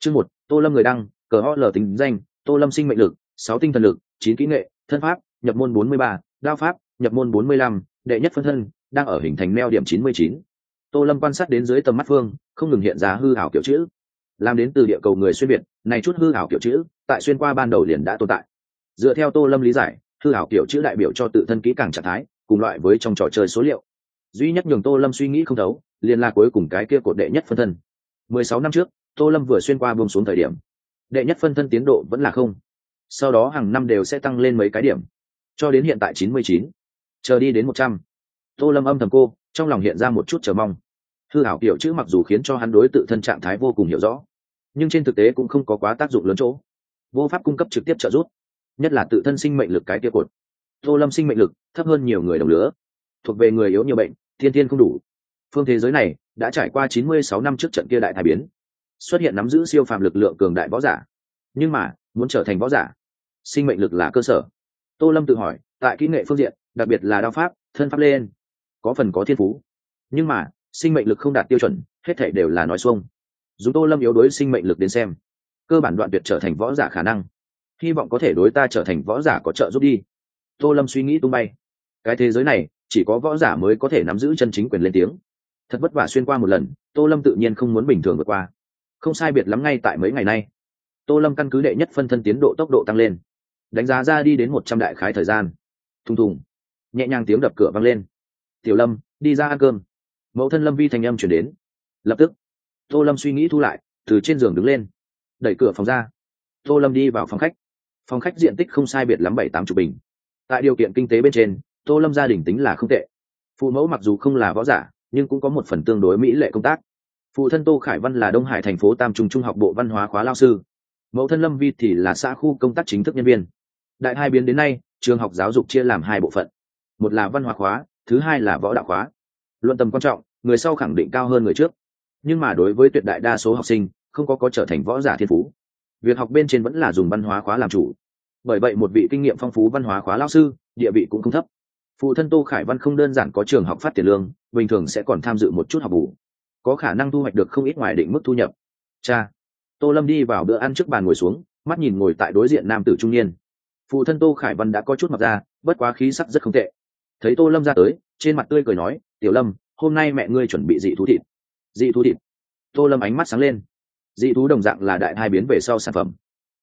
Chương 1, Tô Lâm người đăng, cờ ho lờ tính danh, Tô Lâm sinh mệnh lực, 6 tinh thần lực, 9 kỹ nghệ, thân pháp, nhập môn 43, đao pháp, nhập môn 45, đệ nhất phân thân, đang ở hình thành neo điểm 99. Tô Lâm quan sát đến dưới tầm mắt phương, không ngừng hiện ra hư ảo kiểu chữ. Làm đến từ địa cầu người xuyên việt, này chút hư ảo kiểu chữ, tại xuyên qua ban đầu liền đã tồn tại. Dựa theo Tô Lâm lý giải, hư ảo kiểu chữ đại biểu cho tự thân kỹ càng trạng thái, cùng loại với trong trò chơi số liệu. Duy nhất nhường Tô Lâm suy nghĩ không thấu, liền là cuối cùng cái kia cột đệ nhất phân thân. 16 năm trước, Tô Lâm vừa xuyên qua buông xuống thời điểm, đệ nhất phân thân tiến độ vẫn là không. Sau đó hàng năm đều sẽ tăng lên mấy cái điểm, cho đến hiện tại 99. Chờ đi đến 100. Tô Lâm âm thầm cô, trong lòng hiện ra một chút chờ mong. Hư ảo kiểu chữ mặc dù khiến cho hắn đối tự thân trạng thái vô cùng hiểu rõ, nhưng trên thực tế cũng không có quá tác dụng lớn chỗ, vô pháp cung cấp trực tiếp trợ giúp, nhất là tự thân sinh mệnh lực cái kia cột. Tô Lâm sinh mệnh lực thấp hơn nhiều người đồng lứa, thuộc về người yếu nhiều bệnh, thiên thiên không đủ. Phương thế giới này đã trải qua 96 năm trước trận kia đại thái biến, xuất hiện nắm giữ siêu phàm lực lượng cường đại võ giả, nhưng mà muốn trở thành võ giả, sinh mệnh lực là cơ sở. Tô Lâm tự hỏi, tại kỹ nghệ phương diện, đặc biệt là đao pháp, thân pháp lên, có phần có thiên phú, nhưng mà sinh mệnh lực không đạt tiêu chuẩn, hết thảy đều là nói xuông. Dùng Tô Lâm yếu đối sinh mệnh lực đến xem, cơ bản đoạn tuyệt trở thành võ giả khả năng. Hy vọng có thể đối ta trở thành võ giả có trợ giúp đi. Tô Lâm suy nghĩ tung bay. Cái thế giới này chỉ có võ giả mới có thể nắm giữ chân chính quyền lên tiếng. Thật vất vả xuyên qua một lần, Tô Lâm tự nhiên không muốn bình thường vượt qua. Không sai biệt lắm ngay tại mấy ngày nay, Tô Lâm căn cứ đệ nhất phân thân tiến độ tốc độ tăng lên, đánh giá ra đi đến 100 đại khái thời gian. Thùng thùng, nhẹ nhàng tiếng đập cửa vang lên. Tiểu Lâm, đi ra ăn cơm. Mẫu thân Lâm Vi thanh âm truyền đến. Lập tức, Tô Lâm suy nghĩ thu lại, từ trên giường đứng lên, đẩy cửa phòng ra. Tô Lâm đi vào phòng khách. Phòng khách diện tích không sai biệt lắm 7-8 bình. Tại điều kiện kinh tế bên trên, Tô Lâm gia đình tính là không tệ. Phụ mẫu mặc dù không là võ giả, nhưng cũng có một phần tương đối mỹ lệ công tác. Phụ thân Tô Khải Văn là Đông Hải thành phố Tam Trung Trung học bộ văn hóa khóa lao sư. Mẫu thân Lâm Vi thì là xã khu công tác chính thức nhân viên. Đại hai biến đến nay, trường học giáo dục chia làm hai bộ phận. Một là văn hóa khóa, thứ hai là võ đạo khóa. Luận tầm quan trọng, người sau khẳng định cao hơn người trước. Nhưng mà đối với tuyệt đại đa số học sinh, không có trở thành võ giả thiên phú. Việc học bên trên vẫn là dùng văn hóa khóa làm chủ. Bởi vậy một vị kinh nghiệm phong phú văn hóa khóa lao sư, địa vị cũng không thấp. Phụ thân Tô Khải Văn không đơn giản có trường học phát tiền lương, bình thường sẽ còn tham dự một chút học bù, có khả năng thu hoạch được không ít ngoài định mức thu nhập. Cha. Tô Lâm đi vào bữa ăn trước bàn ngồi xuống, mắt nhìn ngồi tại đối diện nam tử trung niên. Phụ thân Tô Khải Văn đã có chút mập ra, bất quá khí sắc rất không tệ. Thấy Tô Lâm ra tới, trên mặt tươi cười nói, "Tiểu Lâm, hôm nay mẹ ngươi chuẩn bị dị thú thịt." Dị thú thịt? Tô Lâm ánh mắt sáng lên. Dị thú đồng dạng là đại hai biến về sau sản phẩm.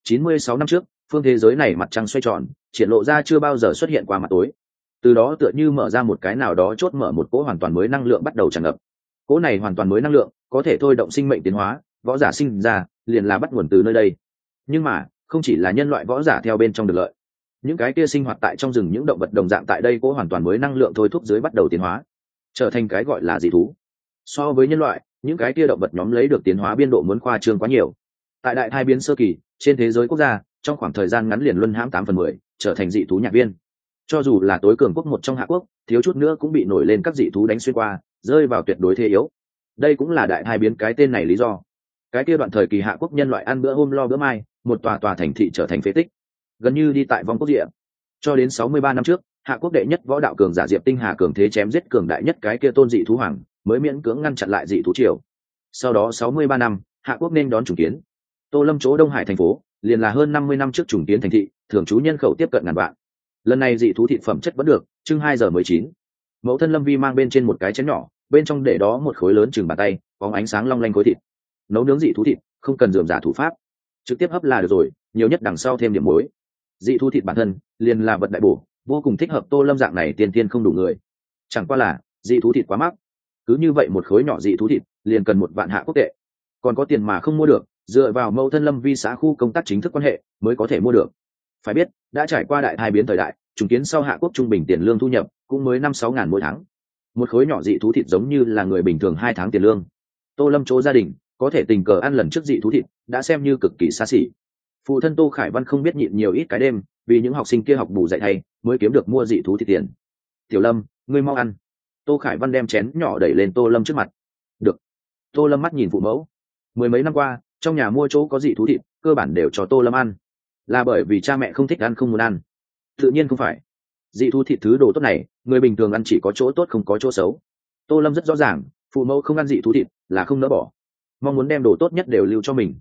96 năm trước, phương thế giới này mặt trăng xoay tròn, triển lộ ra chưa bao giờ xuất hiện qua mặt tối. Từ đó tựa như mở ra một cái nào đó chốt mở một cỗ hoàn toàn mới năng lượng bắt đầu tràn ngập. Cỗ này hoàn toàn mới năng lượng có thể thôi động sinh mệnh tiến hóa, võ giả sinh ra liền là bắt nguồn từ nơi đây. Nhưng mà không chỉ là nhân loại võ giả theo bên trong được lợi, những cái kia sinh hoạt tại trong rừng những động vật đồng dạng tại đây cỗ hoàn toàn mới năng lượng thôi thúc dưới bắt đầu tiến hóa, trở thành cái gọi là dị thú. So với nhân loại, những cái kia động vật nhóm lấy được tiến hóa biên độ muốn khoa trương quá nhiều. Tại đại thai biến sơ kỳ, trên thế giới quốc gia, trong khoảng thời gian ngắn liền luân hãm 8/10, trở thành dị thú nhạc viên. Cho dù là tối cường quốc một trong hạ quốc, thiếu chút nữa cũng bị nổi lên các dị thú đánh xuyên qua, rơi vào tuyệt đối thế yếu. Đây cũng là đại thai biến cái tên này lý do. Cái kia đoạn thời kỳ hạ quốc nhân loại ăn bữa hôm lo bữa mai, một tòa thành thị trở thành phế tích, gần như đi tại vong quốc địa. Cho đến 63 năm trước, hạ quốc đệ nhất võ đạo cường giả Diệp Tinh Hà cường thế chém giết cường đại nhất cái kia tôn dị thú hoàng, mới miễn cưỡng ngăn chặn lại dị thú triều. Sau đó 63 năm, hạ quốc nên đón chủng kiến. Tô Lâm chỗ Đông Hải thành phố, liền là hơn 50 năm trước chủng kiến thành thị, thường trú nhân khẩu tiếp cận ngàn vạn. Lần này dị thú thịt phẩm chất vẫn được, chưng 2 giờ mới chín. Mẫu thân Lâm Vi mang bên trên một cái chén nhỏ, bên trong để đó một khối lớn chừng bàn tay, có ánh sáng long lanh khối thịt. Nấu nướng dị thú thịt không cần rườm rà thủ pháp, trực tiếp hấp là được rồi, nhiều nhất đằng sau thêm điểm muối. Dị thú thịt bản thân liền là vật đại bổ, vô cùng thích hợp Tô Lâm dạng này tiên tiên không đủ người. Chẳng qua là dị thú thịt quá mắc, cứ như vậy một khối nhỏ dị thú thịt liền cần 1 vạn hạ quốc tệ, còn có tiền mà không mua được, dựa vào mẫu thân Lâm Vi xã khu công tác chính thức quan hệ mới có thể mua được. Phải biết đã trải qua đại hai biến thời đại, trùng kiến sau hạ quốc trung bình tiền lương thu nhập cũng mới 5-6 ngàn mỗi tháng. Một khối nhỏ dị thú thịt giống như là người bình thường 2 tháng tiền lương. Tô Lâm chỗ gia đình có thể tình cờ ăn lần trước dị thú thịt đã xem như cực kỳ xa xỉ. Phụ thân Tô Khải Văn không biết nhịn nhiều ít cái đêm, vì những học sinh kia học bù dạy thay mới kiếm được mua dị thú thịt tiền. "Tiểu Lâm, ngươi mau ăn." Tô Khải Văn đem chén nhỏ đẩy lên Tô Lâm trước mặt. "Được." Tô Lâm mắt nhìn phụ mẫu. Mười mấy năm qua, trong nhà mua chỗ có dị thú thịt, cơ bản đều cho Tô Lâm ăn. Là bởi vì cha mẹ không thích ăn không muốn ăn? Tự nhiên không phải. Dị thú thịt thứ đồ tốt này, người bình thường ăn chỉ có chỗ tốt không có chỗ xấu. Tô Lâm rất rõ ràng, phụ mẫu không ăn dị thú thịt là không nỡ bỏ, mong muốn đem đồ tốt nhất đều lưu cho mình.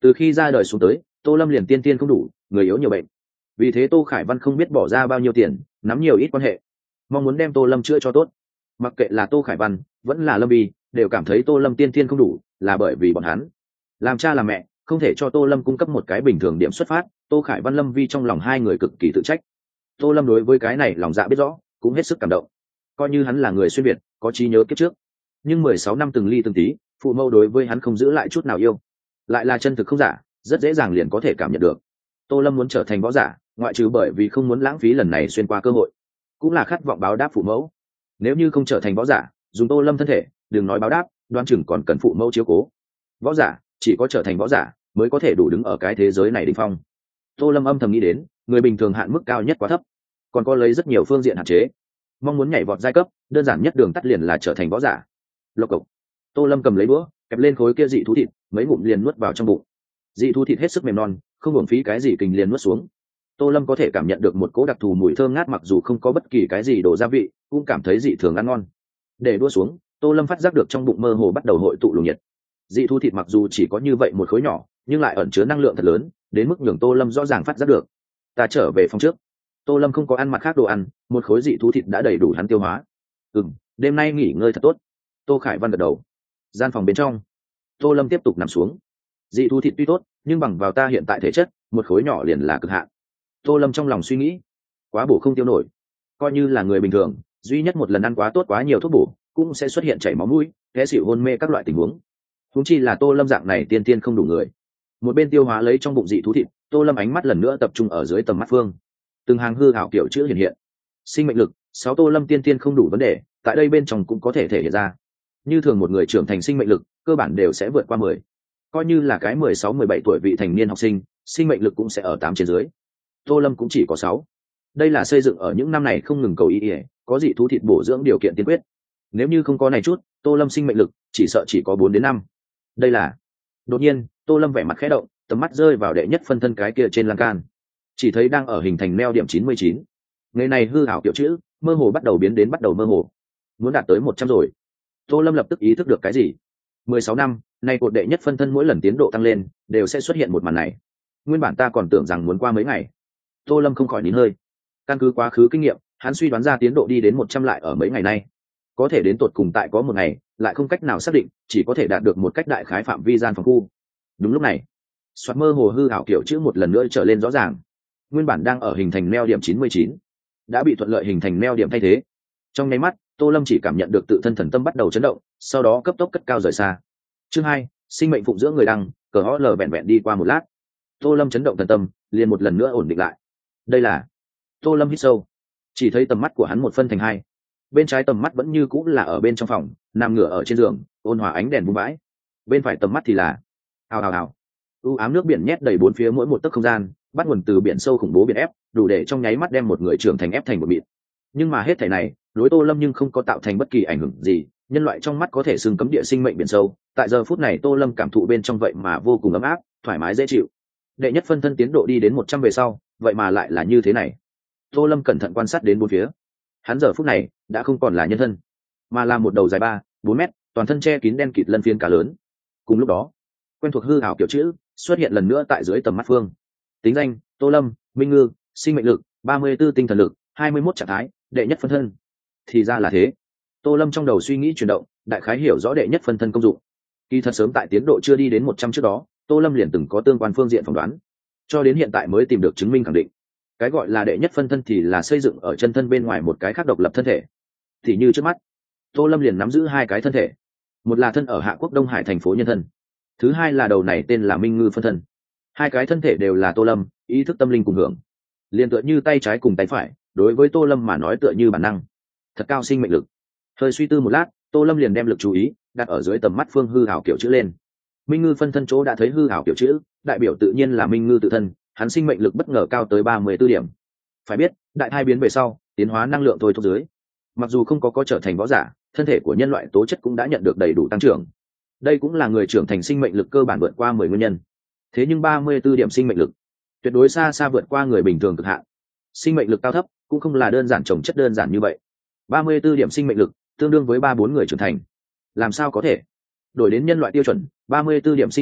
Từ khi ra đời xuống tới, Tô Lâm liền tiên tiên không đủ, người yếu nhiều bệnh. Vì thế Tô Khải Văn không biết bỏ ra bao nhiêu tiền, nắm nhiều ít quan hệ, mong muốn đem Tô Lâm chữa cho tốt. Mặc kệ là Tô Khải Văn vẫn là Lâm Vi, đều cảm thấy Tô Lâm tiên tiên không đủ, là bởi vì bọn hắn làm cha làm mẹ không thể cho Tô Lâm cung cấp một cái bình thường điểm xuất phát. Tô Khải Văn, Lâm Vi trong lòng hai người cực kỳ tự trách. Tô Lâm đối với cái này lòng dạ biết rõ, cũng hết sức cảm động. Coi như hắn là người xuyên việt, có trí nhớ kiếp trước, nhưng 16 năm từng ly từng tí, phụ mẫu đối với hắn không giữ lại chút nào yêu, lại là chân thực không giả, rất dễ dàng liền có thể cảm nhận được. Tô Lâm muốn trở thành võ giả, ngoại trừ bởi vì không muốn lãng phí lần này xuyên qua cơ hội, cũng là khát vọng báo đáp phụ mẫu. Nếu như không trở thành võ giả, dùng Tô Lâm thân thể, đừng nói báo đáp, đoán chừng còn cần phụ mẫu chiếu cố. Võ giả chỉ có trở thành võ giả mới có thể đủ đứng ở cái thế giới này đỉnh phong. Tô Lâm âm thầm nghĩ đến, người bình thường hạn mức cao nhất quá thấp, còn có lấy rất nhiều phương diện hạn chế. Mong muốn nhảy vọt giai cấp, đơn giản nhất đường tắt liền là trở thành võ giả. Lộc cộc. Tô Lâm cầm lấy đũa, kẹp lên khối kia dị thú thịt, mấy ngụm liền nuốt vào trong bụng. Dị thú thịt hết sức mềm non, không hưởng phí cái gì kình liền nuốt xuống. Tô Lâm có thể cảm nhận được một cỗ đặc thù mùi thơm ngát, mặc dù không có bất kỳ cái gì đồ gia vị, cũng cảm thấy dị thường ăn ngon. Để đũa xuống, Tô Lâm phát giác được trong bụng mơ hồ bắt đầu hội tụ luồng nhiệt. Dị thú thịt mặc dù chỉ có như vậy một khối nhỏ, nhưng lại ẩn chứa năng lượng thật lớn, đến mức nhường Tô Lâm rõ ràng phát giác được. Ta trở về phòng trước. Tô Lâm không có ăn mặt khác đồ ăn, một khối dị thú thịt đã đầy đủ hắn tiêu hóa. Đêm nay nghỉ ngơi thật tốt. Tô Khải Văn gật đầu. Gian phòng bên trong, Tô Lâm tiếp tục nằm xuống. Dị thú thịt tuy tốt, nhưng bằng vào ta hiện tại thể chất, một khối nhỏ liền là cực hạn. Tô Lâm trong lòng suy nghĩ, quá bổ không tiêu nổi. Coi như là người bình thường, duy nhất một lần ăn quá tốt quá nhiều thuốc bổ, cũng sẽ xuất hiện chảy máu mũi, té xỉu, hôn mê các loại tình huống. Huống chi là Tô Lâm dạng này tiên tiên không đủ người. Một bên tiêu hóa lấy trong bụng dị thú thịt, Tô Lâm ánh mắt lần nữa tập trung ở dưới tầm mắt phương. Từng hàng hư ảo kiểu chữ hiện hiện. Sinh mệnh lực 6, Tô Lâm tiên tiên không đủ vấn đề, tại đây bên trong cũng có thể thể hiện ra. Như thường một người trưởng thành sinh mệnh lực, cơ bản đều sẽ vượt qua 10. Coi như là cái 16, 17 tuổi vị thành niên học sinh, sinh mệnh lực cũng sẽ ở 8 trên dưới. Tô Lâm cũng chỉ có 6. Đây là xây dựng ở những năm này không ngừng cầu y, có dị thú thịt bổ dưỡng điều kiện tiên quyết. Nếu như không có này chút, Tô Lâm sinh mệnh lực chỉ sợ chỉ có 4 đến 5. Đây là. Đột nhiên, Tô Lâm vẻ mặt khẽ động, tầm mắt rơi vào đệ nhất phân thân cái kia trên lan can. Chỉ thấy đang ở hình thành neo điểm 99. Ngày này hư ảo kiểu chữ, mơ hồ bắt đầu biến đến bắt đầu mơ hồ. Muốn đạt tới 100 rồi. Tô Lâm lập tức ý thức được cái gì. 16 năm, nay cột đệ nhất phân thân mỗi lần tiến độ tăng lên, đều sẽ xuất hiện một màn này. Nguyên bản ta còn tưởng rằng muốn qua mấy ngày. Tô Lâm không khỏi nín hơi. Căn cứ quá khứ kinh nghiệm, hắn suy đoán ra tiến độ đi đến 100 lại ở mấy ngày nay. Có thể đến tột cùng tại có một ngày, lại không cách nào xác định, chỉ có thể đạt được một cách đại khái phạm vi gian phòng khu. Đúng lúc này, soạt mơ hồ hư ảo kiểu chữ một lần nữa trở lên rõ ràng. Nguyên bản đang ở hình thành neo điểm 99, đã bị thuận lợi hình thành neo điểm thay thế. Trong nháy mắt, Tô Lâm chỉ cảm nhận được tự thân thần tâm bắt đầu chấn động, sau đó cấp tốc cất cao rời xa. Chương 2, sinh mệnh phụng dưỡng người đăng, cờ HL vẹn vẹn đi qua một lát. Tô Lâm chấn động thần tâm, liền một lần nữa ổn định lại. Đây là. Tô Lâm hít sâu, chỉ thấy tầm mắt của hắn một phân thành hai. Bên trái tầm mắt vẫn như cũng là ở bên trong phòng, nằm ngửa ở trên giường, ôn hòa ánh đèn bung bãi. Bên phải tầm mắt thì là ào u ám nước biển nhét đầy bốn phía, mỗi một tấc không gian bắt nguồn từ biển sâu khủng bố biển ép, đủ để trong nháy mắt đem một người trưởng thành ép thành một mịn. Nhưng mà hết thảy này đối Tô Lâm nhưng không có tạo thành bất kỳ ảnh hưởng gì. Nhân loại trong mắt có thể xưng cấm địa sinh mệnh biển sâu, tại giờ phút này Tô Lâm cảm thụ bên trong vậy mà vô cùng ấm áp, thoải mái dễ chịu. Đệ nhất phân thân tiến độ đi đến 100 về sau, vậy mà lại là như thế này. Tô Lâm cẩn thận quan sát đến bốn phía. Hắn giờ phút này đã không còn là nhân thân, mà là một đầu dài 3-4 mét, toàn thân che kín đen kịt lân phiến cá lớn. Cùng lúc đó, quen thuộc hư ảo kiểu chữ xuất hiện lần nữa tại dưới tầm mắt phương. Tính danh: Tô Lâm, Minh Ngư, sinh mệnh lực 34, tinh thần lực 21, trạng thái đệ nhất phân thân. Thì ra là thế. Tô Lâm trong đầu suy nghĩ chuyển động, đại khái hiểu rõ đệ nhất phân thân công dụng. Kỳ thật sớm tại tiến độ chưa đi đến 100 trước đó, Tô Lâm liền từng có tương quan phương diện phỏng đoán, cho đến hiện tại mới tìm được chứng minh khẳng định. Cái gọi là đệ nhất phân thân thì là xây dựng ở chân thân bên ngoài một cái khác độc lập thân thể. Thì như trước mắt, Tô Lâm liền nắm giữ hai cái thân thể. Một là thân ở Hạ Quốc Đông Hải thành phố nhân thân, thứ hai là đầu này tên là Minh Ngư phân thân. Hai cái thân thể đều là Tô Lâm, ý thức tâm linh cùng hưởng, liền tựa như tay trái cùng tay phải, đối với Tô Lâm mà nói tựa như bản năng. Thật cao sinh mệnh lực. Hơi suy tư một lát, Tô Lâm liền đem lực chú ý đặt ở dưới tầm mắt phương hư ảo kiểu chữ lên. Minh Ngư phân thân chỗ đã thấy hư ảo kiểu chữ, đại biểu tự nhiên là Minh Ngư tự thân, hắn sinh mệnh lực bất ngờ cao tới 34 điểm. Phải biết, đại thai biến về sau, tiến hóa năng lượng thôi thúc dưới, mặc dù không có trở thành võ giả, thân thể của nhân loại tố chất cũng đã nhận được đầy đủ tăng trưởng. Đây cũng là người trưởng thành sinh mệnh lực cơ bản vượt qua 10 nguyên nhân. Thế nhưng 34 điểm sinh mệnh lực, tuyệt đối xa xa vượt qua người bình thường cực hạn. Sinh mệnh lực cao thấp cũng không là đơn giản chồng chất đơn giản như vậy. 34 điểm sinh mệnh lực tương đương với 3-4 người trưởng thành. Làm sao có thể? Đổi đến nhân loại tiêu chuẩn, 34 điểm sinh mệnh lực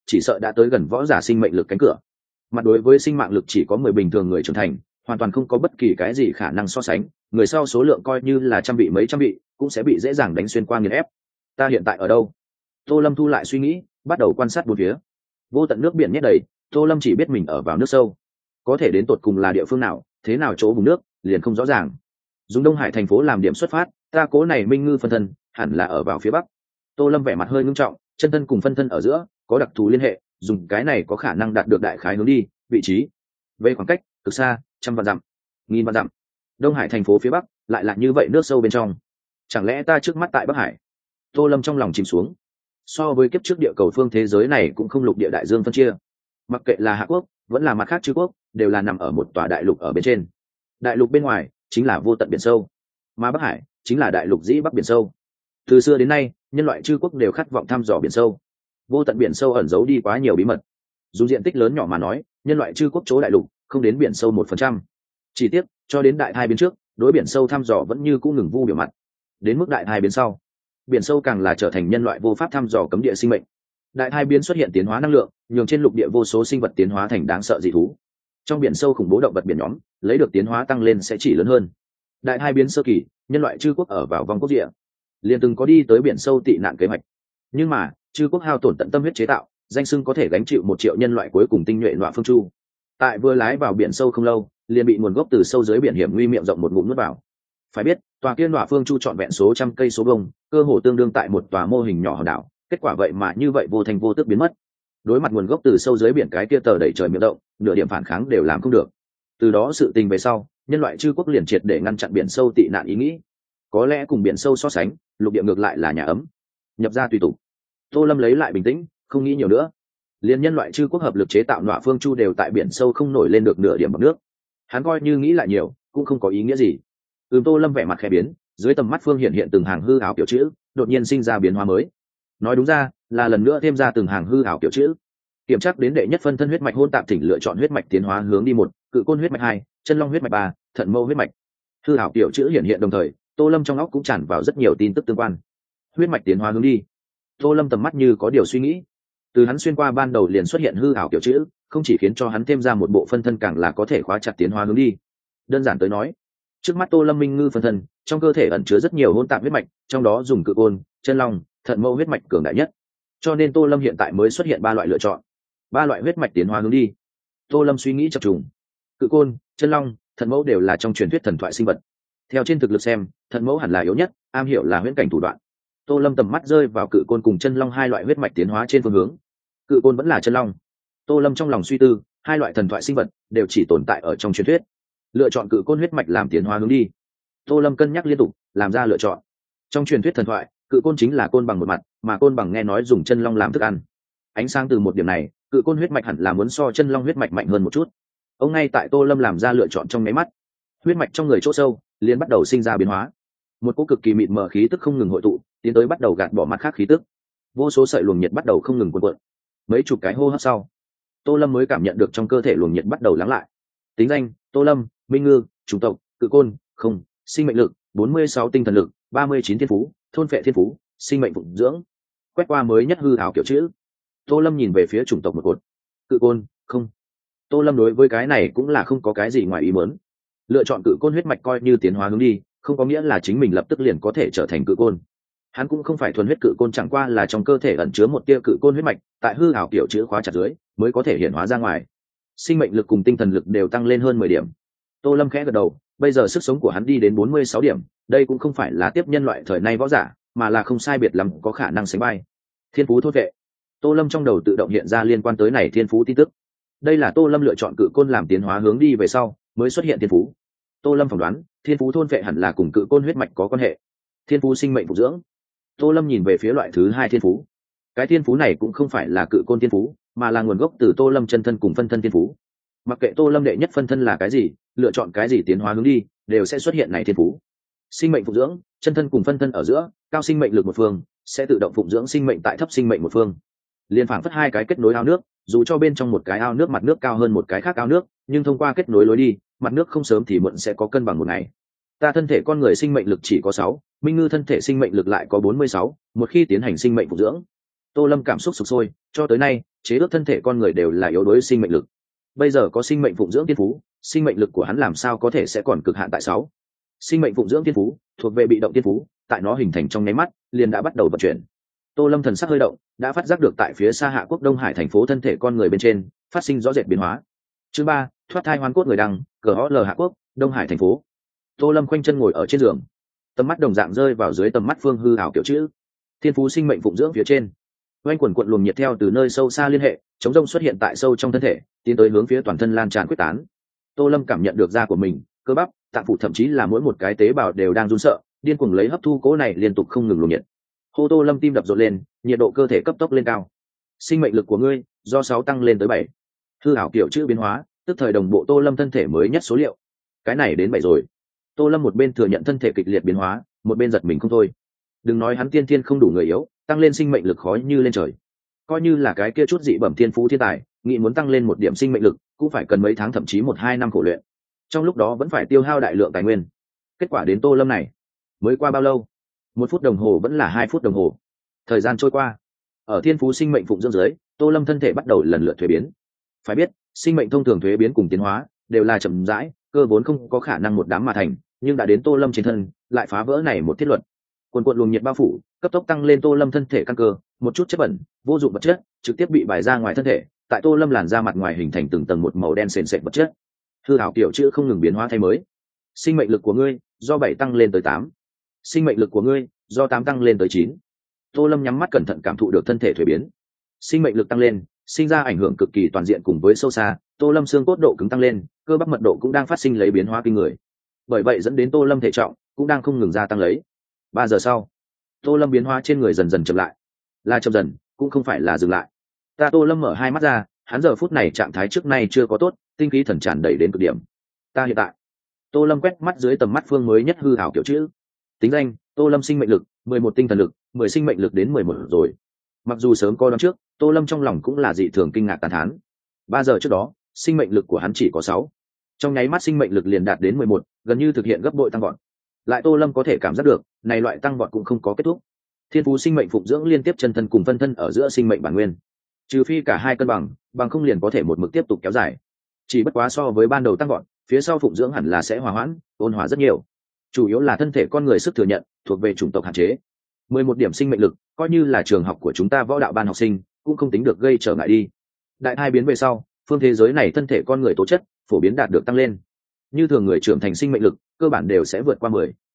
chỉ sợ đã tới gần võ giả sinh mệnh lực cánh cửa. Mặt đối với sinh mạng lực chỉ có 10 bình thường người trưởng thành, hoàn toàn không có bất kỳ cái gì khả năng so sánh, người sau số lượng coi như là trăm vị mấy trăm vị cũng sẽ bị dễ dàng đánh xuyên qua nghiền ép. Ta hiện tại ở đâu? Tô Lâm thu lại suy nghĩ, bắt đầu quan sát bốn phía. Vô tận nước biển nhét đầy, Tô Lâm chỉ biết mình ở vào nước sâu, có thể đến tột cùng là địa phương nào, thế nào chỗ vùng nước liền không rõ ràng. Dùng Đông Hải thành phố làm điểm xuất phát, ta cố này minh ngư phân thân hẳn là ở vào phía bắc. Tô Lâm vẻ mặt hơi ngưng trọng, chân thân cùng phân thân ở giữa có đặc thù liên hệ, dùng cái này có khả năng đạt được đại khái hướng đi, vị trí. Về khoảng cách, cực xa, trăm vạn dặm, nghìn vạn dặm. Đông Hải thành phố phía bắc lại là như vậy nước sâu bên trong. Chẳng lẽ ta trước mắt tại Bắc Hải? Tô Lâm trong lòng chìm xuống. So với kiếp trước địa cầu phương thế giới này cũng không lục địa đại dương phân chia. Mặc kệ là Hạ Quốc, vẫn là mặt khác chư quốc, đều là nằm ở một tòa đại lục ở bên trên. Đại lục bên ngoài chính là vô tận biển sâu, mà Bắc Hải chính là đại lục dĩ bắc biển sâu. Từ xưa đến nay, nhân loại chư quốc đều khát vọng thăm dò biển sâu. Vô tận biển sâu ẩn giấu đi quá nhiều bí mật. Dùng diện tích lớn nhỏ mà nói, nhân loại chư quốc chỗ đại lục không đến biển sâu 1%. Chỉ tiếc, cho đến đại thai biến trước, đối biển sâu thăm dò vẫn như cũ ngừng vu biểu mặt. Đến mức đại thai biến sau, biển sâu càng là trở thành nhân loại vô pháp thăm dò cấm địa sinh mệnh. Đại thai biến xuất hiện tiến hóa năng lượng, nhường trên lục địa vô số sinh vật tiến hóa thành đáng sợ dị thú. Trong biển sâu khủng bố động vật biển nhóm, lấy được tiến hóa tăng lên sẽ chỉ lớn hơn. Đại thai biến sơ kỳ, nhân loại chư quốc ở vào vòng quốc địa, liền từng có đi tới biển sâu tị nạn kế hoạch. Nhưng mà, chư quốc hao tổn tận tâm huyết chế tạo, danh xưng có thể gánh chịu 1 triệu nhân loại cuối cùng tinh nhuệ nọa phương chu. Tại vừa lái vào biển sâu không lâu, liền bị nguồn gốc từ sâu dưới biển hiểm nguy miệng rộng một ngụm nuốt vào. Phải biết, tòa kia nọa phương chu trọn vẹn số trăm cây số vuông, cơ hồ tương đương tại một tòa mô hình nhỏ hòn đảo, kết quả vậy mà như vậy vô thành vô tức biến mất. Đối mặt nguồn gốc từ sâu dưới biển cái kia tờ đẩy trời miệng động, nửa điểm phản kháng đều làm không được. Từ đó sự tình về sau, nhân loại chư quốc liền triệt để ngăn chặn biển sâu tị nạn ý nghĩ. Có lẽ cùng biển sâu so sánh, lục địa ngược lại là nhà ấm. Nhập ra tùy tục. Tô Lâm lấy lại bình tĩnh, không nghĩ nhiều nữa. Liên nhân loại chư quốc hợp lực chế tạo nọa phương chu đều tại biển sâu không nổi lên được nửa điểm bọt nước. Hắn coi như nghĩ lại nhiều, cũng không có ý nghĩa gì. Tô Lâm vẻ mặt khẽ biến, dưới tầm mắt phương hiện từng hàng hư ảo kiểu chữ, đột nhiên sinh ra biến hóa mới. Nói đúng ra, là lần nữa thêm ra từng hàng hư ảo kiểu chữ. Kiểm tra đến đệ nhất phân thân huyết mạch hôn tạp thỉnh lựa chọn huyết mạch tiến hóa hướng đi 1, cự côn huyết mạch 2, chân long huyết mạch 3, thận mâu huyết mạch. Hư ảo kiểu chữ hiện đồng thời, Tô Lâm trong óc cũng tràn vào rất nhiều tin tức tương quan. Huyết mạch tiến hóa hướng đi. Tô Lâm tầm mắt như có điều suy nghĩ. Từ hắn xuyên qua ban đầu liền xuất hiện hư ảo kiểu chữ, không chỉ khiến cho hắn thêm ra một bộ phân thân, càng là có thể khóa chặt tiến hóa hướng đi. Đơn giản tới nói, trước mắt Tô Lâm minh ngư phân thân trong cơ thể ẩn chứa rất nhiều hỗn tạp huyết mạch, trong đó dùng cự côn, chân long, thận mâu huyết mạch cường đại nhất. Cho nên Tô Lâm hiện tại mới xuất hiện 3 loại lựa chọn, 3 loại huyết mạch tiến hóa hướng đi. Tô Lâm suy nghĩ chập trùng. Cự côn, chân long, thận mâu đều là trong truyền thuyết thần thoại sinh vật. Theo trên thực lực xem, thận mâu hẳn là yếu nhất, am hiểu là huyễn cảnh thủ đoạn. Tô Lâm tầm mắt rơi vào cự côn cùng chân long 2 loại huyết mạch tiến hóa trên phương hướng. Cự côn vẫn là chân long. Tô Lâm trong lòng suy tư, 2 loại thần thoại sinh vật đều chỉ tồn tại ở trong truyền thuyết. Lựa chọn cự côn huyết mạch làm tiến hóa hướng đi. Tô Lâm cân nhắc liên tục, làm ra lựa chọn. Trong truyền thuyết thần thoại, cự côn chính là côn bằng một mặt, mà côn bằng nghe nói dùng chân long làm thức ăn. Ánh sáng từ một điểm này, cự côn huyết mạch hẳn là muốn so chân long huyết mạch mạnh hơn một chút. Ông ngay tại Tô Lâm làm ra lựa chọn trong nháy mắt, huyết mạch trong người chỗ sâu liền bắt đầu sinh ra biến hóa. Một cỗ cực kỳ mịt mờ khí tức không ngừng hội tụ, tiến tới bắt đầu gạt bỏ mặt khác khí tức. Vô số sợi luồng nhiệt bắt đầu không ngừng cuộn cuộn. Mấy chục cái hô hấp sau, Tô Lâm mới cảm nhận được trong cơ thể luồng nhiệt bắt đầu lắng lại. Tính danh: Tô Lâm, minh ngư, chủng tộc cự côn, không, sinh mệnh lực 46 tinh thần lực 39 thiên phú, thôn phệ thiên phú, sinh mệnh phụng dưỡng. Quét qua mới nhất hư ảo kiểu chữ, Tô Lâm nhìn về phía chủng tộc một cột. Cự côn, không. Tô Lâm đối với cái này cũng là không có cái gì ngoài ý muốn. Lựa chọn cự côn huyết mạch coi như tiến hóa hướng đi, không có nghĩa là chính mình lập tức liền có thể trở thành cự côn. Hắn cũng không phải thuần huyết cự côn, chẳng qua là trong cơ thể ẩn chứa một tia cự côn huyết mạch, tại hư ảo kiểu chữ khóa chặt dưới mới có thể hiện hóa ra ngoài. Sinh mệnh lực cùng tinh thần lực đều tăng lên hơn 10 điểm. Tô Lâm khẽ gật đầu, bây giờ sức sống của hắn đi đến 46 điểm, đây cũng không phải là tiếp nhân loại thời nay võ giả, mà là không sai biệt lắm có khả năng sánh vai. Thiên phú thôn vệ. Tô Lâm trong đầu tự động hiện ra liên quan tới này thiên phú tin tức. Đây là Tô Lâm lựa chọn cự côn làm tiến hóa hướng đi về sau mới xuất hiện thiên phú. Tô Lâm phỏng đoán, thiên phú thôn vệ hẳn là cùng cự côn huyết mạch có quan hệ. Thiên phú sinh mệnh phục dưỡng. Tô Lâm nhìn về phía loại thứ 2 thiên phú. Cái thiên phú này cũng không phải là cự côn thiên phú, mà là nguồn gốc từ Tô Lâm chân thân cùng phân thân thiên phú. Mặc kệ Tô Lâm đệ nhất phân thân là cái gì, lựa chọn cái gì tiến hóa hướng đi, đều sẽ xuất hiện này thiên phú. Sinh mệnh phục dưỡng, chân thân cùng phân thân ở giữa, cao sinh mệnh lực một phương sẽ tự động phụng dưỡng sinh mệnh tại thấp sinh mệnh một phương. Liên phảng phất 2 cái kết nối ao nước, dù cho bên trong một cái ao nước mặt nước cao hơn một cái khác ao nước, nhưng thông qua kết nối lối đi, mặt nước không sớm thì muộn sẽ có cân bằng một ngày. Ta thân thể con người sinh mệnh lực chỉ có 6, minh ngư thân thể sinh mệnh lực lại có 46, một khi tiến hành sinh mệnh phục dưỡng. Tô Lâm cảm xúc sục sôi, cho tới nay, chế ước thân thể con người đều là yếu đuối sinh mệnh lực. Bây giờ có sinh mệnh phụng dưỡng thiên phú, sinh mệnh lực của hắn làm sao có thể sẽ còn cực hạn tại 6. Sinh mệnh phụng dưỡng thiên phú thuộc về bị động thiên phú, tại nó hình thành trong nháy mắt liền đã bắt đầu vận chuyển. Tô Lâm thần sắc hơi động, đã phát giác được tại phía xa Hạ Quốc Đông Hải thành phố thân thể con người bên trên phát sinh rõ rệt biến hóa. Chương 3, thoát thai hoán cốt người đăng, CL Hạ Quốc, Đông Hải thành phố. Tô Lâm khoanh chân ngồi ở trên giường, tầm mắt đồng dạng rơi vào dưới tầm mắt phương hư ảo kiểu chữ thiên phú sinh mệnh phụng dưỡng phía trên. Oanh quần cuộn luồng nhiệt theo từ nơi sâu xa liên hệ chống rông xuất hiện tại sâu trong thân thể, tiến tới hướng phía toàn thân lan tràn quyết tán. Tô Lâm cảm nhận được da của mình, cơ bắp, tạng phủ, thậm chí là mỗi một cái tế bào đều đang run sợ, điên cuồng lấy hấp thu cố này liên tục không ngừng luồng nhiệt. Hô Tô Lâm tim đập rộn lên, nhiệt độ cơ thể cấp tốc lên cao. Sinh mệnh lực của ngươi do 6 tăng lên tới 7. Hư ảo kiểu chữ biến hóa, tức thời đồng bộ Tô Lâm thân thể mới nhất số liệu. Cái này đến 7 rồi. Tô Lâm một bên thừa nhận thân thể kịch liệt biến hóa, một bên giật mình không thôi. Đừng nói hắn tiên thiên không đủ người yếu, tăng lên sinh mệnh lực khó như lên trời. Coi như là cái kia chút dị bẩm thiên phú thiên tài, nghĩ muốn tăng lên một điểm sinh mệnh lực, cũng phải cần mấy tháng thậm chí 1-2 năm khổ luyện. Trong lúc đó vẫn phải tiêu hao đại lượng tài nguyên. Kết quả đến Tô Lâm này, mới qua bao lâu? 1 phút đồng hồ vẫn là 2 phút đồng hồ. Thời gian trôi qua, ở thiên phú sinh mệnh phụng dưỡng dưới, Tô Lâm thân thể bắt đầu lần lượt thuế biến. Phải biết, sinh mệnh thông thường thuế biến cùng tiến hóa đều là chậm rãi, cơ vốn không có khả năng một đám mà thành, nhưng đã đến Tô Lâm trên thân, lại phá vỡ này một thiết luật. Cuồn cuộn luồng nhiệt bao phủ, cấp tốc tăng lên Tô Lâm thân thể căn cơ, một chút chất bẩn, vô dụng vật chất trực tiếp bị bài ra ngoài thân thể, tại Tô Lâm làn da mặt ngoài hình thành từng tầng một màu đen sền sệt vật chất. Hư ảo kiểu chữ không ngừng biến hóa thay mới. Sinh mệnh lực của ngươi do 7 tăng lên tới 8. Sinh mệnh lực của ngươi do 8 tăng lên tới 9. Tô Lâm nhắm mắt cẩn thận cảm thụ được thân thể thuế biến. Sinh mệnh lực tăng lên, sinh ra ảnh hưởng cực kỳ toàn diện cùng với sâu xa, Tô Lâm xương cốt độ cứng tăng lên, cơ bắp mật độ cũng đang phát sinh lấy biến hóa kinh người. Bởi vậy dẫn đến Tô Lâm thể trọng cũng đang không ngừng gia tăng lấy. 3 giờ sau, Tô Lâm biến hóa trên người dần dần chậm lại. Là chậm dần, cũng không phải là dừng lại. Tô Lâm mở hai mắt ra, hắn giờ phút này trạng thái trước nay chưa có tốt, tinh khí thần tràn đầy đến cực điểm. Ta hiện tại. Tô Lâm quét mắt dưới tầm mắt phương mới nhất hư ảo kiểu chữ. Tính danh: Tô Lâm sinh mệnh lực 11 tinh thần lực, 10 sinh mệnh lực đến 11 rồi. Mặc dù sớm coi đoán trước, Tô Lâm trong lòng cũng là dị thường kinh ngạc tán thán. 3 giờ trước đó, sinh mệnh lực của hắn chỉ có 6. Trong nháy mắt sinh mệnh lực liền đạt đến 11, gần như thực hiện gấp bội tăng vọt. Lại Tô Lâm có thể cảm giác được, này loại tăng vọt cũng không có kết thúc. Thiên phú sinh mệnh phụng dưỡng liên tiếp chân thân cùng phân thân ở giữa sinh mệnh bản nguyên. Trừ phi cả hai cân bằng không liền có thể một mực tiếp tục kéo dài. Chỉ bất quá so với ban đầu tăng vọt, phía sau phụng dưỡng hẳn là sẽ hòa hoãn, ôn hòa rất nhiều. Chủ yếu là thân thể con người sức thừa nhận thuộc về chủng tộc hạn chế. 11 điểm sinh mệnh lực, coi như là trường học của chúng ta võ đạo ban học sinh, cũng không tính được gây trở ngại đi. Đại thai biến về sau, phương thế giới này thân thể con người tố chất phổ biến đạt được tăng lên. Như thường người trưởng thành sinh mệnh lực, cơ bản đều sẽ vượt qua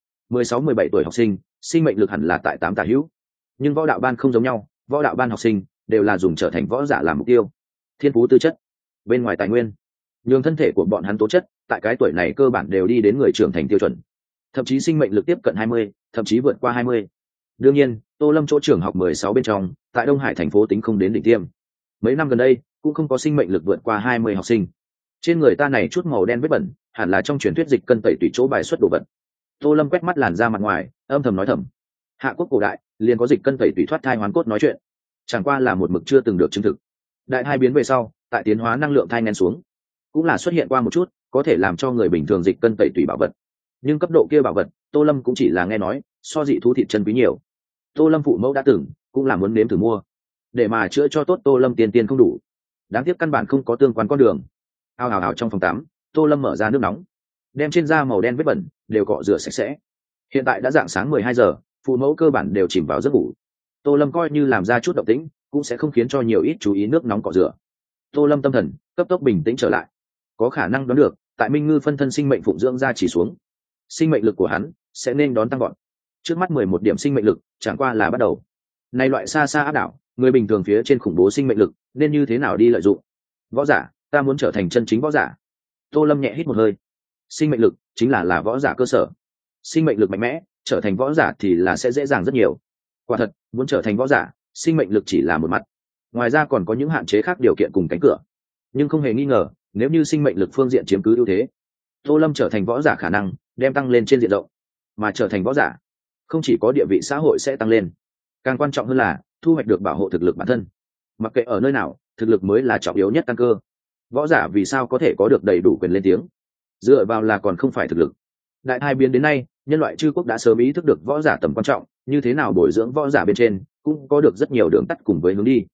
16-17 tuổi học sinh, sinh mệnh lực hẳn là tại 8 tả hữu. Nhưng võ đạo ban không giống nhau, võ đạo ban học sinh đều là dùng trở thành võ giả làm mục tiêu. Thiên phú tư chất, bên ngoài tài nguyên, nhường thân thể của bọn hắn tố chất tại cái tuổi này cơ bản đều đi đến người trưởng thành tiêu chuẩn. Thậm chí sinh mệnh lực tiếp cận 20, thậm chí vượt qua 20. Đương nhiên, Tô Lâm chỗ trường học 16 bên trong, tại Đông Hải thành phố tính không đến đỉnh tiêm. Mấy năm gần đây, cũng không có sinh mệnh lực vượt qua 20 học sinh. Trên người ta này chút màu đen vết bẩn, hẳn là trong truyền thuyết dịch cân tẩy tùy chỗ bài xuất đồ vật. Tô Lâm quét mắt làn da mặt ngoài, âm thầm nói thầm. Hạ quốc cổ đại, liền có dịch cân tẩy tùy thoát thai hoán cốt nói chuyện. Chẳng qua là một mực chưa từng được chứng thực. Đại thai biến về sau, tại tiến hóa năng lượng thai nén xuống, cũng là xuất hiện qua một chút, có thể làm cho người bình thường dịch cân tẩy tùy bảo vật. Nhưng cấp độ kia bảo vật, Tô Lâm cũng chỉ là nghe nói, so dị thú thịt chân quý nhiều. Tô Lâm phụ mẫu đã từng, cũng là muốn nếm thử mua. Để mà chữa cho tốt Tô Lâm tiền không đủ. Đáng tiếc căn bản không có tương quan con đường. Ao ào ào trong phòng tắm, Tô Lâm mở ra nước nóng, đem trên da màu đen vết bẩn đều cọ rửa sạch sẽ. Hiện tại đã rạng sáng 12 giờ, phụ mẫu cơ bản đều chìm vào giấc ngủ. Tô Lâm coi như làm ra chút động tĩnh, cũng sẽ không khiến cho nhiều ít chú ý nước nóng cọ rửa. Tô Lâm tâm thần cấp tốc bình tĩnh trở lại. Có khả năng đoán được, tại Minh Ngư phân thân sinh mệnh phụng dưỡng ra chỉ xuống, sinh mệnh lực của hắn sẽ nên đón tăng gọn. Trước mắt 11 điểm sinh mệnh lực chẳng qua là bắt đầu. Này loại xa xa áp đảo, người bình thường phía trên khủng bố sinh mệnh lực, nên như thế nào đi lợi dụng? Võ giả, ta muốn trở thành chân chính võ giả. Tô Lâm nhẹ hít một hơi. Sinh mệnh lực chính là võ giả cơ sở. Sinh mệnh lực mạnh mẽ, trở thành võ giả thì là sẽ dễ dàng rất nhiều. Quả thật, muốn trở thành võ giả, sinh mệnh lực chỉ là một mặt. Ngoài ra còn có những hạn chế khác điều kiện cùng cánh cửa. Nhưng không hề nghi ngờ, nếu như sinh mệnh lực phương diện chiếm cứ ưu thế, Tô Lâm trở thành võ giả khả năng đem tăng lên trên diện rộng. Mà trở thành võ giả, không chỉ có địa vị xã hội sẽ tăng lên, càng quan trọng hơn là thu hoạch được bảo hộ thực lực bản thân. Mặc kệ ở nơi nào, thực lực mới là trọng yếu nhất tăng cơ. Võ giả vì sao có thể có được đầy đủ quyền lên tiếng? Dựa vào là còn không phải thực lực. Đại thai biến đến nay, nhân loại chư quốc đã sớm ý thức được võ giả tầm quan trọng, như thế nào bồi dưỡng võ giả bên trên cũng có được rất nhiều đường tắt cùng với hướng đi.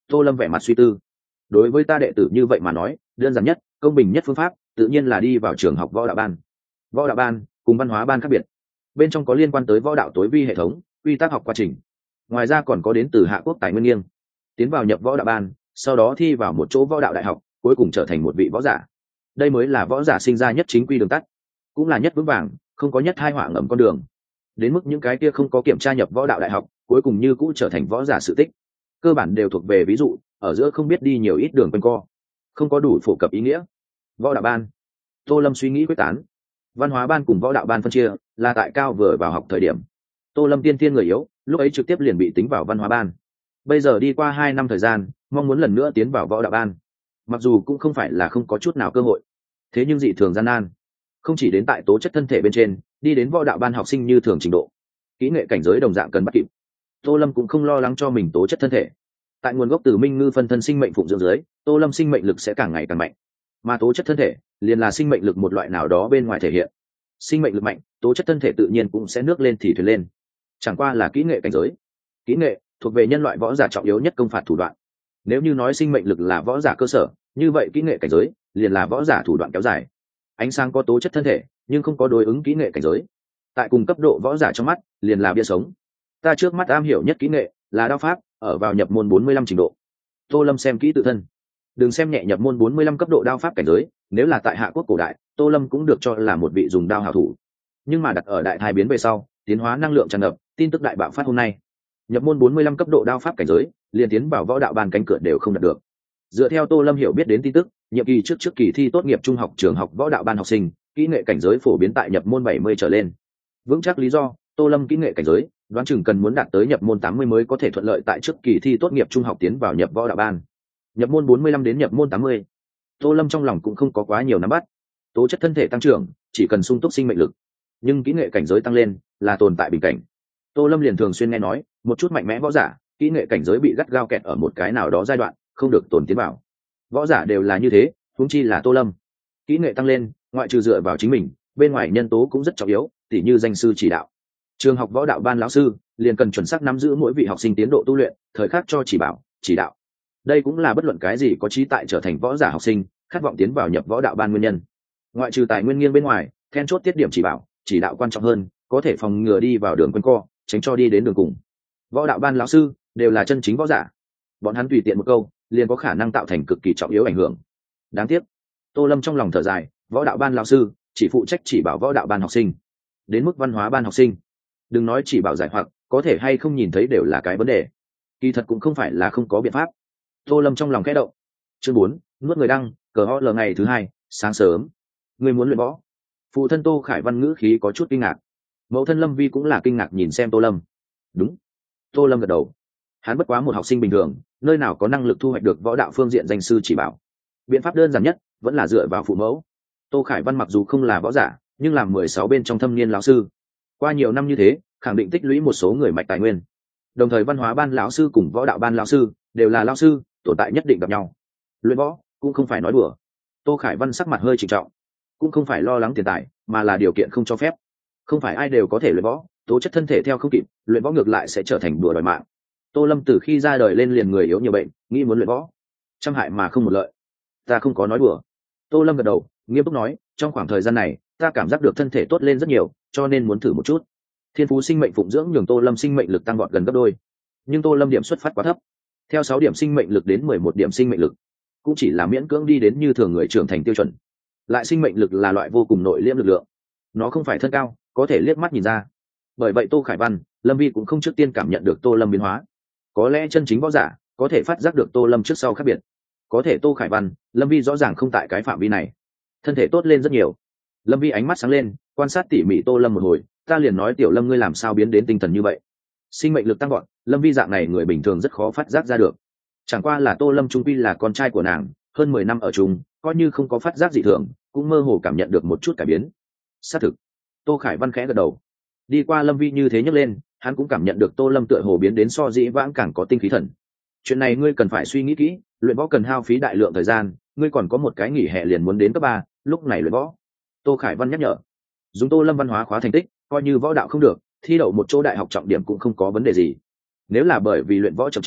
Tô Lâm vẻ mặt suy tư. Đối với ta đệ tử như vậy mà nói, đơn giản nhất, công bình nhất phương pháp tự nhiên là đi vào trường học võ đạo ban. Võ đạo ban cùng văn hóa ban khác biệt, bên trong có liên quan tới võ đạo tối vi hệ thống, quy tắc học quá trình. Ngoài ra còn có đến từ Hạ Quốc tài nguyên nghiêng. Tiến vào nhập võ đạo ban, sau đó thi vào một chỗ võ đạo đại học, cuối cùng trở thành một vị võ giả. Đây mới là võ giả sinh ra nhất chính quy đường tắt, cũng là nhất vững vàng, không có nhất hai họa ngầm con đường. Đến mức những cái kia không có kiểm tra nhập võ đạo đại học, cuối cùng như cũ trở thành võ giả sự tích, cơ bản đều thuộc về ví dụ, ở giữa không biết đi nhiều ít đường quanh co, không có đủ phổ cập ý nghĩa. Võ đạo ban, Tô Lâm suy nghĩ quyết tán. Văn hóa ban cùng võ đạo ban phân chia là tại cao vừa vào học thời điểm, Tô Lâm tiên tiên người yếu, lúc ấy trực tiếp liền bị tính vào văn hóa ban. Bây giờ đi qua 2 năm thời gian, mong muốn lần nữa tiến vào võ đạo ban, mặc dù cũng không phải là không có chút nào cơ hội, thế nhưng dị thường gian nan. Không chỉ đến tại tố chất thân thể bên trên, đi đến võ đạo ban học sinh như thường trình độ, kỹ nghệ cảnh giới đồng dạng cần bắt kịp. Tô Lâm cũng không lo lắng cho mình tố chất thân thể. Tại nguồn gốc từ Minh Ngư phân thân sinh mệnh phụng dưỡng dưới, Tô Lâm sinh mệnh lực sẽ càng ngày càng mạnh, mà tố chất thân thể liền là sinh mệnh lực một loại nào đó bên ngoài thể hiện. Sinh mệnh lực mạnh, tố chất thân thể tự nhiên cũng sẽ nước lên thì thuyền lên. Chẳng qua là kỹ nghệ cảnh giới. Kỹ nghệ thuộc về nhân loại võ giả trọng yếu nhất công phạt thủ đoạn. Nếu như nói sinh mệnh lực là võ giả cơ sở, như vậy kỹ nghệ cảnh giới liền là võ giả thủ đoạn kéo dài. Ánh sáng có tố chất thân thể, nhưng không có đối ứng kỹ nghệ cảnh giới. Tại cùng cấp độ võ giả trong mắt, liền là bia sống. Ta trước mắt am hiểu nhất kỹ nghệ là đao pháp, ở vào nhập môn 45 trình độ. Tô Lâm xem kỹ tự thân. Đừng xem nhẹ nhập môn 45 cấp độ đao pháp cảnh giới, nếu là tại Hạ Quốc cổ đại, Tô Lâm cũng được cho là một vị dùng đao hảo thủ. Nhưng mà đặt ở đại thai biến về sau, tiến hóa năng lượng tràn ngập, tin tức đại bạo phát hôm nay. Nhập môn 45 cấp độ đao pháp cảnh giới, liền tiến vào võ đạo ban cánh cửa đều không đạt được. Dựa theo Tô Lâm hiểu biết đến tin tức, nhiệm kỳ trước kỳ thi tốt nghiệp trung học trường học võ đạo ban học sinh, kỹ nghệ cảnh giới phổ biến tại nhập môn 70 trở lên. Vững chắc lý do, Tô Lâm kỹ nghệ cảnh giới, đoán chừng cần muốn đạt tới nhập môn 80 mới có thể thuận lợi tại trước kỳ thi tốt nghiệp trung học tiến vào nhập võ đạo ban. Nhập môn 45 đến nhập môn 80. Tô Lâm trong lòng cũng không có quá nhiều nắm bắt. Tố chất thân thể tăng trưởng, chỉ cần sung túc sinh mệnh lực. Nhưng kỹ nghệ cảnh giới tăng lên, là tồn tại bình cảnh. Tô Lâm liền thường xuyên nghe nói, một chút mạnh mẽ võ giả, kỹ nghệ cảnh giới bị gắt gao kẹt ở một cái nào đó giai đoạn, không được tồn tiến vào. Võ giả đều là như thế, huống chi là Tô Lâm. Kỹ nghệ tăng lên, ngoại trừ dựa vào chính mình, bên ngoài nhân tố cũng rất trọng yếu, tỉ như danh sư chỉ đạo. Trường học võ đạo ban lão sư liền cần chuẩn xác nắm giữ mỗi vị học sinh tiến độ tu luyện, thời khắc cho chỉ bảo, chỉ đạo. Đây cũng là bất luận cái gì có trí tại trở thành võ giả học sinh, khát vọng tiến vào nhập võ đạo ban nguyên nhân. Ngoại trừ tài nguyên nghiêng bên ngoài, then chốt tiết điểm chỉ bảo, chỉ đạo quan trọng hơn, có thể phòng ngừa đi vào đường quanh co, tránh cho đi đến đường cùng. Võ đạo ban lão sư đều là chân chính võ giả, bọn hắn tùy tiện một câu liền có khả năng tạo thành cực kỳ trọng yếu ảnh hưởng. Đáng tiếc, Tô Lâm trong lòng thở dài, võ đạo ban lão sư chỉ phụ trách chỉ bảo võ đạo ban học sinh, đến mức văn hóa ban học sinh, đừng nói chỉ bảo giải hoặc có thể hay không nhìn thấy đều là cái vấn đề. Kỳ thật cũng không phải là không có biện pháp. Tô Lâm trong lòng khẽ động. Chương 4, nuốt người đăng, cờ ho lờ ngày thứ 2, sáng sớm. Người muốn luyện võ? Phụ thân Tô Khải Văn ngữ khí có chút kinh ngạc. Mẫu thân Lâm Vi cũng là kinh ngạc nhìn xem Tô Lâm. Đúng. Tô Lâm gật đầu. Hắn bất quá một học sinh bình thường, nơi nào có năng lực thu hoạch được võ đạo phương diện danh sư chỉ bảo. Biện pháp đơn giản nhất vẫn là dựa vào phụ mẫu. Tô Khải Văn mặc dù không là võ giả, nhưng làm 16 bên trong thâm niên lão sư. Qua nhiều năm như thế, khẳng định tích lũy một số người mạch tài nguyên. Đồng thời văn hóa ban lão sư cùng võ đạo ban lão sư đều là lão sư, tồn tại nhất định gặp nhau. Luyện võ cũng không phải nói đùa. Tô Khải Văn sắc mặt hơi trịnh trọng, cũng không phải lo lắng tiền tài, mà là điều kiện không cho phép. Không phải ai đều có thể luyện võ, tố chất thân thể theo không kịp, luyện võ ngược lại sẽ trở thành đùa đòi mạng. Tô Lâm từ khi ra đời lên liền người yếu nhiều bệnh, nghĩ muốn luyện võ, trăm hại mà không một lợi. Ta không có nói đùa. Tô Lâm gật đầu, nghiêm túc nói, trong khoảng thời gian này, ta cảm giác được thân thể tốt lên rất nhiều, cho nên muốn thử một chút. Thiên phú sinh mệnh phụng dưỡng nhường Tô Lâm sinh mệnh lực tăng vọt gần gấp đôi, nhưng Tô Lâm điểm xuất phát quá thấp. Theo 6 điểm sinh mệnh lực đến 11 điểm sinh mệnh lực, cũng chỉ là miễn cưỡng đi đến như thường người trưởng thành tiêu chuẩn. Lại sinh mệnh lực là loại vô cùng nội liễm lực lượng, nó không phải thân cao, có thể liếc mắt nhìn ra. Bởi vậy Tô Khải Văn, Lâm Vi cũng không trước tiên cảm nhận được Tô Lâm biến hóa. Có lẽ chân chính võ giả có thể phát giác được Tô Lâm trước sau khác biệt. Có thể Tô Khải Văn, Lâm Vi rõ ràng không tại cái phạm vi này. Thân thể tốt lên rất nhiều. Lâm Vi ánh mắt sáng lên, quan sát tỉ mỉ Tô Lâm một hồi, ta liền nói tiểu Lâm ngươi làm sao biến đến tinh thần như vậy. Sinh mệnh lực tăng gọn, Lâm Vi dạng này người bình thường rất khó phát giác ra được. Chẳng qua là Tô Lâm trung quy là con trai của nàng, hơn 10 năm ở chung, coi như không có phát giác dị thường, cũng mơ hồ cảm nhận được một chút cải biến. Xác thực. Tô Khải Văn khẽ gật đầu. Đi qua Lâm Vi như thế nhấc lên, hắn cũng cảm nhận được Tô Lâm tựa hồ biến đến so dĩ vãng càng có tinh khí thần. Chuyện này ngươi cần phải suy nghĩ kỹ, luyện võ cần hao phí đại lượng thời gian, ngươi còn có một cái nghỉ hè liền muốn đến cấp 3, lúc này luyện võ. Tô Khải Văn nhắc nhở. Dùng Tô Lâm văn hóa khóa thành tích, coi như võ đạo không được, thi đậu một chỗ đại học trọng điểm cũng không có vấn đề gì. Nếu là bởi vì luyện võ chậm trễ,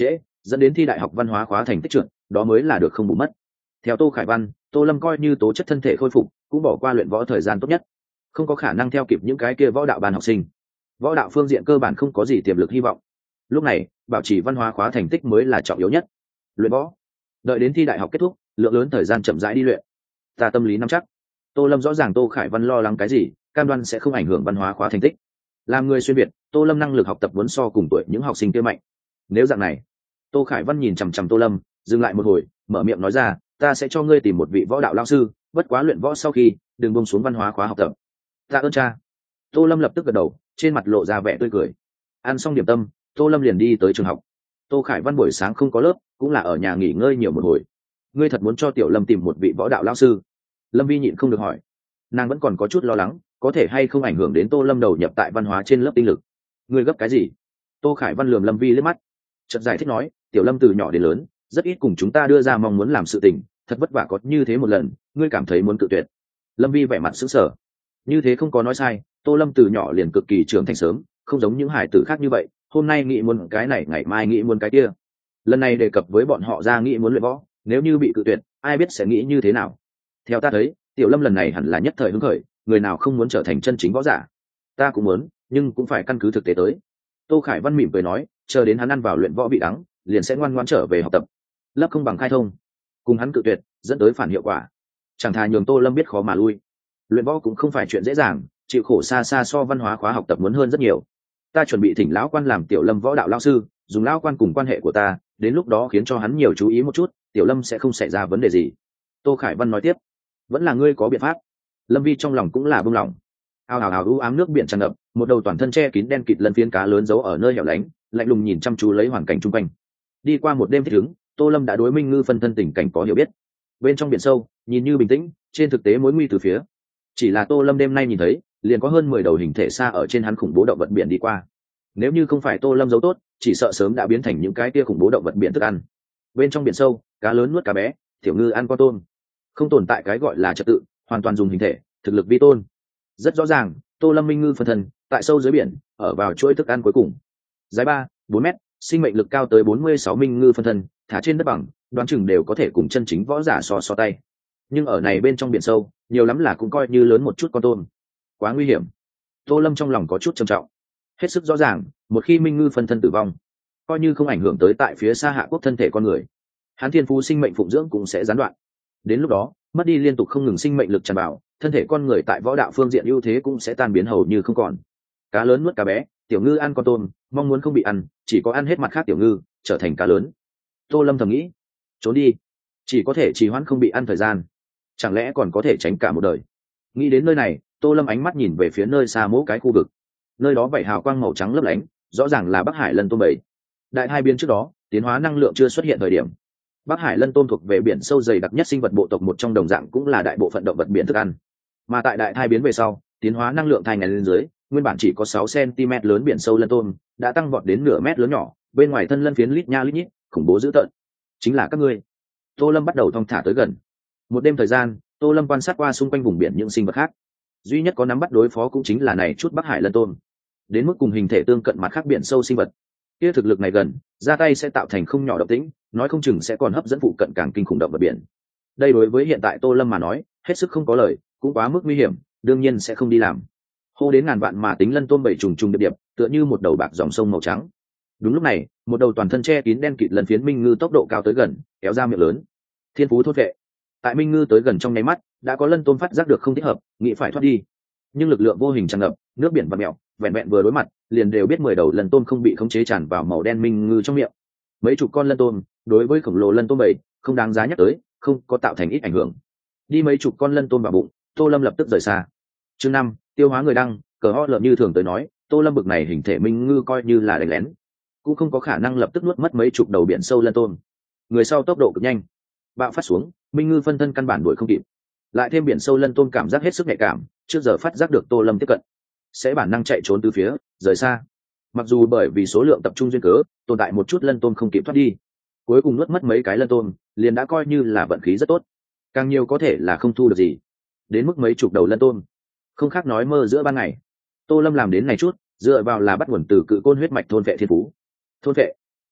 dẫn đến thi đại học văn hóa khóa thành tích trượt, đó mới là được không bù mất. Theo Tô Khải Văn, Tô Lâm coi như tố chất thân thể khôi phục, cũng bỏ qua luyện võ thời gian tốt nhất, không có khả năng theo kịp những cái kia võ đạo ban học sinh. Võ đạo phương diện cơ bản không có gì tiềm lực hy vọng. Lúc này, bảo trì văn hóa khóa thành tích mới là trọng yếu nhất. Luyện võ, đợi đến thi đại học kết thúc, lượng lớn thời gian chậm rãi đi luyện. Ta tâm lý nắm chắc. Tô Lâm rõ ràng Tô Khải Văn lo lắng cái gì, cam đoan sẽ không ảnh hưởng văn hóa khóa thành tích. Làm người xuyên việt, Tô Lâm năng lực học tập muốn so cùng tuổi những học sinh kia mạnh. Nếu dạng này, Tô Khải Văn nhìn chằm chằm Tô Lâm, dừng lại một hồi, mở miệng nói ra, ta sẽ cho ngươi tìm một vị võ đạo lao sư, bất quá luyện võ sau khi, đừng buông xuống văn hóa khóa học tập. Tạ ơn cha. Tô Lâm lập tức gật đầu, trên mặt lộ ra vẻ tươi cười. Ăn xong điểm tâm, Tô Lâm liền đi tới trường học. Tô Khải Văn buổi sáng không có lớp, cũng là ở nhà nghỉ ngơi nhiều một hồi. Ngươi thật muốn cho Tiểu Lâm tìm một vị võ đạo lao sư? Lâm Vi nhịn không được hỏi. Nàng vẫn còn có chút lo lắng, có thể hay không ảnh hưởng đến Tô Lâm đầu nhập tại văn hóa trên lớp tinh lực. Ngươi gấp cái gì? Tô Khải Văn lườm Lâm Vi liếc mắt, chợt giải thích nói, Tiểu Lâm từ nhỏ đến lớn, rất ít cùng chúng ta đưa ra mong muốn làm sự tình, thật vất vả có như thế một lần, ngươi cảm thấy muốn cự tuyệt? Lâm Vi vẻ mặt sững sờ. Như thế không có nói sai, Tô Lâm từ nhỏ liền cực kỳ trưởng thành sớm, không giống những hải tử khác như vậy, hôm nay nghĩ muốn cái này, ngày mai nghĩ muốn cái kia. Lần này đề cập với bọn họ ra nghĩ muốn luyện võ, nếu như bị cự tuyệt, ai biết sẽ nghĩ như thế nào. Theo ta thấy, Tiểu Lâm lần này hẳn là nhất thời hứng khởi, người nào không muốn trở thành chân chính võ giả. Ta cũng muốn, nhưng cũng phải căn cứ thực tế tới. Tô Khải Văn mỉm cười nói, chờ đến hắn ăn vào luyện võ bị đắng, liền sẽ ngoan ngoãn trở về học tập. Lớp không bằng khai thông, cùng hắn cự tuyệt, dẫn tới phản hiệu quả. Chẳng thà nhường Tô Lâm biết khó mà lui. Luyện võ cũng không phải chuyện dễ dàng, chịu khổ xa xa so văn hóa khóa học tập muốn hơn rất nhiều. Ta chuẩn bị thỉnh lão quan làm Tiểu Lâm võ đạo lão sư, dùng lão quan cùng quan hệ của ta, đến lúc đó khiến cho hắn nhiều chú ý một chút, Tiểu Lâm sẽ không xảy ra vấn đề gì. Tô Khải Văn nói tiếp, vẫn là ngươi có biện pháp. Lâm Vi trong lòng cũng là buông lỏng. Ao ào ào u ám nước biển tràn ngập, một đầu toàn thân che kín đen kịt lân phiến cá lớn giấu ở nơi hẻo lánh, lạnh lùng nhìn chăm chú lấy hoàn cảnh chung quanh. Đi qua một đêm thích ứng, Tô Lâm đã đối minh ngư phân thân tình cảnh có hiểu biết. Bên trong biển sâu, nhìn như bình tĩnh, trên thực tế mối nguy từ phía. Chỉ là Tô Lâm đêm nay nhìn thấy, liền có hơn 10 đầu hình thể xa ở trên hắn khủng bố động vật biển đi qua. Nếu như không phải Tô Lâm giấu tốt, chỉ sợ sớm đã biến thành những cái tia khủng bố động vật biển thức ăn. Bên trong biển sâu, cá lớn nuốt cá bé, tiểu ngư ăn con tôm. Không tồn tại cái gọi là trật tự, hoàn toàn dùng hình thể, thực lực vi tôn. Rất rõ ràng, Tô Lâm minh ngư phân thân, tại sâu dưới biển, ở vào chuỗi thức ăn cuối cùng. Dài 3-4 mét, sinh mệnh lực cao tới 46 minh ngư phân thân, thả trên đất bằng, đoán chừng đều có thể cùng chân chính võ giả so tay. Nhưng ở này bên trong biển sâu, nhiều lắm là cũng coi như lớn một chút con tôm. Quá nguy hiểm. Tô Lâm trong lòng có chút trầm trọng. Hết sức rõ ràng, một khi minh ngư phân thân tử vong, coi như không ảnh hưởng tới tại phía xa hạ quốc thân thể con người, hắn thiên phú sinh mệnh phụng dưỡng cũng sẽ gián đoạn. Đến lúc đó, mất đi liên tục không ngừng sinh mệnh lực tràn vào, thân thể con người tại võ đạo phương diện ưu thế cũng sẽ tan biến hầu như không còn. Cá lớn nuốt cá bé, tiểu ngư ăn con tôm, mong muốn không bị ăn, chỉ có ăn hết mặt khác tiểu ngư, trở thành cá lớn. Tô Lâm thầm nghĩ, trốn đi, chỉ có thể trì hoãn không bị ăn thời gian, chẳng lẽ còn có thể tránh cả một đời. Nghĩ đến nơi này, Tô Lâm ánh mắt nhìn về phía nơi xa mỗi cái khu vực, nơi đó vảy hào quang màu trắng lấp lánh, rõ ràng là Bắc Hải lân tôm bầy. Đại hai biến trước đó, tiến hóa năng lượng chưa xuất hiện thời điểm, Bắc Hải lân tôm thuộc về biển sâu dày đặc nhất sinh vật bộ tộc, một trong đồng dạng cũng là đại bộ phận động vật biển thức ăn. Mà tại đại thai biến về sau, tiến hóa năng lượng thai ngày lên dưới, nguyên bản chỉ có 6 cm lớn biển sâu lân tôm đã tăng vọt đến nửa mét lớn nhỏ, bên ngoài thân lân phiến lít nha lít nhít, khủng bố dữ tợn. Chính là các ngươi. Tô Lâm bắt đầu thong thả tới gần. Một đêm thời gian, Tô Lâm quan sát qua xung quanh vùng biển những sinh vật khác, duy nhất có nắm bắt đối phó cũng chính là này chút Bắc Hải lân tôm. Đến mức cùng hình thể tương cận mặt khác biển sâu sinh vật, kia thực lực này gần, ra tay sẽ tạo thành không nhỏ động tĩnh, nói không chừng sẽ còn hấp dẫn phụ cận càng kinh khủng động vật biển. Đây đối với hiện tại Tô Lâm mà nói, hết sức không có lời, cũng quá mức nguy hiểm, đương nhiên sẽ không đi làm. Hô đến ngàn vạn mà tính lân tôm bảy trùng trùng điệp điệp, tựa như một đầu bạc dòng sông màu trắng. Đúng lúc này, một đầu toàn thân che kín đen kịt lần phiến minh ngư tốc độ cao tới gần, kéo ra miệng lớn. Thiên phú thốt vệ. Tại minh ngư tới gần trong nháy mắt, đã có lân tôm phát giác được không thích hợp, nghĩ phải thoát đi. Nhưng lực lượng vô hình tràn ngập, nước biển vặn mèo, vẹn vẹn vừa đối mặt, liền đều biết 10 đầu lân tôm không bị khống chế tràn vào màu đen minh ngư trong miệng. Mấy chục con lân tôm, đối với khổng lồ lân tôm bảy, không đáng giá nhắc tới, không có tạo thành ít ảnh hưởng. Đi mấy chục con lân tôm vào bụng, Tô Lâm lập tức rời xa. Chương 5, tiêu hóa người đăng, cờ ho lợn như thường tới nói, Tô Lâm bực này hình thể minh ngư coi như là đánh lén, cũng không có khả năng lập tức nuốt mất mấy chục đầu biển sâu lân tôm. Người sau tốc độ cực nhanh, bạo phát xuống, minh ngư phân thân căn bản đuổi không kịp. Lại thêm biển sâu lân tôm cảm giác hết sức nhạy cảm, trước giờ phát giác được Tô Lâm tiếp cận, sẽ bản năng chạy trốn từ phía, rời xa. Mặc dù bởi vì số lượng tập trung duyên cớ, tồn tại một chút lân tôm không kịp thoát đi, cuối cùng nuốt mất mấy cái lân tôm, liền đã coi như là vận khí rất tốt. Càng nhiều có thể là không thu được gì, đến mức mấy chục đầu lân tôm, không khác nói mơ giữa ban ngày. Tô Lâm làm đến này chút, dựa vào là bắt nguồn từ cự côn huyết mạch thôn vệ thiên phú. Thôn vệ,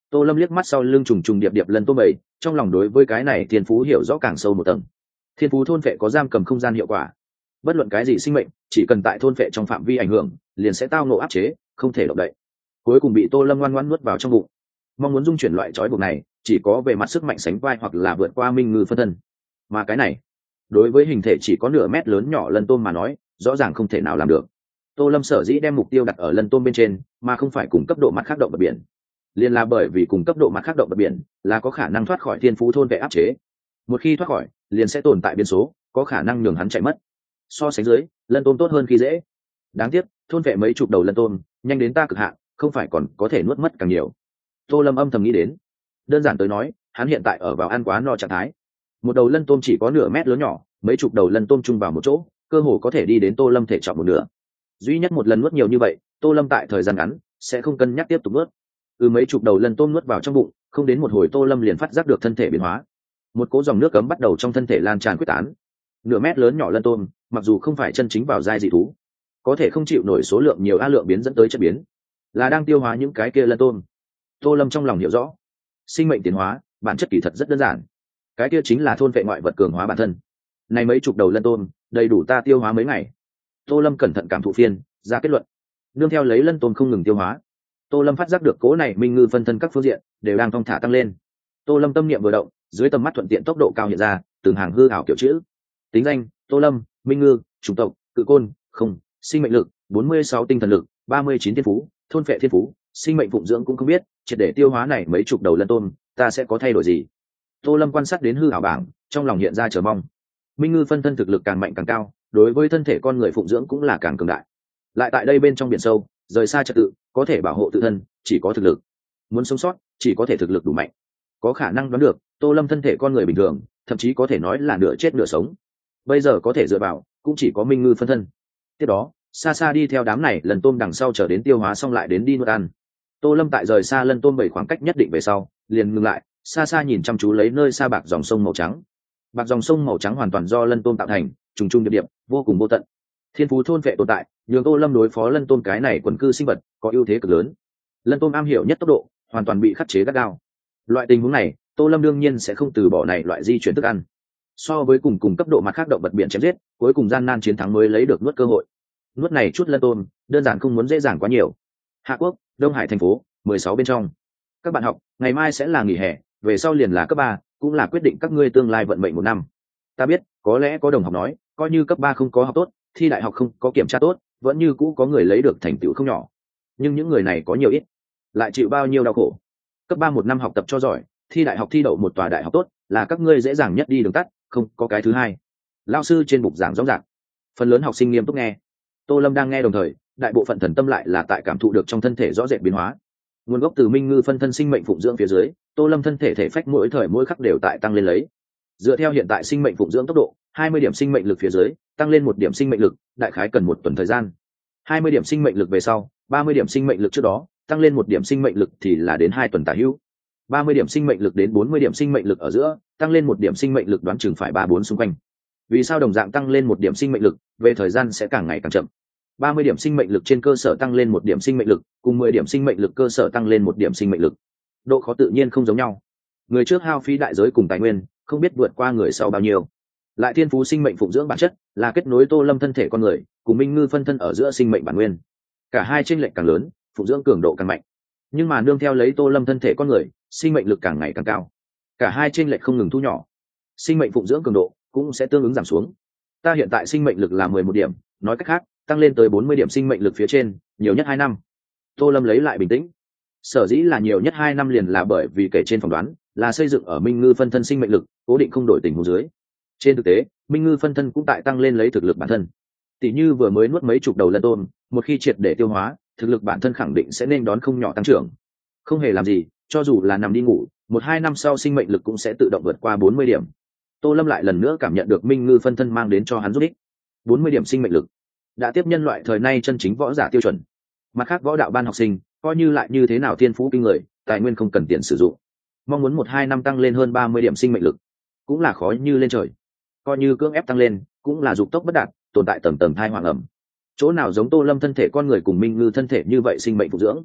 Tô Lâm liếc mắt sau lưng trùng trùng điệp điệp lần tôm bầy, trong lòng đối với cái này thiên phú hiểu rõ càng sâu một tầng. Thiên phú thôn vệ có giam cầm không gian hiệu quả, bất luận cái gì sinh mệnh chỉ cần tại thôn vệ trong phạm vi ảnh hưởng liền sẽ tao ngộ áp chế, không thể động đậy. Cuối cùng bị Tô Lâm ngoan ngoãn nuốt vào trong bụng. Mong muốn dung chuyển loại trói buộc này chỉ có về mặt sức mạnh sánh vai hoặc là vượt qua minh ngư phân thân, mà cái này đối với hình thể chỉ có nửa mét lớn nhỏ lân tôm mà nói rõ ràng không thể nào làm được. Tô Lâm sở dĩ đem mục tiêu đặt ở lân tôm bên trên mà không phải cùng cấp độ mặt khác động vật biển, liền là bởi vì cùng cấp độ mặt khác động vật biển là có khả năng thoát khỏi thiên phú thôn vệ áp chế. Một khi thoát khỏi liền sẽ tồn tại biến số, có khả năng nhường hắn chạy mất. So sánh dưới, lân tôm tốt hơn khi dễ. Đáng tiếc thôn vệ mấy chục đầu lân tôm nhanh đến ta cực hạn, không phải còn có thể nuốt mất càng nhiều. Tô Lâm âm thầm nghĩ đến. Đơn giản tới nói, hắn hiện tại ở vào ăn quá no trạng thái. Một đầu lân tôm chỉ có nửa mét lớn nhỏ, mấy chục đầu lân tôm chung vào một chỗ, cơ hồ có thể đi đến Tô Lâm thể trọng một nửa. Duy nhất một lần nuốt nhiều như vậy, Tô Lâm tại thời gian ngắn sẽ không cân nhắc tiếp tục nuốt. Mấy chục đầu lân tôm nuốt vào trong bụng, không đến một hồi Tô Lâm liền phát giác được thân thể biến hóa. Một cỗ dòng nước cấm bắt đầu trong thân thể lan tràn quyết tán. Nửa mét lớn nhỏ lân tôm, mặc dù không phải chân chính vào giai dị thú, có thể không chịu nổi số lượng nhiều a lượng biến dẫn tới chất biến, là đang tiêu hóa những cái kia lân tôm. Tô Lâm trong lòng hiểu rõ, sinh mệnh tiến hóa bản chất kỳ thật rất đơn giản, cái kia chính là thôn vệ ngoại vật cường hóa bản thân. Này mấy chục đầu lân tôm đầy đủ ta tiêu hóa mấy ngày. Tô Lâm cẩn thận cảm thụ phiên ra kết luận. Nương theo lấy lân tôm không ngừng tiêu hóa, Tô Lâm phát giác được cố này minh ngư phân thân các phương diện đều đang thong thả tăng lên. Tô Lâm tâm niệm vừa động, dưới tầm mắt thuận tiện tốc độ cao hiện ra từng hàng hư ảo kiểu chữ. Tính danh: Tô Lâm, minh ngư, chủng tộc cự côn, không, sinh mệnh lực 46, tinh thần lực 39, thiên phú thôn vệ thiên phú, sinh mệnh phụng dưỡng cũng không biết, triệt để tiêu hóa này mấy chục đầu lân tôm ta sẽ có thay đổi gì. Tô Lâm quan sát đến hư ảo bảng, trong lòng hiện ra chờ mong. Minh ngư phân thân thực lực càng mạnh càng cao, đối với thân thể con người phụng dưỡng cũng là càng cường đại. Lại tại đây bên trong biển sâu, rời xa trật tự, có thể bảo hộ tự thân chỉ có thực lực. Muốn sống sót chỉ có thể thực lực đủ mạnh. Có khả năng đoán được Tô Lâm thân thể con người bình thường, thậm chí có thể nói là nửa chết nửa sống. Bây giờ có thể dựa vào cũng chỉ có minh ngư phân thân. Tiếp đó xa xa đi theo đám này lần tôm đằng sau chờ đến tiêu hóa xong lại đến đi nuốt ăn. Tô Lâm tại rời xa lân tôm 7 khoảng cách nhất định về sau liền ngừng lại, xa xa nhìn chăm chú lấy nơi xa bạc dòng sông màu trắng. Bạc dòng sông màu trắng hoàn toàn do lân tôm tạo thành, trùng trùng điệp điệp, vô cùng vô tận. Thiên phú thôn vệ tồn tại, nhường Tô Lâm đối phó lân tôm cái này quần cư sinh vật có ưu thế cực lớn. Lân tôm am hiểu nhất tốc độ, hoàn toàn bị khắc chế gắt gao. Loại tình huống này, Tô Lâm đương nhiên sẽ không từ bỏ này loại di chuyển thức ăn. So với cùng cấp độ mặt khác động vật biển chém giết, cuối cùng gian nan chiến thắng mới lấy được nuốt cơ hội. Nuốt này chút lân tôm, đơn giản không muốn dễ dàng quá nhiều. Hạ Quốc, Đông Hải thành phố 16 bên trong. Các bạn học, ngày mai sẽ là nghỉ hè, về sau liền là cấp 3, cũng là quyết định các ngươi tương lai vận mệnh một năm. Ta biết, có lẽ có đồng học nói, coi như cấp 3 không có học tốt, thi đại học không có kiểm tra tốt, vẫn như cũ có người lấy được thành tựu không nhỏ. Nhưng những người này có nhiều ít, lại chịu bao nhiêu đau khổ. Cấp 3 một năm học tập cho giỏi, thi đại học thi đậu một tòa đại học tốt, là các ngươi dễ dàng nhất đi đường tắt, không có cái thứ hai. Lao sư trên bục giảng rõ ràng, phần lớn học sinh nghiêm túc nghe. Tô Lâm đang nghe đồng thời, đại bộ phận thần tâm lại là tại cảm thụ được trong thân thể rõ rệt biến hóa. Nguồn gốc từ minh ngư phân thân sinh mệnh phụng dưỡng phía dưới, Tô Lâm thân thể thể phách mỗi thời mỗi khắc đều tại tăng lên lấy. Dựa theo hiện tại sinh mệnh phụng dưỡng tốc độ, 20 điểm sinh mệnh lực phía dưới, tăng lên 1 điểm sinh mệnh lực, đại khái cần 1 tuần thời gian. 20 điểm sinh mệnh lực về sau, 30 điểm sinh mệnh lực trước đó, tăng lên 1 điểm sinh mệnh lực thì là đến 2 tuần tả hữu. 30 điểm sinh mệnh lực đến 40 điểm sinh mệnh lực ở giữa, tăng lên 1 điểm sinh mệnh lực đoán chừng phải 3-4 xung quanh. Vì sao đồng dạng tăng lên 1 điểm sinh mệnh lực, về thời gian sẽ càng ngày càng chậm. 30 điểm sinh mệnh lực trên cơ sở tăng lên 1 điểm sinh mệnh lực, cùng 10 điểm sinh mệnh lực cơ sở tăng lên 1 điểm sinh mệnh lực. Độ khó tự nhiên không giống nhau. Người trước hao phí đại giới cùng tài nguyên, không biết vượt qua người sau bao nhiêu. Lại thiên phú sinh mệnh phụng dưỡng bản chất là kết nối Tô Lâm thân thể con người cùng minh ngư phân thân ở giữa sinh mệnh bản nguyên. Cả hai chênh lệch càng lớn, phụng dưỡng cường độ càng mạnh. Nhưng mà nương theo lấy Tô Lâm thân thể con người, sinh mệnh lực càng ngày càng cao. Cả hai chênh lệch không ngừng thu nhỏ. Sinh mệnh phụng dưỡng cường độ cũng sẽ tương ứng giảm xuống. Ta hiện tại sinh mệnh lực là 11 điểm, nói cách khác, tăng lên tới 40 điểm sinh mệnh lực phía trên, nhiều nhất 2 năm. Tô Lâm lấy lại bình tĩnh. Sở dĩ là nhiều nhất 2 năm liền là bởi vì kể trên phỏng đoán là xây dựng ở minh ngư phân thân sinh mệnh lực cố định không đổi tình huống dưới. Trên thực tế, minh ngư phân thân cũng tại tăng lên lấy thực lực bản thân. Tỷ như vừa mới nuốt mấy chục đầu lân tôm, một khi triệt để tiêu hóa, thực lực bản thân khẳng định sẽ nên đón không nhỏ tăng trưởng. Không hề làm gì, cho dù là nằm đi ngủ, 1-2 năm sau sinh mệnh lực cũng sẽ tự động vượt qua 40 điểm. Tô Lâm lại lần nữa cảm nhận được minh ngư phân thân mang đến cho hắn giúp ích. 40 điểm sinh mệnh lực đã tiếp nhân loại thời nay chân chính võ giả tiêu chuẩn. Mặt khác võ đạo ban học sinh coi như lại như thế nào thiên phú kinh người, tài nguyên không cần tiền sử dụng, mong muốn 1-2 năm tăng lên hơn 30 điểm sinh mệnh lực cũng là khó như lên trời. Coi như cưỡng ép tăng lên cũng là dục tốc bất đạt, tồn tại tầng thai hoàng ẩm. Chỗ nào giống Tô Lâm thân thể con người cùng minh ngư thân thể như vậy sinh mệnh phục dưỡng.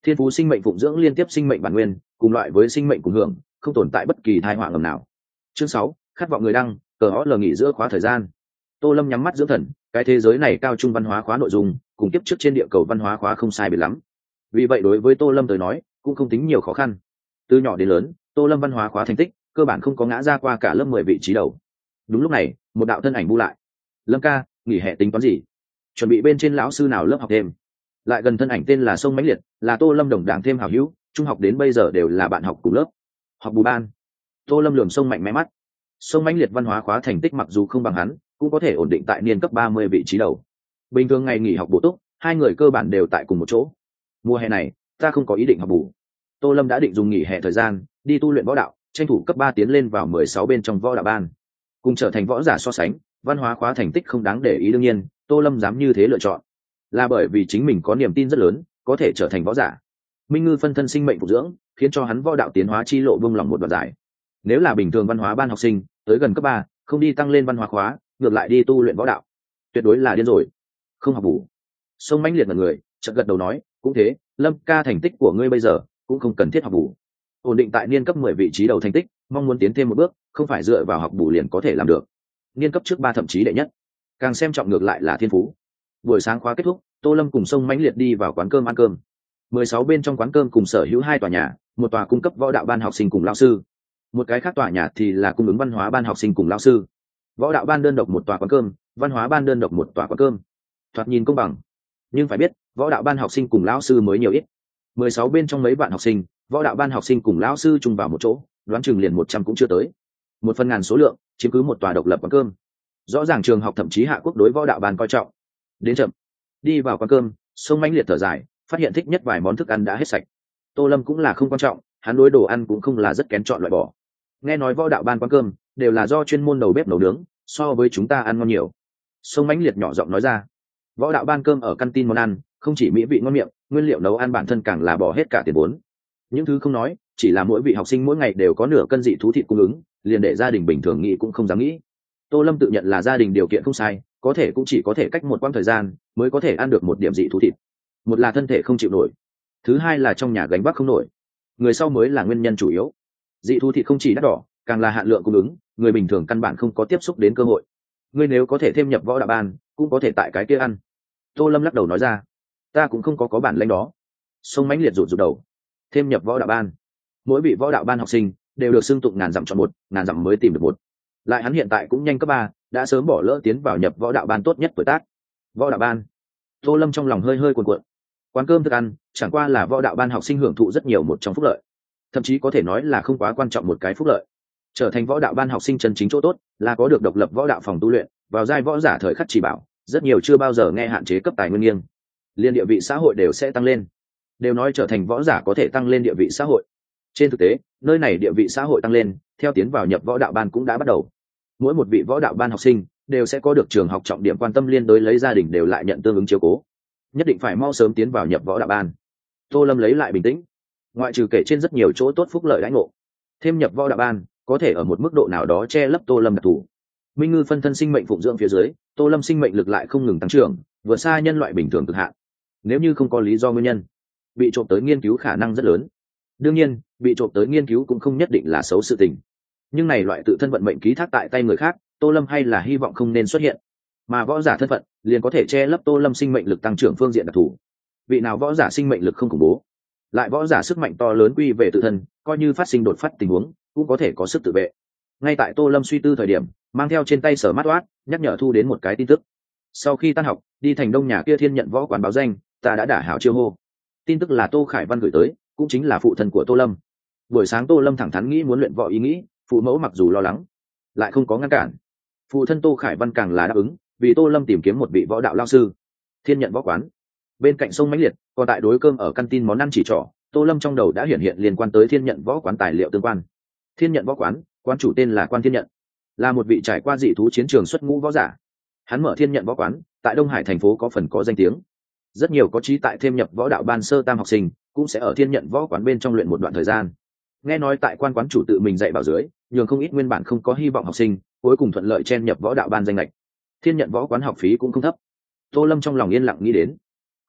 Thiên phú sinh mệnh phụng dưỡng liên tiếp sinh mệnh bản nguyên, cùng loại với sinh mệnh cùng hưởng, không tồn tại bất kỳ tai họa ngầm nào. Chương 6, khát vọng người đăng, cờ ó lờ nghỉ giữa khóa thời gian. Tô Lâm nhắm mắt dưỡng thần, cái thế giới này cao trung văn hóa khóa nội dung, cùng kiếp trước trên địa cầu văn hóa khóa không sai biệt lắm. Vì vậy đối với Tô Lâm tới nói, cũng không tính nhiều khó khăn. Từ nhỏ đến lớn, Tô Lâm văn hóa khóa thành tích, cơ bản không có ngã ra qua cả lớp 10 vị trí đầu. Đúng lúc này, một đạo thân ảnh bu lại. Lâm ca, nghỉ hè tính toán gì? Chuẩn bị bên trên lão sư nào lớp học thêm? Lại gần thân ảnh tên là Sông Mãnh Liệt, là Tô Lâm đồng đảng thêm hảo hữu, trung học đến bây giờ đều là bạn học cùng lớp. Học bù ban. Tô Lâm lườm Sông Mạnh mẽ mắt. Sông Mãnh Liệt văn hóa khóa thành tích mặc dù không bằng hắn, cũng có thể ổn định tại niên cấp 30 vị trí đầu. Bình thường ngày nghỉ học bổ túc, hai người cơ bản đều tại cùng một chỗ. Mùa hè này, ta không có ý định học bù. Tô Lâm đã định dùng nghỉ hè thời gian đi tu luyện võ đạo, tranh thủ cấp 3 tiến lên vào 16 bên trong võ đạo ban. Cùng trở thành võ giả so sánh, văn hóa khóa thành tích không đáng để ý, đương nhiên, Tô Lâm dám như thế lựa chọn, là bởi vì chính mình có niềm tin rất lớn, có thể trở thành võ giả. Minh ngư phân thân sinh mệnh phục dưỡng, khiến cho hắn võ đạo tiến hóa chi lộ buông lỏng một đoạn dài. Nếu là bình thường văn hóa ban học sinh, tới gần cấp 3, không đi tăng lên văn hóa khóa, ngược lại đi tu luyện võ đạo, tuyệt đối là điên rồi. Không học bù. Sông Mãnh Liệt là người, chợt gật đầu nói, cũng thế, Lâm ca thành tích của ngươi bây giờ cũng không cần thiết học bù. Ổn định tại niên cấp 10 vị trí đầu thành tích, mong muốn tiến thêm một bước, không phải dựa vào học bù liền có thể làm được. Niên cấp trước 3 thậm chí đệ nhất. Càng xem trọng ngược lại là thiên phú. Buổi sáng khóa kết thúc, Tô Lâm cùng Sông Mãnh Liệt đi vào quán cơm ăn cơm. 16 bên trong quán cơm cùng sở hữu 2 tòa nhà, một tòa cung cấp võ đạo ban học sinh cùng lão sư, một cái khác tòa nhà thì là cung ứng văn hóa ban học sinh cùng lão sư. Võ đạo ban đơn độc một tòa quán cơm, văn hóa ban đơn độc một tòa quán cơm. Thoạt nhìn công bằng, nhưng phải biết, võ đạo ban học sinh cùng lão sư mới nhiều ít. 16 bên trong mấy bạn học sinh, võ đạo ban học sinh cùng lão sư chung vào một chỗ, đoán chừng liền 100 cũng chưa tới. 1/1000 số lượng, chiếm cứ một tòa độc lập quán cơm. Rõ ràng trường học thậm chí hạ quốc đối võ đạo ban coi trọng. Đến chậm. Đi vào quán cơm, Sông Mãnh Liệt thở dài, phát hiện thích nhất vài món thức ăn đã hết sạch. Tô Lâm cũng là không quan trọng, hắn đối đồ ăn cũng không là rất kén chọn loại bỏ. Nghe nói võ đạo ban quán cơm đều là do chuyên môn đầu bếp nấu nướng, so với chúng ta ăn ngon nhiều. Sông Mãnh Liệt nhỏ giọng nói ra. Võ đạo ban cơm ở căn tin món ăn, không chỉ mỹ vị ngon miệng, nguyên liệu nấu ăn bản thân càng là bỏ hết cả tiền vốn. Những thứ không nói, chỉ là mỗi vị học sinh mỗi ngày đều có nửa cân dị thú thịt cung ứng, liền để gia đình bình thường nghĩ cũng không dám nghĩ. Tô Lâm tự nhận là gia đình điều kiện không sai, có thể cũng chỉ có thể cách một quãng thời gian mới có thể ăn được một điểm dị thú thịt. Một là thân thể không chịu nổi, thứ hai là trong nhà gánh vác không nổi, người sau mới là nguyên nhân chủ yếu. Dị thú thịt không chỉ đắt đỏ, càng là hạn lượng cung ứng, người bình thường căn bản không có tiếp xúc đến cơ hội. Ngươi nếu có thể thêm nhập võ đạo ban, cũng có thể tại cái kia ăn. Tô Lâm lắc đầu nói ra, ta cũng không có bản lĩnh đó. Sông Mãnh Liệt rụt đầu. Thêm nhập võ đạo ban, mỗi vị võ đạo ban học sinh đều được xưng tụng ngàn dặm chọn một, ngàn dặm mới tìm được một. Lại hắn hiện tại cũng nhanh cấp 3, đã sớm bỏ lỡ tiến vào nhập võ đạo ban tốt nhất tuổi tác. Võ đạo ban. Tô Lâm trong lòng hơi hơi cuộn cuộn. Quán cơm thức ăn chẳng qua là võ đạo ban học sinh hưởng thụ rất nhiều một trong phúc lợi, thậm chí có thể nói là không quá quan trọng một cái phúc lợi. Trở thành võ đạo ban học sinh chân chính chỗ tốt là có được độc lập võ đạo phòng tu luyện, vào giai võ giả thời khắc chỉ bảo, rất nhiều chưa bao giờ nghe hạn chế cấp tài nguyên nghiêng, liên địa vị xã hội đều sẽ tăng lên. Đều nói trở thành võ giả có thể tăng lên địa vị xã hội. Trên thực tế, nơi này địa vị xã hội tăng lên, theo tiến vào nhập võ đạo ban cũng đã bắt đầu. Mỗi một vị võ đạo ban học sinh đều sẽ có được trường học trọng điểm quan tâm, liên đối lấy gia đình đều lại nhận tương ứng chiếu cố. Nhất định phải mau sớm tiến vào nhập võ đạo ban. Tô Lâm lấy lại bình tĩnh. Ngoại trừ kể trên rất nhiều chỗ tốt phúc lợi đãi ngộ, thêm nhập võ đạo ban có thể ở một mức độ nào đó che lấp Tô Lâm đặc thù. Minh ngư phân thân sinh mệnh phụng dưỡng phía dưới, Tô Lâm sinh mệnh lực lại không ngừng tăng trưởng, vượt xa nhân loại bình thường cực hạn. Nếu như không có lý do nguyên nhân, bị trộm tới nghiên cứu khả năng rất lớn. Đương nhiên, bị trộm tới nghiên cứu cũng không nhất định là xấu sự tình. Nhưng này loại tự thân vận mệnh ký thác tại tay người khác, Tô Lâm hay là hy vọng không nên xuất hiện. Mà võ giả thân phận liền có thể che lấp Tô Lâm sinh mệnh lực tăng trưởng phương diện đặc thù. Vị nào võ giả sinh mệnh lực không khủng bố, lại võ giả sức mạnh to lớn quy về tự thân, coi như phát sinh đột phát tình huống cũng có thể có sức tự vệ. Ngay tại Tô Lâm suy tư thời điểm, mang theo trên tay sở mát oát nhắc nhở thu đến một cái tin tức. Sau khi tan học, đi thành đông nhà kia Thiên Nhận võ quán báo danh, ta đã đả hảo chiêu hô. Tin tức là Tô Khải Văn gửi tới, cũng chính là phụ thân của Tô Lâm. Buổi sáng Tô Lâm thẳng thắn nghĩ muốn luyện võ ý nghĩ, phụ mẫu mặc dù lo lắng, lại không có ngăn cản. Phụ thân Tô Khải Văn càng là đáp ứng, vì Tô Lâm tìm kiếm một vị võ đạo lao sư. Thiên Nhận võ quán bên cạnh sông Mãnh Liệt, còn tại đối cơm ở căn tin món ăn chỉ trỏ, Tô Lâm trong đầu đã hiện hiện liên quan tới Thiên Nhận võ quán tài liệu tương quan. Thiên Nhận võ quán, quán chủ tên là Quan Thiên Nhận, là một vị trải qua dị thú chiến trường xuất ngũ võ giả. Hắn mở Thiên Nhận võ quán tại Đông Hải thành phố có phần có danh tiếng. Rất nhiều có chí tại thêm nhập võ đạo ban sơ tam học sinh cũng sẽ ở Thiên Nhận võ quán bên trong luyện một đoạn thời gian. Nghe nói tại quan quán chủ tự mình dạy bảo dưới, nhường không ít nguyên bản không có hy vọng học sinh cuối cùng thuận lợi chen nhập võ đạo ban danh lệch. Thiên Nhận võ quán học phí cũng không thấp. Tô Lâm trong lòng yên lặng nghĩ đến,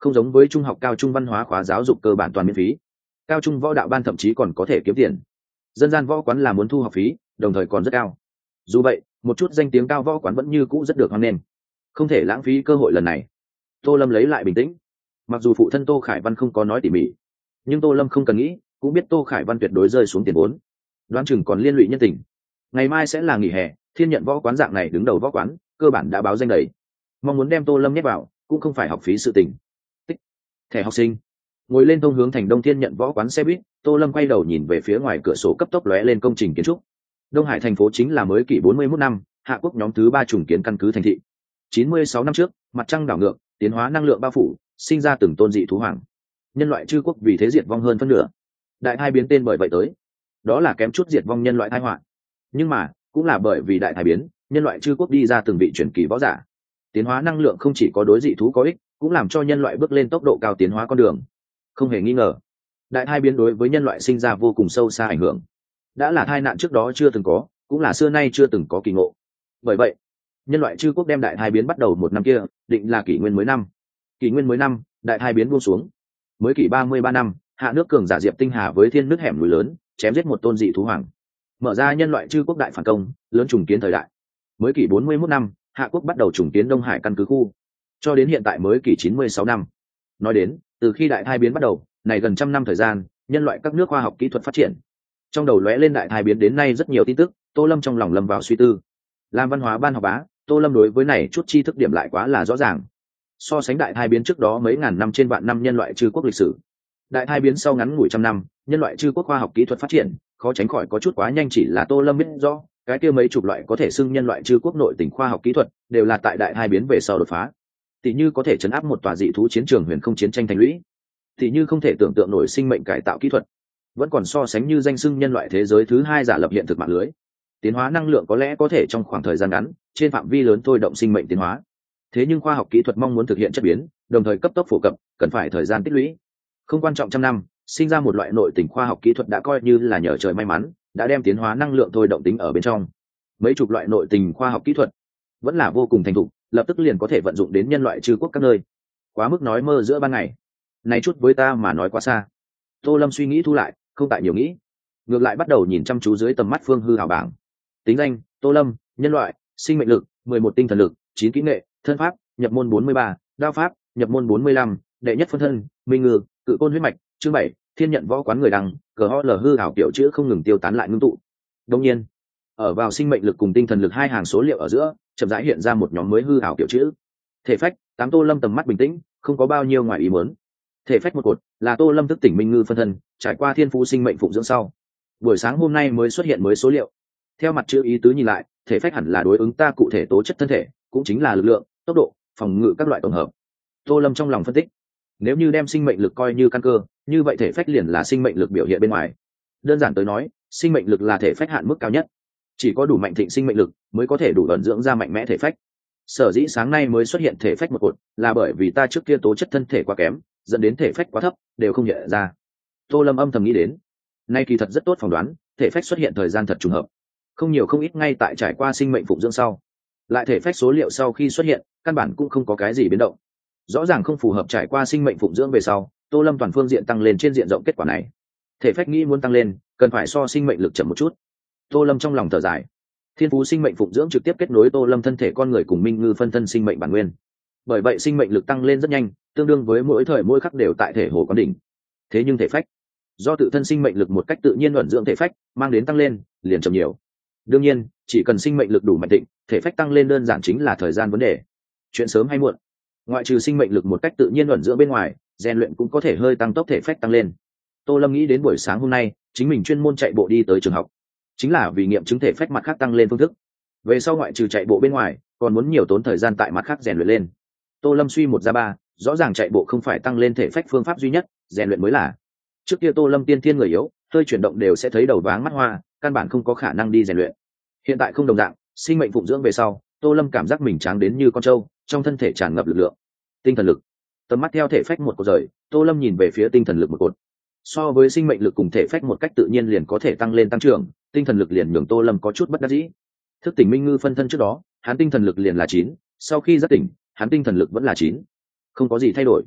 Không giống với trung học cao trung văn hóa khóa giáo dục cơ bản toàn miễn phí, cao trung võ đạo ban thậm chí còn có thể kiếm tiền. Dân gian võ quán là muốn thu học phí, đồng thời còn rất cao. Dù vậy, một chút danh tiếng cao võ quán vẫn như cũ rất được hoan nghênh, không thể lãng phí cơ hội lần này. Tô Lâm lấy lại bình tĩnh. Mặc dù phụ thân Tô Khải Văn không có nói tỉ mỉ, nhưng Tô Lâm không cần nghĩ cũng biết Tô Khải Văn tuyệt đối rơi xuống tiền vốn, đoán chừng còn liên lụy nhân tình. Ngày mai sẽ là nghỉ hè, Thiên Nhận võ quán dạng này đứng đầu võ quán cơ bản đã báo danh đầy, mong muốn đem Tô Lâm nhét vào cũng không phải học phí sự tình. Tích thẻ học sinh. Ngồi lên thông hướng thành Đông Thiên Nhận võ quán xe buýt, Tô Lâm quay đầu nhìn về phía ngoài cửa sổ cấp tốc lóe lên công trình kiến trúc. Đông Hải thành phố chính là mới kỷ 41 năm, Hạ Quốc nhóm thứ 3 trùng kiến căn cứ thành thị. 96 năm trước, mặt trăng đảo ngược, tiến hóa năng lượng bao phủ, sinh ra từng tôn dị thú hoàng. Nhân loại chư quốc vì thế diệt vong hơn phân nửa. Đại thai biến tên bởi vậy tới, đó là kém chút diệt vong nhân loại tai họa. Nhưng mà, cũng là bởi vì đại thai biến, nhân loại chư quốc đi ra từng vị truyền kỳ võ giả. Tiến hóa năng lượng không chỉ có đối dị thú có ích, cũng làm cho nhân loại bước lên tốc độ cao tiến hóa con đường. Không hề nghi ngờ, đại thai biến đối với nhân loại sinh ra vô cùng sâu xa ảnh hưởng. Đã là tai nạn trước đó chưa từng có, cũng là xưa nay chưa từng có kỳ ngộ. Bởi vậy, nhân loại chư quốc đem đại thai biến bắt đầu một năm kia định là kỷ nguyên mới năm. Kỷ nguyên mới năm, đại thai biến buông xuống. Mới kỷ 33 năm, hạ nước cường giả Diệp Tinh Hà với thiên nước hẻm núi lớn chém giết một tôn dị thú hoàng, mở ra nhân loại chư quốc đại phản công, lớn trùng kiến thời đại. Mới kỷ 41 năm, hạ quốc bắt đầu trùng kiến Đông Hải căn cứ khu, cho đến hiện tại mới kỷ 96 năm. Nói đến, từ khi đại thai biến bắt đầu, này gần trăm năm thời gian, nhân loại các nước khoa học kỹ thuật phát triển. Trong đầu lóe lên đại thai biến đến nay rất nhiều tin tức, Tô Lâm trong lòng lâm vào suy tư. Làm văn hóa ban học bá, Tô Lâm đối với này chút tri thức điểm lại quá là rõ ràng. So sánh đại thai biến trước đó mấy ngàn năm trên vạn năm nhân loại chư quốc lịch sử, đại thai biến sau ngắn ngủi trăm năm, nhân loại chư quốc khoa học kỹ thuật phát triển khó tránh khỏi có chút quá nhanh. Chỉ là Tô Lâm biết rõ, cái kia mấy chục loại có thể xưng nhân loại chư quốc nội tình khoa học kỹ thuật đều là tại đại thai biến về sau đột phá. Tỷ như có thể chấn áp một tòa dị thú chiến trường huyền không chiến tranh thành lũy, tỷ như không thể tưởng tượng nổi sinh mệnh cải tạo kỹ thuật, vẫn còn so sánh như danh xưng nhân loại thế giới thứ hai giả lập hiện thực mạng lưới. Tiến hóa năng lượng có lẽ có thể trong khoảng thời gian ngắn trên phạm vi lớn thôi động sinh mệnh tiến hóa, thế nhưng khoa học kỹ thuật mong muốn thực hiện chất biến đồng thời cấp tốc phổ cập cần phải thời gian tích lũy. Không quan trọng trăm năm sinh ra một loại nội tình khoa học kỹ thuật đã coi như là nhờ trời may mắn, đã đem tiến hóa năng lượng thôi động tính ở bên trong. Mấy chục loại nội tình khoa học kỹ thuật vẫn là vô cùng thành thục, lập tức liền có thể vận dụng đến nhân loại chư quốc các nơi. Quá mức nói mơ giữa ban ngày, này chút với ta mà nói quá xa. Tô Lâm suy nghĩ thu lại, không tại nhiều nghĩ, ngược lại bắt đầu nhìn chăm chú dưới tầm mắt phương hư hào bảng. Tính danh: Tô Lâm, nhân loại, sinh mệnh lực 11 tinh thần lực 9 kỹ nghệ, thân pháp nhập môn 43, đao pháp nhập môn 45, đệ nhất phân thân minh ngư, cự côn huyết mạch chương 7, Thiên Nhận võ quán người đăng, GOL hư hào kiểu chữ không ngừng tiêu tán lại ngưng tụ. Đương nhiên, ở vào sinh mệnh lực cùng tinh thần lực hai hàng số liệu ở giữa, chậm rãi hiện ra một nhóm mới hư hào kiểu chữ. Thể phách 8. Tô Lâm tầm mắt bình tĩnh, không có bao nhiêu ngoài ý muốn. Thể phách một cột là Tô Lâm thức tỉnh minh ngư phân thân, trải qua thiên phú sinh mệnh phụng dưỡng sau, buổi sáng hôm nay mới xuất hiện mới số liệu. Theo mặt chữ ý tứ nhìn lại, thể phách hẳn là đối ứng ta cụ thể tố chất thân thể, cũng chính là lực lượng, tốc độ, phòng ngự các loại tổng hợp. Tô Lâm trong lòng phân tích, nếu như đem sinh mệnh lực coi như căn cơ, như vậy thể phách liền là sinh mệnh lực biểu hiện bên ngoài. Đơn giản tới nói, sinh mệnh lực là thể phách hạn mức cao nhất, chỉ có đủ mạnh thịnh sinh mệnh lực mới có thể đủ ẩn dưỡng ra mạnh mẽ thể phách. Sở dĩ sáng nay mới xuất hiện thể phách một cột, là bởi vì ta trước kia tố chất thân thể quá kém, dẫn đến thể phách quá thấp, đều không nhận ra. Tô Lâm âm thầm nghĩ đến, nay kỳ thật rất tốt phỏng đoán, thể phách xuất hiện thời gian thật trùng hợp, không nhiều không ít ngay tại trải qua sinh mệnh phụng dưỡng sau, lại thể phách số liệu sau khi xuất hiện căn bản cũng không có cái gì biến động, rõ ràng không phù hợp trải qua sinh mệnh phụng dưỡng về sau. Tô Lâm toàn phương diện tăng lên trên diện rộng, kết quả này thể phách nghĩ muốn tăng lên cần phải so sinh mệnh lực chậm một chút. Tô Lâm trong lòng thở dài, thiên phú sinh mệnh phụng dưỡng trực tiếp kết nối Tô Lâm thân thể con người cùng minh ngư phân thân sinh mệnh bản nguyên, bởi vậy sinh mệnh lực tăng lên rất nhanh, tương đương với mỗi thời mỗi khắc đều tại thể hồ quán đỉnh. Thế nhưng thể phách do tự thân sinh mệnh lực một cách tự nhiên ẩn dưỡng thể phách mang đến tăng lên liền chậm nhiều. Đương nhiên, chỉ cần sinh mệnh lực đủ mạnh thịnh, thể phách tăng lên đơn giản chính là thời gian vấn đề, chuyện sớm hay muộn. Ngoại trừ sinh mệnh lực một cách tự nhiên ẩn dưỡng bên ngoài, rèn luyện cũng có thể hơi tăng tốc thể phách tăng lên. Tô Lâm nghĩ đến buổi sáng hôm nay chính mình chuyên môn chạy bộ đi tới trường học, chính là vì nghiệm chứng thể phách mặt khác tăng lên phương thức. Về sau ngoại trừ chạy bộ bên ngoài, còn muốn nhiều tốn thời gian tại mặt khác rèn luyện lên. Tô Lâm suy một ra ba, rõ ràng chạy bộ không phải tăng lên thể phách phương pháp duy nhất, rèn luyện mới là. Trước kia Tô Lâm tiên thiên người yếu, hơi chuyển động đều sẽ thấy đầu váng mắt hoa, căn bản không có khả năng đi rèn luyện. Hiện tại không đồng dạng, sinh mệnh phụng dưỡng về sau, Tô Lâm cảm giác mình tráng đến như con trâu, trong thân thể tràn ngập lực lượng. Tinh thần lực, tầm mắt theo thể phách một cột rời, Tô Lâm nhìn về phía tinh thần lực một cột. So với sinh mệnh lực cùng thể phách một cách tự nhiên liền có thể tăng lên tăng trưởng, tinh thần lực liền nhường Tô Lâm có chút bất đắc dĩ. Thức tỉnh minh ngư phân thân trước đó, hắn tinh thần lực liền là 9, sau khi giác tỉnh, hắn tinh thần lực vẫn là 9, không có gì thay đổi.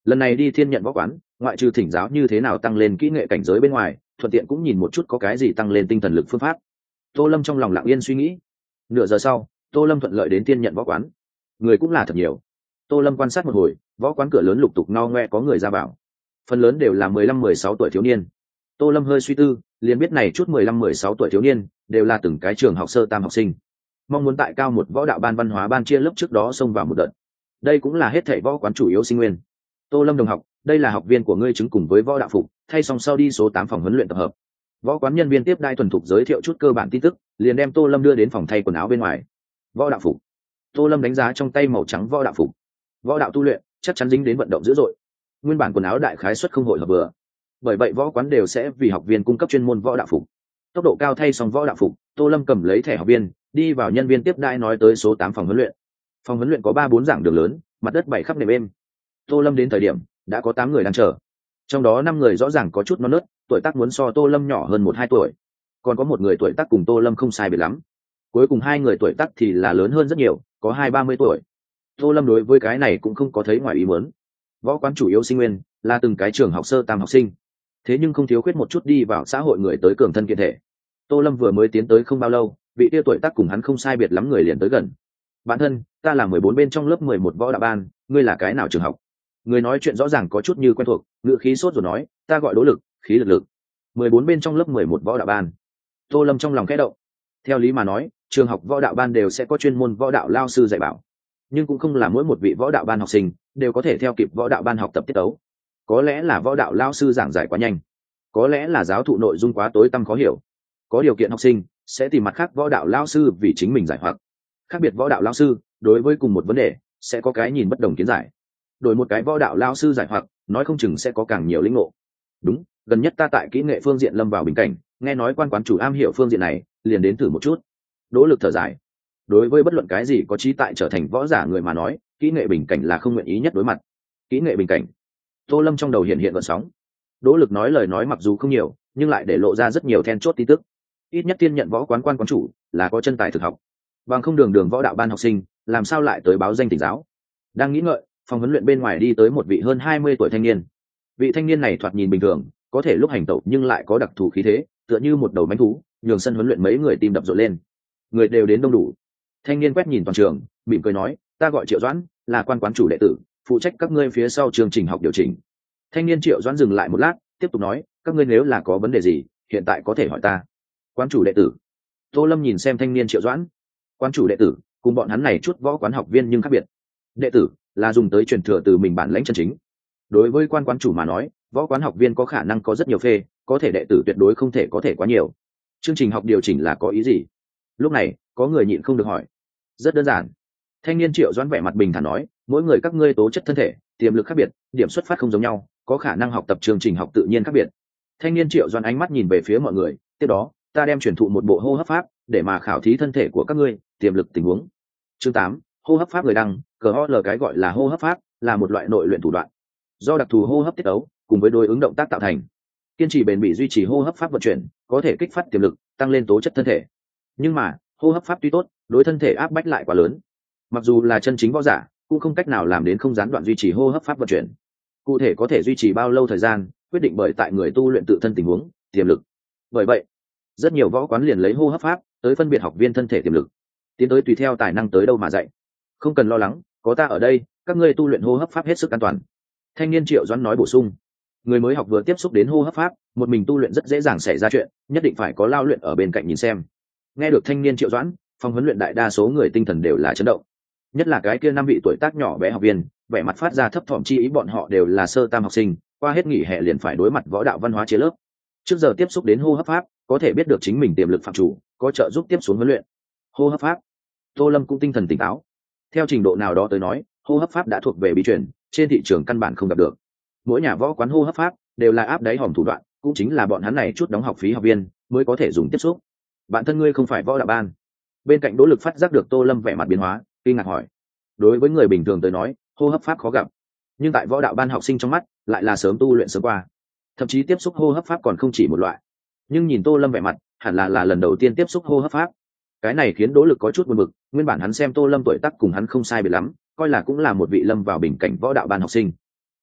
lần này đi thiên nhận võ quán, ngoại trừ thỉnh giáo như thế nào tăng lên kỹ nghệ cảnh giới bên ngoài, thuận tiện cũng nhìn một chút có cái gì tăng lên tinh thần lực phương pháp. Tô Lâm trong lòng lặng yên suy nghĩ. Nửa giờ sau, Tô Lâm thuận lợi đến thiên nhận võ quán. Người cũng là thật nhiều. Tô Lâm quan sát một hồi, võ quán cửa lớn lục tục no ngoe có người ra vào, phần lớn đều là 15-16 tuổi thiếu niên. Tô Lâm hơi suy tư, liền biết này chút 15-16 tuổi thiếu niên đều là từng cái trường học sơ tam học sinh, mong muốn tại cao một võ đạo ban văn hóa ban chia lớp trước đó xông vào một đợt. Đây cũng là hết thảy võ quán chủ yếu sinh nguyên. Tô Lâm đồng học, đây là học viên của ngươi chứng cùng với võ đạo phục, thay xong sau đi số 8 phòng huấn luyện tập hợp. Võ quán nhân viên tiếp đai thuần thục giới thiệu chút cơ bản tin tức, liền đem Tô Lâm đưa đến phòng thay quần áo bên ngoài. Võ đạo phục. Tô Lâm đánh giá trong tay màu trắng võ đạo phục. Võ đạo tu luyện chắc chắn dính đến vận động dữ dội. Nguyên bản quần áo đại khái suất không hội hợp vừa, bởi vậy võ quán đều sẽ vì học viên cung cấp chuyên môn võ đạo phục. Tốc độ cao thay xong võ đạo phục, Tô Lâm cầm lấy thẻ học viên, đi vào nhân viên tiếp đai nói tới số 8 phòng huấn luyện. Phòng huấn luyện có 3-4 giảng đường lớn, mặt đất bảy khắp nệm êm. Tô Lâm đến thời điểm đã có 8 người đang chờ, trong đó 5 người rõ ràng có chút non nớt, tuổi tác muốn so Tô Lâm nhỏ hơn 1-2 tuổi, còn có một người tuổi tác cùng Tô Lâm không sai biệt lắm, cuối cùng 2 người tuổi tác thì là lớn hơn rất nhiều, có 20-30 tuổi. Tô Lâm đối với cái này cũng không có thấy ngoài ý muốn. Võ quán chủ yếu sinh nguyên là từng cái trường học sơ tam học sinh, thế nhưng không thiếu khuyết một chút đi vào xã hội người tới cường thân kiện thể. Tô Lâm vừa mới tiến tới không bao lâu, vị tia tuổi tác cùng hắn không sai biệt lắm người liền tới gần. Bạn thân, ta là 14 bên trong lớp 11 võ đạo ban, ngươi là cái nào trường học? Người nói chuyện rõ ràng có chút như quen thuộc, ngữ khí sốt rồi nói, ta gọi Đỗ Lực, khí lực lực. 14 bên trong lớp 11 võ đạo ban. Tô Lâm trong lòng khẽ động. Theo lý mà nói, trường học võ đạo ban đều sẽ có chuyên môn võ đạo lao sư dạy bảo, nhưng cũng không là mỗi một vị võ đạo ban học sinh đều có thể theo kịp võ đạo ban học tập tiết tấu. Có lẽ là võ đạo lao sư giảng giải quá nhanh, có lẽ là giáo thụ nội dung quá tối tăm khó hiểu. Có điều kiện học sinh sẽ tìm mặt khác võ đạo lao sư vì chính mình giải hoặc. Khác biệt võ đạo lao sư đối với cùng một vấn đề sẽ có cái nhìn bất đồng kiến giải. Đổi một cái võ đạo lao sư giải hoặc, nói không chừng sẽ có càng nhiều lĩnh ngộ. Đúng, gần nhất ta tại kỹ nghệ phương diện lâm vào bình cảnh, nghe nói quan quán chủ am hiểu phương diện này, liền đến thử một chút. Đỗ Lực thở dài. Đối với bất luận cái gì có trí tại trở thành võ giả người mà nói, kỹ nghệ bình cảnh là không nguyện ý nhất đối mặt. Kỹ nghệ bình cảnh. Tô Lâm trong đầu hiện gợn sóng. Đỗ Lực nói lời nói mặc dù không nhiều, nhưng lại để lộ ra rất nhiều then chốt tin tức. Ít nhất tiên nhận võ quán quan quán chủ là có chân tài thực học, bằng không đường võ đạo ban học sinh làm sao lại tới báo danh tỉnh giáo. Đang nghĩ ngợi, phòng huấn luyện bên ngoài đi tới một vị hơn 20 tuổi thanh niên. Vị thanh niên này thoạt nhìn bình thường, có thể lúc hành tẩu nhưng lại có đặc thù khí thế, tựa như một đầu mãnh thú, nhường sân huấn luyện mấy người tim đập rộn lên. Người đều đến đông đủ. Thanh niên quét nhìn toàn trường, mỉm cười nói, ta gọi Triệu Doãn, là quan quán chủ đệ tử, phụ trách các ngươi phía sau chương trình học điều chỉnh. Thanh niên Triệu Doãn dừng lại một lát, tiếp tục nói, các ngươi nếu là có vấn đề gì, hiện tại có thể hỏi ta. Quán chủ đệ tử. Tô Lâm nhìn xem thanh niên Triệu Doãn. Quán chủ đệ tử cùng bọn hắn này chút võ quán học viên nhưng khác biệt. Đệ tử là dùng tới truyền thừa từ mình bản lãnh chân chính. Đối với quan quán chủ mà nói, võ quán học viên có khả năng có rất nhiều phê, có thể đệ tử tuyệt đối không thể có thể quá nhiều. Chương trình học điều chỉnh là có ý gì? Lúc này có người nhịn không được hỏi. Rất đơn giản. Thanh niên Triệu Doãn vẻ mặt bình thản nói, mỗi người các ngươi tố chất thân thể, tiềm lực khác biệt, điểm xuất phát không giống nhau, có khả năng học tập chương trình học tự nhiên khác biệt. Thanh niên Triệu Doãn ánh mắt nhìn về phía mọi người, tiếp đó ta đem truyền thụ một bộ hô hấp pháp để mà khảo thí thân thể của các ngươi, tiềm lực tình huống. Chương 8, hô hấp pháp người đăng, COL cái gọi là hô hấp pháp là một loại nội luyện thủ đoạn, do đặc thù hô hấp tiết ấu cùng với đối ứng động tác tạo thành. Kiên trì bền bỉ duy trì hô hấp pháp vận chuyển, có thể kích phát tiềm lực, tăng lên tố chất thân thể. Nhưng mà, hô hấp pháp tuy tốt, đối thân thể áp bách lại quá lớn. Mặc dù là chân chính võ giả, cũng không cách nào làm đến không gián đoạn duy trì hô hấp pháp vận chuyển. Cụ thể có thể duy trì bao lâu thời gian, quyết định bởi tại người tu luyện tự thân tình huống, tiềm lực. Bởi vậy, rất nhiều võ quán liền lấy hô hấp pháp tới phân biệt học viên thân thể tiềm lực, tiến tới tùy theo tài năng tới đâu mà dạy. Không cần lo lắng, có ta ở đây, các ngươi tu luyện hô hấp pháp hết sức an toàn. Thanh niên Triệu Doãn nói bổ sung. Người mới học vừa tiếp xúc đến hô hấp pháp, một mình tu luyện rất dễ dàng xảy ra chuyện, nhất định phải có lao luyện ở bên cạnh nhìn xem. Nghe được thanh niên Triệu Doãn, phòng huấn luyện đại đa số người tinh thần đều là chấn động, nhất là cái kia 5 vị tuổi tác nhỏ bé học viên, vẻ mặt phát ra thấp thỏm chi ý. Bọn họ đều là sơ tam học sinh, qua hết nghỉ hè liền phải đối mặt võ đạo văn hóa chia lớp. Trước giờ tiếp xúc đến hô hấp pháp, có thể biết được chính mình tiềm lực phạm chủ, có trợ giúp tiếp xuống huấn luyện. Hô hấp pháp. Tô Lâm cũng tinh thần tỉnh táo. Theo trình độ nào đó tới nói, hô hấp pháp đã thuộc về bí truyền, trên thị trường căn bản không gặp được. Mỗi nhà võ quán hô hấp pháp đều là áp đáy hòm thủ đoạn, cũng chính là bọn hắn này chút đóng học phí học viên mới có thể dùng tiếp xúc. Bạn thân ngươi không phải võ đạo ban? Bên cạnh Đỗ Lực phát giác được Tô Lâm vẻ mặt biến hóa, kinh ngạc hỏi. Đối với người bình thường tới nói, hô hấp pháp khó gặp, nhưng tại võ đạo ban học sinh trong mắt lại là sớm tu luyện sớm qua, thậm chí tiếp xúc hô hấp pháp còn không chỉ một loại. Nhưng nhìn Tô Lâm vẻ mặt, hẳn là lần đầu tiên tiếp xúc hô hấp pháp. Cái này khiến Đỗ Lực có chút buồn bực, nguyên bản hắn xem Tô Lâm tuổi tác cùng hắn không sai biệt lắm, coi là cũng là một vị lâm vào bình cảnh võ đạo ban học sinh,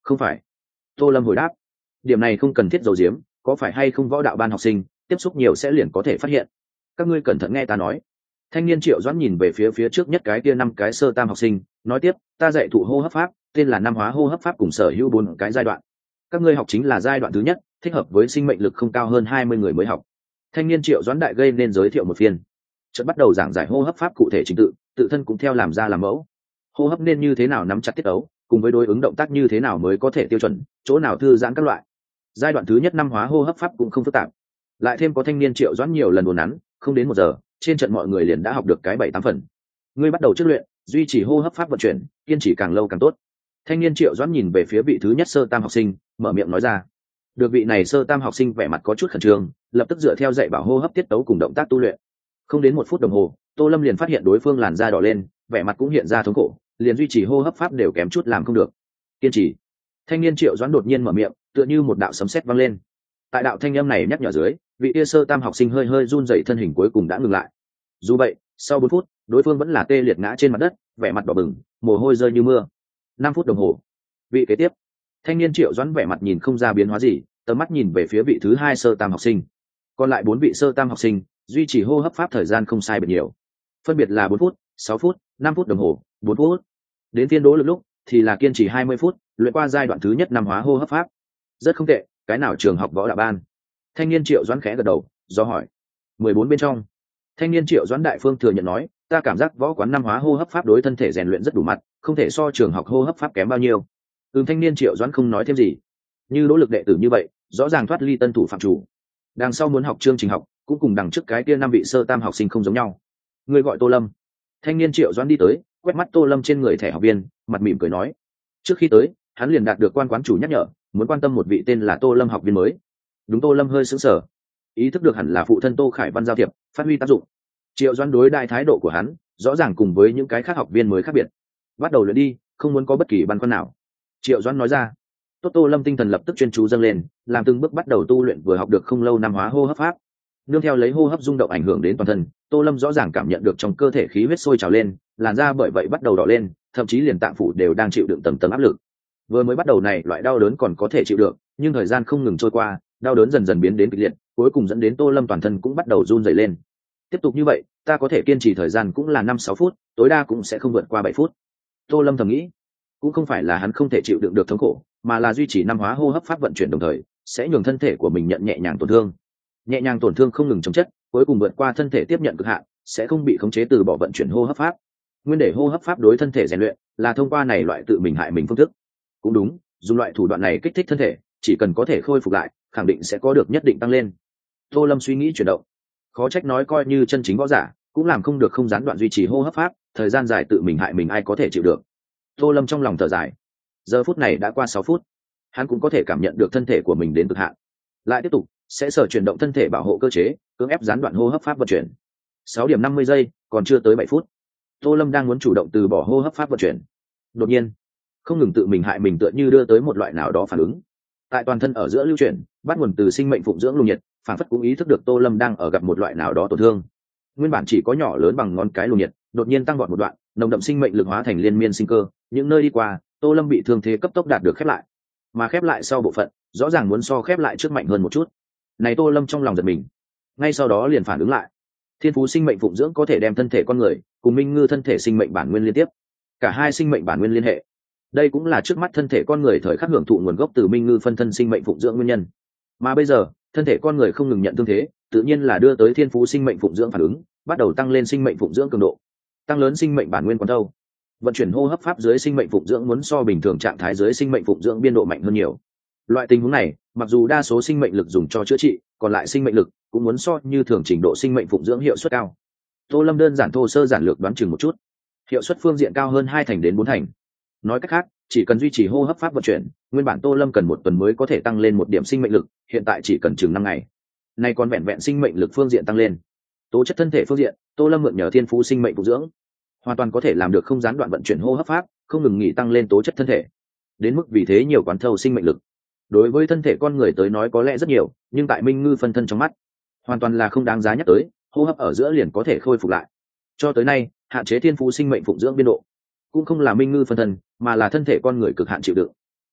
Không phải. Tô Lâm hồi đáp. Điểm này không cần thiết giấu giếm, có phải hay không võ đạo ban học sinh tiếp xúc nhiều sẽ liền có thể phát hiện. Các ngươi cẩn thận nghe ta nói. Thanh niên Triệu Doãn nhìn về phía trước nhất cái kia 5 cái sơ tam học sinh, nói tiếp, ta dạy thụ hô hấp pháp, tên là năm hóa hô hấp pháp, cùng sở hữu 4 cái giai đoạn. Các ngươi học chính là giai đoạn thứ nhất, thích hợp với sinh mệnh lực không cao hơn 20 người mới học. Thanh niên Triệu Doãn đại gây nên giới thiệu một phiên, chợt bắt đầu giảng giải hô hấp pháp cụ thể trình tự, tự thân cũng theo làm ra làm mẫu. Hô hấp nên như thế nào nắm chặt tiết tấu, cùng với đối ứng động tác như thế nào mới có thể tiêu chuẩn, chỗ nào thư giãn các loại. Giai đoạn thứ nhất năm hóa hô hấp pháp cũng không phức tạp, lại thêm có thanh niên Triệu Doãn nhiều lần đồn nắn, không đến 1 giờ, trên trận mọi người liền đã học được cái 7-8 phần. Ngươi bắt đầu trước luyện, duy trì hô hấp pháp vận chuyển, kiên trì càng lâu càng tốt. Thanh niên Triệu Doãn nhìn về phía vị thứ nhất sơ tam học sinh, mở miệng nói ra. Được, vị này sơ tam học sinh vẻ mặt có chút khẩn trương, lập tức dựa theo dạy bảo hô hấp tiết tấu cùng động tác tu luyện. Không đến 1 phút đồng hồ, Tô Lâm liền phát hiện đối phương làn da đỏ lên, vẻ mặt cũng hiện ra thống khổ, liền duy trì hô hấp pháp đều kém chút làm không được. Kiên trì. Thanh niên Triệu Doãn đột nhiên mở miệng, tựa như một đạo sấm sét vang lên. Tại đạo thanh âm này nhắc nhở dưới, vị kia sơ tam học sinh hơi hơi run rẩy, thân hình cuối cùng đã ngừng lại. Dù vậy, sau 4 phút, đối phương vẫn là tê liệt ngã trên mặt đất, vẻ mặt đỏ bừng, mồ hôi rơi như mưa. 5 phút đồng hồ. Vị kế tiếp. Thanh niên Triệu Doãn vẻ mặt nhìn không ra biến hóa gì, tầm mắt nhìn về phía vị thứ 2 sơ tam học sinh. Còn lại 4 vị sơ tam học sinh, duy trì hô hấp pháp thời gian không sai biệt nhiều. Phân biệt là 4 phút, 6 phút, 5 phút đồng hồ, 4 phút. Đến phiên Đỗ Lực lúc thì là kiên trì 20 phút, luyện qua giai đoạn thứ nhất năm hóa hô hấp pháp. Rất không tệ, cái nào trường học võ đạo ban? Thanh niên Triệu Doãn khẽ gật đầu, do hỏi. 14 bên trong. Thanh niên Triệu Doãn đại phương thừa nhận nói, ta cảm giác võ quán năm hóa hô hấp pháp đối thân thể rèn luyện rất đủ mặt, không thể so trường học hô hấp pháp kém bao nhiêu. Thanh niên Triệu Doãn không nói thêm gì. Như Đỗ Lực đệ tử như vậy, rõ ràng thoát ly tân thủ phạm chủ. Đằng sau muốn học chương trình học, cũng cùng đằng trước cái kia 5 vị sơ tam học sinh không giống nhau. Người gọi Tô Lâm. Thanh niên Triệu Doãn đi tới, quét mắt Tô Lâm trên người thẻ học viên, mặt mỉm cười nói. Trước khi tới, hắn liền đạt được quan quán chủ nhắc nhở, muốn quan tâm một vị tên là Tô Lâm học viên mới. Đúng, Tô Lâm hơi sững sờ, ý thức được hẳn là phụ thân Tô Khải Văn giao thiệp, phát huy tác dụng. Triệu Doãn đối đại thái độ của hắn, rõ ràng cùng với những cái khác học viên mới khác biệt. Bắt đầu luyện đi, không muốn có bất kỳ băn khoăn nào. Triệu Doãn nói ra. Tốt, Tô Lâm tinh thần lập tức chuyên chú dâng lên, làm từng bước bắt đầu tu luyện vừa học được không lâu năm hóa hô hấp pháp. Nương theo lấy hô hấp rung động ảnh hưởng đến toàn thân, Tô Lâm rõ ràng cảm nhận được trong cơ thể khí huyết sôi trào lên, làn da bởi vậy bắt đầu đỏ lên, thậm chí liền tạng phủ đều đang chịu đựng tầng tầng áp lực. Vừa mới bắt đầu này, loại đau đớn còn có thể chịu được, nhưng thời gian không ngừng trôi qua, đau đớn dần dần biến đến kịch liệt, cuối cùng dẫn đến Tô Lâm toàn thân cũng bắt đầu run rẩy lên. Tiếp tục như vậy, ta có thể kiên trì thời gian cũng là 5-6 phút, tối đa cũng sẽ không vượt qua 7 phút. Tô Lâm thầm nghĩ, cũng không phải là hắn không thể chịu đựng được thống khổ, mà là duy trì năm hóa hô hấp pháp vận chuyển đồng thời, sẽ nhường thân thể của mình nhận nhẹ nhàng tổn thương. Nhẹ nhàng tổn thương không ngừng chống chất, cuối cùng vượt qua thân thể tiếp nhận cực hạn, sẽ không bị khống chế từ bỏ vận chuyển hô hấp pháp. Nguyên để hô hấp pháp đối thân thể rèn luyện, là thông qua này loại tự mình hại mình phương thức. Cũng đúng, dùng loại thủ đoạn này kích thích thân thể, chỉ cần có thể khôi phục lại, khẳng định sẽ có được nhất định tăng lên. Tô Lâm suy nghĩ chuyển động, khó trách nói coi như chân chính võ giả, cũng làm không được không gián đoạn duy trì hô hấp pháp, thời gian dài tự mình hại mình ai có thể chịu được. Tô Lâm trong lòng thở dài. Giờ phút này đã qua 6 phút, hắn cũng có thể cảm nhận được thân thể của mình đến cực hạn. Lại tiếp tục, sẽ sở chuyển động thân thể bảo hộ cơ chế, cưỡng ép gián đoạn hô hấp pháp vận chuyển. 6 điểm 50 giây, còn chưa tới 7 phút. Tô Lâm đang muốn chủ động từ bỏ hô hấp pháp vận chuyển. Đột nhiên, không ngừng tự mình hại mình tựa như đưa tới một loại nào đó phản ứng. Tại toàn thân ở giữa lưu chuyển, bắt nguồn từ sinh mệnh phụng dưỡng luồng nhiệt, phản phất cũng ý thức được Tô Lâm đang ở gặp một loại nào đó tổn thương. Nguyên bản chỉ có nhỏ lớn bằng ngón cái luồng nhiệt, đột nhiên tăng vọt một đoạn, nồng đậm sinh mệnh lực hóa thành liên miên sinh cơ, những nơi đi qua, Tô Lâm bị thương thế cấp tốc đạt được khép lại. Mà khép lại sau bộ phận, rõ ràng muốn so khép lại trước mạnh hơn một chút. Này Tô Lâm trong lòng giật mình, ngay sau đó liền phản ứng lại. Thiên phú sinh mệnh phụng dưỡng có thể đem thân thể con người cùng minh ngư thân thể sinh mệnh bản nguyên liên tiếp, cả hai sinh mệnh bản nguyên liên hệ. Đây cũng là trước mắt thân thể con người thời khắc hưởng thụ nguồn gốc từ minh ngư phân thân sinh mệnh phụng dưỡng nguyên nhân. Mà bây giờ, thân thể con người không ngừng nhận thương thế, tự nhiên là đưa tới thiên phú sinh mệnh phụng dưỡng phản ứng, bắt đầu tăng lên sinh mệnh phụng dưỡng cường độ, tăng lớn sinh mệnh bản nguyên quán thâu. Vận chuyển hô hấp pháp dưới sinh mệnh phụng dưỡng muốn so bình thường trạng thái dưới sinh mệnh phụng dưỡng biên độ mạnh hơn nhiều. Loại tình huống này, mặc dù đa số sinh mệnh lực dùng cho chữa trị, còn lại sinh mệnh lực cũng muốn so như thường trình độ sinh mệnh phụng dưỡng hiệu suất cao. Tô Lâm đơn giản thô sơ giản lược đoán chừng một chút, hiệu suất phương diện cao hơn 2 thành đến 4 thành. Nói cách khác, chỉ cần duy trì hô hấp pháp vận chuyển, nguyên bản Tô Lâm cần 1 tuần mới có thể tăng lên 1 điểm sinh mệnh lực, hiện tại chỉ cần chừng 5 ngày. Nay còn vẹn vẹn sinh mệnh lực phương diện tăng lên. Tố chất thân thể phương diện, Tô Lâm mượn nhờ thiên phú sinh mệnh phụng dưỡng, hoàn toàn có thể làm được không gián đoạn vận chuyển hô hấp pháp, không ngừng nghỉ tăng lên tố chất thân thể. Đến mức vì thế nhiều quán thâu sinh mệnh lực. Đối với thân thể con người tới nói có lẽ rất nhiều, nhưng tại minh ngư phân thân trong mắt, hoàn toàn là không đáng giá nhắc tới, hô hấp ở giữa liền có thể khôi phục lại. Cho tới nay, hạn chế thiên phú sinh mệnh phụng dưỡng biên độ, cũng không là minh ngư phân thân, mà là thân thể con người cực hạn chịu đựng.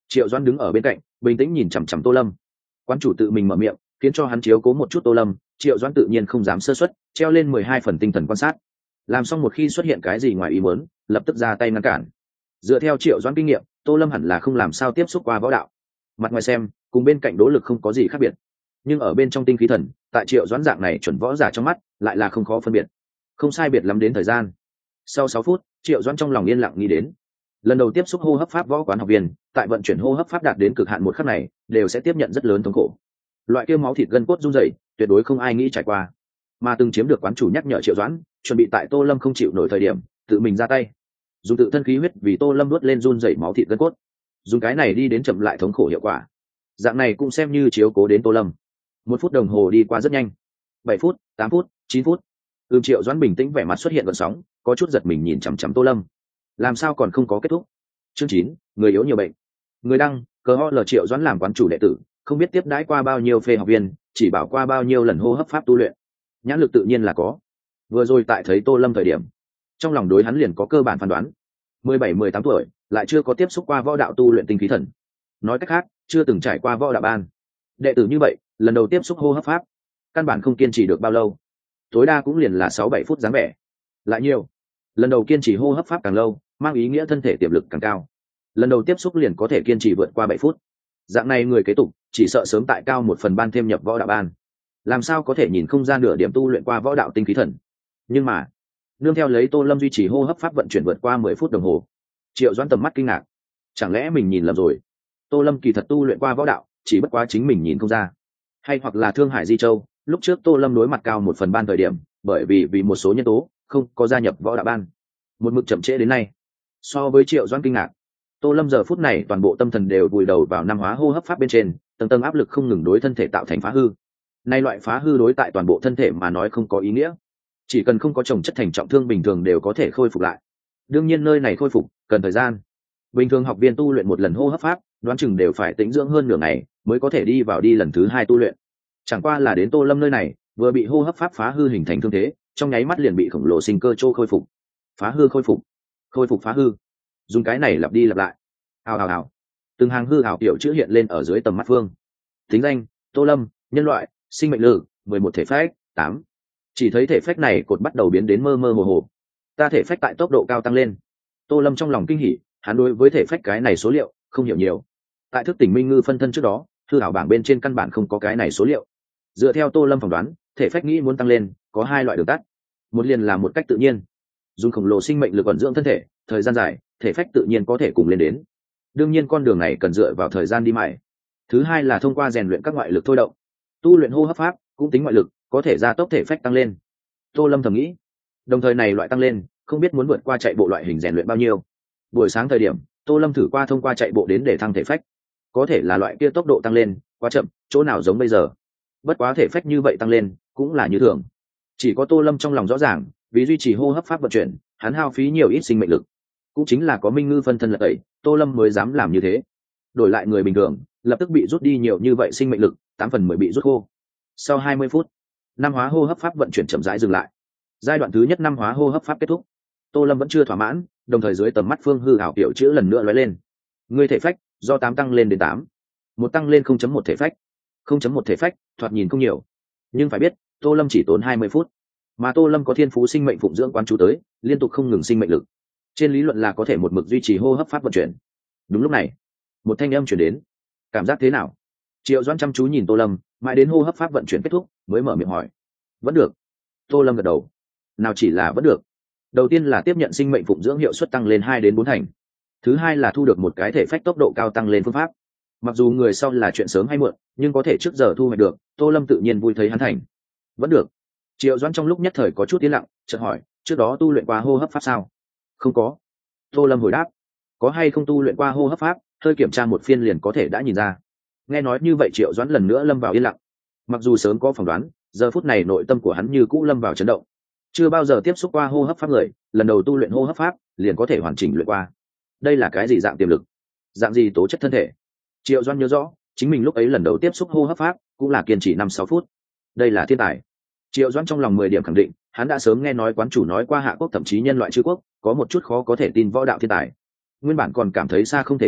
Triệu Doãn đứng ở bên cạnh bình tĩnh nhìn chằm chằm Tô Lâm. Quán chủ tự mình mở miệng khiến cho hắn chiếu cố một chút Tô Lâm, Triệu Doãn tự nhiên không dám sơ suất, treo lên 12 phần tinh thần quan sát. Làm xong một khi xuất hiện cái gì ngoài ý muốn, lập tức ra tay ngăn cản. Dựa theo Triệu Doãn kinh nghiệm, Tô Lâm hẳn là không làm sao tiếp xúc qua võ đạo. Mặt ngoài xem, cùng bên cạnh Đỗ Lực không có gì khác biệt, nhưng ở bên trong tinh khí thần, tại Triệu Doãn dạng này chuẩn võ giả trong mắt, lại là không khó phân biệt. Không sai biệt lắm đến thời gian. Sau 6 phút, Triệu Doãn trong lòng yên lặng nghĩ đến, lần đầu tiếp xúc hô hấp pháp võ quán học viên, tại vận chuyển hô hấp pháp đạt đến cực hạn một khắc này, đều sẽ tiếp nhận rất lớn thống khổ. Loại kia máu thịt gân cốt run rẩy, tuyệt đối không ai nghĩ trải qua. Mà từng chiếm được quán chủ nhắc nhở Triệu Doãn, chuẩn bị tại Tô Lâm không chịu nổi thời điểm, tự mình ra tay, dùng tự thân khí huyết vì Tô Lâm đốt lên run rẩy máu thịt gân cốt, dùng cái này đi đến chậm lại thống khổ hiệu quả. Dạng này cũng xem như chiếu cố đến Tô Lâm. 1 phút đồng hồ đi qua rất nhanh. 7 phút, 8 phút, 9 phút. Triệu Doãn bình tĩnh vẻ mặt xuất hiện gợn sóng, có chút giật mình nhìn chằm chằm Tô Lâm. Làm sao còn không có kết thúc? Chương 9, người yếu nhiều bệnh. Người đăng, COL Triệu Doãn làm quán chủ đệ tử, không biết tiếp đãi qua bao nhiêu phê học viên, chỉ bảo qua bao nhiêu lần hô hấp pháp tu luyện. Nhãn lực tự nhiên là có. Vừa rồi tại thấy Tô Lâm thời điểm, trong lòng đối hắn liền có cơ bản phán đoán. 17-18 tuổi, lại chưa có tiếp xúc qua võ đạo tu luyện tinh khí thần. Nói cách khác, chưa từng trải qua võ đạo ban. Đệ tử như vậy, lần đầu tiếp xúc hô hấp pháp, căn bản không kiên trì được bao lâu, tối đa cũng liền là 6-7 phút dáng vẻ. Lại nhiều, lần đầu kiên trì hô hấp pháp càng lâu, mang ý nghĩa thân thể tiềm lực càng cao. Lần đầu tiếp xúc liền có thể kiên trì vượt qua 7 phút. Dạng này người kế tục, chỉ sợ sớm tại cao 1 phần ban thêm nhập võ đạo ban. Làm sao có thể nhìn không ra nửa điểm tu luyện qua võ đạo tinh khí thần. Nhưng mà, nương theo lấy Tô Lâm duy trì hô hấp pháp vận chuyển vượt qua 10 phút đồng hồ, Triệu Doãn tầm mắt kinh ngạc. Chẳng lẽ mình nhìn lầm rồi? Tô Lâm kỳ thật tu luyện qua võ đạo, chỉ bất quá chính mình nhìn không ra. Hay hoặc là Thương Hải Di Châu, lúc trước Tô Lâm đối mặt cao 1 phần ban thời điểm, bởi vì một số nhân tố, không có gia nhập võ đạo ban. Một mực chậm trễ đến nay. So với Triệu Doãn kinh ngạc, Tô Lâm giờ phút này toàn bộ tâm thần đều vùi đầu vào năm hóa hô hấp pháp bên trên, tầng tầng áp lực không ngừng đối thân thể tạo thành phá hư. Nay loại phá hư đối tại toàn bộ thân thể mà nói không có ý nghĩa. Chỉ cần không có chồng chất thành trọng thương bình thường đều có thể khôi phục lại. Đương nhiên nơi này khôi phục cần thời gian. Bình thường học viên tu luyện một lần hô hấp pháp, đoán chừng đều phải tĩnh dưỡng hơn nửa ngày mới có thể đi vào đi lần thứ 2 tu luyện. Chẳng qua là đến Tô Lâm nơi này, vừa bị hô hấp pháp phá hư hình thành thương thế, trong nháy mắt liền bị khổng lồ sinh cơ trô khôi phục. Phá hư khôi phục, khôi phục phá hư. Dùng cái này lặp đi lặp lại. Hào hào hào. Từng hàng hư hào kiểu chữ hiện lên ở dưới tầm mắt phương. Tính danh: Tô Lâm, nhân loại, sinh mệnh lực 11 thể phách 8. Chỉ thấy thể phách này cột bắt đầu biến đến mơ mơ hồ hồ. Ta thể phách tại tốc độ cao tăng lên. Tô Lâm trong lòng kinh hỉ, hắn đối với thể phách cái này số liệu không hiểu nhiều. Tại thức tỉnh minh ngư phân thân trước đó, hư hảo bảng bên trên căn bản không có cái này số liệu. Dựa theo Tô Lâm phỏng đoán, thể phách nghĩ muốn tăng lên, có 2 loại đường tắt. Một liền là một cách tự nhiên, dùng khổng lồ sinh mệnh lực ẩn dưỡng thân thể, thời gian dài, thể phách tự nhiên có thể cùng lên đến. Đương nhiên con đường này cần dựa vào thời gian đi mài. Thứ hai là thông qua rèn luyện các ngoại lực thôi động. Tu luyện hô hấp pháp cũng tính ngoại lực, có thể gia tốc thể phách tăng lên. Tô Lâm thầm nghĩ. Đồng thời này loại tăng lên, không biết muốn vượt qua chạy bộ loại hình rèn luyện bao nhiêu. Buổi sáng thời điểm, Tô Lâm thử qua thông qua chạy bộ đến để thăng thể phách. Có thể là loại kia tốc độ tăng lên quá chậm, chỗ nào giống bây giờ. Bất quá thể phách như vậy tăng lên, cũng là như thường. Chỉ có Tô Lâm trong lòng rõ ràng, vì duy trì hô hấp pháp vận chuyển, hắn hao phí nhiều ít sinh mệnh lực. Cũng chính là có minh ngư phân thân lật tẩy, Tô Lâm mới dám làm như thế. Đổi lại người bình thường, lập tức bị rút đi nhiều như vậy sinh mệnh lực, 8 phần 10 bị rút khô. Sau 20 phút, năm hóa hô hấp pháp vận chuyển chậm rãi dừng lại. Giai đoạn thứ nhất năm hóa hô hấp pháp kết thúc. Tô Lâm vẫn chưa thỏa mãn, đồng thời dưới tầm mắt phương hư ảo kiểu chữ lần nữa lóe lên. Ngươi thể phách do 8 tăng lên đến 8. Một tăng lên 0.1 thể phách. 0.1 thể phách, thoạt nhìn không nhiều. Nhưng phải biết, Tô Lâm chỉ tốn 20 phút. Mà Tô Lâm có thiên phú sinh mệnh phụng dưỡng quán chú tới, liên tục không ngừng sinh mệnh lực. Trên lý luận là có thể một mực duy trì hô hấp pháp vận chuyển. Đúng lúc này, một thanh âm truyền đến. Cảm giác thế nào? Triệu Doãn chăm chú nhìn Tô Lâm, mãi đến hô hấp pháp vận chuyển kết thúc, mới mở miệng hỏi. Vẫn được. Tô Lâm gật đầu. Nào chỉ là vẫn được. Đầu tiên là tiếp nhận sinh mệnh phụng dưỡng hiệu suất tăng lên 2 đến 4 thành. Thứ hai là thu được một cái thể phách tốc độ cao tăng lên phương pháp. Mặc dù người sau là chuyện sớm hay muộn, nhưng có thể trước giờ thu hoạch được, Tô Lâm tự nhiên vui thấy hắn thành. Vẫn được. Triệu Doãn trong lúc nhất thời có chút tiến lặng, chợt hỏi, trước đó tu luyện qua hô hấp pháp sao? Không có. Tô Lâm hồi đáp. Có hay không tu luyện qua hô hấp pháp, hơi kiểm tra một phiên liền có thể đã nhìn ra. Nghe nói như vậy Triệu Doãn lần nữa lâm vào yên lặng. Mặc dù sớm có phỏng đoán, giờ phút này nội tâm của hắn như cũ lâm vào chấn động. Chưa bao giờ tiếp xúc qua hô hấp pháp người, lần đầu tu luyện hô hấp pháp liền có thể hoàn chỉnh luyện qua. Đây là cái gì dạng tiềm lực, dạng gì tố chất thân thể? Triệu Doãn nhớ rõ, chính mình lúc ấy lần đầu tiếp xúc hô hấp pháp cũng là kiên trì 5-6 phút. Đây là thiên tài. Triệu Doãn trong lòng 10 điểm khẳng định, hắn đã sớm nghe nói quán chủ nói qua Hạ Quốc thậm chí nhân loại chư quốc có một chút khó có thể tin võ đạo thiên tài. Nguyên bản còn cảm thấy xa không thể chạm,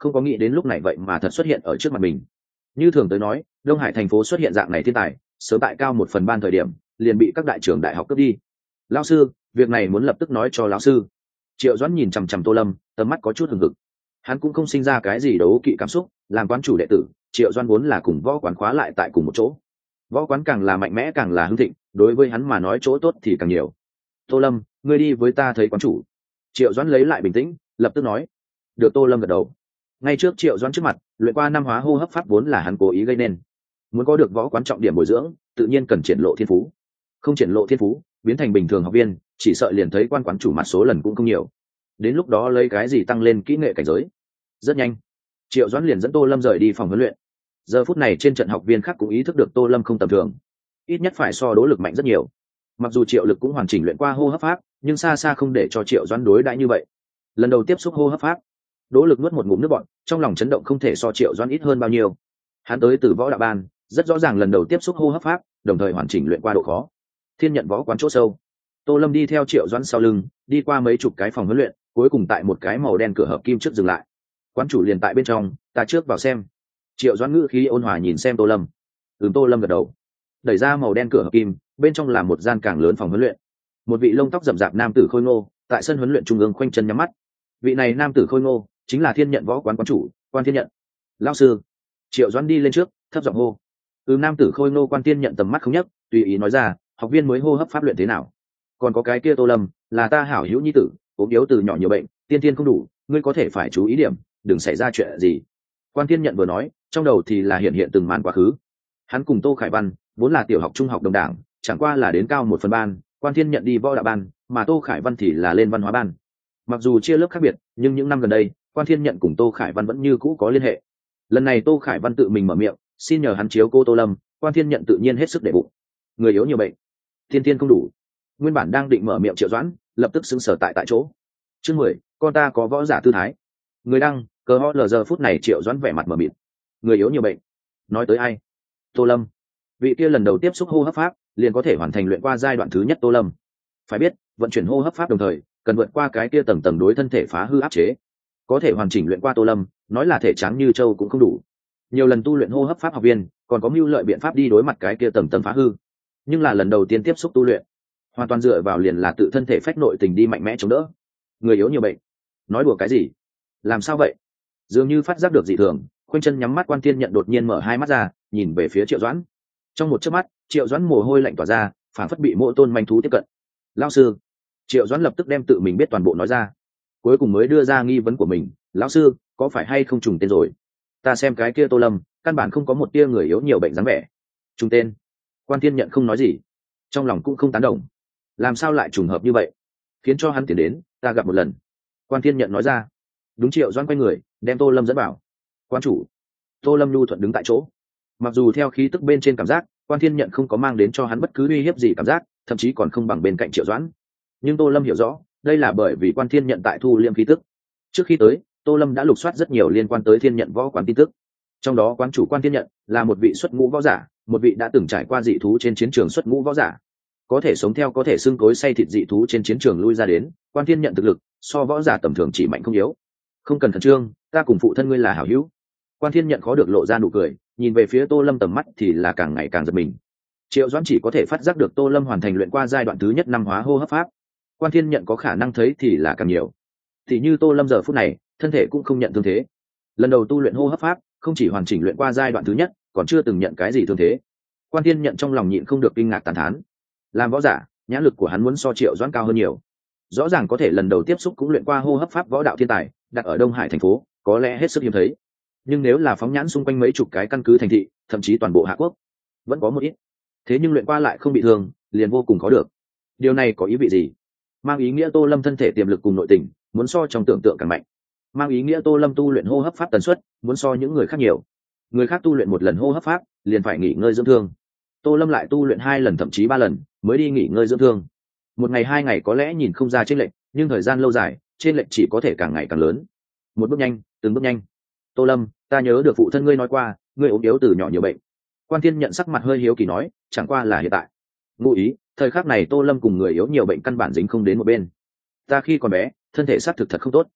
không có nghĩ đến lúc này vậy mà thật xuất hiện ở trước mặt mình. Như thường tới nói, Đông Hải thành phố xuất hiện dạng này thiên tài, sớm tại cao 1/3 thời điểm liền bị các đại trường đại học cướp đi. Lão sư, việc này muốn lập tức nói cho lão sư. Triệu Doãn nhìn chằm chằm Tô Lâm, tầm mắt có chút hừng hực. Hắn cũng không sinh ra cái gì đấu kỵ cảm xúc, làm quán chủ đệ tử, Triệu Doãn vốn là cùng võ quán khóa lại tại cùng một chỗ. Võ quán càng là mạnh mẽ càng là hưng thịnh, đối với hắn mà nói chỗ tốt thì càng nhiều. Tô Lâm, ngươi đi với ta thấy quán chủ. Triệu Doãn lấy lại bình tĩnh, lập tức nói. Được. Tô Lâm gật đầu. Ngay trước Triệu Doãn trước mặt, luyện qua năm hóa hô hấp pháp vốn là hắn cố ý gây nên. Muốn có được võ quán trọng điểm bồi dưỡng, tự nhiên cần triển lộ thiên phú. Không triển lộ thiên phú, biến thành bình thường học viên, chỉ sợ liền thấy quán chủ mặt số lần cũng không nhiều. Đến lúc đó lấy cái gì tăng lên kỹ nghệ cảnh giới. Rất nhanh, Triệu Doãn liền dẫn Tô Lâm rời đi phòng huấn luyện. Giờ phút này trên trận học viên khác cũng ý thức được Tô Lâm không tầm thường, ít nhất phải so Đỗ Lực mạnh rất nhiều. Mặc dù Triệu Lực cũng hoàn chỉnh luyện qua hô hấp pháp, nhưng xa xa không để cho Triệu Doãn đối đãi như vậy. Lần đầu tiếp xúc hô hấp pháp, Đỗ Lực nuốt một ngụm nước bọt, trong lòng chấn động không thể so Triệu Doãn ít hơn bao nhiêu. Hắn tới từ võ đạo ban, rất rõ ràng lần đầu tiếp xúc hô hấp pháp, đồng thời hoàn chỉnh luyện qua độ khó. Thiên nhận võ quán chỗ sâu, Tô Lâm đi theo Triệu Doãn sau lưng, đi qua mấy chục cái phòng huấn luyện, cuối cùng tại một cái màu đen cửa hợp kim trước dừng lại. Quán chủ liền tại bên trong, ta trước vào xem. Triệu Doãn ngữ khí ôn hòa nhìn xem Tô Lâm. Tô Lâm gật đầu. Đẩy ra màu đen cửa hợp kim, bên trong là một gian càng lớn phòng huấn luyện. Một vị lông tóc rậm rạp nam tử khôi ngô, tại sân huấn luyện trung ương khoanh chân nhắm mắt. Vị này nam tử khôi ngô chính là Thiên nhận võ quán quán chủ, Quan Thiên Nhận. Lão sư. Triệu Doãn đi lên trước, thấp giọng hô. Nam tử khôi ngô Quan Thiên Nhận tầm mắt không nhấc, tùy ý nói ra, học viên mới hô hấp pháp luyện thế nào? Còn có cái kia Tô Lâm, là ta hảo hữu nhi tử, ốm yếu từ nhỏ nhiều bệnh, tiên tiên không đủ, ngươi có thể phải chú ý điểm, đừng xảy ra chuyện gì. Quan Thiên Nhận vừa nói, trong đầu thì là hiện từng màn quá khứ. Hắn cùng Tô Khải Văn vốn là tiểu học trung học đồng đảng, chẳng qua là đến cao 1/3, Quan Thiên Nhận đi võ đạo ban, mà Tô Khải Văn thì là lên văn hóa ban. Mặc dù chia lớp khác biệt, nhưng những năm gần đây, Quan Thiên Nhận cùng Tô Khải Văn vẫn như cũ có liên hệ. Lần này Tô Khải Văn tự mình mở miệng, xin nhờ hắn chiếu cô Tô Lâm, Quan Thiên Nhận tự nhiên hết sức để bụng. Người yếu nhiều bệnh, tiên tiên không đủ. Nguyên bản đang định mở miệng Triệu Doãn, lập tức sững sờ tại chỗ. Chương 10, con ta có võ giả tư thái. Người đăng, cờ ho lờ giờ phút này Triệu Doãn vẻ mặt mờ mịt. Người yếu nhiều bệnh. Nói tới ai? Tô Lâm. Vị kia lần đầu tiếp xúc hô hấp pháp, liền có thể hoàn thành luyện qua giai đoạn thứ nhất Tô Lâm. Phải biết, vận chuyển hô hấp pháp đồng thời, cần vượt qua cái kia tầng đối thân thể phá hư áp chế. Có thể hoàn chỉnh luyện qua Tô Lâm, nói là thể trắng như châu cũng không đủ. Nhiều lần tu luyện hô hấp pháp học viên, còn có mưu lợi biện pháp đi đối mặt cái kia tầng phá hư. Nhưng là lần đầu tiên tiếp xúc tu luyện, hoàn toàn dựa vào liền là tự thân thể phách nội tình đi mạnh mẽ chống đỡ. Người yếu nhiều bệnh. Nói đùa cái gì? Làm sao vậy? Dường như phát giác được dị thường, khoanh chân nhắm mắt Quan Thiên Nhận đột nhiên mở hai mắt ra, nhìn về phía Triệu Doãn. Trong một chớp mắt, Triệu Doãn mồ hôi lạnh tỏa ra, phản phất bị mộ tôn manh thú tiếp cận. Lão sư. Triệu Doãn lập tức đem tự mình biết toàn bộ nói ra, cuối cùng mới đưa ra nghi vấn của mình. Lão sư, có phải hay không trùng tên rồi? Ta xem cái kia Tô Lâm, căn bản không có một tia người yếu nhiều bệnh dáng vẻ. Trùng tên? Quan Thiên Nhận không nói gì, trong lòng cũng không tán đồng. Làm sao lại trùng hợp như vậy? Khiến cho hắn tiến đến, ta gặp một lần. Quan Thiên Nhận nói ra. Đúng. Triệu Doãn quay người, đem Tô Lâm dẫn vào. Quan chủ. Tô Lâm nhu thuận đứng tại chỗ. Mặc dù theo khí tức bên trên cảm giác, Quan Thiên Nhận không có mang đến cho hắn bất cứ uy hiếp gì cảm giác, thậm chí còn không bằng bên cạnh Triệu Doãn. Nhưng Tô Lâm hiểu rõ, đây là bởi vì Quan Thiên Nhận tại thu liêm khí tức. Trước khi tới, Tô Lâm đã lục soát rất nhiều liên quan tới Thiên Nhận võ quán tin tức. Trong đó quán chủ Quan Thiên Nhận là một vị xuất ngũ võ giả, một vị đã từng trải qua dị thú trên chiến trường xuất ngũ võ giả. Có thể sống theo có thể xương cối xay thịt dị thú trên chiến trường lui ra đến, Quan Thiên Nhận thực lực so võ giả tầm thường chỉ mạnh không yếu. Không cần khẩn trương, ta cùng phụ thân ngươi là hảo hữu. Quan Thiên Nhận khó được lộ ra nụ cười, nhìn về phía Tô Lâm tầm mắt thì là càng ngày càng giật mình. Triệu Doãn chỉ có thể phát giác được Tô Lâm hoàn thành luyện qua giai đoạn thứ nhất năm hóa hô hấp pháp. Quan Thiên Nhận có khả năng thấy thì là càng nhiều. Thì như Tô Lâm giờ phút này, thân thể cũng không nhận thương thế. Lần đầu tu luyện hô hấp pháp, không chỉ hoàn chỉnh luyện qua giai đoạn thứ nhất, còn chưa từng nhận cái gì thương thế. Quan Thiên Nhận trong lòng nhịn không được kinh ngạc tán thán. Làm võ giả, nhãn lực của hắn muốn so Triệu Doãn cao hơn nhiều. Rõ ràng có thể lần đầu tiếp xúc cũng luyện qua hô hấp pháp võ đạo thiên tài, đặt ở Đông Hải thành phố, có lẽ hết sức hiếm thấy. Nhưng nếu là phóng nhãn xung quanh mấy chục cái căn cứ thành thị, thậm chí toàn bộ Hạ Quốc, vẫn có một ít. Thế nhưng luyện qua lại không bị thương, liền vô cùng khó được. Điều này có ý vị gì? Mang ý nghĩa Tô Lâm thân thể tiềm lực cùng nội tình muốn so trong tưởng tượng càng mạnh. Mang ý nghĩa Tô Lâm tu luyện hô hấp pháp tần suất muốn so những người khác nhiều. Người khác tu luyện một lần hô hấp pháp liền phải nghỉ ngơi dưỡng thương, Tô Lâm lại tu luyện 2 lần thậm chí 3 lần mới đi nghỉ ngơi dưỡng thương. Một ngày 2 ngày có lẽ nhìn không ra chênh lệch, nhưng thời gian lâu dài chênh lệch chỉ có thể càng ngày càng lớn. Một bước nhanh, từng bước nhanh. Tô Lâm, ta nhớ được phụ thân ngươi nói qua, ngươi ốm yếu từ nhỏ nhiều bệnh. Quan Thiên Nhận sắc mặt hơi hiếu kỳ nói, chẳng qua là hiện tại. Ngụ ý, thời khắc này Tô Lâm cùng người yếu nhiều bệnh căn bản dính không đến một bên. Ta khi còn bé, thân thể xác thực thật không tốt.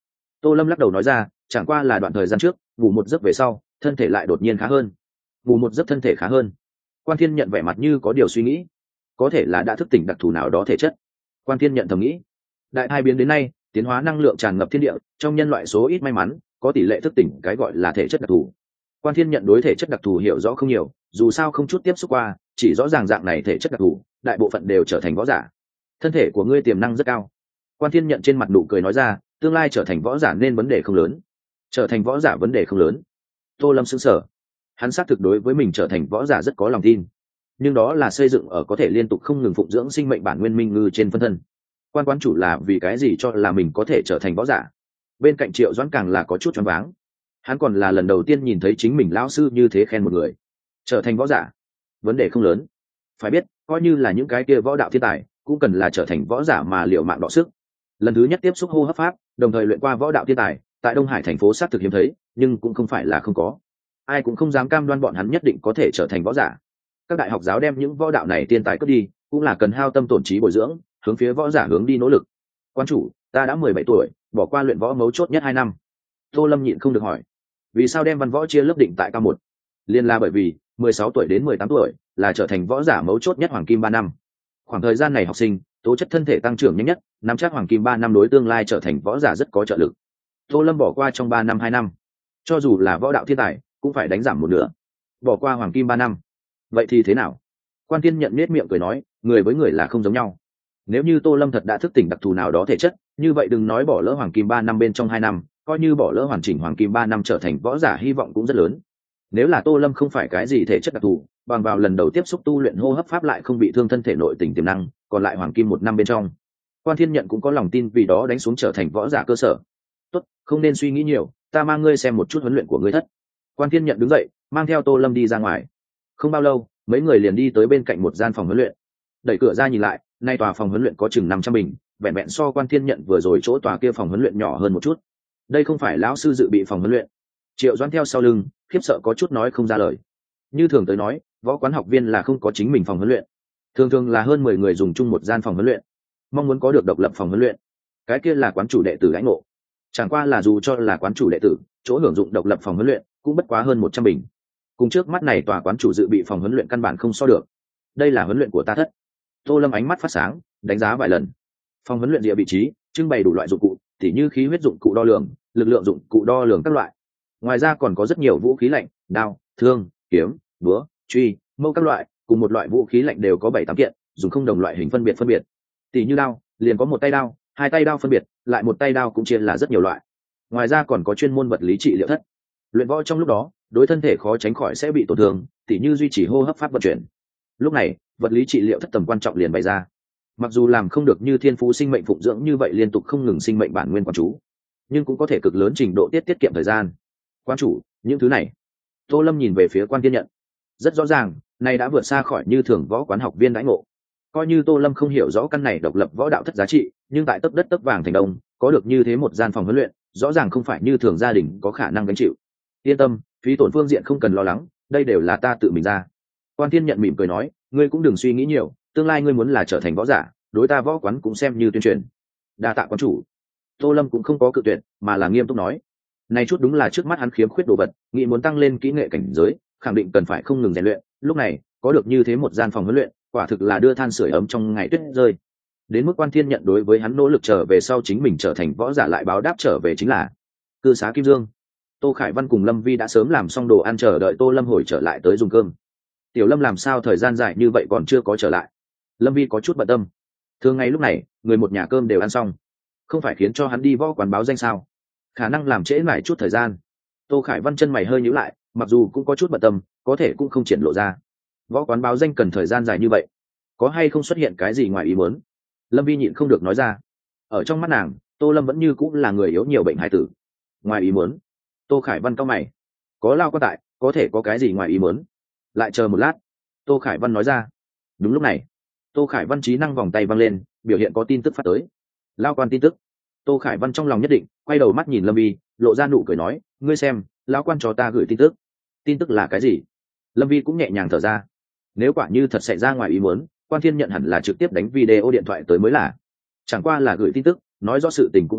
Tô Lâm lắc đầu nói ra, chẳng qua là đoạn thời gian trước ngủ một giấc về sau thân thể lại đột nhiên khá hơn. Ngủ một giấc thân thể khá hơn. Quan Thiên Nhận vẻ mặt như có điều suy nghĩ, có thể là đã thức tỉnh đặc thù nào đó thể chất. Quan Thiên Nhận thầm nghĩ, đại thai biến đến nay tiến hóa năng lượng tràn ngập thiên địa, trong nhân loại số ít may mắn có tỷ lệ thức tỉnh cái gọi là thể chất đặc thù. Quan Thiên Nhận đối thể chất đặc thù hiểu rõ không nhiều, dù sao không chút tiếp xúc qua, chỉ rõ ràng dạng này thể chất đặc thù đại bộ phận đều trở thành võ giả. Thân thể của ngươi tiềm năng rất cao. Quan Thiên Nhận trên mặt nụ cười nói ra, tương lai trở thành võ giả nên vấn đề không lớn. Trở thành võ giả vấn đề không lớn. Tô Lâm sững sờ. Hắn xác thực đối với mình trở thành võ giả rất có lòng tin, nhưng đó là xây dựng ở có thể liên tục không ngừng phụng dưỡng sinh mệnh bản nguyên minh ngư trên phân thân. Quan quán chủ là vì cái gì cho là mình có thể trở thành võ giả? Bên cạnh Triệu Doãn càng là có chút choáng váng. Hắn còn là lần đầu tiên nhìn thấy chính mình lão sư như thế khen một người. Trở thành võ giả, vấn đề không lớn. Phải biết, coi như là những cái kia võ đạo thiên tài, cũng cần là trở thành võ giả mà liều mạng đọ sức. Lần thứ nhất tiếp xúc hô hấp pháp, đồng thời luyện qua võ đạo thiên tài, tại Đông Hải thành phố xác thực hiếm thấy, nhưng cũng không phải là không có. Ai cũng không dám cam đoan bọn hắn nhất định có thể trở thành võ giả. Các đại học giáo đem những võ đạo này tiên tài cướp đi, cũng là cần hao tâm tổn trí bồi dưỡng, hướng phía võ giả hướng đi nỗ lực. Quan chủ, ta đã 17 tuổi, bỏ qua luyện võ mấu chốt nhất 2 năm. Tô Lâm nhịn không được hỏi, vì sao đem văn võ chia lớp định tại cao 1? Liên là bởi vì 16 tuổi đến 18 tuổi là trở thành võ giả mấu chốt nhất hoàng kim 3 năm. Khoảng thời gian này học sinh tố chất thân thể tăng trưởng nhanh nhất, nắm chắc hoàng kim 3 năm đối tương lai trở thành võ giả rất có trợ lực. Tô Lâm bỏ qua trong 3 năm 2 năm, cho dù là võ đạo thiên tài cũng phải đánh giảm một nửa. Bỏ qua hoàng kim 3 năm, vậy thì thế nào? Quan Thiên Nhận nết miệng cười nói, người với người là không giống nhau. Nếu như Tô Lâm thật đã thức tỉnh đặc thù nào đó thể chất, như vậy đừng nói bỏ lỡ hoàng kim 3 năm bên trong 2 năm, coi như bỏ lỡ hoàn chỉnh hoàng kim 3 năm trở thành võ giả hy vọng cũng rất lớn. Nếu là Tô Lâm không phải cái gì thể chất đặc thù, bằng vào lần đầu tiếp xúc tu luyện hô hấp pháp lại không bị thương thân thể nội tình tiềm năng, còn lại hoàng kim 1 năm bên trong, Quan Thiên Nhận cũng có lòng tin vì đó đánh xuống trở thành võ giả cơ sở. Tốt, không nên suy nghĩ nhiều, ta mang ngươi xem một chút huấn luyện của ngươi thất. Quan Thiên Nhận đứng dậy, mang theo Tô Lâm đi ra ngoài. Không bao lâu, mấy người liền đi tới bên cạnh một gian phòng huấn luyện. Đẩy cửa ra nhìn lại, nay tòa phòng huấn luyện có chừng 500 bình, vẹn vẹn so Quan Thiên Nhận vừa rồi chỗ tòa kia phòng huấn luyện nhỏ hơn một chút. Đây không phải lão sư dự bị phòng huấn luyện. Triệu Doãn theo sau lưng, khiếp sợ có chút nói không ra lời. Như thường tới nói, võ quán học viên là không có chính mình phòng huấn luyện, thường thường là hơn 10 người dùng chung một gian phòng huấn luyện. Mong muốn có được độc lập phòng huấn luyện, cái kia là quán chủ đệ tử lãnh ngộ. Chẳng qua là dù cho là quán chủ đệ tử, chỗ hưởng dụng độc lập phòng huấn luyện cũng bất quá hơn 100 bình. Cùng trước mắt này tòa quán chủ dự bị phòng huấn luyện căn bản không so được. Đây là huấn luyện của ta thất. Tô Lâm ánh mắt phát sáng, đánh giá vài lần. Phòng huấn luyện địa vị trí, trưng bày đủ loại dụng cụ, tỉ như khí huyết dụng cụ đo lường, lực lượng dụng cụ đo lường các loại. Ngoài ra còn có rất nhiều vũ khí lạnh, đao, thương, kiếm, búa, truy, mâu các loại, cùng một loại vũ khí lạnh đều có 7-8 kiện, dùng không đồng loại hình phân biệt. Tỉ như đao, liền có một tay đao, 2 tay đao phân biệt, lại một tay đao cũng chia là rất nhiều loại. Ngoài ra còn có chuyên môn vật lý trị liệu thất. Luyện võ trong lúc đó, đối thân thể khó tránh khỏi sẽ bị tổn thương, tỉ như duy trì hô hấp pháp vận chuyển. Lúc này, vật lý trị liệu thất tầm quan trọng liền bày ra. Mặc dù làm không được như thiên phú sinh mệnh phụng dưỡng như vậy liên tục không ngừng sinh mệnh bản nguyên quan chú, nhưng cũng có thể cực lớn trình độ tiết kiệm thời gian. Quan chủ, những thứ này. Tô Lâm nhìn về phía Quan Thiên Nhận. Rất rõ ràng, này đã vượt xa khỏi như thường võ quán học viên đãi ngộ. Coi như Tô Lâm không hiểu rõ căn này độc lập võ đạo thất giá trị, nhưng tại tấc đất tấc vàng thành đông, có được như thế một gian phòng huấn luyện, rõ ràng không phải như thường gia đình có khả năng gánh chịu. Yên tâm, phí tổn phương diện không cần lo lắng, đây đều là ta tự mình ra. Quan Thiên Nhận mỉm cười nói, ngươi cũng đừng suy nghĩ nhiều, tương lai ngươi muốn là trở thành võ giả, đối ta võ quán cũng xem như tuyên truyền. Đa tạ quán chủ. Tô Lâm cũng không có cự tuyệt, mà là nghiêm túc nói, này chút đúng là trước mắt hắn khiếm khuyết đồ vật, nghĩ muốn tăng lên kỹ nghệ cảnh giới, khẳng định cần phải không ngừng rèn luyện. Lúc này có được như thế một gian phòng huấn luyện, quả thực là đưa than sưởi ấm trong ngày tuyết rơi. Đến mức Quan Thiên Nhận đối với hắn nỗ lực trở về sau chính mình trở thành võ giả lại báo đáp trở về chính là cư xá Kim Dương. Tô Khải Văn cùng Lâm Vi đã sớm làm xong đồ ăn chờ đợi Tô Lâm hồi trở lại tới dùng cơm. Tiểu Lâm làm sao thời gian dài như vậy còn chưa có trở lại? Lâm Vi có chút bận tâm. Thường ngày lúc này, người một nhà cơm đều ăn xong, không phải khiến cho hắn đi võ quán báo danh sao? Khả năng làm trễ mãi chút thời gian. Tô Khải Văn chân mày hơi nhíu lại, mặc dù cũng có chút bận tâm, có thể cũng không triển lộ ra. Võ quán báo danh cần thời gian dài như vậy, có hay không xuất hiện cái gì ngoài ý muốn? Lâm Vi nhịn không được nói ra. Ở trong mắt nàng, Tô Lâm vẫn như cũng là người yếu nhiều bệnh hài tử. Ngoài ý muốn? Tô Khải Văn cau mày. Có lao quan tại, có thể có cái gì ngoài ý muốn? Lại chờ một lát. Tô Khải Văn nói ra. Đúng lúc này, Tô Khải Văn trí năng vòng tay văng lên, biểu hiện có tin tức phát tới. Lao quan tin tức. Tô Khải Văn trong lòng nhất định, quay đầu mắt nhìn Lâm Vi, lộ ra nụ cười nói, ngươi xem, lão quan cho ta gửi tin tức. Tin tức là cái gì? Lâm Vi cũng nhẹ nhàng thở ra. Nếu quả như thật xảy ra ngoài ý muốn, Quan Thiên Nhận hẳn là trực tiếp đánh video điện thoại tới mới là. Chẳng qua là gửi tin tức, nói rõ sự tình cũng không đội,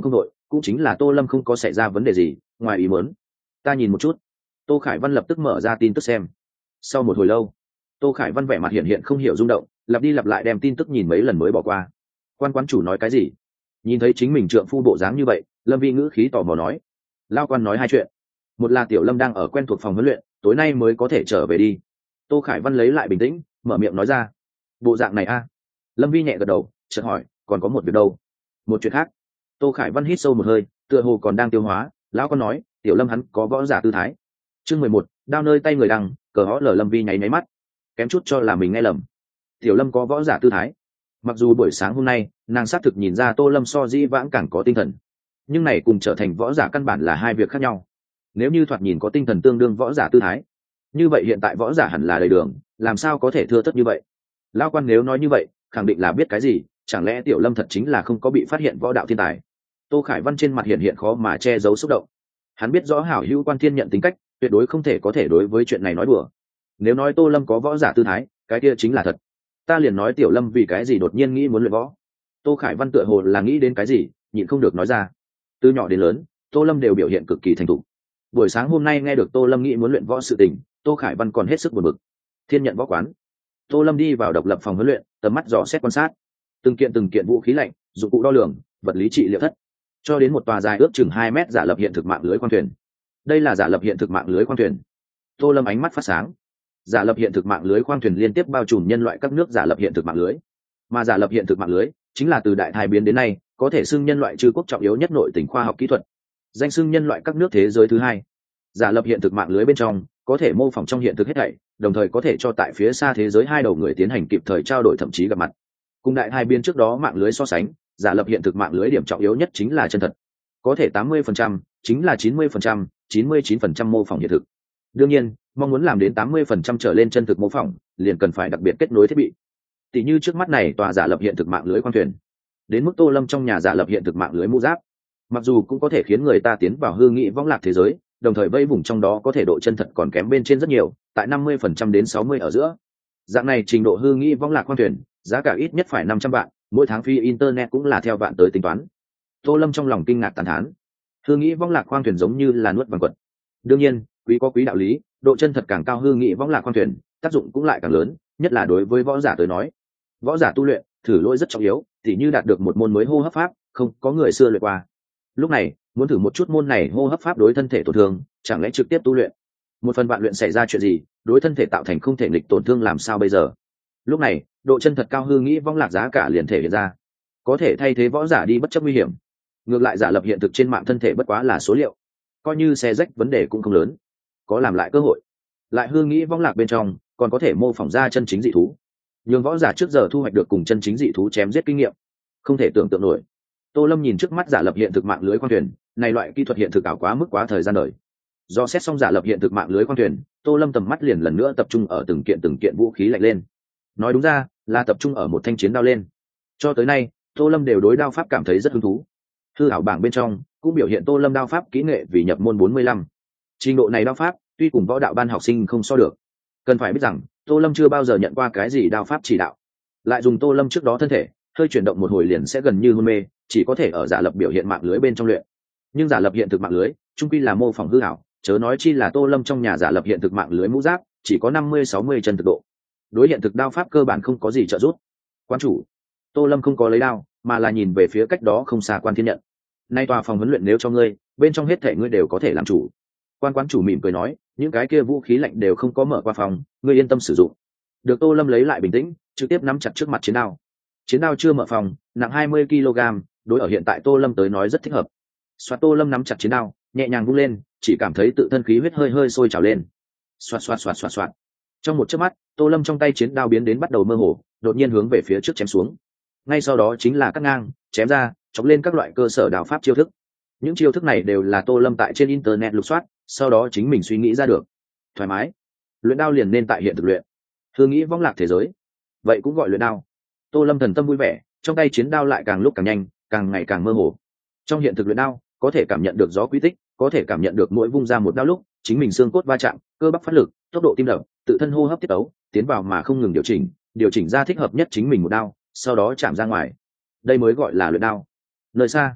cũng chính là Tô Lâm không có xảy ra vấn đề gì ngoài ý muốn. Ta nhìn một chút. Tô Khải Văn lập tức mở ra tin tức xem. Sau một hồi lâu, Tô Khải Văn vẻ mặt hiện hiện không hiểu rung động, lặp đi lặp lại đem tin tức nhìn mấy lần mới bỏ qua. Quan quán chủ nói cái gì? Nhìn thấy chính mình trượng phu bộ dáng như vậy, Lâm Vi ngữ khí tò mò nói. Lao quan nói hai chuyện. Một là Tiểu Lâm đang ở quen thuộc phòng huấn luyện, tối nay mới có thể trở về đi. Tô Khải Văn lấy lại bình tĩnh, mở miệng nói ra. Bộ dạng này a? Lâm Vi nhẹ gật đầu, chợt hỏi, còn có một việc đâu? Một chuyện khác. Tô Khải Văn hít sâu một hơi, tựa hồ còn đang tiêu hóa. Lão con nói, Tiểu Lâm hắn có võ giả tư thái. Chương 11, đao nơi tay người đằng, cờ hó lở. Lâm Vi nháy nháy mắt, kém chút cho là mình nghe lầm. Tiểu Lâm có võ giả tư thái. Mặc dù buổi sáng hôm nay nàng xác thực nhìn ra Tô Lâm so dĩ vãng càng có tinh thần, nhưng này cùng trở thành võ giả căn bản là hai việc khác nhau. Nếu như thoạt nhìn có tinh thần tương đương võ giả tư thái, như vậy hiện tại võ giả hẳn là đầy đường, làm sao có thể thưa thớt như vậy? Lão quan nếu nói như vậy khẳng định là biết cái gì, chẳng lẽ Tiểu Lâm thật chính là không có bị phát hiện võ đạo thiên tài? Tô Khải Văn trên mặt hiện hiện khó mà che giấu xúc động. Hắn biết rõ hảo hữu Quan Thiên Nhận tính cách, tuyệt đối không thể có thể đối với chuyện này nói đùa. Nếu nói Tô Lâm có võ giả tư thái, cái kia chính là thật. Ta liền nói Tiểu Lâm vì cái gì đột nhiên nghĩ muốn luyện võ. Tô Khải Văn tựa hồ là nghĩ đến cái gì, nhịn không được nói ra. Từ nhỏ đến lớn, Tô Lâm đều biểu hiện cực kỳ thành thục. Buổi sáng hôm nay nghe được Tô Lâm nghĩ muốn luyện võ sự tình, Tô Khải Văn còn hết sức buồn bực. Thiên Nhận võ quán. Tô Lâm đi vào độc lập phòng huấn luyện, tầm mắt dò xét quan sát từng kiện vũ khí lạnh, dụng cụ đo lường, vật lý trị liệu thất, cho đến một tòa dài ước chừng 2 mét giả lập hiện thực mạng lưới khoang thuyền. Đây là giả lập hiện thực mạng lưới khoang thuyền. Tô Lâm ánh mắt phát sáng. Giả lập hiện thực mạng lưới khoang thuyền liên tiếp bao trùm nhân loại các nước giả lập hiện thực mạng lưới, mà giả lập hiện thực mạng lưới chính là từ đại thai biến đến nay có thể xưng nhân loại trừ quốc trọng yếu nhất nội tỉnh khoa học kỹ thuật, danh xưng nhân loại các nước thế giới thứ hai. Giả lập hiện thực mạng lưới bên trong có thể mô phỏng trong hiện thực hết thảy, đồng thời có thể cho tại phía xa thế giới hai đầu người tiến hành kịp thời trao đổi, thậm chí gặp mặt. Cùng đại hai biên trước đó mạng lưới so sánh, giả lập hiện thực mạng lưới điểm trọng yếu nhất chính là chân thật, có thể 80%, chính là 90%, 99% mô phỏng hiện thực. Đương nhiên, mong muốn làm đến 80% trở lên chân thực mô phỏng, liền cần phải đặc biệt kết nối thiết bị. Tỷ như trước mắt này tòa giả lập hiện thực mạng lưới khoang thuyền, đến mức Tô Lâm trong nhà giả lập hiện thực mạng lưới mũ giáp, mặc dù cũng có thể khiến người ta tiến vào hư nghị võng lạc thế giới, đồng thời vây vùng trong đó có thể độ chân thật còn kém bên trên rất nhiều, tại 50% đến 60 ở giữa. Dạng này trình độ hư nghĩ võng lạc khoang thuyền, giá cả ít nhất phải 500 vạn, mỗi tháng phí internet cũng là theo vạn tới tính toán. Tô Lâm trong lòng kinh ngạc tán thán. Hư nghĩ võng lạc khoang thuyền giống như là nuốt vàng quật. Đương nhiên, quý có quý đạo lý, độ chân thật càng cao hư nghĩ võng lạc khoang thuyền, tác dụng cũng lại càng lớn, nhất là đối với võ giả tới nói. Võ giả tu luyện, thử lỗi rất trọng yếu, tỉ như đạt được một môn mới hô hấp pháp, không có người xưa luyện qua. Lúc này, muốn thử một chút môn này hô hấp pháp đối thân thể tổn thương, chẳng lẽ trực tiếp tu luyện? Một phần bạn luyện xảy ra chuyện gì, đối thân thể tạo thành không thể nghịch tổn thương làm sao bây giờ? Lúc này, độ chân thật cao hư nghĩ võng lạc giá cả liền thể hiện ra, có thể thay thế võ giả đi bất chấp nguy hiểm. Ngược lại giả lập hiện thực trên mạng thân thể bất quá là số liệu, coi như xe rách vấn đề cũng không lớn, có làm lại cơ hội. Lại hư nghĩ võng lạc bên trong còn có thể mô phỏng ra chân chính dị thú, nhường võ giả trước giờ thu hoạch được cùng chân chính dị thú chém giết kinh nghiệm, không thể tưởng tượng nổi. Tô Lâm nhìn trước mắt giả lập hiện thực mạng lưới khoang thuyền, này loại kỹ thuật hiện thực ảo quá mức quá thời gian đời. Do xét xong giả lập hiện thực mạng lưới khoang thuyền, Tô Lâm tầm mắt liền lần nữa tập trung ở từng kiện vũ khí lạnh lên. Nói đúng ra là tập trung ở một thanh chiến đao lên. Cho tới nay, Tô Lâm đều đối đao pháp cảm thấy rất hứng thú. Hư ảo bảng bên trong cũng biểu hiện Tô Lâm đao pháp kỹ nghệ vì nhập môn 45. Trình độ này đao pháp tuy cùng võ đạo ban học sinh không so được. Cần phải biết rằng, Tô Lâm chưa bao giờ nhận qua cái gì đao pháp chỉ đạo. Lại dùng Tô Lâm trước đó thân thể, hơi chuyển động một hồi liền sẽ gần như hôn mê, chỉ có thể ở giả lập biểu hiện mạng lưới bên trong luyện. Nhưng giả lập hiện thực mạng lưới, chung quy là mô phỏng hư ảo, chớ nói chi là Tô Lâm trong nhà giả lập hiện thực mạng lưới mũ giáp, chỉ có 50-60 chân thực độ. Đối hiện thực đao pháp cơ bản không có gì trợ giúp. Quan chủ, Tô Lâm không có lấy đao, mà là nhìn về phía cách đó không xa Quan Thiên Nhận. Nay tòa phòng huấn luyện nếu cho ngươi, bên trong hết thể ngươi đều có thể làm chủ. Quán chủ mỉm cười nói, những cái kia vũ khí lạnh đều không có mở qua phòng, ngươi yên tâm sử dụng. Được Tô Lâm lấy lại bình tĩnh, trực tiếp nắm chặt trước mặt chiến đao. Chiến đao chưa mở phòng, nặng 20 kg, đối ở hiện tại Tô Lâm tới nói rất thích hợp. Soạt, Tô Lâm nắm chặt chiến đao, nhẹ nhàng vung lên, chỉ cảm thấy tự thân khí huyết hơi hơi sôi trào lên. Soạt soạt soạt soạt soạt. Trong một chớp mắt, Tô Lâm trong tay chiến đao biến đến bắt đầu mơ hồ, đột nhiên hướng về phía trước chém xuống. Ngay sau đó chính là cắt ngang, chém ra, chọc lên các loại cơ sở đao pháp chiêu thức. Những chiêu thức này đều là Tô Lâm tại trên internet lục soát, sau đó chính mình suy nghĩ ra được. Thoải mái. Luyện đao liền nên tại hiện thực luyện. Hương nghĩ vong lạc thế giới, vậy cũng gọi luyện đao. Tô Lâm thần tâm vui vẻ, trong tay chiến đao lại càng lúc càng nhanh, càng ngày càng mơ hồ. Trong hiện thực luyện đao, có thể cảm nhận được gió quy tích, có thể cảm nhận được mỗi vung ra một đao lúc, chính mình xương cốt va chạm, cơ bắp phát lực, tốc độ tim đập, tự thân hô hấp tiết tấu, tiến vào mà không ngừng điều chỉnh ra thích hợp nhất chính mình một đao, sau đó chạm ra ngoài. Đây mới gọi là luyện đao. Nơi xa,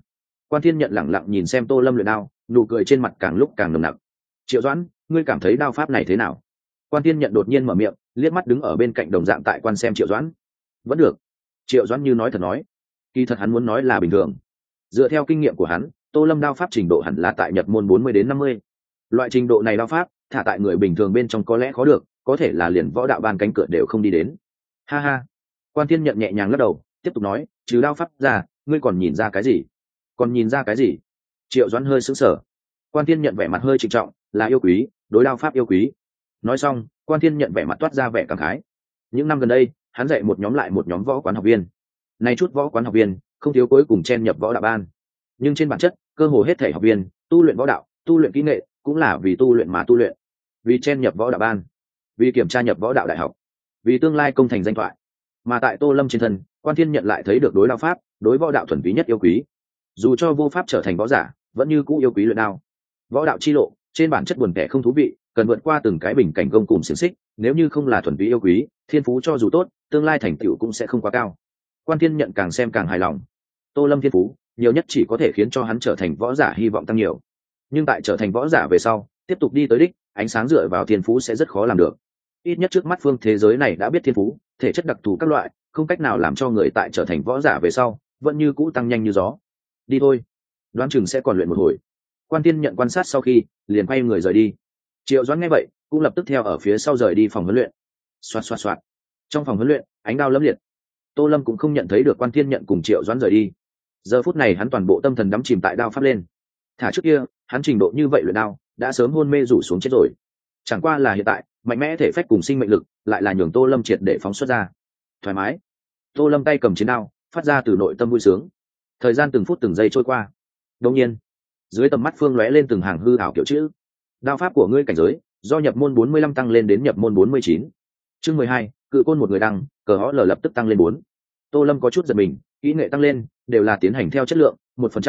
Quan Thiên Nhận lẳng lặng nhìn xem Tô Lâm luyện đao, nụ cười trên mặt càng lúc càng nồng nặc. Triệu Doãn, ngươi cảm thấy đao pháp này thế nào? Quan Thiên Nhận đột nhiên mở miệng, liếc mắt đứng ở bên cạnh đồng dạng tại quan xem Triệu Doãn. Vẫn được. Triệu Doãn như nói thật nói. Kỳ thật hắn muốn nói là bình thường. Dựa theo kinh nghiệm của hắn, Tô Lâm đao pháp trình độ hẳn là tại nhập môn 40 đến 50. Loại trình độ này đao pháp, thả tại người bình thường bên trong có lẽ khó được, có thể là liền võ đạo ban cánh cửa đều không đi đến. Ha ha. Quan Thiên Nhận nhẹ nhàng lắc đầu, tiếp tục nói, trừ đao pháp ra, ngươi còn nhìn ra cái gì? Còn nhìn ra cái gì? Triệu Doãn hơi sững sờ. Quan Thiên Nhận vẻ mặt hơi trịnh trọng, là yêu quý, đối đao pháp yêu quý. Nói xong, Quan Thiên Nhận vẻ mặt toát ra vẻ cảm khái. Những năm gần đây, hắn dạy một nhóm lại một nhóm võ quán học viên. Nay chút võ quán học viên, không thiếu cuối cùng chen nhập võ đạo ban. Nhưng trên bản chất, cơ hồ hết thể học viên, tu luyện võ đạo, tu luyện kỹ nghệ, cũng là vì tu luyện mà tu luyện. Vì chen nhập võ đạo ban, vì kiểm tra nhập võ đạo đại học, vì tương lai công thành danh thoại. Mà tại Tô Lâm trên thân, Quan Thiên Nhận lại thấy được đối đao pháp, đối võ đạo thuần túy nhất yêu quý. Dù cho vô pháp trở thành võ giả, vẫn như cũ yêu quý luyện đao. Võ đạo chi lộ, trên bản chất buồn tẻ không thú vị, cần vượt qua từng cái bình cảnh gông cùng xiềng xích, nếu như không là thuần túy yêu quý, thiên phú cho dù tốt, tương lai thành tựu cũng sẽ không quá cao. Quan Thiên Nhận càng xem càng hài lòng. Tô Lâm thiên phú, nhiều nhất chỉ có thể khiến cho hắn trở thành võ giả hy vọng tăng nhiều. Nhưng tại trở thành võ giả về sau, tiếp tục đi tới đích, ánh sáng dựa vào thiên phú sẽ rất khó làm được. Ít nhất trước mắt phương thế giới này đã biết thiên phú, thể chất đặc thù các loại, không cách nào làm cho người tại trở thành võ giả về sau, vẫn như cũ tăng nhanh như gió. Đi thôi, đoán chừng sẽ còn luyện một hồi. Quan Thiên Nhận quan sát sau khi, liền quay người rời đi. Triệu Doãn nghe vậy, cũng lập tức theo ở phía sau rời đi phòng huấn luyện. Xoạt xoạt xoạt. Trong phòng huấn luyện, ánh đao lẫm liệt. Tô Lâm cũng không nhận thấy được Quan Thiên Nhận cùng Triệu Doãn rời đi. Giờ phút này hắn toàn bộ tâm thần đắm chìm tại đao pháp lên. Thả trước kia, hắn trình độ như vậy luyện đao, đã sớm hôn mê rủ xuống chết rồi. Chẳng qua là hiện tại, mạnh mẽ thể phách cùng sinh mệnh lực, lại là nhường Tô Lâm triệt để phóng xuất ra. Thoải mái. Tô Lâm tay cầm chiến đao, phát ra từ nội tâm vui sướng. Thời gian từng phút từng giây trôi qua. Đột nhiên, dưới tầm mắt phương lóe lên từng hàng hư ảo kiểu chữ. Đao pháp của ngươi cảnh giới, do nhập môn 45 tăng lên đến nhập môn 49. Chương 12, cự côn một người đăng, cờ họ lở lập tức tăng lên 4. Tô Lâm có chút giật mình, kỹ nghệ tăng lên, đều là tiến hành theo chất lượng,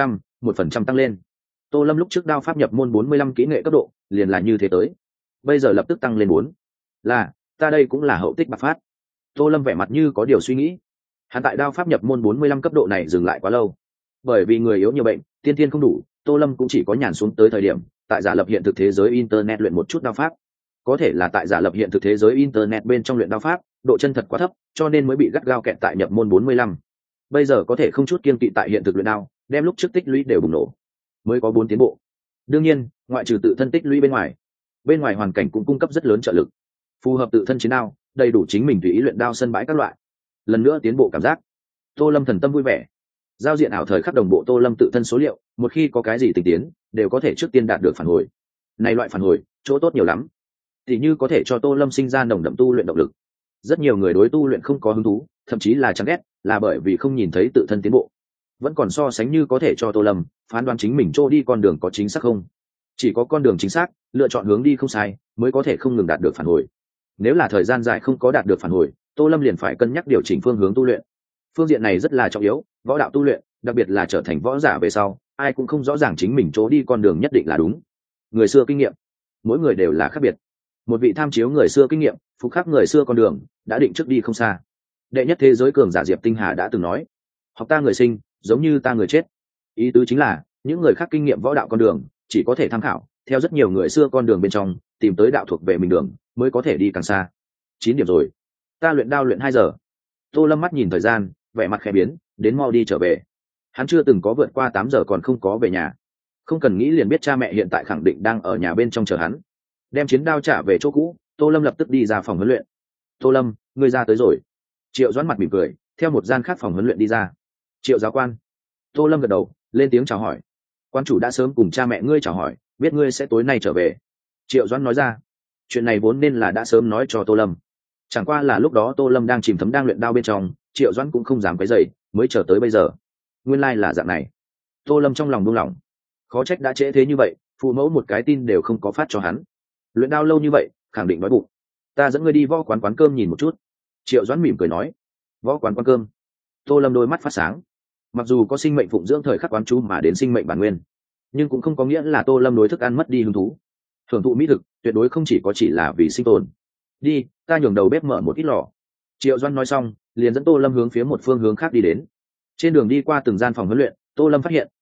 1% tăng lên. Tô Lâm lúc trước đao pháp nhập môn 45 kỹ nghệ cấp độ, liền là như thế tới. Bây giờ lập tức tăng lên 4. Là, ta đây cũng là hậu tích bạc phát. Tô Lâm vẻ mặt như có điều suy nghĩ. Hắn tại đao pháp nhập môn 45 cấp độ này dừng lại quá lâu. Bởi vì người yếu nhiều bệnh, tiên thiên không đủ, Tô Lâm cũng chỉ có nhàn xuống tới thời điểm, tại giả lập hiện thực thế giới internet luyện một chút đao pháp. Có thể là tại giả lập hiện thực thế giới internet bên trong luyện đao pháp, độ chân thật quá thấp, cho nên mới bị gắt gao kẹt tại nhập môn 45. Bây giờ có thể không chút kiêng kỵ tại hiện thực luyện đao, đem lúc trước tích lũy đều bùng nổ, mới có 4 tiến bộ. Đương nhiên, ngoại trừ tự thân tích lũy bên ngoài hoàn cảnh cũng cung cấp rất lớn trợ lực, phù hợp tự thân chiến đao, đầy đủ chính mình tùy ý luyện đao sân bãi các loại. Lần nữa tiến bộ cảm giác. Tô Lâm thần tâm vui vẻ. Giao diện ảo thời khắc đồng bộ Tô Lâm tự thân số liệu, một khi có cái gì tình tiến, đều có thể trước tiên đạt được phản hồi. Này loại phản hồi, chỗ tốt nhiều lắm. Thì như có thể cho Tô Lâm sinh ra nồng đậm tu luyện động lực. Rất nhiều người đối tu luyện không có hứng thú, thậm chí là chán ghét, là bởi vì không nhìn thấy tự thân tiến bộ. Vẫn còn so sánh như có thể cho Tô Lâm phán đoán chính mình trôi đi con đường có chính xác không. Chỉ có con đường chính xác, lựa chọn hướng đi không sai, mới có thể không ngừng đạt được phản hồi. Nếu là thời gian dài không có đạt được phản hồi, Tô Lâm liền phải cân nhắc điều chỉnh phương hướng tu luyện. Phương diện này rất là trọng yếu, võ đạo tu luyện, đặc biệt là trở thành võ giả về sau, ai cũng không rõ ràng chính mình chỗ đi con đường nhất định là đúng. Người xưa kinh nghiệm, mỗi người đều là khác biệt. Một vị tham chiếu người xưa kinh nghiệm, phục khắc người xưa con đường, đã định trước đi không xa. Đệ nhất thế giới cường giả Diệp Tinh Hà đã từng nói, học ta người sinh, giống như ta người chết. Ý tứ chính là, những người khác kinh nghiệm võ đạo con đường, chỉ có thể tham khảo, theo rất nhiều người xưa con đường bên trong, tìm tới đạo thuộc về mình đường, mới có thể đi càng xa. 9 điểm rồi. Ta luyện đao luyện 2 giờ. Tô Lâm mắt nhìn thời gian, vẻ mặt khẽ biến, đến mau đi trở về. Hắn chưa từng có vượt qua 8 giờ còn không có về nhà. Không cần nghĩ liền biết cha mẹ hiện tại khẳng định đang ở nhà bên trong chờ hắn. Đem chiến đao trả về chỗ cũ, Tô Lâm lập tức đi ra phòng huấn luyện. Tô Lâm, ngươi ra tới rồi. Triệu Doãn mặt mỉm cười, theo một gian khác phòng huấn luyện đi ra. Triệu giáo quan. Tô Lâm gật đầu, lên tiếng chào hỏi. Quan chủ đã sớm cùng cha mẹ ngươi chào hỏi, biết ngươi sẽ tối nay trở về. Triệu Doãn nói ra. Chuyện này vốn nên là đã sớm nói cho Tô Lâm. Chẳng qua là lúc đó Tô Lâm đang chìm thấm đang luyện đao bên trong, Triệu Doãn cũng không dám quấy rầy, mới chờ tới bây giờ. Nguyên lai là dạng này. Tô Lâm trong lòng buông lỏng. Khó trách đã trễ thế như vậy, phụ mẫu một cái tin đều không có phát cho hắn. Luyện đao lâu như vậy, khẳng định đói bụng. Ta dẫn ngươi đi võ quán cơm nhìn một chút. Triệu Doãn mỉm cười nói. Võ quán cơm. Tô Lâm đôi mắt phát sáng. Mặc dù có sinh mệnh phụng dưỡng thời khắc quán chú mà đến sinh mệnh bản nguyên, nhưng cũng không có nghĩa là Tô Lâm đối thức ăn mất đi hứng thú. Thưởng thụ mỹ thực, tuyệt đối không chỉ là vì sinh tồn. Đi, ta nhường đầu bếp mở một ít lò. Triệu Doãn nói xong, liền dẫn Tô Lâm hướng phía một phương hướng khác đi đến. Trên đường đi qua từng gian phòng huấn luyện, Tô Lâm phát hiện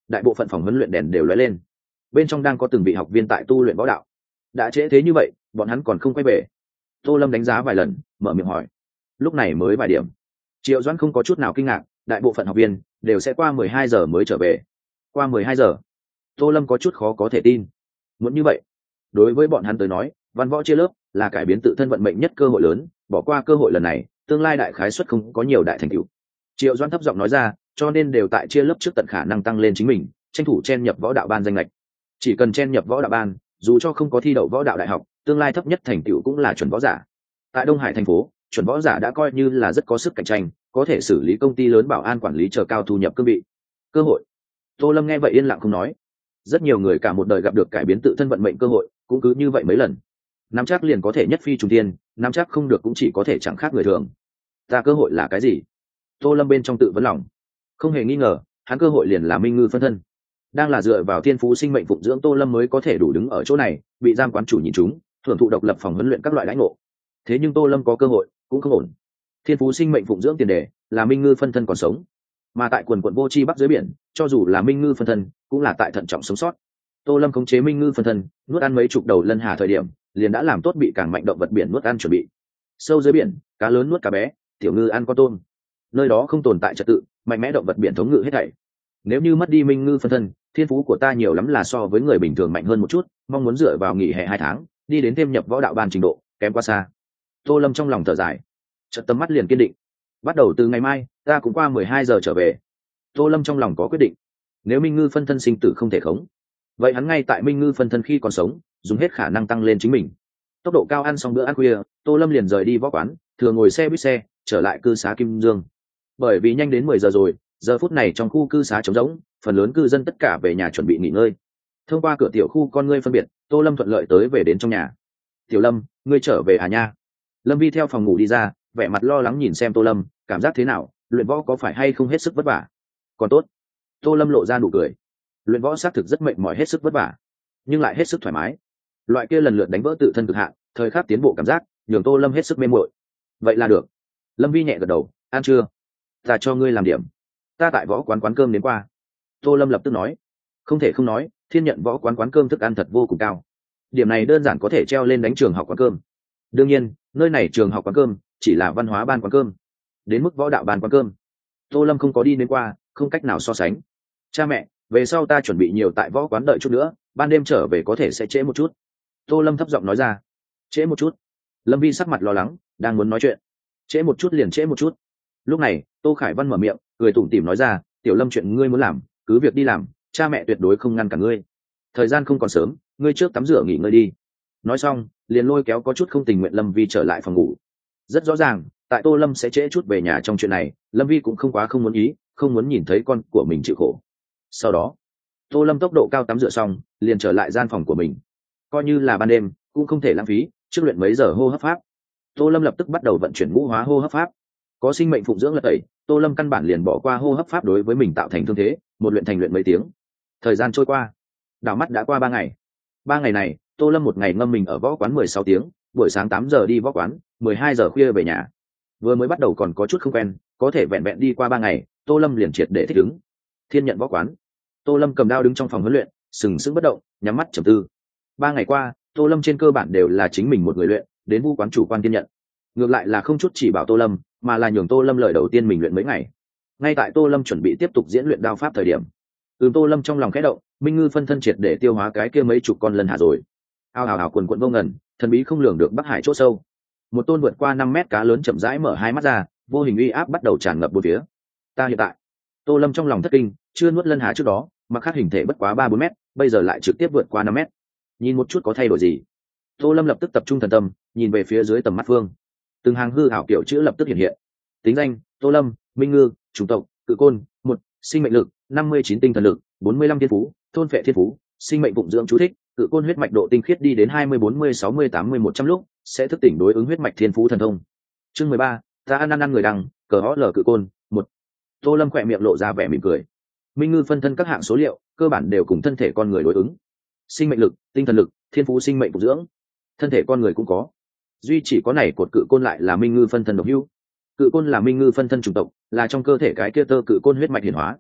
đại bộ phận phòng huấn luyện đèn đều lóe lên, bên trong đang có từng vị học viên tại tu luyện võ đạo. Đã trễ thế như vậy bọn hắn còn không quay về? Tô Lâm đánh giá vài lần, mở miệng hỏi. Lúc này mới vài điểm. Triệu Doãn không có chút nào kinh ngạc, đại bộ phận học viên đều sẽ qua 12 giờ mới trở về. Qua 12 giờ? Tô Lâm có chút khó có thể tin. Muốn như vậy, đối với bọn hắn tới nói, văn võ chia lớp là cải biến tự thân vận mệnh nhất cơ hội lớn, bỏ qua cơ hội lần này, tương lai đại khái suất không có nhiều đại thành tựu. Triệu Doãn thấp giọng nói ra, cho nên đều tại chia lớp trước tận khả năng tăng lên chính mình, tranh thủ chen nhập võ đạo ban danh lệch. Chỉ cần chen nhập võ đạo ban, dù cho không có thi đậu võ đạo đại học, tương lai thấp nhất thành tựu cũng là chuẩn võ giả. Tại Đông Hải thành phố, chuẩn võ giả đã coi như là rất có sức cạnh tranh, có thể xử lý công ty lớn bảo an quản lý chờ cao thu nhập cương vị. Cơ hội. Tô Lâm nghe vậy yên lặng không nói. Rất nhiều người cả một đời gặp được cải biến tự thân vận mệnh cơ hội, cũng cứ như vậy mấy lần. Nắm chắc liền có thể nhất phi trùng thiên, nắm chắc không được cũng chỉ có thể chẳng khác người thường. Ta cơ hội là cái gì? Tô Lâm bên trong tự vấn lòng. Không hề nghi ngờ, hắn cơ hội liền là minh ngư phân thân. Đang là dựa vào thiên phú sinh mệnh phụng dưỡng Tô Lâm mới có thể đủ đứng ở chỗ này, bị giam quán chủ nhìn chúng, thưởng thụ độc lập phòng huấn luyện các loại đãi ngộ. Thế nhưng Tô Lâm có cơ hội cũng không ổn. Thiên phú sinh mệnh phụng dưỡng tiền đề là minh ngư phân thân còn sống, mà tại quần quận vô tri bắc dưới biển, cho dù là minh ngư phân thân cũng là tại thận trọng sống sót. Tô Lâm khống chế minh ngư phân thân nuốt ăn mấy chục đầu lân hà thời điểm, liền đã làm tốt bị càng mạnh động vật biển nuốt ăn chuẩn bị. Sâu dưới biển, cá lớn nuốt cá bé, tiểu ngư ăn con tôm. Nơi đó không tồn tại trật tự, mạnh mẽ động vật biển thống ngự hết thảy. Nếu như mất đi minh ngư phân thân, thiên phú của ta nhiều lắm là so với người bình thường mạnh hơn một chút, mong muốn dựa vào nghỉ hè 2 tháng đi đến thêm nhập võ đạo ban trình độ kém quá xa. Tô Lâm trong lòng thở dài, chợt tầm mắt liền kiên định. Bắt đầu từ ngày mai ta cũng qua 12 giờ trở về. Tô Lâm trong lòng có quyết định. Nếu minh ngư phân thân sinh tử không thể khống, vậy hắn ngay tại minh ngư phân thân khi còn sống dùng hết khả năng tăng lên chính mình. Tốc độ cao ăn xong bữa ăn khuya, Tô Lâm liền rời đi võ quán, thừa ngồi xe buýt xe trở lại cư xá Kim Dương. Bởi vì nhanh đến 10 giờ rồi, giờ phút này trong khu cư xá trống rỗng, phần lớn cư dân tất cả về nhà chuẩn bị nghỉ ngơi. Thông qua cửa tiểu khu con ngươi phân biệt, Tô Lâm thuận lợi tới về đến trong nhà. Tiểu Lâm, ngươi trở về à nha? Lâm Vi theo phòng ngủ đi ra, vẻ mặt lo lắng nhìn xem Tô Lâm, cảm giác thế nào, luyện võ có phải hay không hết sức vất vả? Còn tốt. Tô Lâm lộ ra nụ cười. Luyện võ xác thực rất mệt mỏi, hết sức vất vả, nhưng lại hết sức thoải mái. Loại kia lần lượt đánh vỡ tự thân cực hạn, thời khắc tiến bộ cảm giác, nhường Tô Lâm hết sức mê mội. Vậy là được. Lâm Vi nhẹ gật đầu, ăn chưa? Ta cho ngươi làm điểm. Ta tại võ quán cơm đến qua. Tô Lâm lập tức nói. Không thể không nói, Thiên Nhận võ quán cơm thức ăn thật vô cùng cao. Điểm này đơn giản có thể treo lên đánh trường học quán cơm. Đương nhiên, nơi này trường học quán cơm chỉ là văn hóa ban quán cơm. Đến mức võ đạo ban quán cơm, Tô Lâm không có đi đến qua, không cách nào so sánh. Cha mẹ, về sau ta chuẩn bị nhiều tại võ quán đợi chút nữa, ban đêm trở về có thể sẽ trễ một chút. Tô Lâm thấp giọng nói ra. Trễ một chút? Lâm Vi sắc mặt lo lắng, đang muốn nói chuyện. Trễ một chút liền trễ một chút. Lúc này Tô Khải Văn mở miệng, cười tủm tỉm nói ra, Tiểu Lâm, chuyện ngươi muốn làm cứ việc đi làm, cha mẹ tuyệt đối không ngăn cả ngươi. Thời gian không còn sớm, ngươi trước tắm rửa nghỉ ngơi đi. Nói xong liền lôi kéo có chút không tình nguyện Lâm Vi trở lại phòng ngủ. Rất rõ ràng, tại Tô Lâm sẽ trễ chút về nhà trong chuyện này, Lâm Vi cũng không quá không muốn ý, không muốn nhìn thấy con của mình chịu khổ. Sau đó Tô Lâm tốc độ cao tắm rửa xong liền trở lại gian phòng của mình. Coi như là ban đêm cũng không thể lãng phí, trước luyện mấy giờ hô hấp pháp. Tô Lâm lập tức bắt đầu vận chuyển ngũ hóa hô hấp pháp. Có sinh mệnh phụng dưỡng lật tẩy, Tô Lâm căn bản liền bỏ qua hô hấp pháp đối với mình tạo thành thương thế, một luyện thành luyện mấy tiếng. Thời gian trôi qua, đảo mắt đã qua 3 ngày. 3 ngày này Tô Lâm một ngày ngâm mình ở võ quán 16 tiếng, buổi sáng 8 giờ đi võ quán, 12 giờ khuya về nhà. Vừa mới bắt đầu còn có chút không quen, có thể vẹn vẹn đi qua 3 ngày, Tô Lâm liền triệt để thích ứng. Thiên Nhận võ quán, Tô Lâm cầm đao đứng trong phòng huấn luyện, sừng sững bất động, nhắm mắt trầm tư. 3 ngày qua, Tô Lâm trên cơ bản đều là chính mình một người luyện, đến vu quán chủ quan Thiên Nhận. Ngược lại là không chút chỉ bảo Tô Lâm, mà là nhường Tô Lâm lời đầu tiên mình luyện mấy ngày. Ngay tại Tô Lâm chuẩn bị tiếp tục diễn luyện đao pháp thời điểm, Tô Lâm trong lòng khẽ động, minh ngư phân thân triệt để tiêu hóa cái kia mấy chục con lân hà rồi. Ao ào ào, quần quần vô ngần, thần bí không lường được Bắc Hải chỗ sâu. Một tôn vượt qua 5 mét cá lớn chậm rãi mở hai mắt ra, vô hình uy áp bắt đầu tràn ngập bốn phía. Ta hiện tại, Tô Lâm trong lòng thất kinh, chưa nuốt lân hà trước đó, mặc khác hình thể bất quá 3-4 mét, bây giờ lại trực tiếp vượt qua 5 mét. Nhìn một chút có thay đổi gì? Tô Lâm lập tức tập trung thần tâm, nhìn về phía dưới tầm mắt phương. Từng hàng hư ảo kiểu chữ lập tức hiện hiện. Tính danh: Tô Lâm, minh ngư, chủng tộc cự côn, 1, sinh mệnh lực 59, tinh thần lực 45, thiên phú thôn phệ thiên phú, sinh mệnh phụng dưỡng chú thích: cự côn huyết mạch độ tinh khiết đi đến 20, 40, 60, 80, 100 lúc sẽ thức tỉnh đối ứng huyết mạch thiên phú thần thông. Chương 13, ta ăn người đằng, cờ hó lờ cự côn 1. Tô Lâm khỏe miệng lộ ra vẻ mỉm cười. Minh ngư phân thân các hạng số liệu cơ bản đều cùng thân thể con người đối ứng. Sinh mệnh lực, tinh thần lực, thiên phú sinh mệnh phụng dưỡng, thân thể con người cũng có. Duy chỉ có này cột cự côn lại là minh ngư phân thân độc hữu. Cự côn là minh ngư phân thân chủng tộc, là trong cơ thể cái kia tơ cự côn huyết mạch hiển hóa.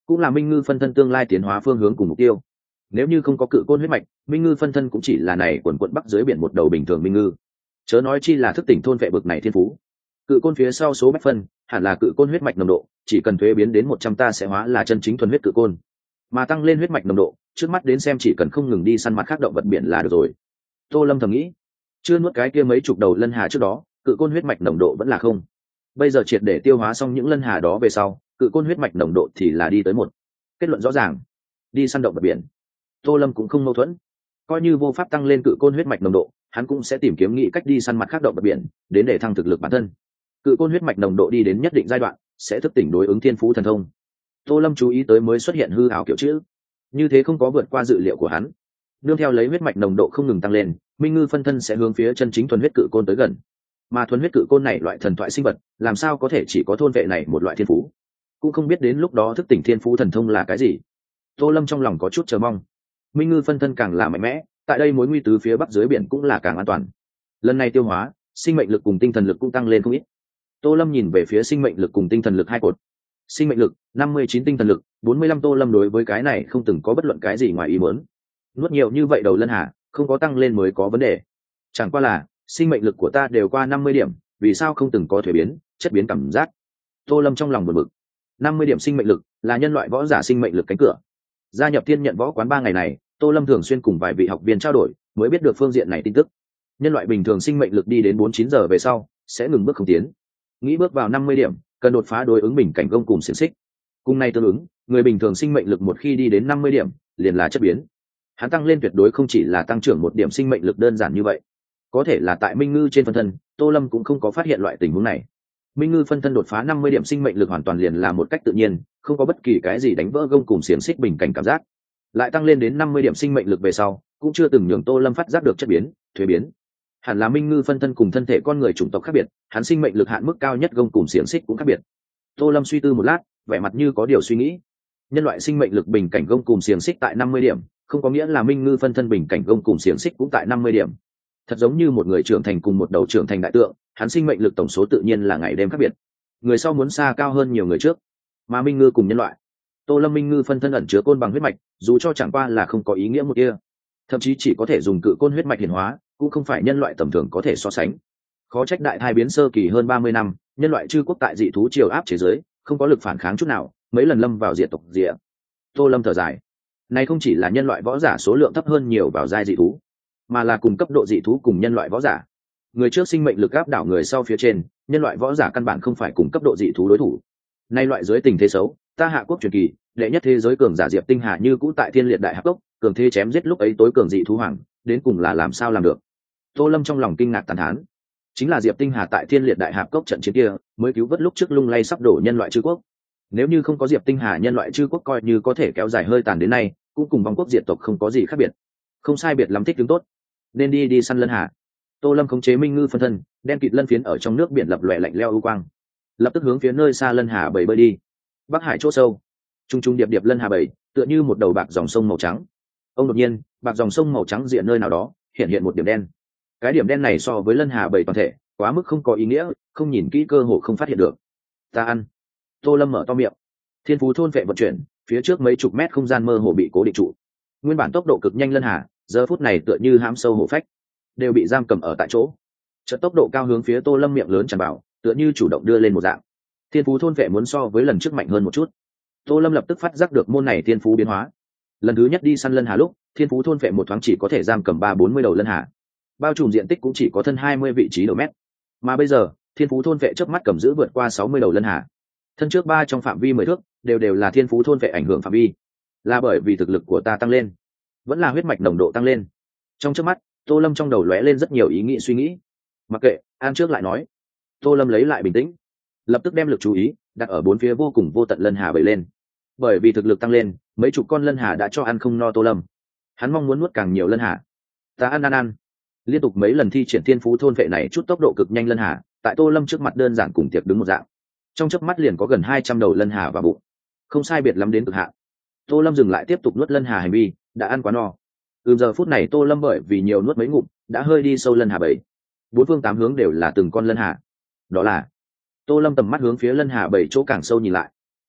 cũng là minh ngư phân thân tương lai tiến hóa phương hướng cùng mục tiêu. Nếu như không có cự côn huyết mạch, minh ngư phân thân cũng chỉ là này quần quận bắc dưới biển một đầu bình thường minh ngư, chớ nói chi là thức tỉnh thôn vệ bực này thiên phú. Cự côn phía sau số bách phân hẳn là cự côn huyết mạch nồng độ, chỉ cần thuế biến đến 100 ta sẽ hóa là chân chính thuần huyết cự côn. Mà tăng lên huyết mạch nồng độ, trước mắt đến xem chỉ cần không ngừng đi săn mặt khác động vật biển là được rồi. Tô Lâm thầm nghĩ, chưa nuốt cái kia mấy chục đầu lân hà trước đó, cự côn huyết mạch nồng độ vẫn là không. Bây giờ triệt để tiêu hóa xong những lân hà đó về sau, cự côn huyết mạch nồng độ thì là đi tới một. Kết luận rõ ràng, đi săn động vật biển. Tô Lâm cũng không mâu thuẫn, coi như vô pháp tăng lên cự côn huyết mạch nồng độ, hắn cũng sẽ tìm kiếm nghị cách đi săn mặt khác động vật biển, đến để thăng thực lực bản thân. Cự côn huyết mạch nồng độ đi đến nhất định giai đoạn, sẽ thức tỉnh đối ứng thiên phú thần thông. Tô Lâm chú ý tới mới xuất hiện hư ảo kiểu chữ, như thế không có vượt qua dự liệu của hắn. Nương theo lấy huyết mạch nồng độ không ngừng tăng lên, minh ngư phân thân sẽ hướng phía chân chính thuần huyết cự côn tới gần. Mà thuần huyết cự côn này loại thần thoại sinh vật, làm sao có thể chỉ có thôn vệ này một loại thiên phú, cũng không biết đến lúc đó thức tỉnh thiên phú thần thông là cái gì. Tô Lâm trong lòng có chút chờ mong. Minh ngư phân thân càng là mạnh mẽ, tại đây mối nguy tứ phía bắc dưới biển cũng là càng an toàn. Lần này tiêu hóa, sinh mệnh lực cùng tinh thần lực cũng tăng lên không ít. Tô Lâm nhìn về phía sinh mệnh lực cùng tinh thần lực hai cột. Sinh mệnh lực 59, tinh thần lực 45. Tô Lâm đối với cái này không từng có bất luận cái gì ngoài ý muốn. Nuốt nhiều như vậy đầu lân hà, không có tăng lên mới có vấn đề. Chẳng qua là sinh mệnh lực của ta đều qua 50 điểm, vì sao không từng có thuế biến, chất biến cảm giác. Tô Lâm trong lòng buồn bực. 50 điểm sinh mệnh lực là nhân loại võ giả sinh mệnh lực cánh cửa. Gia nhập Thiên Nhận Võ quán 3 ngày này, Tô Lâm thường xuyên cùng vài vị học viên trao đổi, mới biết được phương diện này tin tức. Nhân loại bình thường sinh mệnh lực đi đến 49 giờ về sau, sẽ ngừng bước không tiến. Nghĩ bước vào 50 điểm, cần đột phá đối ứng bình cảnh gông cùng xiển xích. Cùng này tương ứng, người bình thường sinh mệnh lực một khi đi đến 50 điểm, liền là chất biến. Hắn tăng lên tuyệt đối không chỉ là tăng trưởng một điểm sinh mệnh lực đơn giản như vậy. Có thể là tại minh ngư trên phân thân, Tô Lâm cũng không có phát hiện loại tình huống này. Minh ngư phân thân đột phá 50 điểm sinh mệnh lực hoàn toàn liền là một cách tự nhiên, không có bất kỳ cái gì đánh vỡ gông cùng xiềng xích bình cảnh cảm giác. Lại tăng lên đến 50 điểm sinh mệnh lực về sau, cũng chưa từng nhường Tô Lâm phát giác được chất biến, thuế biến. Hẳn là minh ngư phân thân cùng thân thể con người chủng tộc khác biệt, hắn sinh mệnh lực hạn mức cao nhất gông cùng xiềng xích cũng khác biệt. Tô Lâm suy tư một lát, vẻ mặt như có điều suy nghĩ. Nhân loại sinh mệnh lực bình cảnh gông cùng xiềng xích tại 50 điểm, không có nghĩa là minh ngư phân thân bình cảnh gông cùng xiềng xích cũng tại 50 điểm. Thật giống như một người trưởng thành cùng một đầu trưởng thành đại tượng, hắn sinh mệnh lực tổng số tự nhiên là ngày đêm khác biệt. Người sau muốn xa cao hơn nhiều người trước. Mà minh ngư cùng nhân loại, Tô Lâm minh ngư phân thân ẩn chứa côn bằng huyết mạch, dù cho chẳng qua là không có ý nghĩa một kia, thậm chí chỉ có thể dùng cự côn huyết mạch hiển hóa, cũng không phải nhân loại tầm thường có thể so sánh. Khó trách đại thai biến sơ kỳ hơn 30 năm, nhân loại chư quốc tại dị thú triều áp chế giới, không có lực phản kháng chút nào, mấy lần lâm vào diệt tộc diệt. Tô Lâm thở dài, này không chỉ là nhân loại võ giả số lượng thấp hơn nhiều vào giai dị thú, mà là cùng cấp độ dị thú cùng nhân loại võ giả. Người trước sinh mệnh lực áp đảo người sau phía trên, nhân loại võ giả căn bản không phải cùng cấp độ dị thú đối thủ. Nay loại dưới tình thế xấu, ta Hạ quốc truyền kỳ, đệ nhất thế giới cường giả Diệp Tinh Hà như cũ tại Thiên Liệt Đại Hạp Cốc, cường thế chém giết lúc ấy tối cường dị thú hoàng, đến cùng là làm sao làm được. Tô Lâm trong lòng kinh ngạc tán thán, chính là Diệp Tinh Hà tại Thiên Liệt Đại Hạp Cốc trận chiến kia, mới cứu vớt lúc trước lung lay sắp đổ nhân loại chư quốc. Nếu như không có Diệp Tinh Hà, nhân loại chư quốc coi như có thể kéo dài hơi tàn đến nay, cũng cùng vong quốc diệt tộc không có gì khác biệt. Không sai biệt lắm thích đứng tốt, nên đi săn lân hà. Tô Lâm khống chế minh ngư phân thân, đen kịt lân phiến ở trong nước biển lập lòe lạnh leo u quang, lập tức hướng phía nơi xa lân hà bảy bơi đi. Bắc Hải chỗ sâu, trung trung điệp điệp lân hà bảy, tựa như một đầu bạc dòng sông màu trắng. Ông đột nhiên, bạc dòng sông màu trắng diện nơi nào đó hiện một điểm đen. Cái điểm đen này so với lân hà bảy toàn thể quá mức không có ý nghĩa, không nhìn kỹ cơ hồ không phát hiện được. Ta ăn. Tô Lâm mở to miệng. Thiên phú thôn vệ vận chuyển, phía trước mấy chục mét không gian mơ hồ bị cố định trụ. Nguyên bản tốc độ cực nhanh lân hà, giờ phút này tựa như hãm sâu hổ phách, đều bị giam cầm ở tại chỗ. Chợt tốc độ cao hướng phía Tô Lâm miệng lớn tràn vào, tựa như chủ động đưa lên một dạng. Thiên phú thôn vệ muốn so với lần trước mạnh hơn một chút. Tô Lâm lập tức phát giác được môn này thiên phú biến hóa. Lần thứ nhất đi săn lân hà lúc, thiên phú thôn vệ một thoáng chỉ có thể giam cầm 30-40 đầu lân hà, bao trùm diện tích cũng chỉ có thân 20 vị trí độ mét. Mà bây giờ, thiên phú thôn vệ chớp mắt cầm giữ vượt qua 60 đầu lân hà. Thân trước 3 trong phạm vi 10 thước, đều là thiên phú thôn vệ ảnh hưởng phạm vi. Là bởi vì thực lực của ta tăng lên, vẫn là huyết mạch nồng độ tăng lên. Trong chớp mắt, Tô Lâm trong đầu lóe lên rất nhiều ý nghĩ suy nghĩ. Mặc kệ, ăn trước lại nói. Tô Lâm lấy lại bình tĩnh, lập tức đem lực chú ý đặt ở bốn phía vô cùng vô tận lân hà bầy lên. Bởi vì thực lực tăng lên, mấy chục con lân hà đã cho ăn không no Tô Lâm. Hắn mong muốn nuốt càng nhiều lân hà. Ta ăn. Liên tục mấy lần thi triển thiên phú thôn vệ này chút tốc độ cực nhanh lân hà, tại Tô Lâm trước mặt đơn giản cùng tiệc đứng một dạng. Trong chớp mắt liền có gần 200 đầu lân hà vào bụng, không sai biệt lắm đến cực hạn. Tô Lâm dừng lại tiếp tục nuốt lân hà hành vi, đã ăn quá no. Giờ phút này Tô Lâm bởi vì nhiều nuốt mấy ngụm, đã hơi đi sâu lân hà bảy. Bốn phương tám hướng đều là từng con lân hà. Đó là Tô Lâm tầm mắt hướng phía lân hà bảy chỗ càng sâu nhìn lại.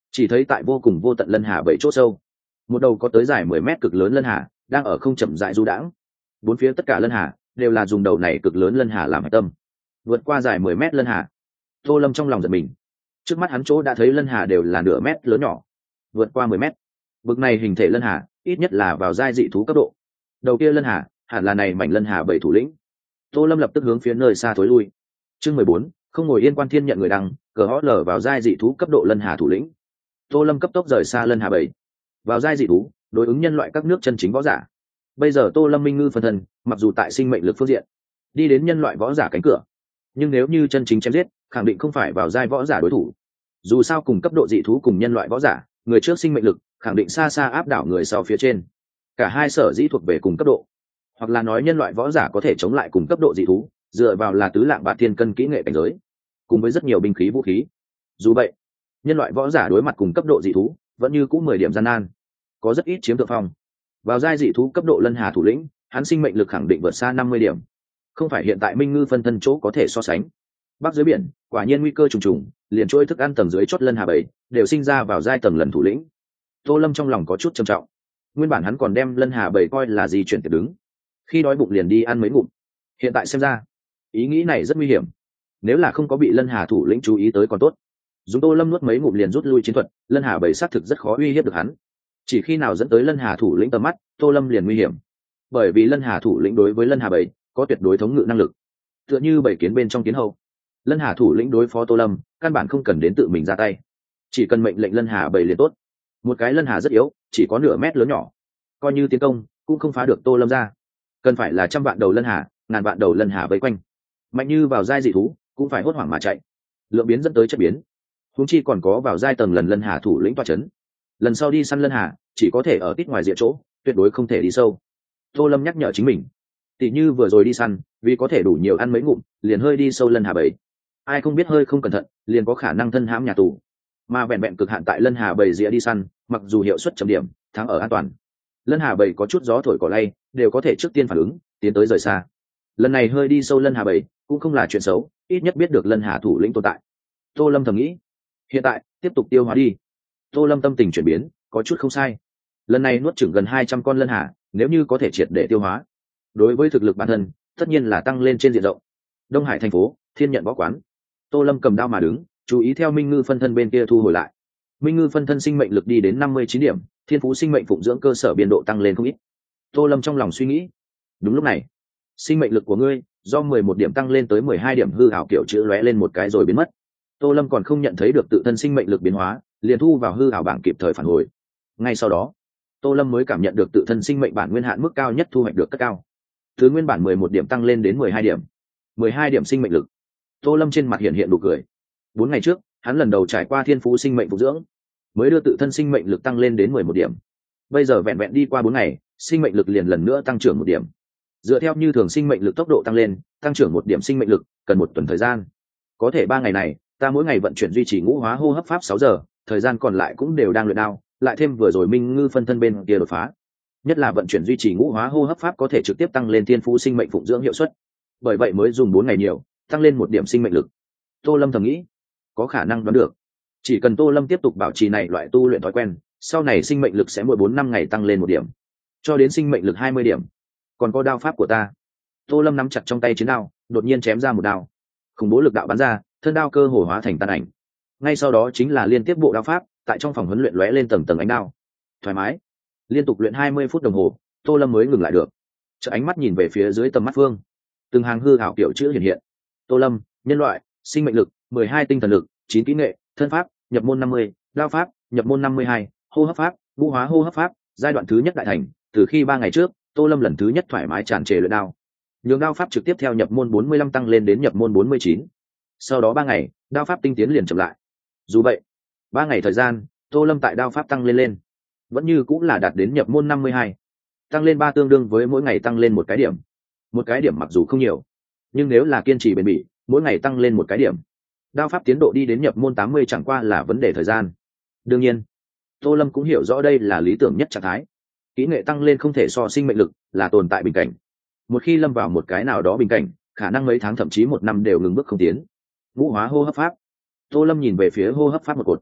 chỉ thấy tại vô cùng vô tận lân hà 7 chỗ sâu, một đầu có tới dài 10 mét cực lớn lân hà đang ở không chậm rãi du đãng. Bốn phía tất cả lân hà đều là dùng đầu này cực lớn lân hà làm hạch tâm, vượt qua dài 10 mét lân hà. Tô Lâm trong lòng giật mình, trước mắt hắn chỗ đã thấy lân hà đều là nửa mét lớn nhỏ, vượt qua 10 mét. Bực này hình thể lân hà ít nhất là vào giai dị thú cấp độ. Đầu kia lân hà hẳn là này mảnh lân hà 7 thủ lĩnh. Tô Lâm lập tức hướng phía nơi xa thối lui. Chương 14, không ngồi yên quan thiên nhận người đăng, cờ hót lở vào giai dị thú cấp độ lân hà thủ lĩnh. Tô Lâm cấp tốc rời xa lân hà 7, vào giai dị thú, đối ứng nhân loại các nước chân chính võ giả. Bây giờ Tô Lâm minh ngư phân thân, mặc dù tại sinh mệnh lực phương diện đi đến nhân loại võ giả cánh cửa, nhưng nếu như chân chính chém giết, khẳng định không phải vào giai võ giả đối thủ. Dù sao cùng cấp độ dị thú cùng nhân loại võ giả, người trước sinh mệnh lực khẳng định xa xa áp đảo người sau phía trên. Cả hai sở dĩ thuộc về cùng cấp độ, hoặc là nói nhân loại võ giả có thể chống lại cùng cấp độ dị thú, dựa vào là tứ lạng bạc thiên cân kỹ nghệ cảnh giới, cùng với rất nhiều binh khí vũ khí. Dù vậy, nhân loại võ giả đối mặt cùng cấp độ dị thú vẫn như cũng 10 điểm gian nan, có rất ít chiếm thượng phong. Vào giai dị thú cấp độ lân hà thủ lĩnh, hắn sinh mệnh lực khẳng định vượt xa 50 điểm, không phải hiện tại minh ngư phân thân chỗ có thể so sánh. Bắc dưới biển quả nhiên nguy cơ trùng trùng, liền trôi thức ăn tầng dưới chót lân hà 7 đều sinh ra vào giai tầng lần thủ lĩnh. Tô Lâm trong lòng có chút trầm trọng, nguyên bản hắn còn đem lân hà 7 coi là gì chuyển tiệc đứng, khi đói bụng liền đi ăn mấy ngụm. Hiện tại xem ra ý nghĩ này rất nguy hiểm, nếu là không có bị lân hà thủ lĩnh chú ý tới còn tốt. Dùng Tô Lâm nuốt mấy ngụm liền rút lui chiến thuật, lân hà 7 xác thực rất khó uy hiếp được hắn. Chỉ khi nào dẫn tới lân hà thủ lĩnh tầm mắt, Tô Lâm liền nguy hiểm, bởi vì lân hà thủ lĩnh đối với lân hà 7 có tuyệt đối thống ngự năng lực, tựa như bảy kiến bên trong kiến hầu. Lân hà thủ lĩnh đối phó Tô Lâm căn bản không cần đến tự mình ra tay, chỉ cần mệnh lệnh lân hà 7 liền tốt. Một cái lân hà rất yếu, chỉ có nửa mét lớn nhỏ, coi như tiến công cũng không phá được Tô Lâm ra. Cần phải là trăm vạn đầu lân hà, ngàn vạn đầu lân hà vây quanh, mạnh như vào giai dị thú cũng phải hốt hoảng mà chạy. Lượng biến dẫn tới chất biến, huống chi còn có vào giai tầng lần lân hà thủ lĩnh toa chấn. Lần sau đi săn lân hà chỉ có thể ở tít ngoài diện chỗ, tuyệt đối không thể đi sâu. Tô Lâm nhắc nhở chính mình, tỷ như vừa rồi đi săn, vì có thể đủ nhiều ăn mấy ngụm, liền hơi đi sâu lân hà 7. Ai không biết hơi không cẩn thận, liền có khả năng thân hãm nhà tù. Mà vẹn vẹn cực hạn tại lân hà 7 dĩa đi săn, mặc dù hiệu suất chấm điểm, thắng ở an toàn. Lân hà 7 có chút gió thổi cỏ lay, đều có thể trước tiên phản ứng, tiến tới rời xa. Lần này hơi đi sâu lân hà 7 cũng không là chuyện xấu, ít nhất biết được lân hà thủ lĩnh tồn tại. Tô Lâm thầm nghĩ, hiện tại tiếp tục tiêu hóa đi. Tô Lâm tâm tình chuyển biến, có chút không sai. Lần này nuốt chửng gần 200 con lân hà, nếu như có thể triệt để tiêu hóa, đối với thực lực bản thân tất nhiên là tăng lên trên diện rộng. Đông Hải thành phố, Thiên Nhận võ quán. Tô Lâm cầm đao mà đứng, chú ý theo minh ngư phân thân bên kia thu hồi lại. Minh ngư phân thân sinh mệnh lực đi đến 59 điểm, thiên phú sinh mệnh phụng dưỡng cơ sở biên độ tăng lên không ít. Tô Lâm trong lòng suy nghĩ. Đúng lúc này, sinh mệnh lực của ngươi do 11 điểm tăng lên tới 12 điểm, hư ảo kiểu chữ lóe lên một cái rồi biến mất. Tô Lâm còn không nhận thấy được tự thân sinh mệnh lực biến hóa, liền thu vào hư ảo bảng kịp thời phản hồi. Ngay sau đó, Tô Lâm mới cảm nhận được tự thân sinh mệnh bản nguyên hạn mức cao nhất thu hoạch được cất cao, từ nguyên bản 11 điểm tăng lên đến 12 điểm. 12 điểm sinh mệnh lực. Tô Lâm trên mặt hiện hiện nụ cười. 4 ngày trước, hắn lần đầu trải qua thiên phú sinh mệnh phục dưỡng, mới đưa tự thân sinh mệnh lực tăng lên đến 11 điểm. Bây giờ vẹn vẹn đi qua 4 ngày, sinh mệnh lực liền lần nữa tăng trưởng 1 điểm. Dựa theo như thường sinh mệnh lực tốc độ tăng lên, tăng trưởng 1 điểm sinh mệnh lực cần 1 tuần thời gian. Có thể 3 ngày này, ta mỗi ngày vận chuyển duy trì ngũ hóa hô hấp pháp 6 giờ, thời gian còn lại cũng đều đang luyện đao, lại thêm vừa rồi minh ngư phân thân bên kia đột phá. Nhất là vận chuyển duy trì ngũ hóa hô hấp pháp có thể trực tiếp tăng lên thiên phú sinh mệnh phụng dưỡng hiệu suất. Bởi vậy mới dùng 4 ngày nhiều, tăng lên 1 điểm sinh mệnh lực. Tô Lâm thầm nghĩ, có khả năng đoán được, chỉ cần Tô Lâm tiếp tục bảo trì này loại tu luyện thói quen, sau này sinh mệnh lực sẽ mỗi 4-5 ngày tăng lên 1 điểm, cho đến sinh mệnh lực 20 điểm. Còn có đao pháp của ta. Tô Lâm nắm chặt trong tay chiến đao, đột nhiên chém ra một đao. Khủng bố lực đạo bắn ra, thân đao cơ hồ hóa thành tàn ảnh. Ngay sau đó chính là liên tiếp bộ đao pháp, tại trong phòng huấn luyện lóe lên tầng tầng ánh đao. Thoải mái. Liên tục luyện 20 phút đồng hồ, Tô Lâm mới ngừng lại được. Chợ ánh mắt nhìn về phía dưới tầm mắt phương, từng hàng hư ảo kiểu chữ hiện hiện. Tô Lâm, nhân loại, sinh mệnh lực 12 tinh thần lực, 9 kỹ nghệ, thân pháp nhập môn 50, đao pháp nhập môn 52, hô hấp pháp, ngũ hóa hô hấp pháp, giai đoạn thứ nhất đại thành. Từ khi 3 ngày trước, Tô Lâm lần thứ nhất thoải mái tràn trề luyện đao, nhường đao pháp trực tiếp theo nhập môn 45 tăng lên đến nhập môn 49. Sau đó 3 ngày, đao pháp tinh tiến liền chậm lại. Dù vậy, 3 ngày thời gian, Tô Lâm tại đao pháp tăng lên, vẫn như cũng là đạt đến nhập môn 52. Tăng lên 3 tương đương với mỗi ngày tăng lên 1 cái điểm. 1 cái điểm mặc dù không nhiều, nhưng nếu là kiên trì bền bỉ, mỗi ngày tăng lên 1 cái điểm, đao pháp tiến độ đi đến nhập môn 80 chẳng qua là vấn đề thời gian. Đương nhiên, Tô Lâm cũng hiểu rõ đây là lý tưởng nhất trạng thái. Kỹ nghệ tăng lên không thể so sinh mệnh lực, là tồn tại bình cảnh. Một khi lâm vào một cái nào đó bình cảnh, khả năng mấy tháng thậm chí 1 năm đều ngừng bước không tiến. Ngũ hóa hô hấp pháp. Tô Lâm nhìn về phía hô hấp pháp một cột.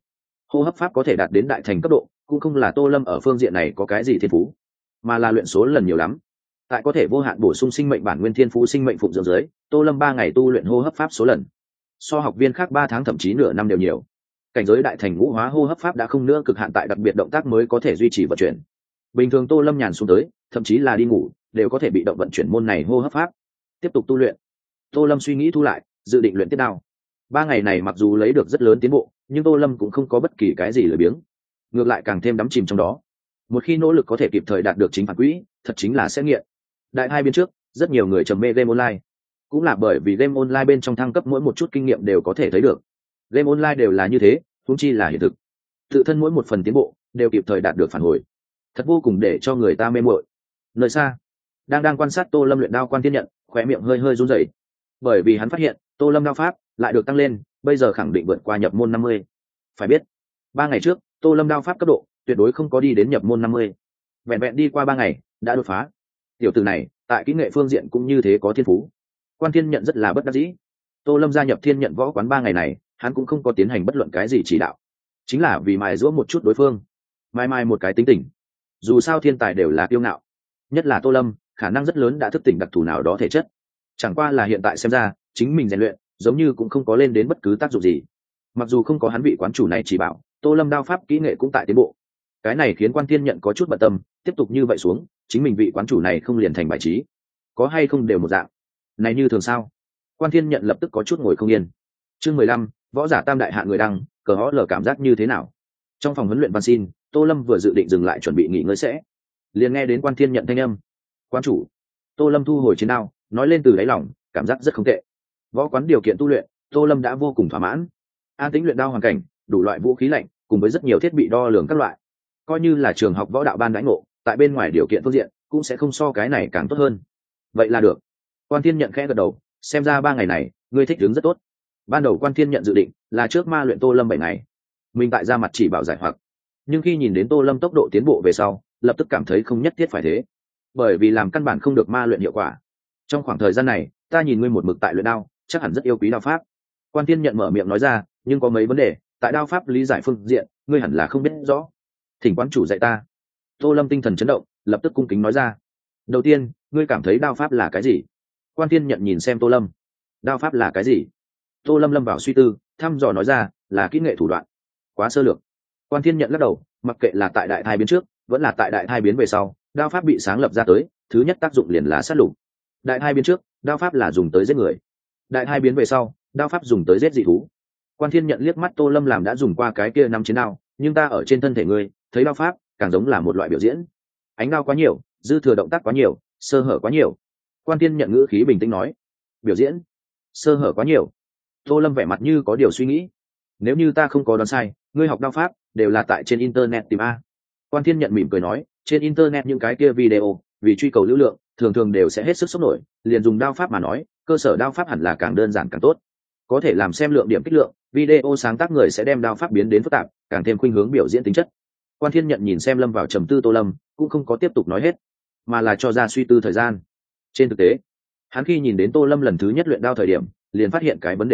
hô hấp pháp có thể đạt đến đại thành cấp độ cũng không là tô lâm ở phương diện này có cái gì thiên phú, mà là luyện số lần nhiều lắm. Tại có thể vô hạn bổ sung sinh mệnh bản nguyên thiên phú sinh mệnh phụng dưỡng dưới, tô lâm 3 ngày tu luyện hô hấp pháp số lần so học viên khác 3 tháng thậm chí nửa năm đều nhiều. Cảnh giới đại thành ngũ hóa hô hấp pháp đã không nữa cực hạn tại đặc biệt động tác mới có thể duy trì vận chuyển. Bình thường tô lâm nhàn xuống tới, thậm chí là đi ngủ đều có thể bị động vận chuyển môn này hô hấp pháp. Tiếp tục tu luyện, tô lâm suy nghĩ thu lại, dự định luyện tiếp đao. 3 ngày này mặc dù lấy được rất lớn tiến bộ, nhưng tô lâm cũng không có bất kỳ cái gì lười biếng, ngược lại càng thêm đắm chìm trong đó. Một khi nỗ lực có thể kịp thời đạt được chính phản quỹ, thật chính là sẽ nghiện. Đại 2 biến trước, rất nhiều người trầm mê game online, cũng là bởi vì game online bên trong thăng cấp mỗi một chút kinh nghiệm đều có thể thấy được. Game online đều là như thế, huống chi là hiện thực. Tự thân mỗi một phần tiến bộ đều kịp thời đạt được phản hồi, thật vô cùng để cho người ta mê muội. Nơi xa, đang quan sát tô lâm luyện đao Quan Thiên Nhận khóe miệng hơi hơi run rẩy, bởi vì hắn phát hiện tô lâm đao pháp lại được tăng lên, bây giờ khẳng định vượt qua nhập môn 50. Phải biết 3 ngày trước tô lâm đao pháp cấp độ tuyệt đối không có đi đến nhập môn 50, vẹn vẹn đi qua 3 ngày đã đột phá. Tiểu tử này tại kỹ nghệ phương diện cũng như thế có thiên phú. Quan Thiên Nhận rất là bất đắc dĩ. Tô lâm gia nhập Thiên Nhận võ quán 3 ngày này, hắn cũng không có tiến hành bất luận cái gì chỉ đạo, chính là vì mài giũa một chút đối phương, mai một cái tính tình. Dù sao thiên tài đều là kiêu ngạo, nhất là tô lâm khả năng rất lớn đã thức tỉnh đặc thù nào đó thể chất, chẳng qua là hiện tại xem ra chính mình rèn luyện giống như cũng không có lên đến bất cứ tác dụng gì. Mặc dù không có hắn vị quán chủ này chỉ bảo, tô lâm đao pháp kỹ nghệ cũng tại tiến bộ. Cái này khiến Quan Thiên Nhận có chút bận tâm, tiếp tục như vậy xuống chính mình vị quán chủ này không liền thành bài trí, có hay không đều một dạng này như thường sao? Quan Thiên Nhận lập tức có chút ngồi không yên. Chương 15, võ giả tam đại hạ người đăng, cờ hó lờ cảm giác như thế nào? Trong phòng huấn luyện văn xin, tô lâm vừa dự định dừng lại chuẩn bị nghỉ ngơi sẽ, liền nghe đến Quan Thiên Nhận thanh âm. Quan chủ. Tô lâm thu hồi chiến đao, nói lên từ đáy lòng, cảm giác rất không tệ. Võ quán điều kiện tu luyện tô lâm đã vô cùng thỏa mãn. An tĩnh luyện đao hoàn cảnh, đủ loại vũ khí lạnh cùng với rất nhiều thiết bị đo lường các loại, coi như là trường học võ đạo ban đãi ngộ tại bên ngoài điều kiện phương diện cũng sẽ không so cái này càng tốt hơn. Vậy là được. Quan Thiên Nhận khẽ gật đầu, xem ra 3 ngày này ngươi thích ứng rất tốt. Ban đầu Quan Thiên Nhận dự định là trước ma luyện tô lâm 7 ngày, mình tại ra mặt chỉ bảo giải hoặc, nhưng khi nhìn đến tô lâm tốc độ tiến bộ về sau lập tức cảm thấy không nhất thiết phải thế, bởi vì làm căn bản không được ma luyện hiệu quả. Trong khoảng thời gian này ta nhìn ngươi một mực tại luyện đao, chắc hẳn rất yêu quý đao pháp. Quan Thiên Nhận mở miệng nói ra, nhưng có mấy vấn đề tại đao pháp lý giải phương diện ngươi hẳn là không biết rõ, thỉnh quán chủ dạy ta. Tô lâm tinh thần chấn động, lập tức cung kính nói ra. Đầu tiên, ngươi cảm thấy đao pháp là cái gì? Quan Thiên Nhận nhìn xem tô lâm. Đao pháp là cái gì? Tô lâm lâm vào suy tư, thăm dò nói ra, là kỹ nghệ thủ đoạn. Quá sơ lược. Quan Thiên Nhận lắc đầu, mặc kệ là tại đại thai biến trước vẫn là tại đại thai biến về sau, đao pháp bị sáng lập ra tới thứ nhất tác dụng liền là sát lục. Đại thai biến trước đao pháp là dùng tới giết người, đại thai biến về sau đao pháp dùng tới giết dị thú. Quan Thiên Nhận liếc mắt tô lâm làm đã dùng qua cái kia 5 chiến đao, nhưng ta ở trên thân thể ngươi thấy đao pháp càng giống là một loại biểu diễn. Ánh đao quá nhiều, dư thừa động tác quá nhiều, sơ hở quá nhiều. Quan Thiên Nhận ngữ khí bình tĩnh nói. Biểu diễn, sơ hở quá nhiều. Tô lâm vẻ mặt như có điều suy nghĩ. Nếu như ta không có đoán sai, ngươi học đao pháp đều là tại trên internet tìm a? Quan Thiên Nhận mỉm cười nói, trên internet những cái kia video vì truy cầu lưu lượng thường thường đều sẽ hết sức sốc nổi, liền dùng đao pháp mà nói, cơ sở đao pháp hẳn là càng đơn giản càng tốt, có thể làm xem lượng điểm kích lượng. Video sáng tác người sẽ đem đao pháp biến đến phức tạp, càng thêm khuynh hướng biểu diễn tính chất. Quan Thiên Nhận nhìn xem lâm vào trầm tư tô lâm, cũng không có tiếp tục nói hết, mà là cho ra suy tư thời gian. Trên thực tế, hắn khi nhìn đến tô lâm lần thứ nhất luyện đao thời điểm liền phát hiện cái vấn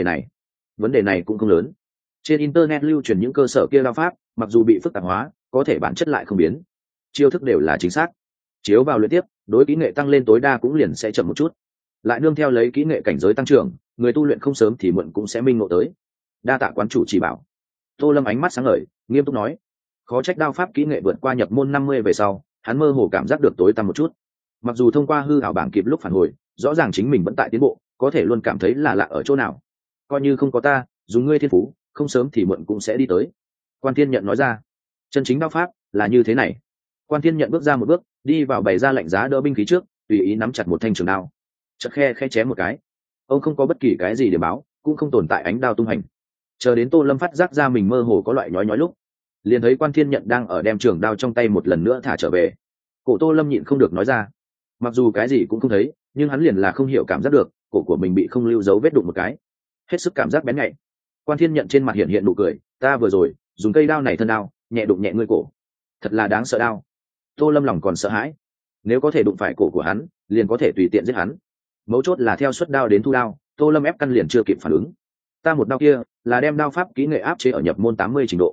đề này cũng không lớn. Trên internet lưu truyền những cơ sở kia đao pháp mặc dù bị phức tạp hóa, có thể bản chất lại không biến, chiêu thức đều là chính xác. Chiếu vào luyện tiếp, đối kỹ nghệ tăng lên tối đa cũng liền sẽ chậm một chút, lại nương theo lấy kỹ nghệ cảnh giới tăng trưởng, người tu luyện không sớm thì muộn cũng sẽ minh ngộ tới. Đa tạ quán chủ chỉ bảo. Tô lâm ánh mắt sáng ngời, nghiêm túc nói. Khó trách đao pháp kỹ nghệ vượt qua nhập môn 50 về sau hắn mơ hồ cảm giác được tối tăm một chút. Mặc dù thông qua hư ảo bảng kịp lúc phản hồi rõ ràng chính mình vẫn tại tiến bộ, có thể luôn cảm thấy là lạ ở chỗ nào. Coi như không có ta, dùng ngươi thiên phú không sớm thì muộn cũng sẽ đi tới. Quan Thiên Nhận nói ra. Chân chính đao pháp là như thế này. Quan Thiên Nhận bước ra một bước, đi vào bày ra lạnh giá đỡ binh khí trước, tùy ý nắm chặt một thanh trường đao, chợt khe chém một cái. Ông không có bất kỳ cái gì để báo, cũng không tồn tại ánh đao tung hành. Chờ đến tô lâm phát giác ra mình mơ hồ có loại nhói lúc, liền thấy Quan Thiên Nhận đang ở đem trường đao trong tay một lần nữa thả trở về. Cổ tô lâm nhịn không được nói ra. Mặc dù cái gì cũng không thấy, nhưng hắn liền là không hiểu cảm giác được cổ của mình bị không lưu dấu vết đụng một cái, hết sức cảm giác bén nhạy. Quan Thiên Nhận trên mặt hiện nụ cười, ta vừa rồi dùng cây đao này thân đao nhẹ đụng nhẹ ngươi cổ, thật là đáng sợ đao. Tô lâm lòng còn sợ hãi, nếu có thể đụng phải cổ của hắn liền có thể tùy tiện giết hắn. Mấu chốt là theo xuất đao đến thu đao, tô lâm ép căn liền chưa kịp phản ứng. Ta một đao kia là đem đao pháp kỹ nghệ áp chế ở nhập môn 80 trình độ,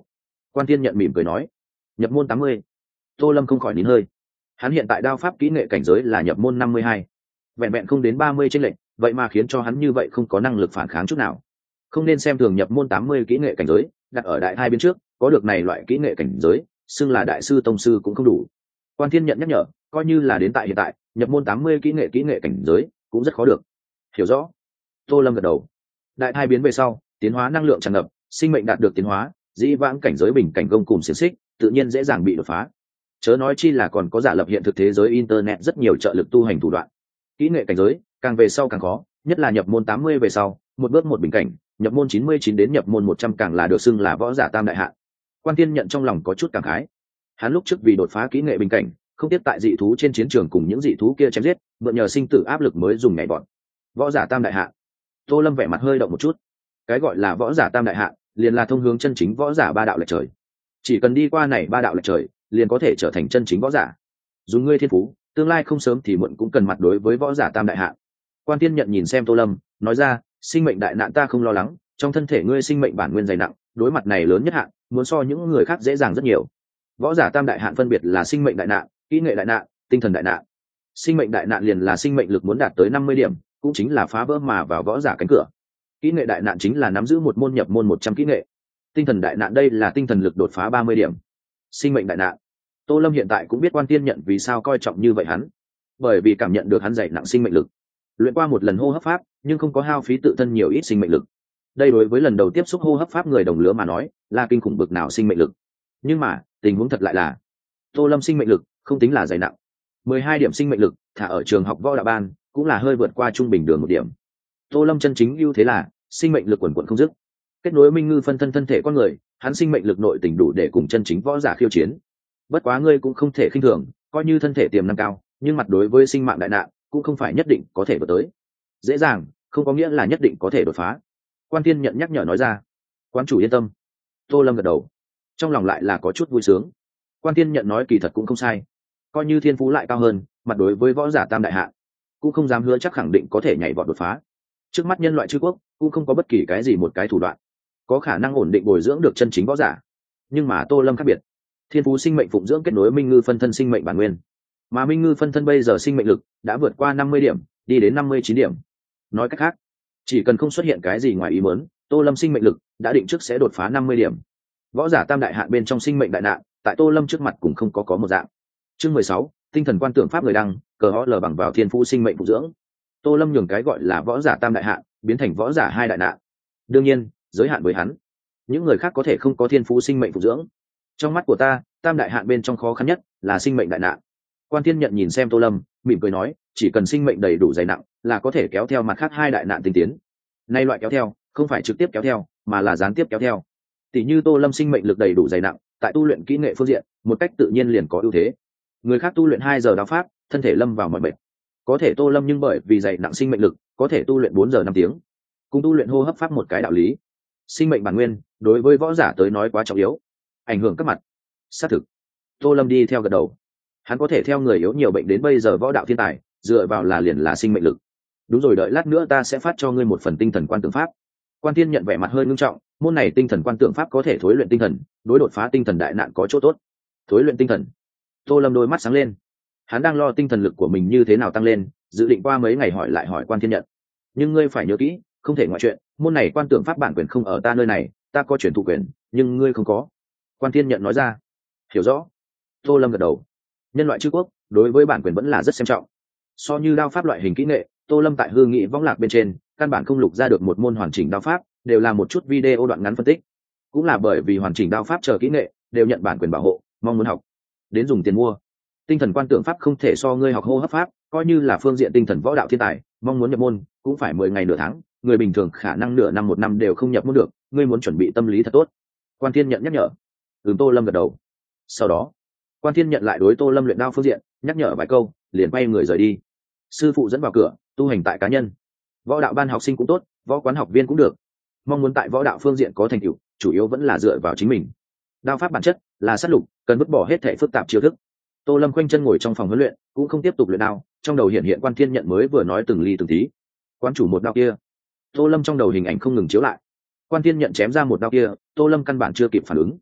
Quan Thiên Nhận mỉm cười nói. Nhập môn 80. Tô Lâm không khỏi nín hơi. Hắn hiện tại đao pháp kỹ nghệ cảnh giới là nhập môn 52, vẹn vẹn không đến 30 trên lệnh, vậy mà khiến cho hắn như vậy không có năng lực phản kháng chút nào. Không nên xem thường nhập môn 80 kỹ nghệ cảnh giới, đặt ở đại hai bên trước, có được này loại kỹ nghệ cảnh giới, xưng là đại sư tông sư cũng không đủ. Quan Thiên Nhận nhắc nhở, coi như là đến tại hiện tại, nhập môn 80 kỹ nghệ cảnh giới cũng rất khó được. Hiểu rõ. Tô Lâm gật đầu. Đại thai biến về sau, tiến hóa năng lượng tràn ngập, sinh mệnh đạt được tiến hóa, dĩ vãng cảnh giới bình cảnh gông cùng xiển xích, tự nhiên dễ dàng bị đột phá. Chớ nói chi là còn có giả lập hiện thực thế giới internet rất nhiều trợ lực tu hành thủ đoạn. Kỹ nghệ cảnh giới càng về sau càng khó, nhất là nhập môn 80 về sau, một bước một bình cảnh, nhập môn 99 đến nhập môn 100 càng là được xưng là võ giả tam đại hạn. Quan Thiên Nhận trong lòng có chút cảm khái. Hắn lúc trước vì đột phá kỹ nghệ bình cảnh, không tiếp tại dị thú trên chiến trường cùng những dị thú kia chém giết, mượn nhờ sinh tử áp lực mới dùng nhảy bọn. Võ giả tam đại hạn. Tô Lâm vẻ mặt hơi động một chút. Cái gọi là võ giả tam đại hạn, liền là thông hướng chân chính võ giả ba đạo lệch trời. Chỉ cần đi qua này ba đạo lệch trời, liền có thể trở thành chân chính võ giả. Dùng ngươi thiên phú, tương lai không sớm thì muộn cũng cần mặt đối với võ giả tam đại hạn. Quan Thiên Nhận nhìn xem Tô Lâm, nói ra, sinh mệnh đại nạn ta không lo lắng, trong thân thể ngươi sinh mệnh bản nguyên dày nặng, đối mặt này lớn nhất hạn, muốn so những người khác dễ dàng rất nhiều. Võ giả tam đại hạn phân biệt là sinh mệnh đại nạn, kỹ nghệ đại nạn, tinh thần đại nạn. Sinh mệnh đại nạn liền là sinh mệnh lực muốn đạt tới 50 điểm, cũng chính là phá vỡ mà vào võ giả cánh cửa. Kỹ nghệ đại nạn chính là nắm giữ một môn nhập môn 100 kỹ nghệ. Tinh thần đại nạn đây là tinh thần lực đột phá 30 điểm. Sinh mệnh đại nạn. Tô Lâm hiện tại cũng biết Quan Thiên Nhận vì sao coi trọng như vậy hắn, bởi vì cảm nhận được hắn dày nặng sinh mệnh lực. Luyện qua một lần hô hấp pháp, nhưng không có hao phí tự thân nhiều ít sinh mệnh lực. Đây đối với lần đầu tiếp xúc hô hấp pháp người đồng lứa mà nói, là kinh khủng bực nào sinh mệnh lực. Nhưng mà, tình huống thật lại là, Tô Lâm sinh mệnh lực không tính là dày nặng. 12 điểm sinh mệnh lực, thả ở trường học võ đạo ban, cũng là hơi vượt qua trung bình đường một điểm. Tô Lâm chân chính ưu thế là, sinh mệnh lực quần quần không dứt. Kết nối minh ngư phân thân thân thể con người, hắn sinh mệnh lực nội tình đủ để cùng chân chính võ giả khiêu chiến. Bất quá ngươi cũng không thể khinh thường, coi như thân thể tiềm năng cao, nhưng mặt đối với sinh mạng đại nạn, cũng không phải nhất định có thể vượt tới. Dễ dàng, không có nghĩa là nhất định có thể đột phá. Quan Thiên Nhận nhắc nhở nói ra. Quan chủ yên tâm. Tô Lâm gật đầu, trong lòng lại là có chút vui sướng. Quan Thiên Nhận nói kỳ thật cũng không sai, coi như thiên phú lại cao hơn, mặt đối với võ giả tam đại hạn, cũng không dám hứa chắc khẳng định có thể nhảy vọt đột phá. Trước mắt nhân loại chư quốc cũng không có bất kỳ cái gì một cái thủ đoạn có khả năng ổn định bồi dưỡng được chân chính võ giả. Nhưng mà Tô Lâm khác biệt, thiên phú sinh mệnh phụng dưỡng kết nối minh ngư phân thân sinh mệnh bản nguyên, mà minh ngư phân thân bây giờ sinh mệnh lực đã vượt qua 50 điểm, đi đến 59 điểm. Nói cách khác, chỉ cần không xuất hiện cái gì ngoài ý muốn, Tô Lâm sinh mệnh lực đã định trước sẽ đột phá 50 điểm. Võ giả tam đại hạn bên trong sinh mệnh đại nạn, tại Tô Lâm trước mặt cũng không có một dạng. Chương 16, tinh thần quan tưởng pháp người đăng, cờ họ lờ bằng vào thiên phú sinh mệnh phụng dưỡng. Tô Lâm nhường cái gọi là võ giả tam đại hạn biến thành võ giả hai đại nạn. Đương nhiên, giới hạn với hắn. Những người khác có thể không có thiên phú sinh mệnh phụng dưỡng. Trong mắt của ta, tam đại hạn bên trong khó khăn nhất là sinh mệnh đại nạn. Quan Thiên Nhận nhìn xem Tô Lâm, mỉm cười nói, chỉ cần sinh mệnh đầy đủ dày nặng, là có thể kéo theo mặt khác hai đại nạn tinh tiến. Nay loại kéo theo, không phải trực tiếp kéo theo, mà là gián tiếp kéo theo. Tỷ như Tô Lâm sinh mệnh lực đầy đủ dày nặng, tại tu luyện kỹ nghệ phương diện, một cách tự nhiên liền có ưu thế. Người khác tu luyện 2 giờ đao pháp, thân thể lâm vào mọi bệnh. Có thể Tô Lâm nhưng bởi vì dày nặng sinh mệnh lực, có thể tu luyện 4 giờ 5 tiếng. Cùng tu luyện hô hấp pháp một cái đạo lý. Sinh mệnh bản nguyên, đối với võ giả tới nói quá trọng yếu, ảnh hưởng các mặt. Xác thực. Tô Lâm đi theo gật đầu. Hắn có thể theo người yếu nhiều bệnh đến bây giờ võ đạo thiên tài, dựa vào là liền là sinh mệnh lực. Đúng rồi, đợi lát nữa ta sẽ phát cho ngươi một phần tinh thần quan tượng pháp. Quan Thiên Nhận vẻ mặt hơi ngưng trọng, môn này tinh thần quan tượng pháp có thể thối luyện tinh thần, đối đột phá tinh thần đại nạn có chỗ tốt. Thối luyện tinh thần. Tô Lâm đôi mắt sáng lên. Hắn đang lo tinh thần lực của mình như thế nào tăng lên, dự định qua mấy ngày hỏi lại hỏi Quan Thiên Nhận. Nhưng ngươi phải nhớ kỹ, không thể ngoại chuyện, môn này quan tượng pháp bản quyền không ở ta nơi này, ta có chuyển thụ quyền, nhưng ngươi không có. Quan Thiên Nhận nói ra. Hiểu rõ. Tô Lâm gật đầu. Nhân loại chư quốc đối với bản quyền vẫn là rất xem trọng. So như đao pháp loại hình kỹ nghệ, Tô Lâm tại hư nghị võng lạc bên trên căn bản không lục ra được một môn hoàn chỉnh đao pháp, đều là một chút video đoạn ngắn phân tích. Cũng là bởi vì hoàn chỉnh đao pháp chờ kỹ nghệ đều nhận bản quyền bảo hộ, mong muốn học đến dùng tiền mua. Tinh thần quan tượng pháp không thể so ngươi học hô hấp pháp, coi như là phương diện tinh thần võ đạo thiên tài, mong muốn nhập môn cũng phải 10 ngày nửa tháng, người bình thường khả năng nửa năm một năm đều không nhập môn được, ngươi muốn chuẩn bị tâm lý thật tốt. Quan Thiên Nhận nhắc nhở. Tô Lâm gật đầu. Sau đó, Quan Thiên Nhận lại đối Tô Lâm luyện đao phương diện nhắc nhở vài câu, liền quay người rời đi. Sư phụ dẫn vào cửa, tu hành tại cá nhân. Võ đạo ban học sinh cũng tốt, võ quán học viên cũng được. Mong muốn tại võ đạo phương diện có thành tựu, chủ yếu vẫn là dựa vào chính mình. Đao pháp bản chất là sát lục, cần vứt bỏ hết thể phức tạp chiêu thức. Tô Lâm khoanh chân ngồi trong phòng huấn luyện, cũng không tiếp tục luyện đao, trong đầu hiện hiện Quan Thiên Nhận mới vừa nói từng ly từng tí. Quan chủ một đao kia. Tô Lâm trong đầu hình ảnh không ngừng chiếu lại. Quan Thiên Nhận chém ra một đao kia, Tô Lâm căn bản chưa kịp phản ứng.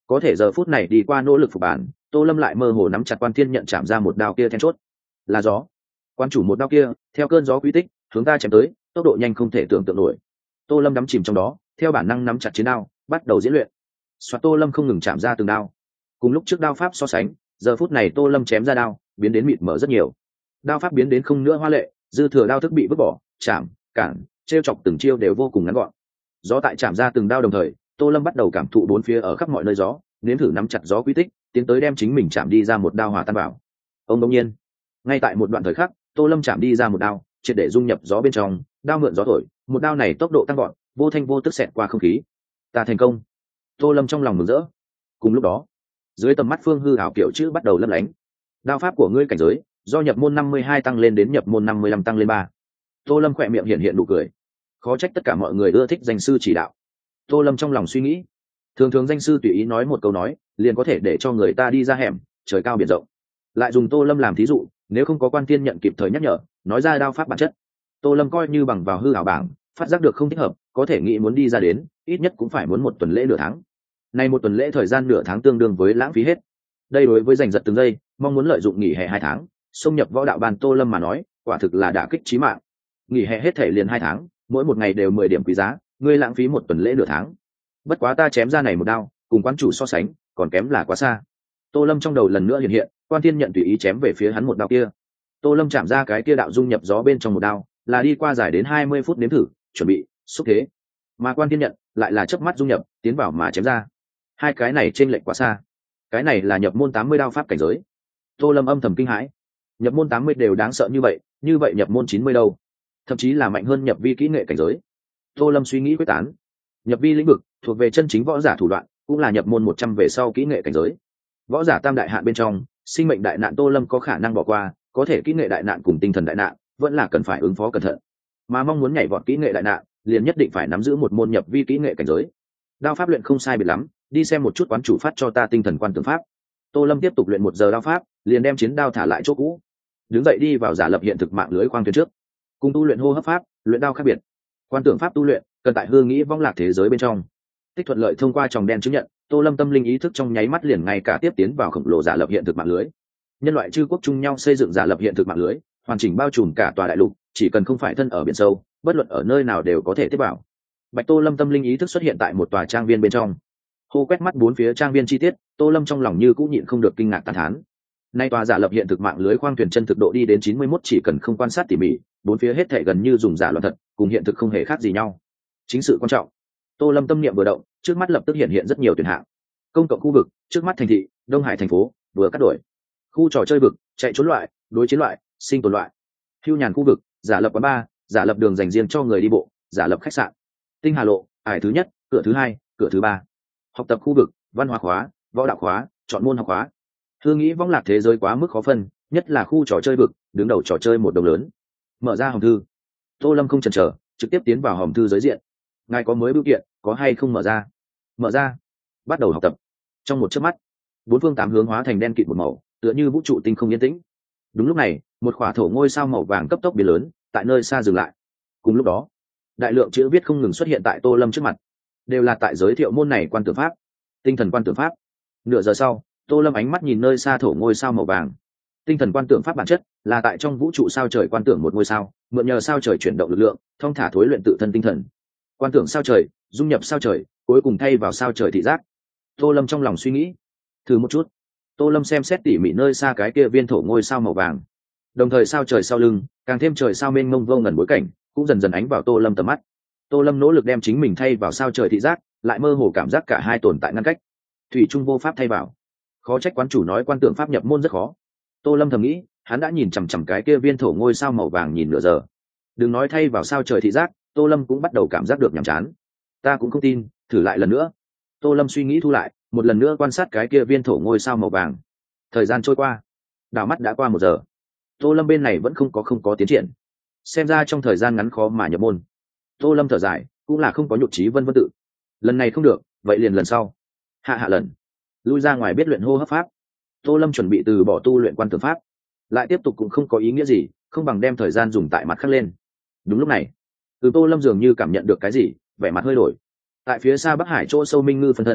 có thể giờ phút này đi qua nỗ lực phục bản, Tô Lâm lại mơ hồ nắm chặt Quan Thiên Nhận chạm ra một đao kia then chốt. Là gió. Quan chủ một đao kia, theo cơn gió quy tích, hướng ta chém tới, tốc độ nhanh không thể tưởng tượng nổi. Tô Lâm đắm chìm trong đó, theo bản năng nắm chặt chiến đao, bắt đầu diễn luyện. Soạt, Tô Lâm không ngừng chạm ra từng đao. Cùng lúc trước đao pháp so sánh, giờ phút này Tô Lâm chém ra đao, biến đến mịt mờ rất nhiều. Đao pháp biến đến không nữa hoa lệ, dư thừa đao thức bị vứt bỏ, chạm, cản, trêu chọc từng chiêu đều vô cùng ngắn gọn. Gió tại chạm ra từng đao đồng thời, Tô Lâm bắt đầu cảm thụ bốn phía ở khắp mọi nơi gió, nếm thử nắm chặt gió quy tích, tiến tới đem chính mình chạm đi ra một đao hòa tan vào. Ông đột nhiên, ngay tại một đoạn thời khắc, Tô Lâm chạm đi ra một đao, triệt để dung nhập gió bên trong, đao mượn gió thổi, một đao này tốc độ tăng gọn, vô thanh vô tức xẹt qua không khí. Ta thành công. Tô Lâm trong lòng mừng rỡ. Cùng lúc đó, dưới tầm mắt Phương Hư ảo kiểu chữ bắt đầu lấp lánh. Đao pháp của ngươi cảnh giới, do nhập môn 52 tăng lên đến nhập môn 55 tăng lên 3. Tô Lâm khỏe miệng hiện nụ cười. Khó trách tất cả mọi người ưa thích danh sư chỉ đạo. Tô Lâm trong lòng suy nghĩ, thường thường danh sư tùy ý nói một câu nói, liền có thể để cho người ta đi ra hẻm, trời cao biển rộng. Lại dùng Tô Lâm làm thí dụ, nếu không có Quan Thiên Nhận kịp thời nhắc nhở, nói ra đao pháp bản chất, Tô Lâm coi như bằng vào hư ảo bảng, phát giác được không thích hợp, có thể nghĩ muốn đi ra đến, ít nhất cũng phải muốn một tuần lễ nửa tháng. Nay một tuần lễ thời gian nửa tháng tương đương với lãng phí hết. Đây đối với giành giật từng giây, mong muốn lợi dụng nghỉ hè 2 tháng, xông nhập võ đạo ban Tô Lâm mà nói, quả thực là đả kích chí mạng. Nghỉ hè hết thể liền 2 tháng, mỗi một ngày đều 10 điểm quý giá, ngươi lãng phí một tuần lễ nửa tháng. Bất quá ta chém ra này một đao, cùng quán chủ so sánh, còn kém là quá xa. Tô Lâm trong đầu lần nữa hiện hiện, Quan Thiên Nhận tùy ý chém về phía hắn một đao kia. Tô Lâm chạm ra cái kia đạo dung nhập gió bên trong một đao, là đi qua dài đến 20 phút nếm thử, chuẩn bị, xúc thế. Mà Quan Thiên Nhận lại là chớp mắt dung nhập, tiến vào mà chém ra. Hai cái này chênh lệch quá xa. Cái này là nhập môn 80 đao pháp cảnh giới. Tô Lâm âm thầm kinh hãi. Nhập môn 80 đều đáng sợ như vậy nhập môn 90 đâu? Thậm chí là mạnh hơn nhập vi kỹ nghệ cảnh giới. Tô Lâm suy nghĩ quyết tán. Nhập vi lĩnh vực thuộc về chân chính võ giả thủ đoạn, cũng là nhập môn 100 về sau kỹ nghệ cảnh giới. Võ giả tam đại hạn bên trong, sinh mệnh đại nạn Tô Lâm có khả năng bỏ qua, có thể kỹ nghệ đại nạn cùng tinh thần đại nạn vẫn là cần phải ứng phó cẩn thận. Mà mong muốn nhảy vọt kỹ nghệ đại nạn, liền nhất định phải nắm giữ một môn nhập vi kỹ nghệ cảnh giới. Đao pháp luyện không sai biệt lắm, đi xem một chút quán chủ phát cho ta tinh thần quan tưởng pháp. Tô Lâm tiếp tục luyện 1 giờ đao pháp, liền đem chiến đao thả lại chỗ cũ, đứng dậy đi vào giả lập hiện thực mạng lưới khoang thuyền trước. Cùng tu luyện hô hấp pháp, luyện đao khác biệt. Quan tưởng pháp tu luyện cần tại hư nghĩ vong lạc thế giới bên trong. Tích thuận lợi thông qua tròng đen chứng nhận, Tô Lâm tâm linh ý thức trong nháy mắt liền ngay cả tiếp tiến vào khổng lồ giả lập hiện thực mạng lưới. Nhân loại chư quốc chung nhau xây dựng giả lập hiện thực mạng lưới, hoàn chỉnh bao trùm cả tòa đại lục, chỉ cần không phải thân ở biển sâu, bất luận ở nơi nào đều có thể tiếp vào. Bạch Tô Lâm tâm linh ý thức xuất hiện tại một tòa trang viên bên trong. Hô quét mắt bốn phía trang viên chi tiết, Tô Lâm trong lòng như cũng nhịn không được kinh ngạc tán thán. Nay tòa giả lập hiện thực mạng lưới khoang thuyền chân thực độ đi đến 91, chỉ cần không quan sát tỉ mỉ, bốn phía hết thảy gần như dùng giả loạn thật, cùng hiện thực không hề khác gì nhau. Chính sự quan trọng. Tô Lâm tâm niệm vừa động, trước mắt lập tức hiện hiện rất nhiều tuyển hạng. Công cộng khu vực, trước mắt thành thị, Đông Hải thành phố, vừa cắt đổi. Khu trò chơi vực, chạy trốn loại, đối chiến loại, sinh tồn loại. Hưu nhàn khu vực, giả lập quán bar, giả lập đường dành riêng cho người đi bộ, giả lập khách sạn. Tinh Hà lộ, ải thứ nhất, cửa thứ hai, cửa thứ ba. Học tập khu vực, văn hóa khóa, võ đạo khóa, chọn môn học khóa. Hương nghĩ vong lạc thế giới quá mức khó phân, nhất là khu trò chơi vực, đứng đầu trò chơi một đồng lớn. Mở ra hòm thư. Tô Lâm không chần chờ, trực tiếp tiến vào hòm thư giới diện. Ngài có mới bưu kiện, có hay không mở ra? Mở ra. Bắt đầu học tập. Trong một chớp mắt, 4 phương 8 hướng hóa thành đen kịt một màu, tựa như vũ trụ tinh không yên tĩnh. Đúng lúc này, một khỏa thổ ngôi sao màu vàng cấp tốc biến lớn, tại nơi xa dừng lại. Cùng lúc đó, đại lượng chữ viết không ngừng xuất hiện tại Tô Lâm trước mặt, đều là tại giới thiệu môn này quan tưởng pháp, tinh thần quan tưởng pháp. Nửa giờ sau, Tô Lâm ánh mắt nhìn nơi xa thổ ngôi sao màu vàng. Tinh thần quan tưởng pháp bản chất là tại trong vũ trụ sao trời quan tưởng một ngôi sao, mượn nhờ sao trời chuyển động lực lượng, thông thả thối luyện tự thân tinh thần. Quan tưởng sao trời, dung nhập sao trời, cuối cùng thay vào sao trời thị giác. Tô Lâm trong lòng suy nghĩ, thử một chút. Tô Lâm xem xét tỉ mỉ nơi xa cái kia viên thổ ngôi sao màu vàng, đồng thời sao trời sau lưng càng thêm trời sao mênh mông vô ngần bối cảnh cũng dần dần ánh vào Tô Lâm tầm mắt. Tô Lâm nỗ lực đem chính mình thay vào sao trời thị giác, lại mơ hồ cảm giác cả hai tồn tại ngăn cách, thủy trung vô pháp thay vào. Khó trách quán chủ nói quan tưởng pháp nhập môn rất khó. Tô Lâm thầm nghĩ, hắn đã nhìn chằm chằm cái kia viên thổ ngôi sao màu vàng nhìn nửa giờ. Đừng nói thay vào sao trời thị giác, Tô Lâm cũng bắt đầu cảm giác được nhàm chán. Ta cũng không tin, thử lại lần nữa. Tô Lâm suy nghĩ thu lại, một lần nữa quan sát cái kia viên thổ ngôi sao màu vàng. Thời gian trôi qua, đảo mắt đã qua 1 giờ. Tô Lâm bên này vẫn không có tiến triển. Xem ra trong thời gian ngắn khó mà nhập môn. Tô Lâm thở dài, cũng là không có nhục trí vân vân tự. Lần này không được, vậy liền lần sau. Hạ lần. Lui ra ngoài biết luyện hô hấp pháp. Tô Lâm chuẩn bị từ bỏ tu luyện quan tưởng pháp, lại tiếp tục cũng không có ý nghĩa gì, không bằng đem thời gian dùng tại mặt khác lên. Đúng lúc này, Tô Lâm dường như cảm nhận được cái gì, vẻ mặt hơi đổi. Tại phía xa Bắc Hải chỗ sâu Minh Ngư phân thân,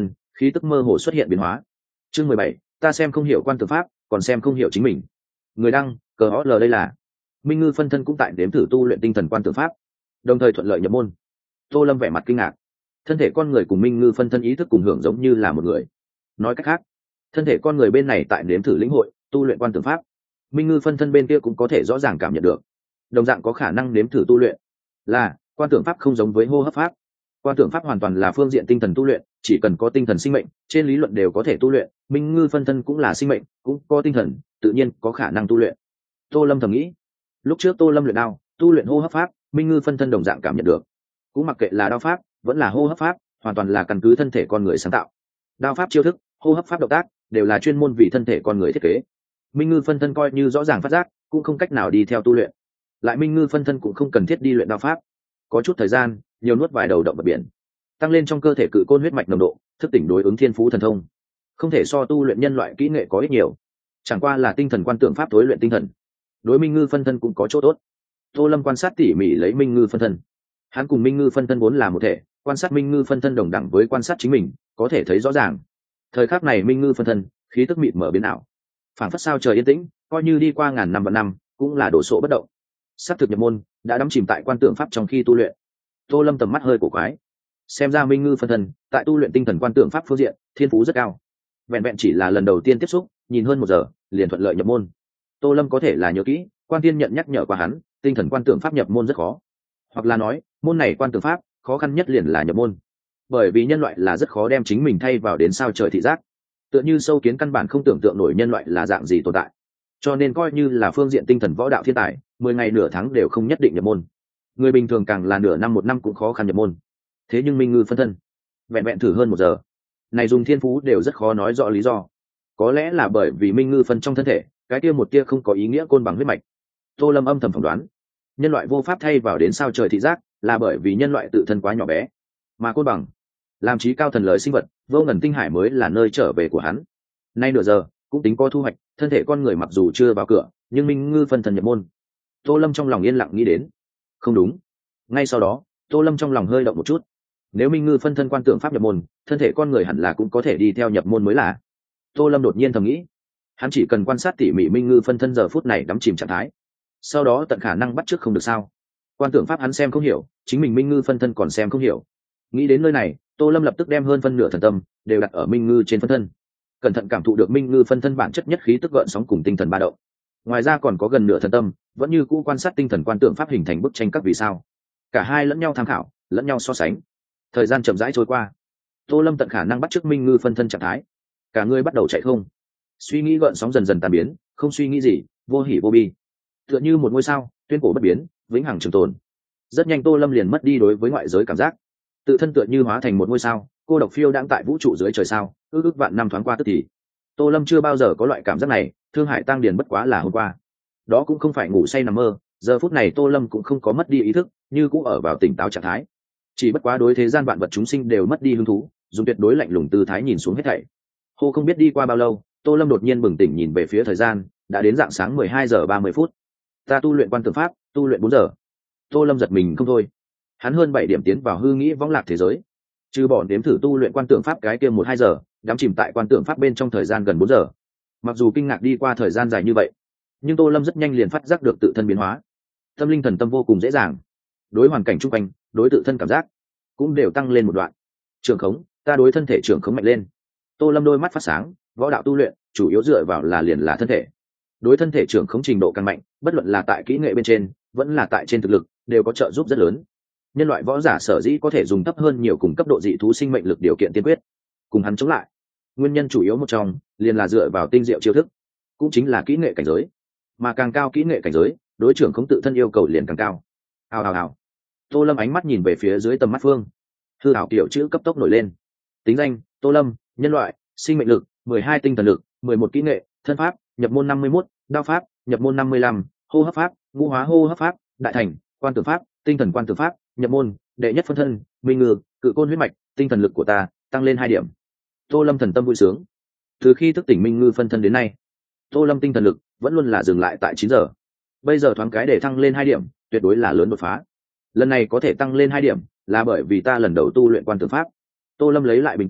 khí tức mơ hồ xuất hiện biến hóa. Chương 17, ta xem không hiểu quan tưởng pháp, còn xem không hiểu chính mình. Người đăng, cờ ó lờ đây là Minh Ngư phân thân cũng tại đếm thử tu luyện tinh thần quan tưởng pháp, đồng thời thuận lợi nhập môn. Tô Lâm vẻ mặt kinh ngạc, thân thể con người cùng Minh Ngư phân thân ý thức cùng hưởng giống như là một người. Nói cách khác, thân thể con người bên này tại đếm thử lĩnh hội tu luyện quan tưởng pháp, Minh Ngư phân thân bên kia cũng có thể rõ ràng cảm nhận được, đồng dạng có khả năng nếm thử tu luyện. Là quan tưởng pháp không giống với hô hấp pháp, quan tưởng pháp hoàn toàn là phương diện tinh thần tu luyện, chỉ cần có tinh thần sinh mệnh trên lý luận đều có thể tu luyện. Minh Ngư phân thân cũng là sinh mệnh, cũng có tinh thần, tự nhiên có khả năng tu luyện. Tô Lâm thầm nghĩ, lúc trước Tô Lâm luyện đao tu luyện hô hấp pháp, Minh Ngư phân thân đồng dạng cảm nhận được. Cũng mặc kệ là đao pháp vẫn là hô hấp pháp, hoàn toàn là căn cứ thân thể con người sáng tạo. Đao pháp chiêu thức, hô hấp pháp động tác đều là chuyên môn vì thân thể con người thiết kế. Minh Ngư phân thân coi như rõ ràng phát giác, cũng không cách nào đi theo tu luyện. Lại Minh Ngư phân thân cũng không cần thiết đi luyện đao pháp, có chút thời gian nhiều nuốt vài đầu động vật biển, tăng lên trong cơ thể cự côn huyết mạch nồng độ, thức tỉnh đối ứng thiên phú thần thông, không thể so tu luyện nhân loại kỹ nghệ có ích nhiều. Chẳng qua là tinh thần quan tưởng pháp tối luyện tinh thần, đối Minh Ngư phân thân cũng có chỗ tốt. Tô Lâm quan sát tỉ mỉ lấy Minh Ngư phân thân, hắn cùng Minh Ngư phân thân vốn là một thể, quan sát Minh Ngư phân thân đồng đẳng với quan sát chính mình, có thể thấy rõ ràng. Thời khắc này Minh Ngư phân thân khí tức mịt mở biến ảo, phảng phất sao trời yên tĩnh, coi như đi qua ngàn năm vạn năm cũng là đổ sộ bất động. Sát thực nhập môn, đã đắm chìm tại quan tưởng pháp trong khi tu luyện. Tô Lâm tầm mắt hơi cổ quái, xem ra Minh Ngư phân thân tại tu luyện tinh thần quan tưởng pháp phương diện thiên phú rất cao. Vẹn vẹn chỉ là lần đầu tiên tiếp xúc, nhìn hơn 1 giờ liền thuận lợi nhập môn. Tô Lâm có thể là nhớ kỹ, quan tiên nhận nhắc nhở qua hắn, tinh thần quan tưởng pháp nhập môn rất khó, hoặc là nói môn này quan tưởng pháp khó khăn nhất liền là nhập môn, bởi vì nhân loại là rất khó đem chính mình thay vào đến sao trời thị giác, tựa như sâu kiến căn bản không tưởng tượng nổi nhân loại là dạng gì tồn tại, cho nên coi như là phương diện tinh thần võ đạo thiên tài 10 ngày nửa tháng đều không nhất định nhập môn, người bình thường càng là nửa năm 1 năm cũng khó khăn nhập môn. Thế nhưng Minh Ngư phân thân vẹn vẹn thử hơn 1 giờ này, dùng thiên phú đều rất khó nói rõ lý do. Có lẽ là bởi vì Minh Ngư phân trong thân thể cái kia một tia không có ý nghĩa côn bằng huyết mạch. Tô Lâm âm thầm phỏng đoán, nhân loại vô pháp thay vào đến sao trời thị giác là bởi vì nhân loại tự thân quá nhỏ bé, mà côn bằng làm trí cao thần lợi sinh vật vô ngần tinh hải mới là nơi trở về của hắn. Nay nửa giờ cũng tính có thu hoạch, thân thể con người mặc dù chưa vào cửa nhưng Minh Ngư phân thân nhập môn. Tô Lâm trong lòng yên lặng nghĩ đến, không đúng. Ngay sau đó Tô Lâm trong lòng hơi động một chút, nếu Minh Ngư phân thân quan tưởng pháp nhập môn, thân thể con người hẳn là cũng có thể đi theo nhập môn mới là. Tô Lâm đột nhiên thầm nghĩ, hắn chỉ cần quan sát tỉ mỉ Minh Ngư phân thân giờ phút này đắm chìm trạng thái, sau đó tận khả năng bắt chước không được sao. Quan tưởng pháp hắn xem không hiểu, chính mình Minh Ngư phân thân còn xem không hiểu. Nghĩ đến nơi này, Tô Lâm lập tức đem hơn phân nửa thần tâm đều đặt ở Minh Ngư trên phân thân, cẩn thận cảm thụ được Minh Ngư phân thân bản chất nhất khí tức gợn sóng cùng tinh thần ba động. Ngoài ra còn có gần nửa thần tâm vẫn như cũ quan sát tinh thần quan tưởng pháp hình thành bức tranh các vì sao, cả hai lẫn nhau tham khảo, lẫn nhau so sánh. Thời gian chậm rãi trôi qua, Tô Lâm tận khả năng bắt chước Minh Ngư phân thân trạng thái, cả người bắt đầu chạy không, suy nghĩ gợn sóng dần dần tan biến, không suy nghĩ gì, vô hỉ vô bi, tựa như một ngôi sao tuyên cổ bất biến, vĩnh hằng trường tồn. Rất nhanh Tô Lâm liền mất đi đối với ngoại giới cảm giác, tự thân tựa như hóa thành một ngôi sao cô độc phiêu đang tại vũ trụ dưới trời sao, ước vạn năm thoáng qua tức thì. Tô Lâm chưa bao giờ có loại cảm giác này, Thương Hải Tăng Điền bất quá là hôm qua, đó cũng không phải ngủ say nằm mơ. Giờ phút này Tô Lâm cũng không có mất đi ý thức, như cũng ở vào tỉnh táo trạng thái, chỉ bất quá đối thế gian vạn vật chúng sinh đều mất đi hứng thú, dùng tuyệt đối lạnh lùng tư thái nhìn xuống hết thảy. Hô không biết đi qua bao lâu, Tô Lâm đột nhiên bừng tỉnh, nhìn về phía thời gian, đã đến rạng sáng 12 giờ 30 phút. Ta tu luyện quan tưởng pháp, tu luyện 4 giờ. Tô Lâm giật mình không thôi. Hắn hơn 7 điểm tiến vào hư nghĩ võng lạc thế giới, trừ bỏ đếm thử tu luyện quan tưởng pháp cái kia 1-2 giờ, đắm chìm tại quan tưởng pháp bên trong thời gian gần 4 giờ. Mặc dù kinh ngạc đi qua thời gian dài như vậy, nhưng Tô Lâm rất nhanh liền phát giác được tự thân biến hóa. Tâm linh thần tâm vô cùng dễ dàng, đối hoàn cảnh xung quanh, đối tự thân cảm giác cũng đều tăng lên một đoạn. Trường khống, ta đối thân thể trường khống mạnh lên. Tô Lâm đôi mắt phát sáng, võ đạo tu luyện chủ yếu dựa vào là liền là thân thể, đối thân thể trường khống trình độ càng mạnh, bất luận là tại kỹ nghệ bên trên vẫn là tại trên thực lực đều có trợ giúp rất lớn. Nhân loại võ giả sở dĩ có thể dùng thấp hơn nhiều cùng cấp độ dị thú sinh mệnh lực điều kiện tiên quyết cùng hắn chống lại, nguyên nhân chủ yếu một trong liền là dựa vào tinh diệu chiêu thức, cũng chính là kỹ nghệ cảnh giới, mà càng cao kỹ nghệ cảnh giới, đối trưởng khống tự thân yêu cầu liền càng cao. Hào hào hào. Tô Lâm ánh mắt nhìn về phía dưới tầm mắt phương, hư ảo kiểu chữ cấp tốc nổi lên. Tính danh: Tô Lâm, nhân loại, sinh mệnh lực 12, tinh thần lực 11, kỹ nghệ thân pháp nhập môn 51, đao pháp nhập môn 55, hô hấp pháp ngũ hóa hô hấp pháp đại thành, quan tưởng pháp tinh thần quan tưởng pháp nhập môn đệ nhất phân thân Minh Ngư cự côn huyết mạch, tinh thần lực của ta tăng lên 2 điểm. Tô Lâm thần tâm vui sướng. Từ khi thức tỉnh Minh Ngư phân thân đến nay, Tô Lâm tinh thần lực vẫn luôn là dừng lại tại 9 giờ. Bây giờ thoáng cái để thăng lên 2 điểm, tuyệt đối là lớn đột phá. Lần này có thể tăng lên 2 điểm là bởi vì ta lần đầu tu luyện quan tưởng pháp. Tô Lâm lấy lại bình tĩnh,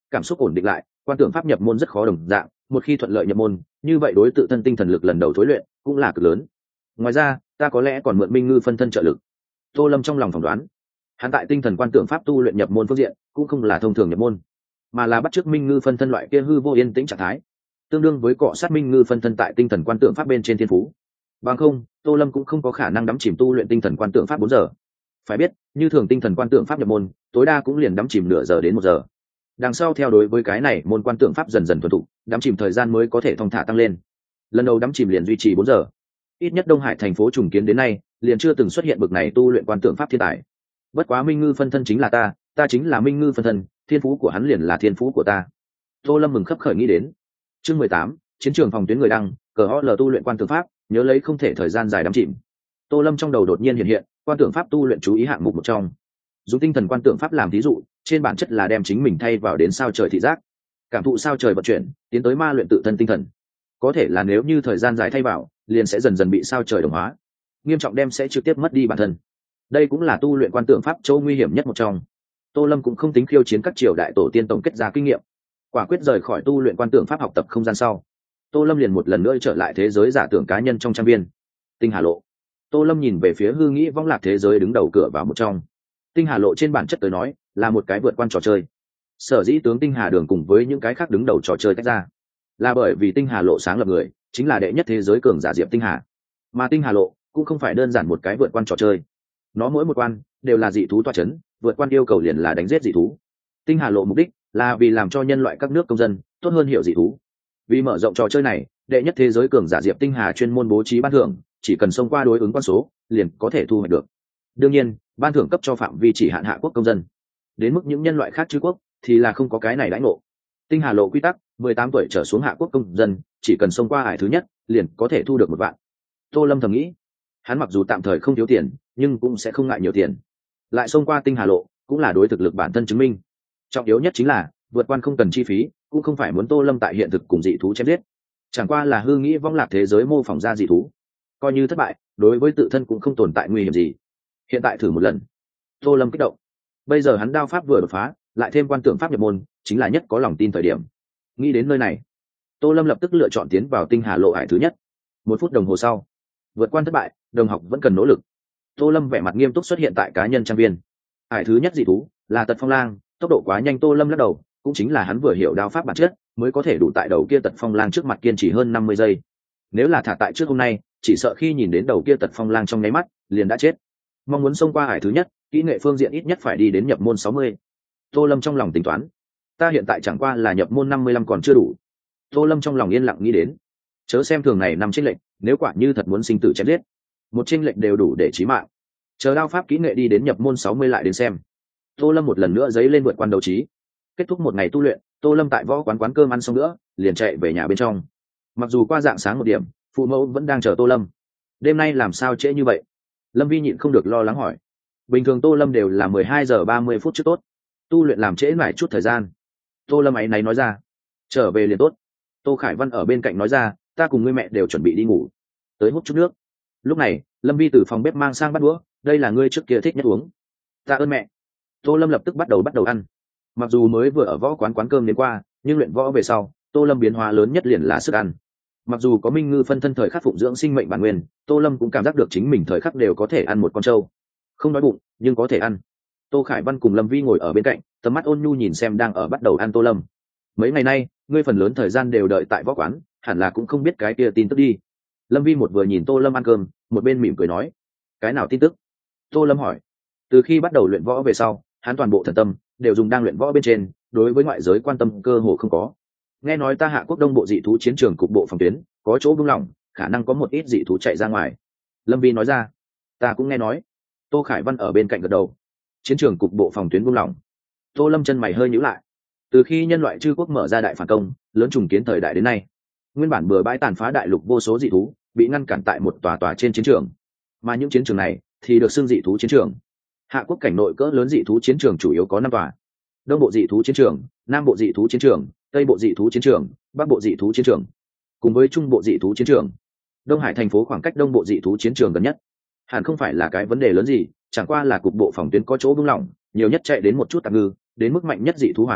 cảm xúc ổn định lại, quan tưởng pháp nhập môn rất khó đồng dạng, một khi thuận lợi nhập môn, như vậy đối tự thân tinh thần lực lần đầu thối luyện cũng là cực lớn. Ngoài ra, ta có lẽ còn mượn Minh Ngư phân thân trợ lực. Tô Lâm trong lòng phỏng đoán, hắn tại tinh thần quan tưởng pháp tu luyện nhập môn phương diện cũng không là thông thường nhập môn, mà là bắt chước Minh Ngư phân thân loại kia hư vô yên tĩnh trạng thái, tương đương với cọ sát Minh Ngư phân thân tại tinh thần quan tưởng pháp bên trên thiên phú. Bằng không, Tô Lâm cũng không có khả năng đắm chìm tu luyện tinh thần quan tưởng pháp 4 giờ. Phải biết, như thường tinh thần quan tưởng pháp nhập môn, tối đa cũng liền đắm chìm nửa giờ đến 1 giờ. Đằng sau theo đối với cái này môn quan tưởng pháp dần dần thuần thục, đắm chìm thời gian mới có thể thong thả tăng lên. Lần đầu đắm chìm liền duy trì 4 giờ. Ít nhất Đông Hải thành phố trùng kiến đến nay, liền chưa từng xuất hiện bực này tu luyện quan tưởng pháp thiên tài. Bất quá Minh Ngư phân thân chính là ta chính là Minh Ngư phân thân, thiên phú của hắn liền là thiên phú của ta. Tô Lâm mừng khấp khởi nghĩ đến. Chương 18, chiến trường phòng tuyến người đăng, COL tu luyện quan tưởng pháp, nhớ lấy không thể thời gian dài đắm chìm. Tô Lâm trong đầu đột nhiên hiện quan tưởng pháp tu luyện chú ý hạng mục một trong. Dùng tinh thần quan tưởng pháp làm ví dụ, trên bản chất là đem chính mình thay vào đến sao trời thị giác, cảm thụ sao trời vận chuyển, tiến tới ma luyện tự thân tinh thần. Có thể là nếu như thời gian dài thay vào, liền sẽ dần dần bị sao trời đồng hóa, nghiêm trọng đem sẽ trực tiếp mất đi bản thân. Đây cũng là tu luyện quan tưởng pháp châu nguy hiểm nhất một trong. Tô Lâm cũng không tính khiêu chiến các triều đại tổ tiên tổng kết ra kinh nghiệm, quả quyết rời khỏi tu luyện quan tưởng pháp học tập không gian sau, Tô Lâm liền một lần nữa trở lại thế giới giả tưởng cá nhân trong trang viên Tinh Hà Lộ. Tô Lâm nhìn về phía hư nghĩ vong lạc thế giới đứng đầu cửa vào một trong. Tinh Hà Lộ trên bản chất tới nói là một cái vượt quan trò chơi. Sở dĩ tướng Tinh Hà Đường cùng với những cái khác đứng đầu trò chơi tách ra, là bởi vì Tinh Hà Lộ sáng lập người chính là đệ nhất thế giới cường giả Diệp Tinh Hà, mà Tinh Hà Lộ cũng không phải đơn giản một cái vượt quan trò chơi. Nó mỗi một quan đều là dị thú toa chấn, vượt quan yêu cầu liền là đánh giết dị thú. Tinh Hà Lộ mục đích là vì làm cho nhân loại các nước công dân tốt hơn hiểu dị thú. Vì mở rộng trò chơi này, đệ nhất thế giới cường giả Diệp Tinh Hà chuyên môn bố trí ban thưởng, chỉ cần xông qua đối ứng quan số liền có thể thu hoạch được. Đương nhiên, ban thưởng cấp cho phạm vi chỉ hạn hạ quốc công dân, đến mức những nhân loại khác chư quốc thì là không có cái này đãi ngộ. Tinh Hà Lộ quy tắc, 18 tuổi trở xuống hạ quốc công dân chỉ cần xông qua ải thứ nhất liền có thể thu được 1 vạn. Tô Lâm thầm nghĩ, hắn mặc dù tạm thời không thiếu tiền, nhưng cũng sẽ không ngại nhiều tiền. Lại xông qua Tinh Hà Lộ cũng là đối thực lực bản thân chứng minh. Trọng yếu nhất chính là vượt quan không cần chi phí, cũng không phải muốn Tô Lâm tại hiện thực cùng dị thú chém giết, chẳng qua là hư nghĩ vong lạc thế giới mô phỏng ra dị thú. Coi như thất bại, đối với tự thân cũng không tồn tại nguy hiểm gì. Hiện tại thử một lần. Tô Lâm kích động. Bây giờ hắn đao pháp vừa đột phá, lại thêm quan tưởng pháp nhập môn, chính là nhất có lòng tin thời điểm. Nghĩ đến nơi này, Tô Lâm lập tức lựa chọn tiến vào Tinh Hà Lộ ải thứ nhất. 1 phút đồng hồ sau, vượt quan thất bại, đồng học vẫn cần nỗ lực. Tô Lâm vẻ mặt nghiêm túc xuất hiện tại cá nhân trang viên. Ải thứ nhất dị thú là Tật Phong Lang, tốc độ quá nhanh Tô Lâm lắc đầu, cũng chính là hắn vừa hiểu đao pháp bản chất, mới có thể đủ tại đầu kia Tật Phong Lang trước mặt kiên trì hơn 50 giây. Nếu là thả tại trước hôm nay, chỉ sợ khi nhìn đến đầu kia Tật Phong Lang trong nháy mắt, liền đã chết. Mong muốn xông qua ải thứ nhất, kỹ nghệ phương diện ít nhất phải đi đến nhập môn 60. Tô Lâm trong lòng tính toán, ta hiện tại chẳng qua là nhập môn 55 còn chưa đủ. Tô Lâm trong lòng yên lặng nghĩ đến, chớ xem thường này nằm chênh lệnh, nếu quả như thật muốn sinh tử chém giết, một chênh lệnh đều đủ để chí mạng. Chờ đao pháp kỹ nghệ đi đến nhập môn 60 lại đến xem. Tô Lâm một lần nữa giấy lên vượt quan đấu trí. Kết thúc một ngày tu luyện, Tô Lâm tại võ quán cơm ăn xong nữa, liền chạy về nhà bên trong. Mặc dù qua dạng sáng 1 điểm, phụ mẫu vẫn đang chờ Tô Lâm. Đêm nay làm sao trễ như vậy? Lâm Vi nhịn không được lo lắng hỏi. Bình thường Tô Lâm đều là 12 giờ 30 phút trước tốt, tu luyện làm trễ mãi chút thời gian. Tô Lâm ấy náy nói ra. Trở về liền tốt. Tô Khải Văn ở bên cạnh nói ra, ta cùng ngươi mẹ đều chuẩn bị đi ngủ, tới hút chút nước. Lúc này Lâm Vi từ phòng bếp mang sang bát đũa, đây là ngươi trước kia thích nhất uống. Tạ ơn mẹ. Tô Lâm lập tức bắt đầu ăn. Mặc dù mới vừa ở võ quán cơm đến qua, nhưng luyện võ về sau, Tô Lâm biến hóa lớn nhất liền là sức ăn. Mặc dù có Minh Ngư phân thân thời khắc phụng dưỡng sinh mệnh bản nguyên, Tô Lâm cũng cảm giác được chính mình thời khắc đều có thể ăn một con trâu. Không đói bụng, nhưng có thể ăn. Tô Khải Văn cùng Lâm Vi ngồi ở bên cạnh, tầm mắt ôn nhu nhìn xem đang ở bắt đầu ăn Tô Lâm. Mấy ngày nay, ngươi phần lớn thời gian đều đợi tại võ quán, hẳn là cũng không biết cái kia tin tức đi. Lâm Vi một vừa nhìn Tô Lâm ăn cơm, một bên mỉm cười nói. Cái nào tin tức? Tô Lâm hỏi. Từ khi bắt đầu luyện võ về sau, hắn toàn bộ thần tâm đều dùng đang luyện võ bên trên, đối với ngoại giới quan tâm cơ hồ không có. Nghe nói ta Hạ Quốc Đông bộ dị thú chiến trường cục bộ phòng tuyến có chỗ buông lỏng, khả năng có một ít dị thú chạy ra ngoài. Lâm Vi nói ra. Ta cũng nghe nói. Tô Khải Văn ở bên cạnh gật đầu. Chiến trường cục bộ phòng tuyến buông lỏng. Tô Lâm chân mày hơi nhíu lại. Từ khi nhân loại chư quốc mở ra đại phản công, lớn trùng kiến thời đại đến nay, nguyên bản bừa bãi tàn phá đại lục vô số dị thú bị ngăn cản tại một tòa trên chiến trường, mà những chiến trường này thì được xưng dị thú chiến trường. Hạ Quốc cảnh nội cỡ lớn dị thú chiến trường chủ yếu có 5 tòa: Đông bộ dị thú chiến trường, Nam bộ dị thú chiến trường, Tây bộ dị thú chiến trường, Bắc bộ dị thú chiến trường, cùng với Trung bộ dị thú chiến trường. Đông Hải thành phố khoảng cách Đông bộ dị thú chiến trường gần nhất, hẳn không phải là cái vấn đề lớn gì, chẳng qua là cục bộ phòng tuyến có chỗ buông lỏng, nhiều nhất chạy đến một chút tạm ngư, đến mức mạnh nhất dị thú hoàng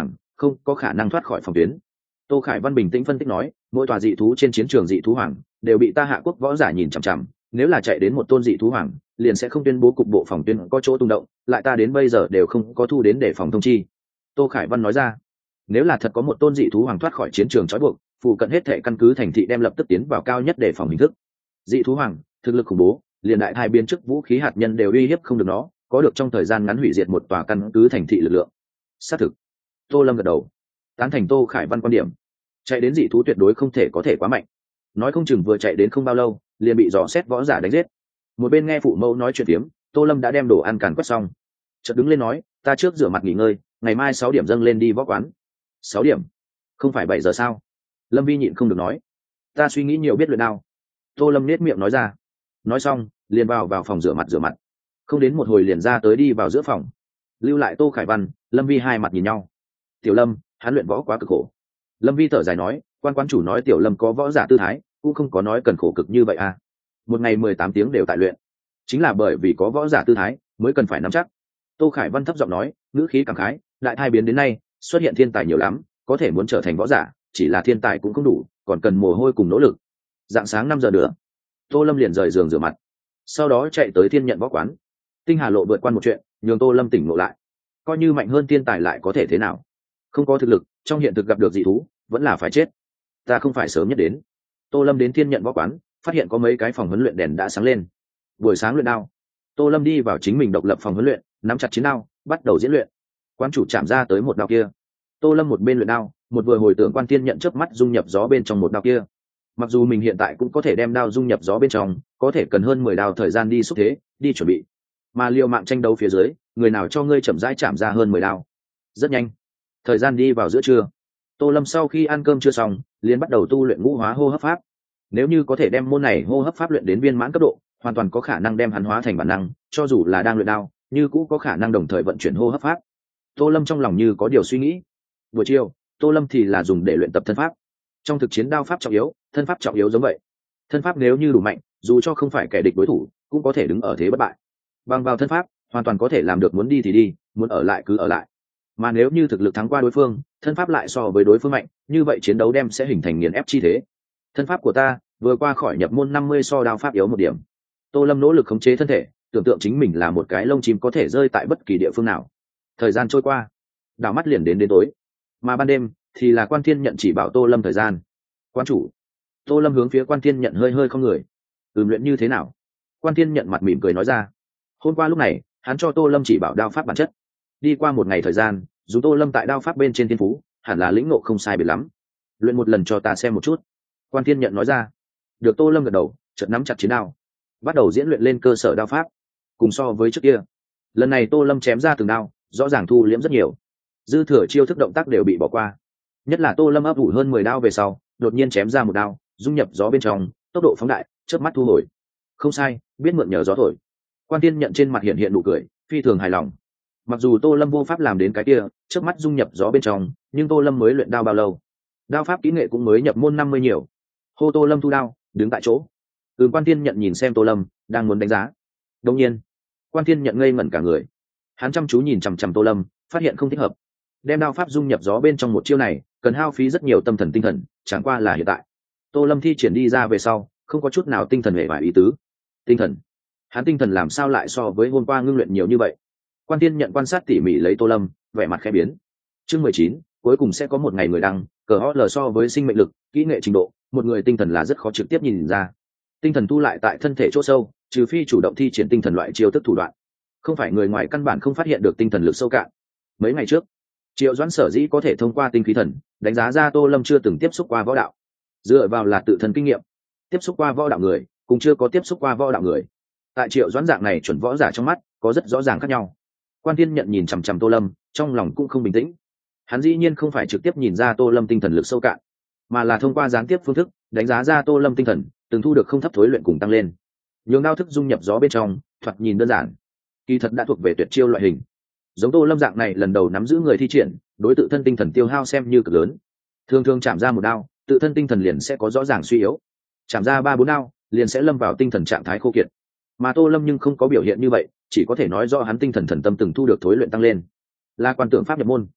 không có khả năng thoát khỏi phòng tuyến. Tô Khải Văn bình tĩnh phân tích nói, mỗi tòa dị thú trên chiến trường dị thú hoàng đều bị ta Hạ Quốc võ giả nhìn chằm chằm, nếu là chạy đến một tôn dị thú hoàng liền sẽ không tuyên bố cục bộ phòng tuyến có chỗ tung động, lại ta đến bây giờ đều không có thu đến để phòng thông chi. Tô Khải Văn nói ra, nếu là thật có một tôn dị thú hoàng thoát khỏi chiến trường trói buộc, phụ cận hết thệ căn cứ thành thị đem lập tức tiến vào cao nhất để phòng hình thức. Dị thú hoàng thực lực khủng bố, liền đại thai biến chức vũ khí hạt nhân đều uy hiếp không được nó, có được trong thời gian ngắn hủy diệt một tòa căn cứ thành thị lực lượng. Xác thực. Tô Lâm gật đầu, tán thành Tô Khải Văn quan điểm. Chạy đến dị thú tuyệt đối không thể có thể quá mạnh, nói không chừng vừa chạy đến không bao lâu liền bị dò xét võ giả đánh giết. Một bên nghe phụ mẫu nói chuyện tiếm, Tô Lâm đã đem đồ ăn càn quét xong, chợt đứng lên nói, ta trước rửa mặt nghỉ ngơi, ngày mai 6 điểm dâng lên đi võ quán. 6 điểm? Không phải 7 giờ sao? Lâm Vi nhịn không được nói, ta suy nghĩ nhiều biết luyện đao. Tô Lâm nết miệng nói ra, nói xong liền vào phòng rửa mặt. Không đến một hồi liền ra tới đi vào giữa phòng, lưu lại Tô Khải Văn, Lâm Vi hai mặt nhìn nhau. Tiểu Lâm, hắn luyện võ quá cực khổ. Lâm Vi thở dài nói, quan quán chủ nói Tiểu Lâm có võ giả tư thái, cũng không có nói cần khổ cực như vậy à. Một ngày 18 tiếng đều tại luyện, chính là bởi vì có võ giả tư thái mới cần phải nắm chắc. Tô Khải Văn thấp giọng nói, ngữ khí cảm khái, đại thai biến đến nay xuất hiện thiên tài nhiều lắm, có thể muốn trở thành võ giả chỉ là thiên tài cũng không đủ, còn cần mồ hôi cùng nỗ lực. Dạng sáng 5 giờ nữa, Tô Lâm liền rời giường rửa mặt, sau đó chạy tới Thiên Nhận võ quán. Tinh Hà Lộ vượt qua một chuyện nhường Tô Lâm tỉnh ngộ lại, coi như mạnh hơn thiên tài lại có thể thế nào, không có thực lực trong hiện thực gặp được dị thú vẫn là phải chết. Ta không phải sớm nhất đến. Tô Lâm đến Thiên Nhận võ quán, phát hiện có mấy cái phòng huấn luyện đèn đã sáng lên. Buổi sáng luyện đao, Tô Lâm đi vào chính mình độc lập phòng huấn luyện, nắm chặt chiến đao bắt đầu diễn luyện. Quán chủ chạm ra tới một đao kia, Tô Lâm một bên luyện đao một vừa hồi tưởng Quan Thiên Nhận chớp mắt dung nhập gió bên trong một đao kia. Mặc dù mình hiện tại cũng có thể đem đao dung nhập gió bên trong, có thể cần hơn 10 đao thời gian đi xúc thế, đi chuẩn bị, mà liều mạng tranh đấu phía dưới, người nào cho ngươi chậm rãi chạm ra hơn 10 đao. Rất nhanh, thời gian đi vào giữa trưa. Tô Lâm sau khi ăn cơm chưa xong liền bắt đầu tu luyện ngũ hóa hô hấp pháp. Nếu như có thể đem môn này hô hấp pháp luyện đến viên mãn cấp độ, hoàn toàn có khả năng đem hắn hóa thành bản năng, cho dù là đang luyện đao như cũ có khả năng đồng thời vận chuyển hô hấp pháp. Tô Lâm trong lòng như có điều suy nghĩ. Buổi chiều, Tô Lâm thì là dùng để luyện tập thân pháp. Trong thực chiến đao pháp trọng yếu, thân pháp trọng yếu giống vậy. Thân pháp nếu như đủ mạnh, dù cho không phải kẻ địch đối thủ cũng có thể đứng ở thế bất bại. Bằng vào thân pháp hoàn toàn có thể làm được muốn đi thì đi, muốn ở lại cứ ở lại. Mà nếu như thực lực thắng qua đối phương, thân pháp lại so với đối phương mạnh, như vậy chiến đấu đem sẽ hình thành nghiền ép chi thế. Thân pháp của ta vừa qua khỏi nhập môn 50 so đao pháp yếu 1 điểm. Tô Lâm nỗ lực khống chế thân thể, tưởng tượng chính mình là một cái lông chim có thể rơi tại bất kỳ địa phương nào. Thời gian trôi qua, đảo mắt liền đến tối, mà ban đêm thì là Quan Thiên Nhận chỉ bảo Tô Lâm thời gian. Quan chủ. Tô Lâm hướng phía Quan Thiên Nhận hơi không người. Luyện như thế nào? Quan Thiên Nhận mặt mỉm cười nói ra. Hôm qua lúc này hắn cho Tô Lâm chỉ bảo đao pháp bản chất. Đi qua một ngày thời gian, dù Tô Lâm tại đao pháp bên trên thiên phú hẳn là lĩnh ngộ không sai biệt lắm. Luyện một lần cho ta xem một chút. Quan Thiên Nhận nói ra. Được. Tô Lâm gật đầu, chợt nắm chặt chiến đao, bắt đầu diễn luyện lên cơ sở đao pháp. Cùng so với trước kia, lần này Tô Lâm chém ra từng đao rõ ràng thu liễm rất nhiều, dư thừa chiêu thức động tác đều bị bỏ qua. Nhất là Tô Lâm ấp ủ hơn 10 đao về sau, đột nhiên chém ra một đao dung nhập gió bên trong, tốc độ phóng đại, chớp mắt thu hồi. Không sai, biết mượn nhờ gió thổi. Quan Thiên Nhận trên mặt hiện nụ cười, phi thường hài lòng. Mặc dù Tô Lâm vô pháp làm đến cái kia chớp mắt dung nhập gió bên trong, nhưng Tô Lâm mới luyện đao bao lâu, đao pháp kỹ nghệ cũng mới nhập môn 50 nhiều. Hô Tô Lâm thu đao, đứng tại chỗ. Quan Thiên Nhận nhìn xem Tô Lâm đang muốn đánh giá. Đột nhiên, Quan Thiên Nhận ngây ngẩn cả người. Hắn chăm chú nhìn chằm chằm Tô Lâm, phát hiện không thích hợp. Đem đao pháp dung nhập gió bên trong một chiêu này cần hao phí rất nhiều tâm thần tinh thần, chẳng qua là hiện tại Tô Lâm thi triển đi ra về sau không có chút nào tinh thần hề vải ý tứ. Tinh thần? Hắn tinh thần làm sao lại so với hôm qua ngưng luyện nhiều như vậy? Quan Thiên Nhận quan sát tỉ mỉ lấy Tô Lâm, vẻ mặt khẽ biến. Chương 19, cuối cùng sẽ có một ngày người đăng, cờ ho lờ so với sinh mệnh lực, kỹ nghệ trình độ, một người tinh thần là rất khó trực tiếp nhìn ra. Tinh thần thu lại tại thân thể chỗ sâu, trừ phi chủ động thi triển tinh thần loại chiêu thức thủ đoạn, không phải người ngoài căn bản không phát hiện được tinh thần lực sâu cạn. Mấy ngày trước, Triệu Doãn sở dĩ có thể thông qua tinh khí thần đánh giá ra Tô Lâm chưa từng tiếp xúc qua võ đạo, dựa vào là tự thân kinh nghiệm. Tiếp xúc qua võ đạo người cũng chưa có tiếp xúc qua võ đạo người, tại Triệu Doãn dạng này chuẩn võ giả trong mắt có rất rõ ràng khác nhau. Quan Thiên Nhận nhìn chằm chằm Tô Lâm, trong lòng cũng không bình tĩnh. Hắn dĩ nhiên không phải trực tiếp nhìn ra Tô Lâm tinh thần lực sâu cạn, mà là thông qua gián tiếp phương thức đánh giá ra Tô Lâm tinh thần từng thu được không thấp thối luyện cùng tăng lên. Nhường đao thức dung nhập gió bên trong, thoạt nhìn đơn giản, kỳ thật đã thuộc về tuyệt chiêu loại hình. Giống Tô Lâm dạng này lần đầu nắm giữ người thi triển, đối tự thân tinh thần tiêu hao xem như cực lớn. Thường thường chạm ra một đao, tự thân tinh thần liền sẽ có rõ ràng suy yếu. Chạm ra 3-4 đao, liền sẽ lâm vào tinh thần trạng thái khô kiệt. Mà Tô Lâm nhưng không có biểu hiện như vậy, chỉ có thể nói do hắn tinh thần thần tâm từng thu được thối luyện tăng lên. Là quan tượng pháp nhập môn.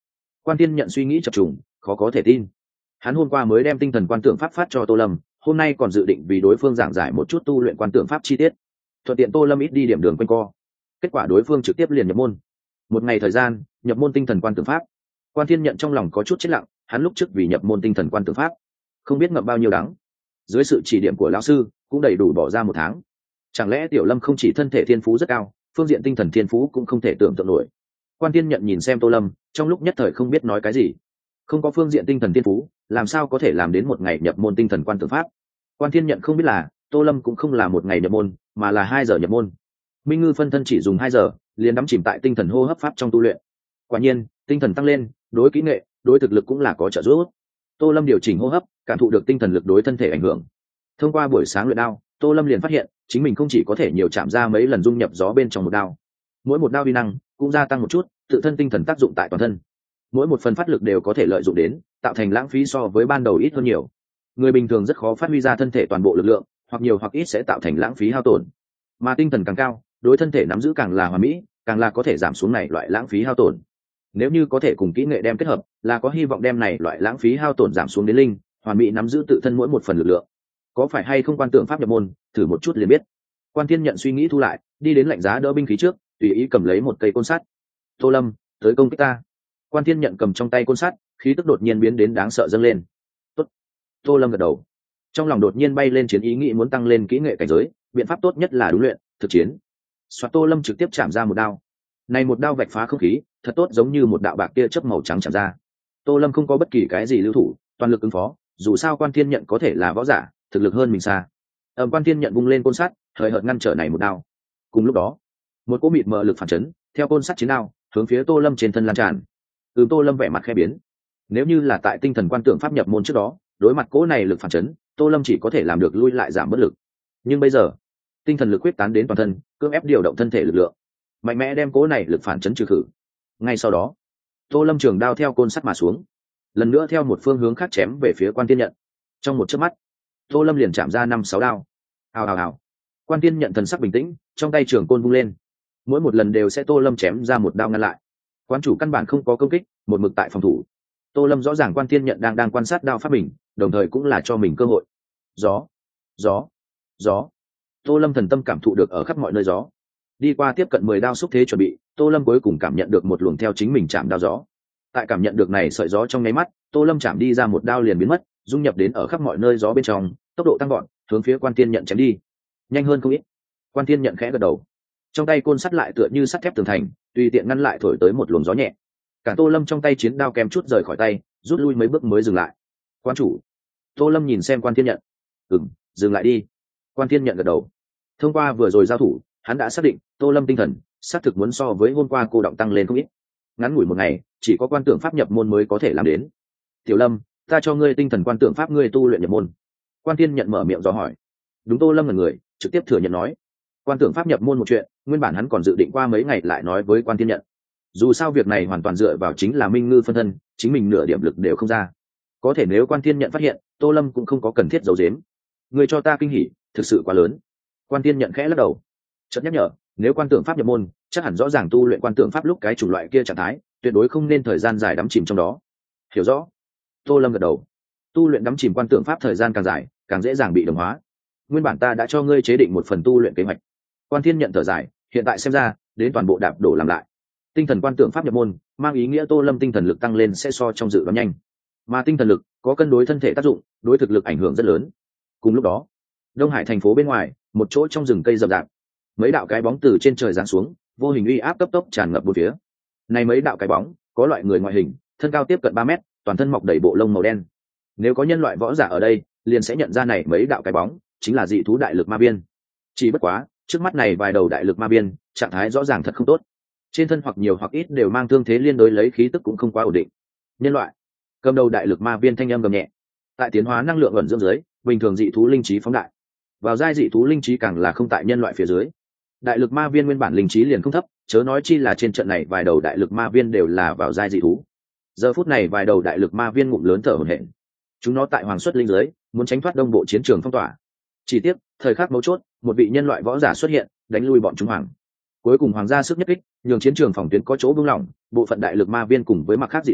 Quan Thiên Nhận suy nghĩ chập trùng, khó có thể tin. Hắn hôm qua mới đem tinh thần quan tượng pháp phát cho Tô Lâm, hôm nay còn dự định vì đối phương giảng giải một chút tu luyện quan tượng pháp chi tiết, thuận tiện Tô Lâm ít đi điểm đường quanh co. Kết quả đối phương trực tiếp liền nhập môn. Một ngày thời gian, nhập môn tinh thần quan tượng pháp. Quan Thiên Nhận trong lòng có chút chết lặng, hắn lúc trước vì nhập môn tinh thần quan tượng pháp, không biết ngậm bao nhiêu đắng. Dưới sự chỉ điểm của lão sư, cũng đầy đủ bỏ ra một tháng. Chẳng lẽ Tiểu Lâm không chỉ thân thể thiên phú rất cao, phương diện tinh thần thiên phú cũng không thể tưởng tượng nổi. Quan Thiên Nhận nhìn xem Tô Lâm, trong lúc nhất thời không biết nói cái gì. Không có phương diện tinh thần thiên phú, làm sao có thể làm đến một ngày nhập môn tinh thần quan tượng pháp? Quan Thiên Nhận không biết là Tô Lâm cũng không là một ngày nhập môn, mà là 2 giờ nhập môn. Minh ngư phân thân chỉ dùng 2 giờ, liền đắm chìm tại tinh thần hô hấp pháp trong tu luyện. Quả nhiên, tinh thần tăng lên, đối kỹ nghệ, đối thực lực cũng là có trợ giúp. Tô Lâm điều chỉnh hô hấp, cảm thụ được tinh thần lực đối thân thể ảnh hưởng. Thông qua buổi sáng luyện đao, Tô Lâm liền phát hiện, chính mình không chỉ có thể nhiều chạm ra mấy lần dung nhập gió bên trong một đao, mỗi một đao uy năng cũng gia tăng một chút, tự thân tinh thần tác dụng tại toàn thân. Mỗi một phần phát lực đều có thể lợi dụng đến, tạo thành lãng phí so với ban đầu ít hơn nhiều. Người bình thường rất khó phát huy ra thân thể toàn bộ lực lượng, hoặc nhiều hoặc ít sẽ tạo thành lãng phí hao tổn. Mà tinh thần càng cao, đối thân thể nắm giữ càng là hoàn mỹ, càng là có thể giảm xuống này loại lãng phí hao tổn. Nếu như có thể cùng kỹ nghệ đem kết hợp, là có hy vọng đem này loại lãng phí hao tổn giảm xuống đến linh, hoàn mỹ nắm giữ tự thân mỗi một phần lực lượng. Có phải hay không quan tượng pháp nhập môn, thử một chút liền biết. Quan Thiên Nhận suy nghĩ thu lại, đi đến lạnh giá đỡ binh khí trước, tùy ý cầm lấy một cây côn sắt. Tô Lâm, tới công kích ta. Quan Thiên Nhận cầm trong tay côn sắt, khí tức đột nhiên biến đến đáng sợ dâng lên. Tốt. Tô Lâm gật đầu, trong lòng đột nhiên bay lên chiến ý nghĩ muốn tăng lên kỹ nghệ cảnh giới, biện pháp tốt nhất là đúng luyện thực chiến. Soạt, Tô Lâm trực tiếp chạm ra một đao. Này một đao vạch phá không khí, thật tốt giống như một đạo bạc tia chớp màu trắng chạm ra. Tô Lâm không có bất kỳ cái gì lưu thủ, toàn lực ứng phó, dù sao Quan Thiên Nhận có thể là võ giả, thực lực hơn mình xa. Quan Thiên Nhận vung lên côn sắt, hời hợt ngăn trở này một đao. Cùng lúc đó, một cỗ mịt mờ lực phản chấn theo côn sắt chiến đao hướng phía Tô Lâm trên thân lan tràn. Tô Lâm vẻ mặt khẽ biến. Nếu như là tại tinh thần quan tượng pháp nhập môn trước đó, đối mặt cỗ này lực phản chấn, Tô Lâm chỉ có thể làm được lui lại giảm bất lực. Nhưng bây giờ, tinh thần lực quyết tán đến toàn thân, cưỡng ép điều động thân thể lực lượng, mạnh mẽ đem cỗ này lực phản chấn trừ khử. Ngay sau đó, Tô Lâm trường đao theo côn sắt mà xuống, lần nữa theo một phương hướng khác chém về phía Quan Thiên Nhận. Trong một chớp mắt, Tô Lâm liền chạm ra 5-6 đao. Hào hào hào. Quan Thiên Nhận thần sắc bình tĩnh, trong tay trường côn vung lên, mỗi một lần đều sẽ Tô Lâm chém ra một đao ngăn lại. Quan chủ căn bản không có công kích, một mực tại phòng thủ. Tô Lâm rõ ràng Quan Thiên Nhận đang quan sát đao pháp mình, đồng thời cũng là cho mình cơ hội. Gió, gió, gió. Tô Lâm thần tâm cảm thụ được ở khắp mọi nơi gió. Đi qua tiếp cận 10 đao xúc thế chuẩn bị, Tô Lâm cuối cùng cảm nhận được một luồng theo chính mình chạm đao gió. Tại cảm nhận được này sợi gió trong nháy mắt, Tô Lâm chạm đi ra một đao liền biến mất, dung nhập đến ở khắp mọi nơi gió bên trong, tốc độ tăng gọn, hướng phía Quan Thiên Nhận chém đi. Nhanh hơn không ít. Quan Thiên Nhận khẽ gật đầu, trong tay côn sắt lại tựa như sắt thép tường thành, tùy tiện ngăn lại thổi tới một luồng gió nhẹ. Cả Tô Lâm trong tay chiến đao kèm chút rời khỏi tay, rút lui mấy bước mới dừng lại. Quan chủ. Tô Lâm nhìn xem Quan Thiên Nhận. Dừng lại đi. Quan Thiên Nhận gật đầu. Thông qua vừa rồi giao thủ, hắn đã xác định Tô Lâm tinh thần xác thực muốn so với hôm qua cô động tăng lên không ít. Ngắn ngủi một ngày, chỉ có quan tượng pháp nhập môn mới có thể làm đến. Tiểu Lâm, ta cho ngươi tinh thần quan tượng pháp, ngươi tu luyện nhập môn. Quan Thiên Nhận mở miệng dò hỏi. Đúng. Tô Lâm là người trực tiếp thừa nhận nói, quan tượng pháp nhập môn một chuyện, nguyên bản hắn còn dự định qua mấy ngày lại nói với Quan Thiên Nhận. Dù sao việc này hoàn toàn dựa vào chính là minh ngư phân thân, chính mình nửa điểm lực đều không ra. Có thể nếu Quan Thiên Nhận phát hiện, Tô Lâm cũng không có cần thiết giấu giếm. Ngươi cho ta kinh hỉ, thực sự quá lớn. Quan Thiên Nhận khẽ lắc đầu, chợt nhắc nhở, nếu quan tượng pháp nhập môn, chắc hẳn rõ ràng tu luyện quan tượng pháp lúc cái chủng loại kia trạng thái, tuyệt đối không nên thời gian dài đắm chìm trong đó. Hiểu rõ. Tô Lâm gật đầu. Tu luyện đắm chìm quan tượng pháp thời gian càng dài, càng dễ dàng bị đồng hóa. Nguyên bản ta đã cho ngươi chế định một phần tu luyện kế hoạch. Quan Thiên Nhận thở dài, hiện tại xem ra, đến toàn bộ đạp đổ làm lại. Tinh thần quan tượng pháp nhập môn, mang ý nghĩa Tô Lâm tinh thần lực tăng lên sẽ so trong dự đoán nhanh. Mà tinh thần lực có cân đối thân thể tác dụng, đối thực lực ảnh hưởng rất lớn. Cùng lúc đó, Đông Hải thành phố bên ngoài, một chỗ trong rừng cây rậm rạp, mấy đạo cái bóng từ trên trời giáng xuống, vô hình uy áp cấp tốc tràn ngập bốn phía. Này mấy đạo cái bóng, có loại người ngoại hình, thân cao tiếp cận 3 mét, toàn thân mọc đầy bộ lông màu đen. Nếu có nhân loại võ giả ở đây, liền sẽ nhận ra này mấy đạo cái bóng chính là dị thú đại lực ma biên. Chỉ bất quá, trước mắt này vài đầu đại lực ma biên, trạng thái rõ ràng thật không tốt. Trên thân hoặc nhiều hoặc ít đều mang thương thế liên đối, lấy khí tức cũng không quá ổn định. Nhân loại, cầm đầu đại lực ma biên thanh âm gầm nhẹ. Tại tiến hóa năng lượng ẩn dưỡng dưới, bình thường dị thú linh trí phóng đại. Vào giai dị thú linh trí càng là không tại nhân loại phía dưới. Đại lực ma viên nguyên bản linh trí liền không thấp, chớ nói chi là trên trận này vài đầu đại lực ma viên đều là vào giai dị thú. Giờ phút này vài đầu đại lực ma viên ngụm lớn thở hổn hển. Chúng nó tại hoàng xuất linh giới, muốn tránh thoát đông bộ chiến trường phong tỏa. Chỉ tiếc, thời khắc mấu chốt, một vị nhân loại võ giả xuất hiện, đánh lui bọn chúng hoàng. Cuối cùng hoàng gia sức nhất kích, nhường chiến trường phòng tuyến có chỗ buông lỏng, bộ phận đại lực ma viên cùng với mặt khác dị thú,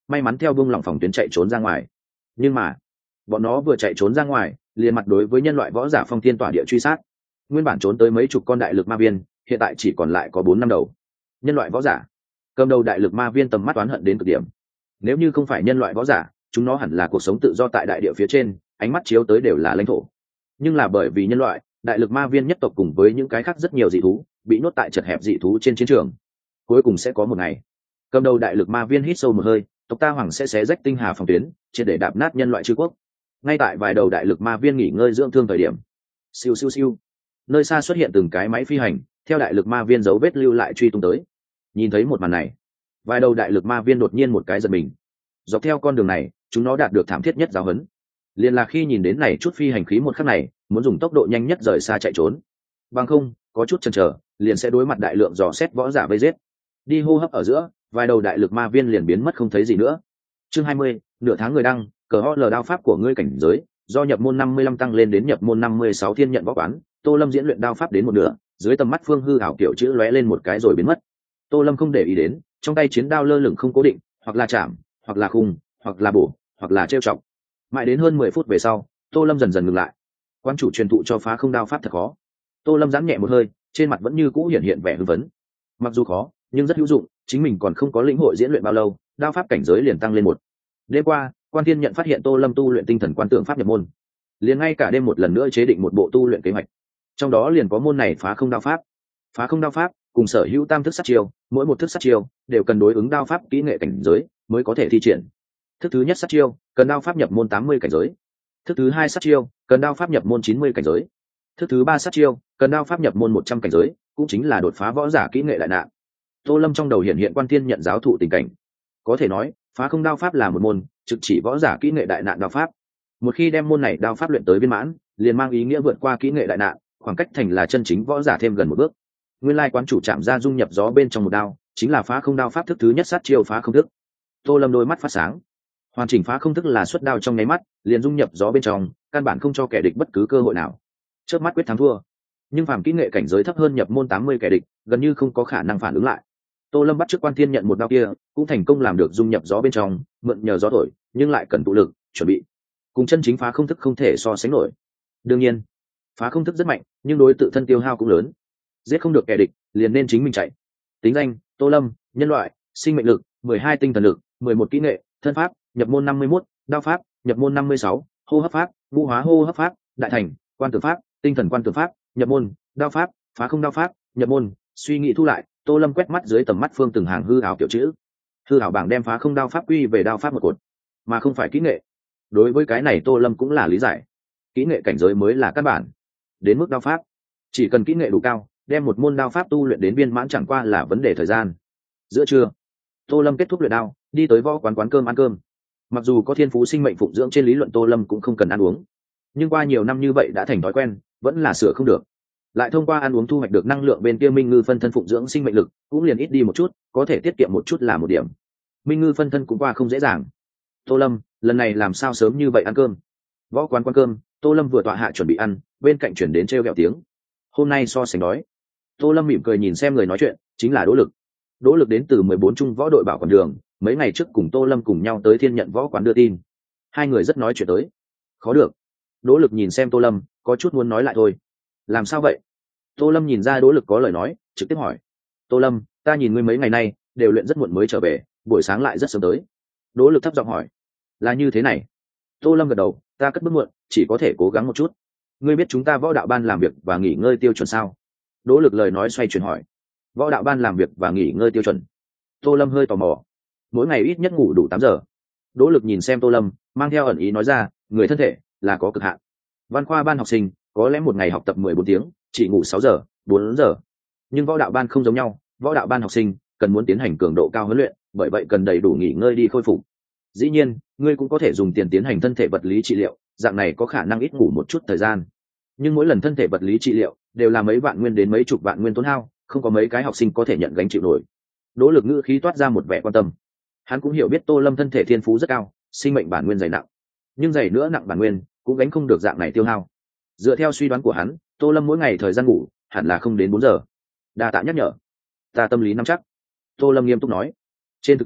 may mắn theo buông lỏng phòng tuyến chạy trốn ra ngoài. Nhưng mà bọn nó vừa chạy trốn ra ngoài, liền mặt đối với nhân loại võ giả phong thiên tỏa địa truy sát. Nguyên bản trốn tới mấy chục con đại lực ma viên, hiện tại chỉ còn lại có 4-5 đầu. Nhân loại võ giả cầm đầu đại lực ma viên tầm mắt oán hận đến cực điểm. Nếu như không phải nhân loại võ giả, chúng nó hẳn là cuộc sống tự do tại đại địa phía trên, ánh mắt chiếu tới đều là lãnh thổ. Nhưng là bởi vì nhân loại, đại lực ma viên nhất tộc cùng với những cái khác rất nhiều dị thú bị nhốt tại chật hẹp dị thú trên chiến trường. Cuối cùng sẽ có một ngày, cầm đầu đại lực ma viên hít sâu một hơi, tộc ta hoàng sẽ xé rách tinh hà phòng tuyến, triệt để đạp nát nhân loại chư quốc. Ngay tại vài đầu đại lực ma viên nghỉ ngơi dưỡng thương thời điểm, siêu siêu siêu, nơi xa xuất hiện từng cái máy phi hành, theo đại lực ma viên dấu vết lưu lại truy tung tới. Nhìn thấy một màn này, vài đầu đại lực ma viên đột nhiên một cái giật mình. Dọc theo con đường này, chúng nó đạt được thảm thiết nhất giáo huấn. Liền là khi nhìn đến này chút phi hành khí một khắc này, muốn dùng tốc độ nhanh nhất rời xa chạy trốn. Bằng không, có chút chần chờ, liền sẽ đối mặt đại lượng dò xét võ giả vây giết. Đi hô hấp ở giữa, vài đầu đại lực ma viên liền biến mất không thấy gì nữa. Chương 20, nửa tháng người đăng, cờ ho lờ đao pháp của ngươi cảnh giới, do nhập môn 55 tăng lên đến nhập môn 56 thiên nhận võ quán, Tô Lâm diễn luyện đao pháp đến một nửa, dưới tầm mắt Phương Hư ảo kiểu chữ lóe lên một cái rồi biến mất. Tô Lâm không để ý đến, trong tay chiến đao lơ lửng không cố định, hoặc là chạm, hoặc là khung, hoặc là bổ, hoặc là trêu chọc. Mãi đến hơn 10 phút về sau, Tô Lâm dần dần ngừng lại. Quan chủ truyền thụ cho phá không đao pháp thật khó. Tô Lâm giãn nhẹ một hơi, trên mặt vẫn như cũ hiện vẻ hưng phấn. Mặc dù khó, nhưng rất hữu dụng, chính mình còn không có lĩnh hội diễn luyện bao lâu, đao pháp cảnh giới liền tăng lên một. Đêm qua, Quan Thiên nhận phát hiện Tô Lâm tu luyện tinh thần quan tượng pháp nhập môn, liền ngay cả đêm một lần nữa chế định một bộ tu luyện kế hoạch. Trong đó liền có môn này phá không đao pháp. Phá không đao pháp cùng sở hữu tam thức sát chiêu, mỗi một thức sát chiêu đều cần đối ứng đao pháp kỹ nghệ cảnh giới mới có thể thi triển. Thức thứ nhất sát chiêu cần đao pháp nhập môn 80 cảnh giới. Thức thứ hai sát chiêu cần đao pháp nhập môn 90 cảnh giới. Thức thứ ba sát chiêu cần đao pháp nhập môn 100 cảnh giới, cũng chính là đột phá võ giả kỹ nghệ đại nạn. Tô Lâm trong đầu hiện Quan Thiên nhận giáo thụ tình cảnh. Có thể nói, phá không đao pháp là một môn trực chỉ võ giả kỹ nghệ đại nạn đao pháp. Một khi đem môn này đao pháp luyện tới viên mãn, liền mang ý nghĩa vượt qua kỹ nghệ đại nạn, khoảng cách thành là chân chính võ giả thêm gần một bước. Nguyên lai quán chủ chạm ra dung nhập gió bên trong một đao, chính là phá không đao pháp thức thứ nhất sát chiêu phá không thức. Tô Lâm đôi mắt phát sáng. Hoàn chỉnh phá không thức là xuất đao trong nháy mắt, liền dung nhập gió bên trong, căn bản không cho kẻ địch bất cứ cơ hội nào. Chớp mắt quyết thắng thua. Nhưng phàm kỹ nghệ cảnh giới thấp hơn nhập môn 80 kẻ địch, gần như không có khả năng phản ứng lại. Tô Lâm bắt trước Quan Thiên nhận một đao kia, cũng thành công làm được dung nhập gió bên trong, mượn nhờ gió thổi, nhưng lại cần tụ lực, chuẩn bị. Cùng chân chính phá không thức không thể so sánh nổi. Đương nhiên, phá không thức rất mạnh, nhưng đối tự thân tiêu hao cũng lớn. Giết không được kẻ địch, liền nên chính mình chạy. Tính danh: Tô Lâm, nhân loại, sinh mệnh lực 12 tinh thần lực, 11 kỹ nghệ, thân pháp nhập môn 51, đao pháp nhập môn 56, hô hấp pháp, ngũ hóa hô hấp pháp, đại thành, quan tử pháp, tinh thần quan tử pháp nhập môn, đao pháp, phá không đao pháp nhập môn. Suy nghĩ thu lại, Tô Lâm quét mắt dưới tầm mắt Phương từng hàng hư ảo kiểu chữ. Hư ảo bảng đem phá không đao pháp quy về đao pháp một cột, mà không phải kỹ nghệ. Đối với cái này Tô Lâm cũng là lý giải. Kỹ nghệ cảnh giới mới là căn bản. Đến mức đao pháp, chỉ cần kỹ nghệ đủ cao, đem một môn đao pháp tu luyện đến viên mãn chẳng qua là vấn đề thời gian. Giữa trưa, Tô Lâm kết thúc luyện đao, đi tới võ quán cơm ăn cơm. Mặc dù có thiên phú sinh mệnh phụng dưỡng, trên lý luận Tô Lâm cũng không cần ăn uống, nhưng qua nhiều năm như vậy đã thành thói quen, vẫn là sửa không được. Lại thông qua ăn uống thu hoạch được năng lượng bên kia Minh Ngư phân thân phụng dưỡng sinh mệnh lực, cũng liền ít đi một chút, có thể tiết kiệm một chút là một điểm. Minh Ngư phân thân cũng qua không dễ dàng. Tô Lâm, lần này làm sao sớm như vậy ăn cơm? Võ quán quán cơm, Tô Lâm vừa tọa hạ chuẩn bị ăn, bên cạnh chuyển đến trêu ghẹo tiếng. Hôm nay so sánh đói. Tô Lâm mỉm cười nhìn xem người nói chuyện, chính là Đỗ Lực. Đỗ Lực đến từ 14 trung võ đội bảo quản đường, mấy ngày trước cùng Tô Lâm cùng nhau tới Thiên Nhận võ quán đưa tin. Hai người rất nói chuyện tới. Khó được. Đỗ Lực nhìn xem Tô Lâm, có chút muốn nói lại thôi. Làm sao vậy? Tô Lâm nhìn ra Đỗ Lực có lời nói, trực tiếp hỏi. Tô Lâm, ta nhìn ngươi mấy ngày nay đều luyện rất muộn mới trở về, buổi sáng lại rất sớm tới. Đỗ Lực thấp giọng hỏi. Là như thế này. Tô Lâm gật đầu, ta cất bước muộn, chỉ có thể cố gắng một chút. Ngươi biết chúng ta võ đạo ban làm việc và nghỉ ngơi tiêu chuẩn sao? Đỗ Lực lời nói xoay chuyển hỏi. Võ đạo ban làm việc và nghỉ ngơi tiêu chuẩn. Tô Lâm hơi tò mò. Mỗi ngày ít nhất ngủ đủ 8 giờ. Đỗ Lực nhìn xem Tô Lâm, mang theo ẩn ý nói ra, người thân thể là có cực hạn. Văn khoa ban học sinh có lẽ một ngày học tập 14 tiếng, chỉ ngủ 6 giờ, 4 giờ. Nhưng võ đạo ban không giống nhau, võ đạo ban học sinh cần muốn tiến hành cường độ cao huấn luyện, bởi vậy cần đầy đủ nghỉ ngơi đi khôi phục. Dĩ nhiên, ngươi cũng có thể dùng tiền tiến hành thân thể vật lý trị liệu, dạng này có khả năng ít ngủ một chút thời gian. Nhưng mỗi lần thân thể vật lý trị liệu đều là mấy vạn nguyên đến mấy chục vạn nguyên tốn hao, không có mấy cái học sinh có thể nhận gánh chịu nổi. Đỗ Lực ngữ khí toát ra một vẻ quan tâm. Hắn cũng hiểu biết Tô Lâm thân thể thiên phú rất cao, sinh mệnh bản nguyên dày nặng, nhưng dày nữa nặng bản nguyên cũng gánh không được dạng này tiêu hao. Dựa theo suy đoán của hắn, Tô Lâm mỗi ngày thời gian ngủ hẳn là không đến 4 giờ. Đa tạ nhắc nhở, ta tâm lý nắm chắc. Tô Lâm nghiêm túc nói. Trên thực tế,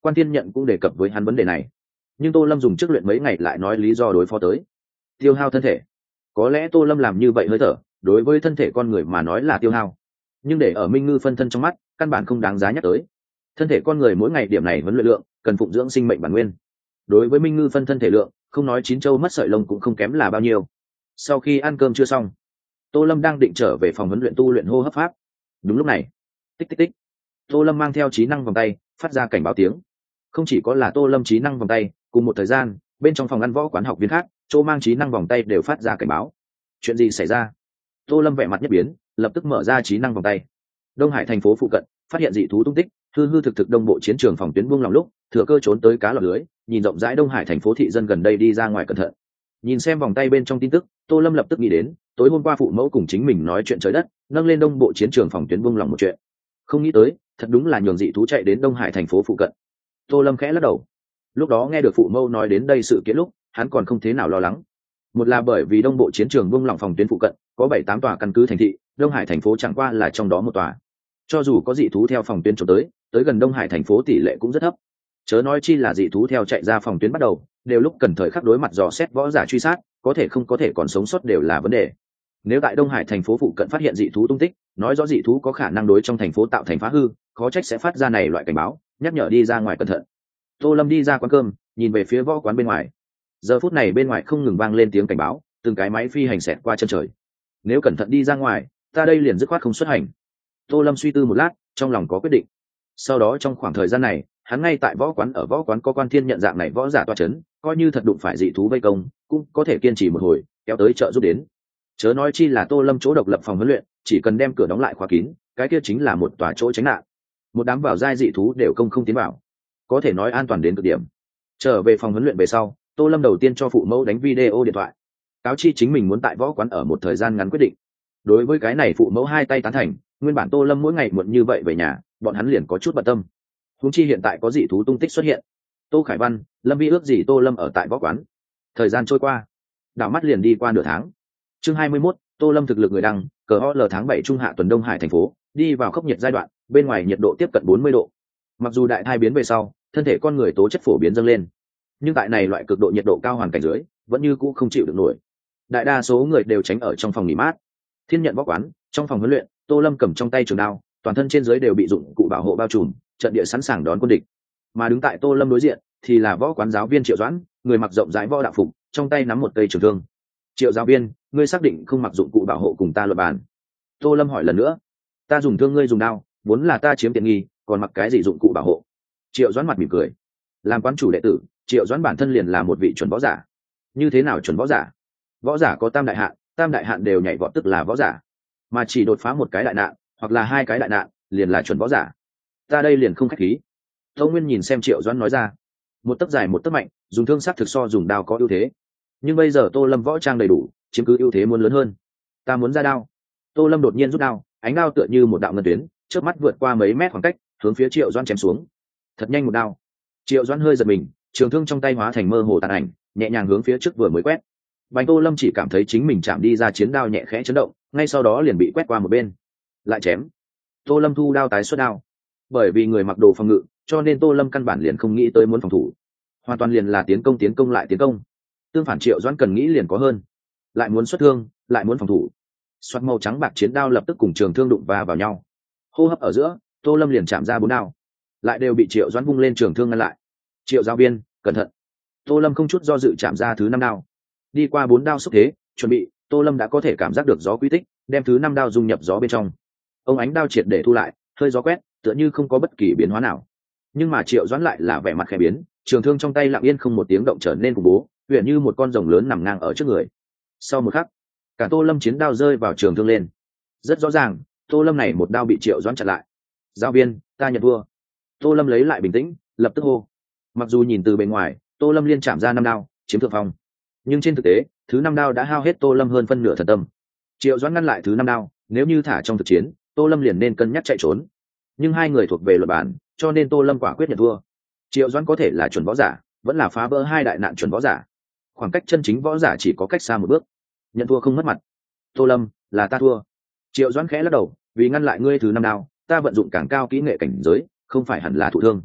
Quan Thiên Nhận cũng đề cập với hắn vấn đề này, nhưng Tô Lâm dùng trước luyện mấy ngày lại nói lý do đối phó tới tiêu hao thân thể. Có lẽ Tô Lâm làm như vậy hơi thở đối với thân thể con người mà nói là tiêu hao, nhưng để ở Minh Ngư phân thân trong mắt căn bản không đáng giá nhắc tới. Thân thể con người mỗi ngày điểm này huấn luyện lượng cần phụng dưỡng sinh mệnh bản nguyên. Đối với Minh Ngư phân thân thể lượng, không nói chín châu mất sợi lông cũng không kém là bao nhiêu. Sau khi ăn cơm chưa xong, Tô Lâm đang định trở về phòng huấn luyện tu luyện hô hấp pháp. Đúng lúc này, tích tích tích, Tô Lâm mang theo trí năng vòng tay phát ra cảnh báo tiếng. Không chỉ có là Tô Lâm trí năng vòng tay, cùng một thời gian bên trong phòng ăn võ quán học viên khác chỗ mang trí năng vòng tay đều phát ra cảnh báo. Chuyện gì xảy ra? Tô Lâm vẻ mặt nhất biến, lập tức mở ra trí năng vòng tay. Đông Hải thành phố phụ cận phát hiện dị thú tung tích, hư hư thực thực đông bộ chiến trường phòng tuyến buông lòng lúc thừa cơ trốn tới cá lọt lưới, nhìn rộng rãi Đông Hải thành phố thị dân gần đây đi ra ngoài cẩn thận. Nhìn xem vòng tay bên trong tin tức, Tô Lâm lập tức nghĩ đến tối hôm qua phụ mẫu cùng chính mình nói chuyện trời đất, nâng lên đông bộ chiến trường phòng tuyến buông lòng một chuyện. Không nghĩ tới thật đúng là nhường dị thú chạy đến Đông Hải thành phố phụ cận. Tô Lâm khẽ lắc đầu. Lúc đó nghe được phụ mẫu nói đến đây sự kiện lúc hắn còn không thế nào lo lắng. Một là bởi vì đông bộ chiến trường buông lỏng phòng tuyến phụ cận có 7-8 tòa căn cứ thành thị, Đông Hải thành phố chẳng qua là trong đó một tòa. Cho dù có dị thú theo phòng tuyến trốn tới gần Đông Hải thành phố tỷ lệ cũng rất thấp. Chớ nói chi là dị thú theo chạy ra phòng tuyến bắt đầu, đều lúc cần thời khắc đối mặt dò xét võ giả truy sát, có thể không có thể còn sống sót đều là vấn đề. Nếu tại Đông Hải thành phố phụ cận phát hiện dị thú tung tích, nói rõ dị thú có khả năng đối trong thành phố tạo thành phá hư, khó trách sẽ phát ra này loại cảnh báo, nhắc nhở đi ra ngoài cẩn thận. Tô Lâm đi ra quán cơm, nhìn về phía võ quán bên ngoài. Giờ phút này bên ngoài không ngừng vang lên tiếng cảnh báo, từng cái máy phi hành xẹt qua chân trời. Nếu cẩn thận đi ra ngoài, ta đây liền dứt khoát không xuất hành. Tô Lâm suy tư một lát, trong lòng có quyết định. Sau đó trong khoảng thời gian này, hắn ngay tại võ quán, ở võ quán có Quan Thiên Nhận dạng này võ giả toa chấn, coi như thật đụng phải dị thú vây công, cũng có thể kiên trì một hồi, kéo tới trợ giúp đến. Chớ nói chi là Tô Lâm chỗ độc lập phòng huấn luyện, chỉ cần đem cửa đóng lại khóa kín, cái kia chính là một tòa chỗ tránh nạn. Một đám vào giai dị thú đều không tiến vào, có thể nói an toàn đến cực điểm. Trở về phòng huấn luyện về sau, Tô Lâm đầu tiên cho phụ mẫu đánh video điện thoại, cáo chi chính mình muốn tại võ quán ở một thời gian ngắn quyết định. Đối với cái này phụ mẫu hai tay tán thành, nguyên bản Tô Lâm mỗi ngày muộn như vậy về nhà, bọn hắn liền có chút bận tâm. Huống chi hiện tại có dị thú tung tích xuất hiện. Tô Khải Văn, Lâm Vi ước gì Tô Lâm ở tại võ quán. Thời gian trôi qua, đảo mắt liền đi qua nửa tháng. Chương 21, Tô Lâm thực lực người đăng, cờ ho l tháng 7 trung hạ tuần Đông Hải thành phố, đi vào khốc nhiệt giai đoạn, bên ngoài nhiệt độ tiếp cận 40 độ. Mặc dù đại thai biến về sau, thân thể con người tố chất phổ biến dâng lên, nhưng tại này loại cực độ nhiệt độ cao hoàn cảnh dưới, vẫn như cũ không chịu được nổi. Đại đa số người đều tránh ở trong phòng nghỉ mát. Thiên Nhận võ quán, trong phòng huấn luyện, Tô Lâm cầm trong tay trường đao, toàn thân trên dưới đều bị dụng cụ bảo hộ bao trùm, trận địa sẵn sàng đón quân địch. Mà đứng tại Tô Lâm đối diện thì là võ quán giáo viên Triệu Doãn, người mặc rộng rãi võ đạo phục, trong tay nắm một cây trường thương. Triệu giáo viên, ngươi xác định không mặc dụng cụ bảo hộ cùng ta luận bàn? Tô Lâm hỏi lần nữa. Ta dùng thương, ngươi dùng đao, vốn là ta chiếm tiện nghi, còn mặc cái gì dụng cụ bảo hộ? Triệu Doãn mặt mỉm cười. Làm quán chủ đệ tử, Triệu Doãn bản thân liền là một vị chuẩn võ giả. Như thế nào chuẩn võ giả? Võ giả có tam đại hạn đều nhảy vọt tức là võ giả, mà chỉ đột phá một cái đại nạn hoặc là hai cái đại nạn liền là chuẩn võ giả. Ta đây liền không khách khí. Tâu Nguyên nhìn xem Triệu Doãn nói ra. Một tấc dài một tấc mạnh, dùng thương sát thực so dùng đao có ưu thế, nhưng bây giờ Tô Lâm võ trang đầy đủ, chiếm cứ ưu thế muốn lớn hơn. Ta muốn ra đao. Tô Lâm đột nhiên rút đao, ánh đao tựa như một đạo ngân tuyến, chớp mắt vượt qua mấy mét khoảng cách, hướng phía Triệu Doãn chém xuống. Thật nhanh một đao. Triệu Doãn hơi giật mình, trường thương trong tay hóa thành mơ hồ tàn ảnh, nhẹ nhàng hướng phía trước vừa mới quét. Bành Tô Lâm chỉ cảm thấy chính mình chạm đi ra chiến đao nhẹ khẽ chấn động, ngay sau đó liền bị quét qua một bên. Lại chém. Tô Lâm thu đao tái xuất đao. Bởi vì người mặc đồ phòng ngự, cho nên Tô Lâm căn bản liền không nghĩ tới muốn phòng thủ, hoàn toàn liền là tiến công lại tiến công. Tương phản Triệu Doãn cần nghĩ liền có hơn, lại muốn xuất thương, lại muốn phòng thủ. Xoát màu trắng bạc chiến đao lập tức cùng trường thương đụng vào nhau. Hô hấp ở giữa, Tô Lâm liền chạm ra 4 đao, lại đều bị Triệu Doãn vung lên trường thương ngăn lại. Triệu giáo viên, cẩn thận. Tô Lâm không chút do dự chạm ra thứ 5 đao. Đi qua 4 đao xúc thế, chuẩn bị, Tô Lâm đã có thể cảm giác được gió quy tích, đem thứ 5 đao dung nhập gió bên trong. Ông ánh đao triệt để thu lại, hơi gió quét, tựa như không có bất kỳ biến hóa nào. Nhưng mà Triệu Doãn lại là vẻ mặt khẽ biến, trường thương trong tay lặng yên không một tiếng động trở nên khủng bố, huyền như một con rồng lớn nằm ngang ở trước người. Sau một khắc, cả Tô Lâm chiến đao rơi vào trường thương lên. Rất rõ ràng, Tô Lâm này một đao bị Triệu Doãn chặn lại. Giáo viên, ta nhận thua. Tô Lâm lấy lại bình tĩnh, lập tức hô. Mặc dù nhìn từ bên ngoài, Tô Lâm liên chạm ra 5 đao, chiếm thượng phong, nhưng trên thực tế, thứ 5 đao đã hao hết Tô Lâm hơn phân nửa thần tâm. Triệu Doãn ngăn lại thứ 5 đao, nếu như thả trong thực chiến, Tô Lâm liền nên cân nhắc chạy trốn. Nhưng hai người thuộc về luật bản, cho nên Tô Lâm quả quyết nhận thua. Triệu Doãn có thể là chuẩn võ giả, vẫn là phá vỡ hai đại nạn chuẩn võ giả, khoảng cách chân chính võ giả chỉ có cách xa một bước. Nhận thua không mất mặt. Tô Lâm, là ta thua. Triệu Doãn khẽ lắc đầu, vì ngăn lại ngươi thứ 5 đao, ta vận dụng càng cao kỹ nghệ cảnh giới, không phải hẳn là thụ thương.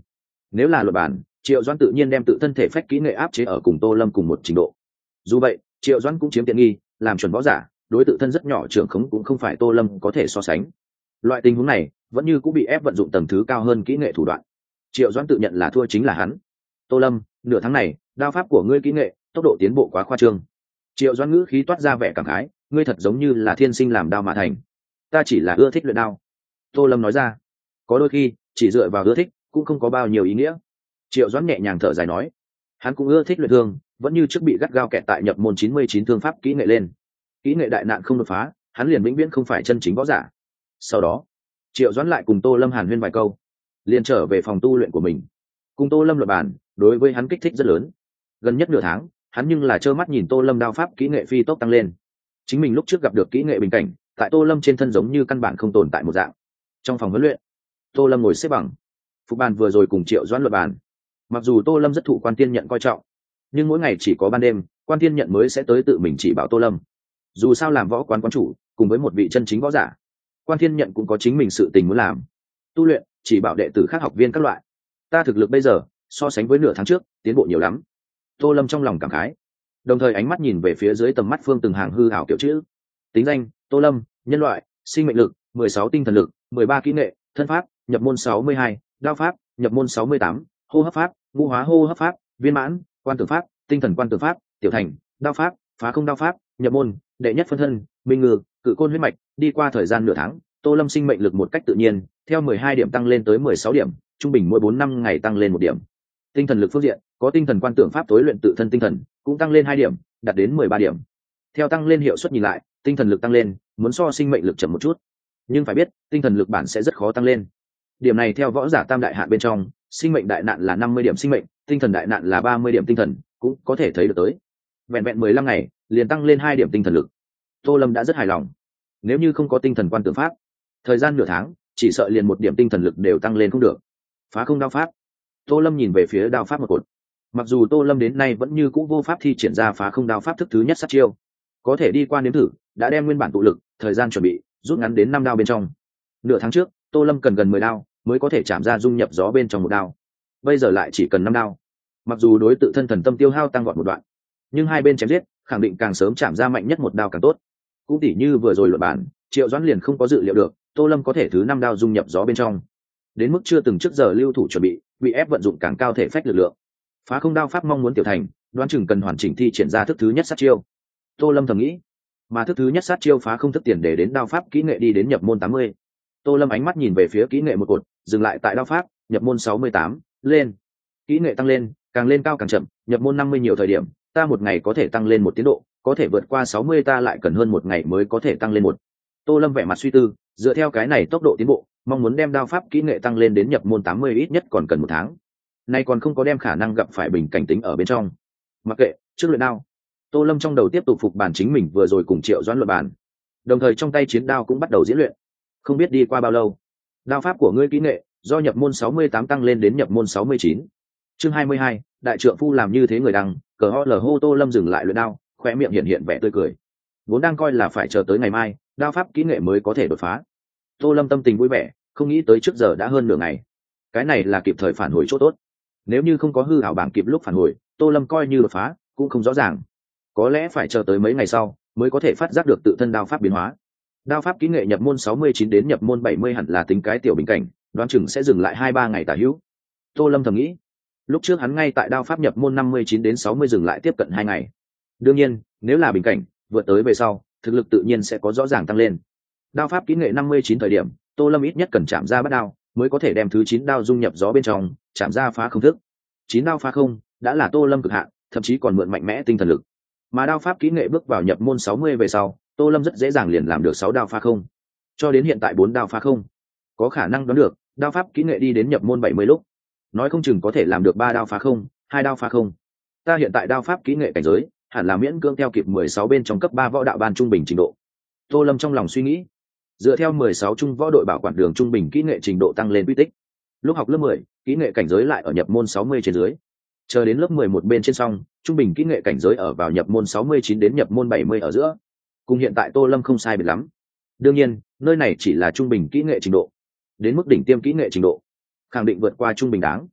Nếu là luật bản, Triệu Doãn tự nhiên đem tự thân thể phách kỹ nghệ áp chế ở cùng Tô Lâm cùng một trình độ. Dù vậy, Triệu Doãn cũng chiếm tiện nghi, làm chuẩn võ giả, đối tự thân rất nhỏ trưởng khống cũng không phải Tô Lâm có thể so sánh. Loại tình huống này vẫn như cũng bị ép vận dụng tầng thứ cao hơn kỹ nghệ thủ đoạn. Triệu Doãn tự nhận là thua chính là hắn. Tô Lâm, nửa tháng này, đao pháp của ngươi kỹ nghệ, tốc độ tiến bộ quá khoa trương. Triệu Doãn ngữ khí toát ra vẻ cảm khái, ngươi thật giống như là thiên sinh làm đao mà thành. Ta chỉ là ưa thích luyện đao. Tô Lâm nói ra, có đôi khi chỉ dựa vào ưa thích cũng không có bao nhiêu ý nghĩa. Triệu Doãn nhẹ nhàng thở dài nói, hắn cũng ưa thích luyện thương, vẫn như trước bị gắt gao kẹt tại nhập môn 99 thương pháp kỹ nghệ lên. Kỹ nghệ đại nạn không đột phá, hắn liền vĩnh viễn không phải chân chính võ giả. Sau đó, Triệu Doãn lại cùng Tô Lâm hàn huyên vài câu, liền trở về phòng tu luyện của mình. Cùng Tô Lâm luận bàn, đối với hắn kích thích rất lớn. Gần nhất nửa tháng, hắn nhưng là trơ mắt nhìn Tô Lâm đao pháp kỹ nghệ phi tốc tăng lên. Chính mình lúc trước gặp được kỹ nghệ bình cảnh, tại Tô Lâm trên thân giống như căn bản không tồn tại một dạng. Trong phòng huấn luyện, Tô Lâm ngồi xếp bằng, phục bàn vừa rồi cùng Triệu Doãn luận bàn. Mặc dù Tô Lâm rất thụ Quan Tiên Nhận coi trọng, nhưng mỗi ngày chỉ có ban đêm, Quan Tiên Nhận mới sẽ tới tự mình chỉ bảo Tô Lâm. Dù sao làm võ quán quán chủ, cùng với một vị chân chính võ giả, Quan Thiên Nhận cũng có chính mình sự tình muốn làm, tu luyện, chỉ bảo đệ tử khác học viên các loại. Ta thực lực bây giờ so sánh với nửa tháng trước tiến bộ nhiều lắm. Tô Lâm trong lòng cảm khái, đồng thời ánh mắt nhìn về phía dưới tầm mắt phương từng hàng hư ảo kiểu chữ. Tính danh: Tô Lâm, nhân loại, sinh mệnh lực 16, tinh thần lực 13, kỹ nghệ, thân pháp, nhập môn 62, đao pháp, nhập môn 68, hô hấp pháp, ngũ hóa hô hấp pháp, viên mãn, quan tưởng pháp, tinh thần quan tưởng pháp, tiểu thành, đao pháp, phá không đao pháp, nhập môn, đệ nhất phân thân, minh ngư, cự côn huyết mạch. Đi qua thời gian nửa tháng, Tô Lâm sinh mệnh lực một cách tự nhiên theo 12 điểm tăng lên tới 16 điểm, trung bình mỗi 4 năm ngày tăng lên 1 điểm. Tinh thần lực phương diện, có tinh thần quan tưởng pháp tối luyện tự thân tinh thần, cũng tăng lên 2 điểm, đạt đến 13 điểm. Theo tăng lên hiệu suất nhìn lại, tinh thần lực tăng lên muốn so sinh mệnh lực chậm một chút, nhưng phải biết, tinh thần lực bản sẽ rất khó tăng lên. Điểm này theo võ giả tam đại hạn bên trong, sinh mệnh đại nạn là 50 điểm sinh mệnh, tinh thần đại nạn là 30 điểm tinh thần, cũng có thể thấy được tới. Vẹn vẹn 15 ngày, liền tăng lên 2 điểm tinh thần lực. Tô Lâm đã rất hài lòng. Nếu như không có tinh thần quan tưởng pháp, thời gian nửa tháng, chỉ sợ liền 1 điểm tinh thần lực đều tăng lên không được. Phá không đao pháp. Tô Lâm nhìn về phía đao pháp một cột. Mặc dù Tô Lâm đến nay vẫn như cũ vô pháp thi triển ra phá không đao pháp thức thứ nhất sát chiêu, có thể đi qua nếm thử, đã đem nguyên bản tụ lực, thời gian chuẩn bị rút ngắn đến 5 đao bên trong. Nửa tháng trước, Tô Lâm cần gần 10 đao mới có thể chạm ra dung nhập gió bên trong một đao. Bây giờ lại chỉ cần 5 đao. Mặc dù đối tự thân thần tâm tiêu hao tăng vọt một đoạn, nhưng hai bên chém giết, khẳng định càng sớm chạm ra mạnh nhất một đao càng tốt. Cũng tỉ như vừa rồi luận bản, Triệu Doãn liền không có dự liệu được, Tô Lâm có thể thứ 5 đao dung nhập gió bên trong. Đến mức chưa từng trước giờ lưu thủ chuẩn bị ép vận dụng càng cao thể phách lực lượng. Phá không đao pháp mong muốn tiểu thành, đoán chừng cần hoàn chỉnh thi triển ra thức thứ nhất sát chiêu. Tô Lâm thầm nghĩ, mà thức thứ nhất sát chiêu phá không thức tiền để đến đao pháp kỹ nghệ đi đến nhập môn 80. Tô Lâm ánh mắt nhìn về phía kỹ nghệ một cột, dừng lại tại đao pháp, nhập môn 68, lên. Kỹ nghệ tăng lên, càng lên cao càng chậm, nhập môn 50 nhiều thời điểm, ta một ngày có thể tăng lên 1 tiến độ, có thể vượt qua 60 ta lại cần hơn 1 ngày mới có thể tăng lên 1. Tô Lâm vẻ mặt suy tư, dựa theo cái này tốc độ tiến bộ, mong muốn đem đao pháp kỹ nghệ tăng lên đến nhập môn 80 ít nhất còn cần 1 tháng. Nay còn không có đem khả năng gặp phải bình cảnh tính ở bên trong. Mặc kệ, trước luyện đao. Tô Lâm trong đầu tiếp tục phục bản chính mình vừa rồi cùng Triệu Doãn luận bàn. Đồng thời trong tay chiến đao cũng bắt đầu diễn luyện. Không biết đi qua bao lâu, đao pháp của ngươi kỹ nghệ do nhập môn 68 tăng lên đến nhập môn 69. Chương 22, đại trượng phu làm như thế người đăng, cờ ho lờ hô. Tô Lâm dừng lại luyện đao, khóe miệng hiện vẻ tươi cười. Vốn đang coi là phải chờ tới ngày mai, đao pháp kỹ nghệ mới có thể đột phá. Tô Lâm tâm tình vui vẻ, không nghĩ tới trước giờ đã hơn nửa ngày. Cái này là kịp thời phản hồi chỗ tốt. Nếu như không có hư ảo bảng kịp lúc phản hồi, Tô Lâm coi như đột phá cũng không rõ ràng. Có lẽ phải chờ tới mấy ngày sau mới có thể phát giác được tự thân đao pháp biến hóa. Đao pháp kỹ nghệ nhập môn 69 đến nhập môn 70 hẳn là tính cái tiểu bình cảnh, đoán chừng sẽ dừng lại 2-3 ngày tả hữu. Tô Lâm thầm nghĩ. Lúc trước hắn ngay tại đao pháp nhập môn 59 đến 60 dừng lại tiếp cận 2 ngày. Đương nhiên, nếu là bình cảnh, vượt tới về sau, thực lực tự nhiên sẽ có rõ ràng tăng lên. Đao pháp kỹ nghệ 59 thời điểm, Tô Lâm ít nhất cần chạm ra bắt đao, mới có thể đem thứ 9 đao dung nhập gió bên trong, chạm ra phá không thức. 9 đao phá không, đã là Tô Lâm cực hạn, thậm chí còn mượn mạnh mẽ tinh thần lực. Mà đao pháp kỹ nghệ bước vào nhập môn 60 về sau, Tô Lâm rất dễ dàng liền làm được 6 đao phá không. Cho đến hiện tại 4 đao phá không. Có khả năng đoán được, đao pháp kỹ nghệ đi đến nhập môn 70 lúc, nói không chừng có thể làm được 3 đao phá không, 2 đao phá không. Ta hiện tại đao pháp kỹ nghệ cảnh giới, hẳn là miễn cưỡng theo kịp 16 bên trong cấp 3 võ đạo ban trung bình trình độ. Tô Lâm trong lòng suy nghĩ, dựa theo 16 trung võ đội bảo quản đường trung bình kỹ nghệ trình độ tăng lên quy tích. Lúc học lớp 10, kỹ nghệ cảnh giới lại ở nhập môn 60 trên dưới. Chờ đến lớp 11 bên trên xong, trung bình kỹ nghệ cảnh giới ở vào nhập môn 69 đến nhập môn 70 ở giữa. Cùng hiện tại Tô Lâm không sai biệt lắm. Đương nhiên, nơi này chỉ là trung bình kỹ nghệ trình độ. Đến mức đỉnh tiêm kỹ nghệ trình độ, khẳng định vượt qua trung bình đáng.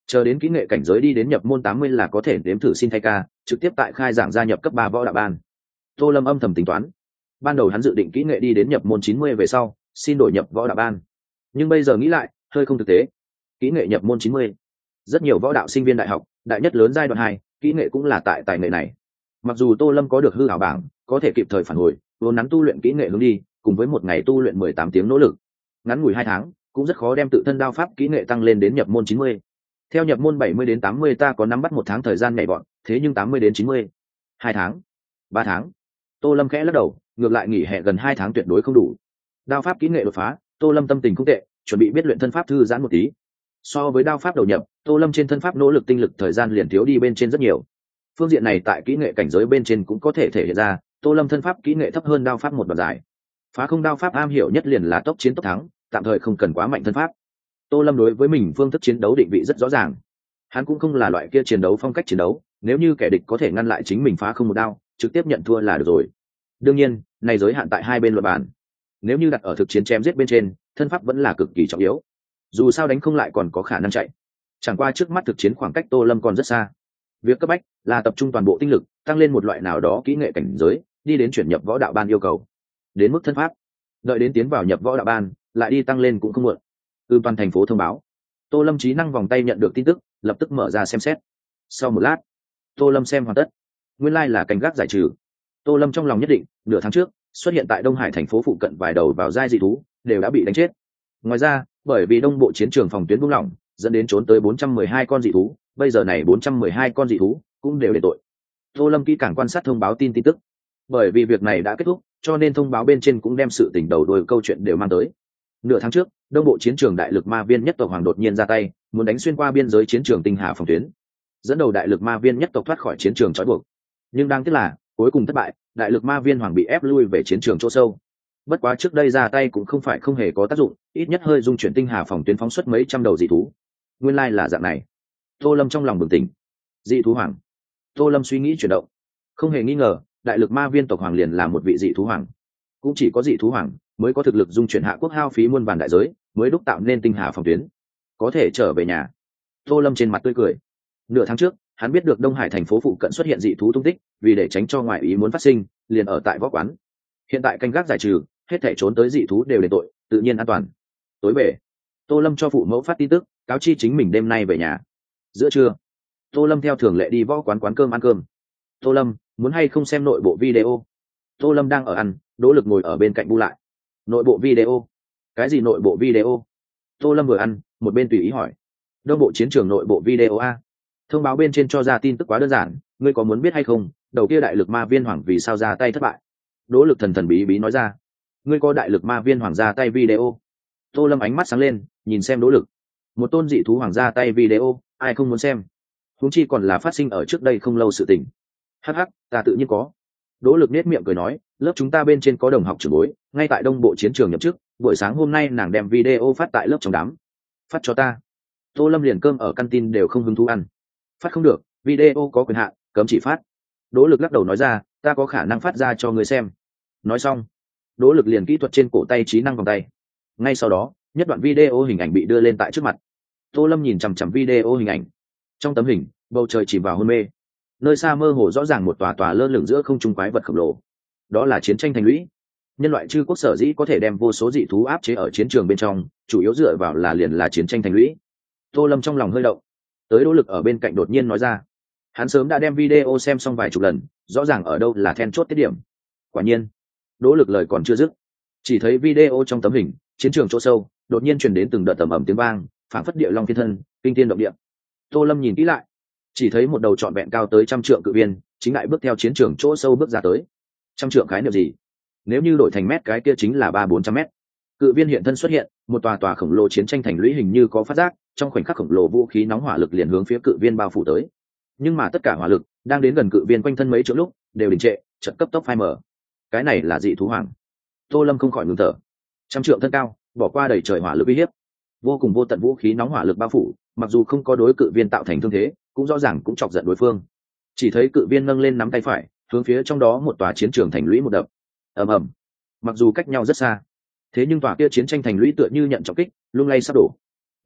Chờ đến kỹ nghệ cảnh giới đi đến nhập môn 80 là có thể nếm thử xin thay ca, trực tiếp tại khai giảng gia nhập cấp 3 võ đạo ban. Tô Lâm âm thầm tính toán, ban đầu hắn dự định kỹ nghệ đi đến nhập môn 90 về sau xin đổi nhập võ đạo ban, nhưng bây giờ nghĩ lại hơi không thực tế. Kỹ nghệ nhập môn 90, rất nhiều võ đạo sinh viên đại học đại nhất lớn giai đoạn 2, kỹ nghệ cũng là tại tài nghệ này. Mặc dù Tô Lâm có được hư ảo bảng, có thể kịp thời phản hồi vốn nắn tu luyện kỹ nghệ hướng đi, cùng với một ngày tu luyện 18 tiếng nỗ lực, ngắn ngủi 2 tháng cũng rất khó đem tự thân đao pháp kỹ nghệ tăng lên đến nhập môn 90. Theo nhập môn 70 đến 80 ta có nắm bắt 1 tháng thời gian nhảy bọn, thế nhưng 80 đến 90, 2 tháng, 3 tháng. Tô Lâm khẽ lắc đầu, ngược lại nghỉ hè gần 2 tháng tuyệt đối không đủ. Đao pháp kỹ nghệ đột phá, Tô Lâm tâm tình không tệ, chuẩn bị biết luyện thân pháp thư giãn một tí. So với đao pháp đầu nhập, Tô Lâm trên thân pháp nỗ lực tinh lực thời gian liền thiếu đi bên trên rất nhiều. Phương diện này tại kỹ nghệ cảnh giới bên trên cũng có thể thể hiện ra, Tô Lâm thân pháp kỹ nghệ thấp hơn đao pháp một đoạn dài. Phá không đao pháp am hiểu nhất liền là tốc chiến tốc thắng, tạm thời không cần quá mạnh thân pháp. Tô Lâm đối với mình phương thức chiến đấu định vị rất rõ ràng. Hắn cũng không là loại kia chiến đấu phong cách chiến đấu, nếu như kẻ địch có thể ngăn lại chính mình phá không một đao, trực tiếp nhận thua là được rồi. Đương nhiên, này giới hạn tại hai bên luật bản. Nếu như đặt ở thực chiến chém giết bên trên, thân pháp vẫn là cực kỳ trọng yếu. Dù sao đánh không lại còn có khả năng chạy. Chẳng qua trước mắt thực chiến khoảng cách Tô Lâm còn rất xa. Việc cấp bách là tập trung toàn bộ tinh lực, tăng lên một loại nào đó kỹ nghệ cảnh giới, đi đến chuyển nhập võ đạo ban yêu cầu. Đến mức thân pháp, đợi đến tiến vào nhập võ đạo ban, lại đi tăng lên cũng không muộn. Toàn thành phố thông báo. Tô Lâm trí năng vòng tay nhận được tin tức, lập tức mở ra xem xét. Sau một lát, Tô Lâm xem hoàn tất. Nguyên lai là canh gác giải trừ. Tô Lâm trong lòng nhất định, nửa tháng trước xuất hiện tại Đông Hải thành phố phụ cận vài đầu vào giai dị thú đều đã bị đánh chết. Ngoài ra, bởi vì đông bộ chiến trường phòng tuyến buông lỏng, dẫn đến trốn tới 412 con dị thú, bây giờ này 412 con dị thú cũng đều đền tội. Tô Lâm kỹ càng quan sát thông báo tin tức. Bởi vì việc này đã kết thúc, cho nên thông báo bên trên cũng đem sự tình đầu đuôi câu chuyện đều mang tới. Nửa tháng trước, đông bộ chiến trường đại lực ma viên nhất tộc hoàng đột nhiên ra tay, muốn đánh xuyên qua biên giới chiến trường Tinh Hà phòng tuyến, dẫn đầu đại lực ma viên nhất tộc thoát khỏi chiến trường trói buộc. Nhưng đáng tiếc là cuối cùng thất bại, đại lực ma viên hoàng bị ép lui về chiến trường chỗ sâu. Bất quá trước đây ra tay cũng không phải không hề có tác dụng, ít nhất hơi dung chuyển Tinh Hà phòng tuyến phóng xuất mấy trăm đầu dị thú. Nguyên lai là dạng này. Tô Lâm trong lòng bừng tỉnh. Dị thú hoàng. Tô Lâm suy nghĩ chuyển động. Không hề nghi ngờ, đại lực ma viên tộc hoàng liền là một vị dị thú hoàng. Cũng chỉ có dị thú hoàng mới có thực lực dung chuyển hạ quốc hao phí muôn vàn đại giới, mới đúc tạo nên Tinh Hà phòng tuyến. Có thể trở về nhà. Tô Lâm trên mặt tươi cười. Nửa tháng trước, hắn biết được Đông Hải thành phố phụ cận xuất hiện dị thú tung tích, vì để tránh cho ngoại ý muốn phát sinh, liền ở tại võ quán. Hiện tại canh gác giải trừ, hết thảy trốn tới dị thú đều đền tội, tự nhiên an toàn. Tối về, Tô Lâm cho phụ mẫu phát tin tức, cáo chi chính mình đêm nay về nhà. Giữa trưa, Tô Lâm theo thường lệ đi võ quán quán cơm ăn cơm. Tô Lâm, muốn hay không xem nội bộ video? Tô Lâm đang ở ăn, Đỗ Lực ngồi ở bên cạnh bu lại. Nội bộ video? Cái gì nội bộ video? Tô Lâm vừa ăn, một bên tùy ý hỏi. Đông bộ chiến trường nội bộ video a? Thông báo bên trên cho ra tin tức quá đơn giản, ngươi có muốn biết hay không? Đầu kia đại lực ma viên hoàng vì sao ra tay thất bại? Đỗ Lực thần thần bí bí nói ra. Ngươi có đại lực ma viên hoàng ra tay video? Tô Lâm ánh mắt sáng lên, nhìn xem Đỗ Lực. Một tôn dị thú hoàng ra tay video, ai không muốn xem? Huống chi còn là phát sinh ở trước đây không lâu sự tình. Hắc hắc, ta tự nhiên có. Đỗ Lực nét miệng cười nói, lớp chúng ta bên trên có đồng học trưởng bối, ngay tại đông bộ chiến trường nhậm chức, buổi sáng hôm nay nàng đem video phát tại lớp trong đám. Phát cho ta. Tô Lâm liền cơm ở căn tin đều không hứng thú ăn. Phát không được, video có quyền hạn, cấm chỉ phát. Đỗ Lực lắc đầu nói ra, ta có khả năng phát ra cho người xem. Nói xong, Đỗ Lực liền kỹ thuật trên cổ tay trí năng vòng tay. Ngay sau đó, nhất đoạn video hình ảnh bị đưa lên tại trước mặt. Tô Lâm nhìn chằm chằm video hình ảnh. Trong tấm hình, bầu trời chìm vào hôn mê. Nơi xa mơ hồ rõ ràng một tòa tòa lơ lửng giữa không trung quái vật khổng lồ. Đó là chiến tranh thành lũy. Nhân loại chư quốc sở dĩ có thể đem vô số dị thú áp chế ở chiến trường bên trong, chủ yếu dựa vào là liền là chiến tranh thành lũy. Tô Lâm trong lòng hơi động. Tới Đỗ Lực ở bên cạnh đột nhiên nói ra, hắn sớm đã đem video xem xong vài chục lần, rõ ràng ở đâu là then chốt tiết điểm. Quả nhiên, Đỗ Lực lời còn chưa dứt, chỉ thấy video trong tấm hình, chiến trường chỗ sâu đột nhiên truyền đến từng đợt tầm ầm tiếng vang, phảng phất địa long thiên thân, kinh thiên động địa. Tô Lâm nhìn kỹ lại, chỉ thấy một đầu trọn vẹn cao tới 100 trượng cự viên chính lại bước theo chiến trường chỗ sâu bước ra tới. 100 trượng khái niệm gì? Nếu như đổi thành mét cái kia chính là 300-400 mét. Cự viên hiện thân xuất hiện, một tòa tòa khổng lồ chiến tranh thành lũy hình như có phát giác, trong khoảnh khắc khổng lồ vũ khí nóng hỏa lực liền hướng phía cự viên bao phủ tới. Nhưng mà tất cả hỏa lực đang đến gần cự viên quanh thân mấy chỗ lúc đều đình trệ, chợt cấp tốc phai mờ. Cái này là dị thú hoàng. Tô Lâm không khỏi ngừng thở. 100 trượng thân cao, bỏ qua đầy trời hỏa lực uy hiếp, vô cùng vô tận vũ khí nóng hỏa lực bao phủ, mặc dù không có đối cự viên tạo thành thương thế, cũng rõ ràng cũng chọc giận đối phương. Chỉ thấy cự viên nâng lên nắm tay phải, hướng phía trong đó một tòa chiến trường thành lũy một đập. Ầm ầm. Mặc dù cách nhau rất xa, thế nhưng tòa kia chiến tranh thành lũy tựa như nhận trọng kích, lung lay sắp đổ.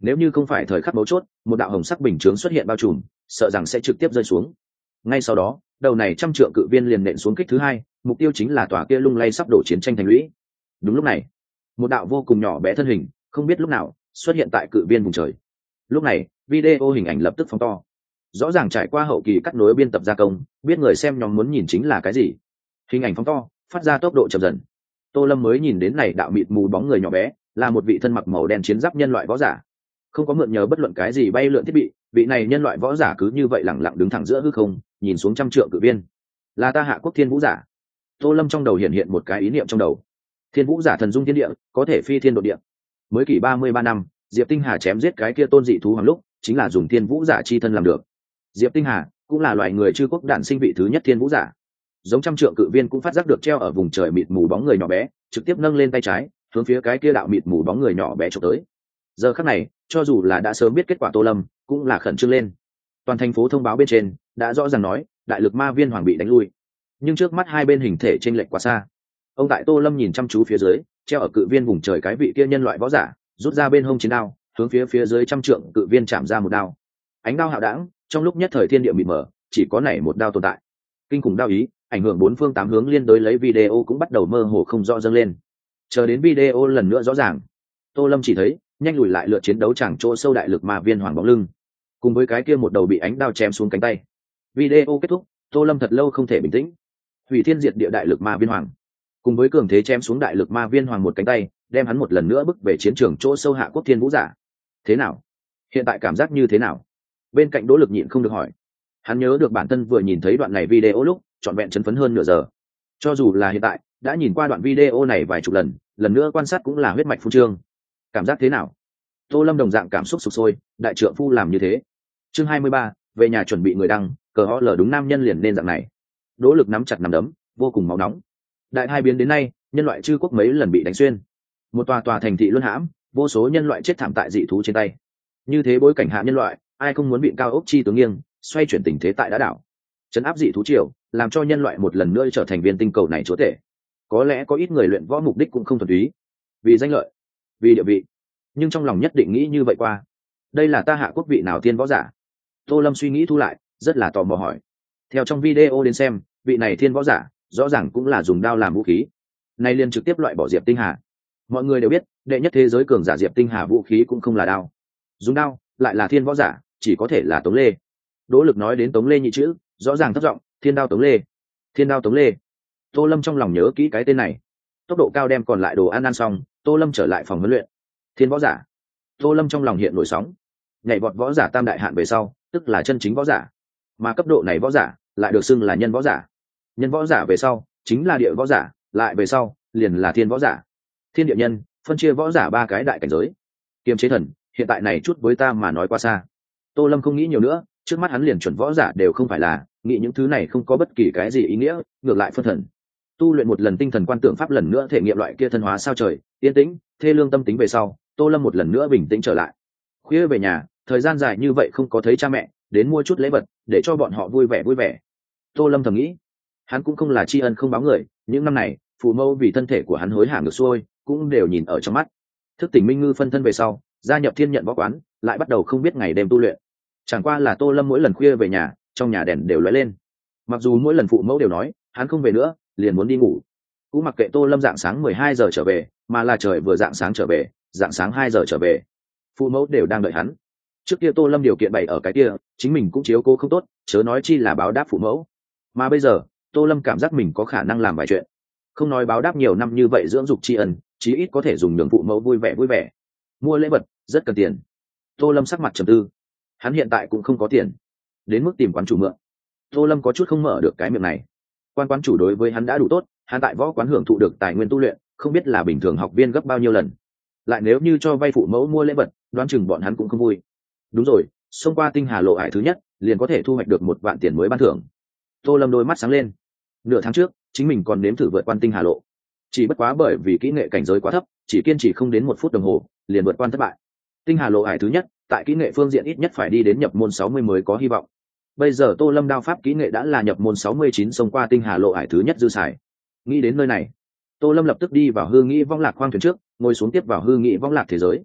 nếu như không phải thời khắc mấu chốt, một đạo hồng sắc bình chướng xuất hiện bao trùm, sợ rằng sẽ trực tiếp rơi xuống. Ngay sau đó, đầu này 100 trượng cự viên liền nện xuống kích thứ hai, mục tiêu chính là tòa kia lung lay sắp đổ chiến tranh thành lũy. Đúng lúc này, một đạo vô cùng nhỏ bé thân hình không biết lúc nào xuất hiện tại cự viên vùng trời. Lúc này video hình ảnh lập tức phóng to, rõ ràng trải qua hậu kỳ cắt nối biên tập gia công, biết người xem nhóm muốn nhìn chính là cái gì. Hình ảnh phóng to, phát ra tốc độ chậm dần. Tô Lâm mới nhìn đến này đạo mịt mù bóng người nhỏ bé, là một vị thân mặc màu đen chiến giáp nhân loại võ giả, không có mượn nhờ bất luận cái gì bay lượn thiết bị. Vị này nhân loại võ giả cứ như vậy lẳng lặng đứng thẳng giữa hư không, nhìn xuống 100 trượng cự viên. Là ta Hạ Quốc Thiên Vũ giả. Tô Lâm trong đầu hiện một cái ý niệm trong đầu. Thiên Vũ giả thần dung thiên địa, có thể phi thiên độ địa. Mới kỷ 33 năm, Diệp Tinh Hà chém giết cái kia tôn dị thú hoàng lúc, chính là dùng Thiên Vũ giả chi thân làm được. Diệp Tinh Hà cũng là loài người Trư Quốc đản sinh vị thứ nhất Thiên Vũ giả. Giống 100 trượng cự viên cũng phát giác được treo ở vùng trời mịt mù bóng người nhỏ bé, trực tiếp nâng lên tay trái, hướng phía cái kia đạo mịt mù bóng người nhỏ bé chụp tới. Giờ khắc này, cho dù là đã sớm biết kết quả Tô Lâm, cũng là khẩn trương lên. Toàn thành phố thông báo bên trên đã rõ ràng nói, đại lực ma viên hoàng bị đánh lui. Nhưng trước mắt hai bên hình thể chênh lệch quá xa. Ông tại Tô Lâm nhìn chăm chú phía dưới, treo ở cự viên vùng trời cái vị kia nhân loại võ giả, rút ra bên hông chiến đao, hướng phía dưới 100 trượng cự viên chạm ra một đao. Ánh đao hạo đãng, trong lúc nhất thời thiên địa mịt mờ, chỉ có nảy một đao tồn tại. Kinh khủng đao ý, ảnh hưởng bốn phương tám hướng liên đối lấy video cũng bắt đầu mơ hồ không rõ dâng lên. Chờ đến video lần nữa rõ ràng, Tô Lâm chỉ thấy nhanh lùi lại lượt chiến đấu chẳng chỗ sâu đại lực ma viên hoàng bóng lưng, cùng với cái kia một đầu bị ánh đao chém xuống cánh tay. Video kết thúc, Tô Lâm thật lâu không thể bình tĩnh. Hủy thiên diệt địa đại lực ma viên hoàng, cùng với cường thế chém xuống đại lực ma viên hoàng một cánh tay, đem hắn một lần nữa bước về chiến trường chỗ sâu Hạ Quốc Thiên Vũ giả. Thế nào? Hiện tại cảm giác như thế nào? Bên cạnh Đỗ Lực nhịn không được hỏi. Hắn nhớ được bản thân vừa nhìn thấy đoạn này video lúc trọn vẹn chấn phấn hơn nửa giờ. Cho dù là hiện tại đã nhìn qua đoạn video này vài chục lần, lần nữa quan sát cũng là huyết mạch phun trương. Cảm giác thế nào? Tô Lâm đồng dạng cảm xúc sục sôi, đại trượng phu làm như thế. Chương 23, về nhà chuẩn bị người đăng, cờ ho lở đúng nam nhân liền nên dạng này. Đỗ Lực nắm chặt nắm đấm, vô cùng máu nóng. Đại hai biến đến nay, nhân loại Trư Quốc mấy lần bị đánh xuyên. Một tòa thành thị luân hãm, vô số nhân loại chết thảm tại dị thú trên tay. Như thế bối cảnh hạ nhân loại, ai không muốn bị cao ốc chi tướng nghiêng, xoay chuyển tình thế tại đã đảo. Trấn áp dị thú triều, làm cho nhân loại một lần nữa trở thành viên tinh cầu này chúa tể. Có lẽ có ít người luyện võ mục đích cũng không thuần túy, vì danh lợi, vì địa vị, nhưng trong lòng nhất định nghĩ như vậy qua. Đây là ta Hạ Quốc vị nào thiên võ giả? Tô Lâm suy nghĩ thu lại, rất là tò mò hỏi. Theo trong video đến xem, vị này thiên võ giả rõ ràng cũng là dùng đao làm vũ khí. Nay liền trực tiếp loại bỏ Diệp Tinh Hà. Mọi người đều biết, đệ nhất thế giới cường giả Diệp Tinh Hà vũ khí cũng không là đao. Dùng đao lại là thiên võ giả, chỉ có thể là Tống Lê. Đỗ Lực nói đến Tống Lê nhị chữ, rõ ràng thấp giọng, thiên đao Tống Lê. Thiên đao Tống Lê. Tô Lâm trong lòng nhớ kỹ cái tên này. Tốc độ cao đem còn lại đồ ăn xong, Tô Lâm trở lại phòng huấn luyện. Thiên võ giả. Tô Lâm trong lòng hiện nổi sóng. Nhảy vọt võ giả tam đại hạn về sau, tức là chân chính võ giả. Mà cấp độ này võ giả lại được xưng là nhân võ giả. Nhân võ giả về sau chính là địa võ giả, lại về sau liền là thiên võ giả. Thiên địa nhân phân chia võ giả ba cái đại cảnh giới. Kiềm chế thần, hiện tại này chút với ta mà nói quá xa. Tô Lâm không nghĩ nhiều nữa, trước mắt hắn liền chuẩn võ giả đều không phải là, nghĩ những thứ này không có bất kỳ cái gì ý nghĩa, ngược lại phân thần. Tu luyện một lần tinh thần quan tượng pháp lần nữa thể nghiệm loại kia thân hóa sao trời, yên tĩnh, thê lương tâm tính về sau, Tô Lâm một lần nữa bình tĩnh trở lại. Khuya về nhà, thời gian dài như vậy không có thấy cha mẹ, đến mua chút lễ vật để cho bọn họ vui vẻ. Tô Lâm thầm nghĩ, hắn cũng không là tri ân không báo người, những năm này phụ mẫu vì thân thể của hắn hối hả ngược xuôi, cũng đều nhìn ở trong mắt. Thức tỉnh minh ngư phân thân về sau, gia nhập thiên nhận võ quán, lại bắt đầu không biết ngày đêm tu luyện. Chẳng qua là Tô Lâm mỗi lần khuya về nhà, trong nhà đèn đều lóe lên. Mặc dù mỗi lần phụ mẫu đều nói hắn không về nữa, liền muốn đi ngủ, cũng mặc kệ Tô Lâm dạng sáng 12 giờ trở về, mà là trời vừa dạng sáng trở về, dạng sáng 2 giờ trở về, phụ mẫu đều đang đợi hắn. Trước kia Tô Lâm điều kiện bày ở cái kia, chính mình cũng chiếu cố không tốt, chớ nói chi là báo đáp phụ mẫu. Mà bây giờ Tô Lâm cảm giác mình có khả năng làm vài chuyện, không nói báo đáp nhiều năm như vậy dưỡng dục tri ân, chí ít có thể dùng nhường phụ mẫu vui vẻ. Mua lễ vật rất cần tiền. Tô Lâm sắc mặt trầm tư, hắn hiện tại cũng không có tiền đến mức tìm quán chủ mượn. Tô Lâm có chút không mở được cái miệng này. Quán chủ đối với hắn đã đủ tốt, hắn tại võ quán hưởng thụ được tài nguyên tu luyện không biết là bình thường học viên gấp bao nhiêu lần. Lại nếu như cho vay phụ mẫu mua lễ vật, đoán chừng bọn hắn cũng không vui. Đúng rồi, xông qua tinh hà lộ ải thứ nhất liền có thể thu hoạch được 1 vạn tiền mới ban thưởng. Tô Lâm đôi mắt sáng lên. Nửa tháng trước chính mình còn nếm thử vượt qua tinh hà lộ, chỉ bất quá bởi vì kỹ nghệ cảnh giới quá thấp, chỉ kiên trì không đến 1 phút đồng hồ liền vượt qua thất bại. Tinh hà lộ ải thứ nhất tại kỹ nghệ phương diện ít nhất phải đi đến nhập môn 60 mới có hy vọng. Bây giờ Tô Lâm đao pháp kỹ nghệ đã là nhập môn 69, xông qua tinh hà lộ ải thứ nhất dư xài. Nghĩ đến nơi này, Tô Lâm lập tức đi vào hư nghĩ vong lạc khoang thuyền trước, ngồi xuống tiếp vào hư nghĩ vong lạc thế giới.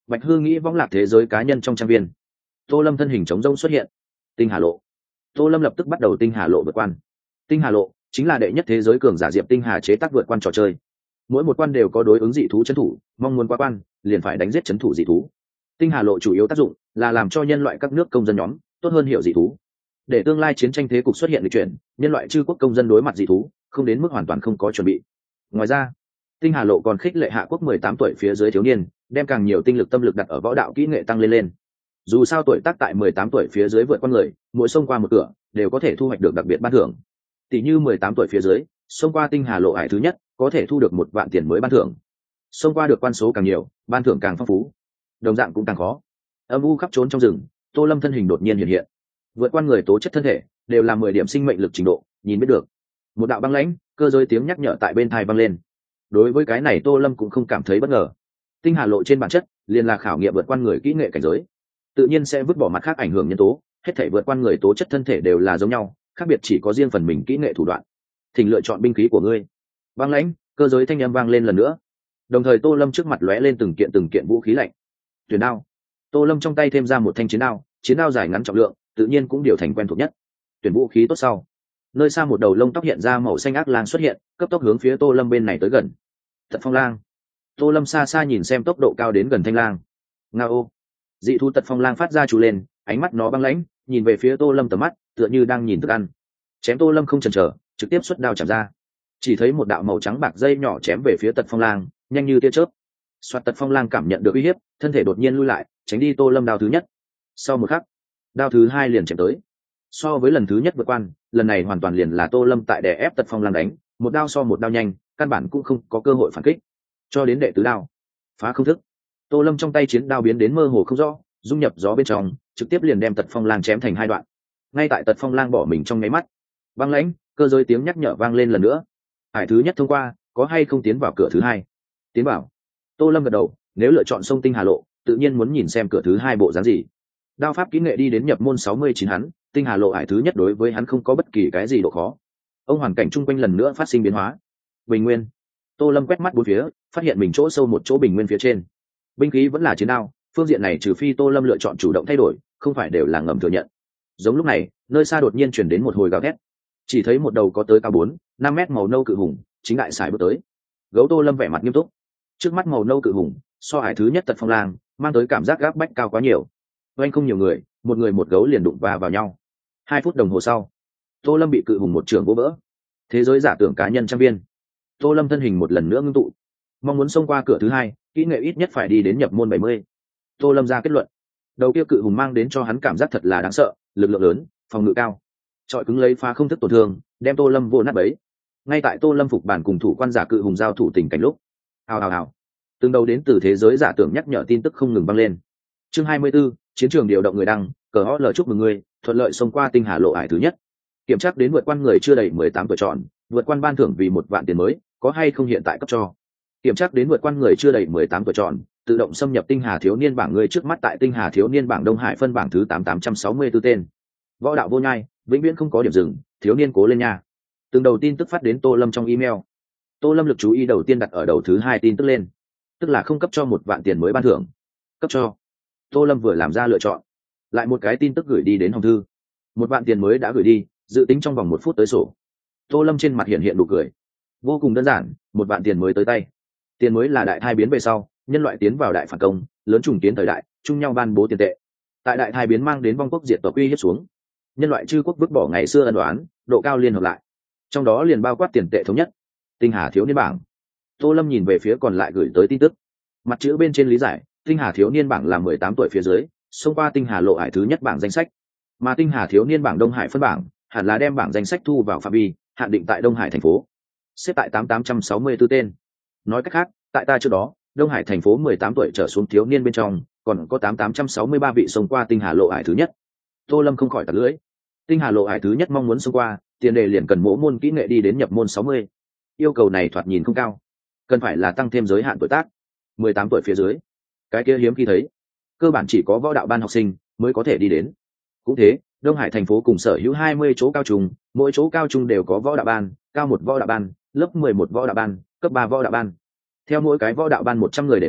Bạch Hư nghĩ võng lạc thế giới cá nhân trong trang viên. Tô Lâm thân hình trống rỗng xuất hiện. Tinh Hà Lộ. Tô Lâm lập tức bắt đầu Tinh Hà Lộ vượt quan. Tinh Hà Lộ chính là đệ nhất thế giới cường giả Diệp Tinh Hà chế tác vượt quan trò chơi. Mỗi một quan đều có đối ứng dị thú trấn thủ, mong muốn qua quan liền phải đánh giết trấn thủ dị thú. Tinh Hà Lộ chủ yếu tác dụng là làm cho nhân loại các nước công dân nhóm tốt hơn hiểu dị thú, để tương lai chiến tranh thế cục xuất hiện lịch chuyển, nhân loại chư quốc công dân đối mặt dị thú không đến mức hoàn toàn không có chuẩn bị. Ngoài ra, Tinh Hà Lộ còn khích lệ hạ quốc 18 tuổi phía dưới thiếu niên, đem càng nhiều tinh lực tâm lực đặt ở võ đạo kỹ nghệ tăng lên. Dù sao tuổi tác tại 18 tuổi phía dưới vượt qua người, mỗi xông qua một cửa đều có thể thu hoạch được đặc biệt ban thưởng. Tỷ như 18 tuổi phía dưới, xông qua Tinh Hà Lộ ải thứ nhất, có thể thu được 1 vạn tiền mới ban thưởng. Xông qua được quan số càng nhiều, ban thưởng càng phong phú. Đồng dạng cũng càng khó. Âm u khắp trốn trong rừng, Tô Lâm thân hình đột nhiên hiện hiện. Vượt qua người tố chất thân thể đều là 10 điểm sinh mệnh lực trình độ, nhìn biết được. Một đạo băng lãnh, cơ giới tiếng nhắc nhở tại bên tai vang lên. Đối với cái này Tô Lâm cũng không cảm thấy bất ngờ. Tinh Hà Lộ trên bản chất liền là khảo nghiệm vượt qua người kỹ nghệ cảnh giới, tự nhiên sẽ vứt bỏ mặt khác ảnh hưởng nhân tố, hết thảy vượt qua người tố chất thân thể đều là giống nhau, khác biệt chỉ có riêng phần mình kỹ nghệ thủ đoạn. Thỉnh lựa chọn binh khí của ngươi. Băng lãnh, cơ giới thanh âm vang lên lần nữa. Đồng thời Tô Lâm trước mặt lóe lên từng kiện vũ khí lạnh. Tuyển đao. Tô Lâm trong tay thêm ra một thanh chiến đao dài ngắn trọng lượng, tự nhiên cũng điều thành quen thuộc nhất. Tuyển vũ khí tốt sau, nơi xa một đầu lông tóc hiện ra màu xanh ác lang xuất hiện, cấp tốc hướng phía Tô Lâm bên này tới gần. Tật phong lang. Tô Lâm xa xa nhìn xem tốc độ cao đến gần thanh lang. Ngao. Dị thú tật phong lang phát ra chú lên, ánh mắt nó băng lãnh, nhìn về phía Tô Lâm tầm mắt tựa như đang nhìn thức ăn. Chém Tô Lâm không chần chờ, trực tiếp xuất đao chạm ra. Chỉ thấy một đạo màu trắng bạc dây nhỏ chém về phía tật phong lang, nhanh như tia chớp. Soạt, tật phong lang cảm nhận được uy hiếp, thân thể đột nhiên lui lại, tránh đi Tô Lâm đao thứ nhất. Sau một khắc, đao thứ hai liền chém tới. So với lần thứ nhất vượt quan, lần này hoàn toàn liền là Tô Lâm tại đè ép tật phong lang đánh, một đao so một đao nhanh, căn bản cũng không có cơ hội phản kích. Cho đến đệ tứ đao, phá không thức. Tô Lâm trong tay chiến đao biến đến mơ hồ không rõ, dung nhập gió bên trong, trực tiếp liền đem tật phong lang chém thành 2 đoạn. Ngay tại tật phong lang bỏ mình trong nháy mắt, băng lãnh, cơ giới tiếng nhắc nhở vang lên lần nữa. Hải thứ nhất thông qua, có hay không tiến vào cửa thứ hai? Tiến vào. Tô Lâm gật đầu, nếu lựa chọn sông Tinh Hà Lộ, tự nhiên muốn nhìn xem cửa thứ hai bộ dáng gì. Đao pháp kỹ nghệ đi đến nhập môn 69 hắn, Tinh Hà Lộ hải thứ nhất đối với hắn không có bất kỳ cái gì độ khó. Ông hoàn cảnh chung quanh lần nữa phát sinh biến hóa. Bình nguyên. Tô Lâm quét mắt bốn phía, phát hiện mình chỗ sâu một chỗ bình nguyên phía trên. Binh khí vẫn là chiến đao, phương diện này trừ phi Tô Lâm lựa chọn chủ động thay đổi, không phải đều là ngầm thừa nhận. Giống lúc này, nơi xa đột nhiên chuyển đến một hồi gào thét. Chỉ thấy một đầu có tới cao 4-5 mét màu nâu cự hùng, chính đại sải bước tới. Gấu Tô Lâm vẻ mặt nghiêm túc. Trước mắt màu nâu cự hùng, so hải thứ nhất tật phong lang, mang tới cảm giác gáp bách cao quá nhiều. Oanh không nhiều người, một người một gấu liền đụng vào nhau. 2 phút đồng hồ sau, Tô Lâm bị cự hùng một trường vỗ vỡ. Thế giới giả tưởng cá nhân trang viên. Tô Lâm thân hình một lần nữa ngưng tụ, mong muốn xông qua cửa thứ hai, kỹ nghệ ít nhất phải đi đến nhập môn 70. Tô Lâm ra kết luận, đầu kia cự hùng mang đến cho hắn cảm giác thật là đáng sợ, lực lượng lớn, phòng ngự cao, trọi cứng lấy phá không thức tổn thương, đem Tô Lâm vô nát bấy. Ngay tại Tô Lâm phục bản cùng thủ quan giả cự hùng giao thủ tình cảnh lúc, hào, từng đầu đến từ thế giới giả tưởng nhắc nhở tin tức không ngừng vang lên. Chương 24, chiến trường điều động người đăng, cờ ho lời chúc mừng người thuận lợi xông qua Tinh Hà Lộ ải thứ nhất. Kiểm tra đến vượt quan người chưa đầy 18 tuổi chọn, vượt quan ban thưởng vì 1 vạn tiền mới, có hay không hiện tại cấp cho. Kiểm tra đến vượt quan người chưa đầy 18 tuổi chọn, tự động xâm nhập Tinh Hà thiếu niên bảng người trước mắt tại Tinh Hà thiếu niên bảng Đông Hải phân bảng thứ 8864 tên. Võ đạo vô nhai, vĩnh viễn không có điểm dừng, thiếu niên cố lên nha. Từng đầu tin tức phát đến Tô Lâm trong email. Tô Lâm lực chú ý đầu tiên đặt ở đầu thứ 2 tin tức lên, tức là không cấp cho 1 vạn tiền mới ban thưởng. Cấp cho. Tô Lâm vừa làm ra lựa chọn, lại một cái tin tức gửi đi đến Hồng Thư. 1 vạn tiền mới đã gửi đi, dự tính trong vòng 1 phút tới sổ. Tô Lâm trên mặt hiện nụ cười. Vô cùng đơn giản, 1 vạn tiền mới tới tay. Tiền mới là đại thai biến về sau, nhân loại tiến vào đại phản công, lớn trùng tiến thời đại, chung nhau ban bố tiền tệ. Tại đại thai biến mang đến vong quốc diệt tộc uy hiếp xuống, nhân loại chư quốc vứt bỏ ngày xưa ân oán, độ cao liên hợp lại. Trong đó liền bao quát tiền tệ thống nhất. Tinh Hà thiếu niên bảng. Tô Lâm nhìn về phía còn lại gửi tới tin tức. Mặt chữ bên trên lý giải, Tinh Hà thiếu niên bảng là 18 tuổi phía dưới, xông qua Tinh Hà Lộ hải thứ nhất bảng danh sách. Mà Tinh Hà thiếu niên bảng Đông Hải phân bảng, hẳn là đem bảng danh sách thu vào phạm vi, hạn định tại Đông Hải thành phố. Xếp tại 8864 tên. Nói cách khác, tại ta trước đó, Đông Hải thành phố 18 tuổi trở xuống thiếu niên bên trong, còn có 8863 vị xông qua Tinh Hà Lộ hải thứ nhất. Tô Lâm không khỏi tặc lưỡi. Tinh Hà Lộ hải thứ nhất mong muốn xông qua, tiền đề liền cần mỗi môn kỹ nghệ đi đến nhập môn 60. Yêu cầu này thoạt nhìn không cao, cần phải là tăng thêm giới hạn tuổi tác. 18 tuổi phía dưới, cái kia hiếm khi thấy, cơ bản chỉ có võ đạo ban học sinh mới có thể đi đến. Cũng thế, Đông Hải thành phố cùng sở hữu 20 chỗ cao trung, mỗi chỗ cao trung đều có võ đạo ban, cao 1 võ đạo ban, lớp 11 võ đạo ban, cấp 3 võ đạo ban. Theo mỗi cái võ đạo ban 100 người để tính,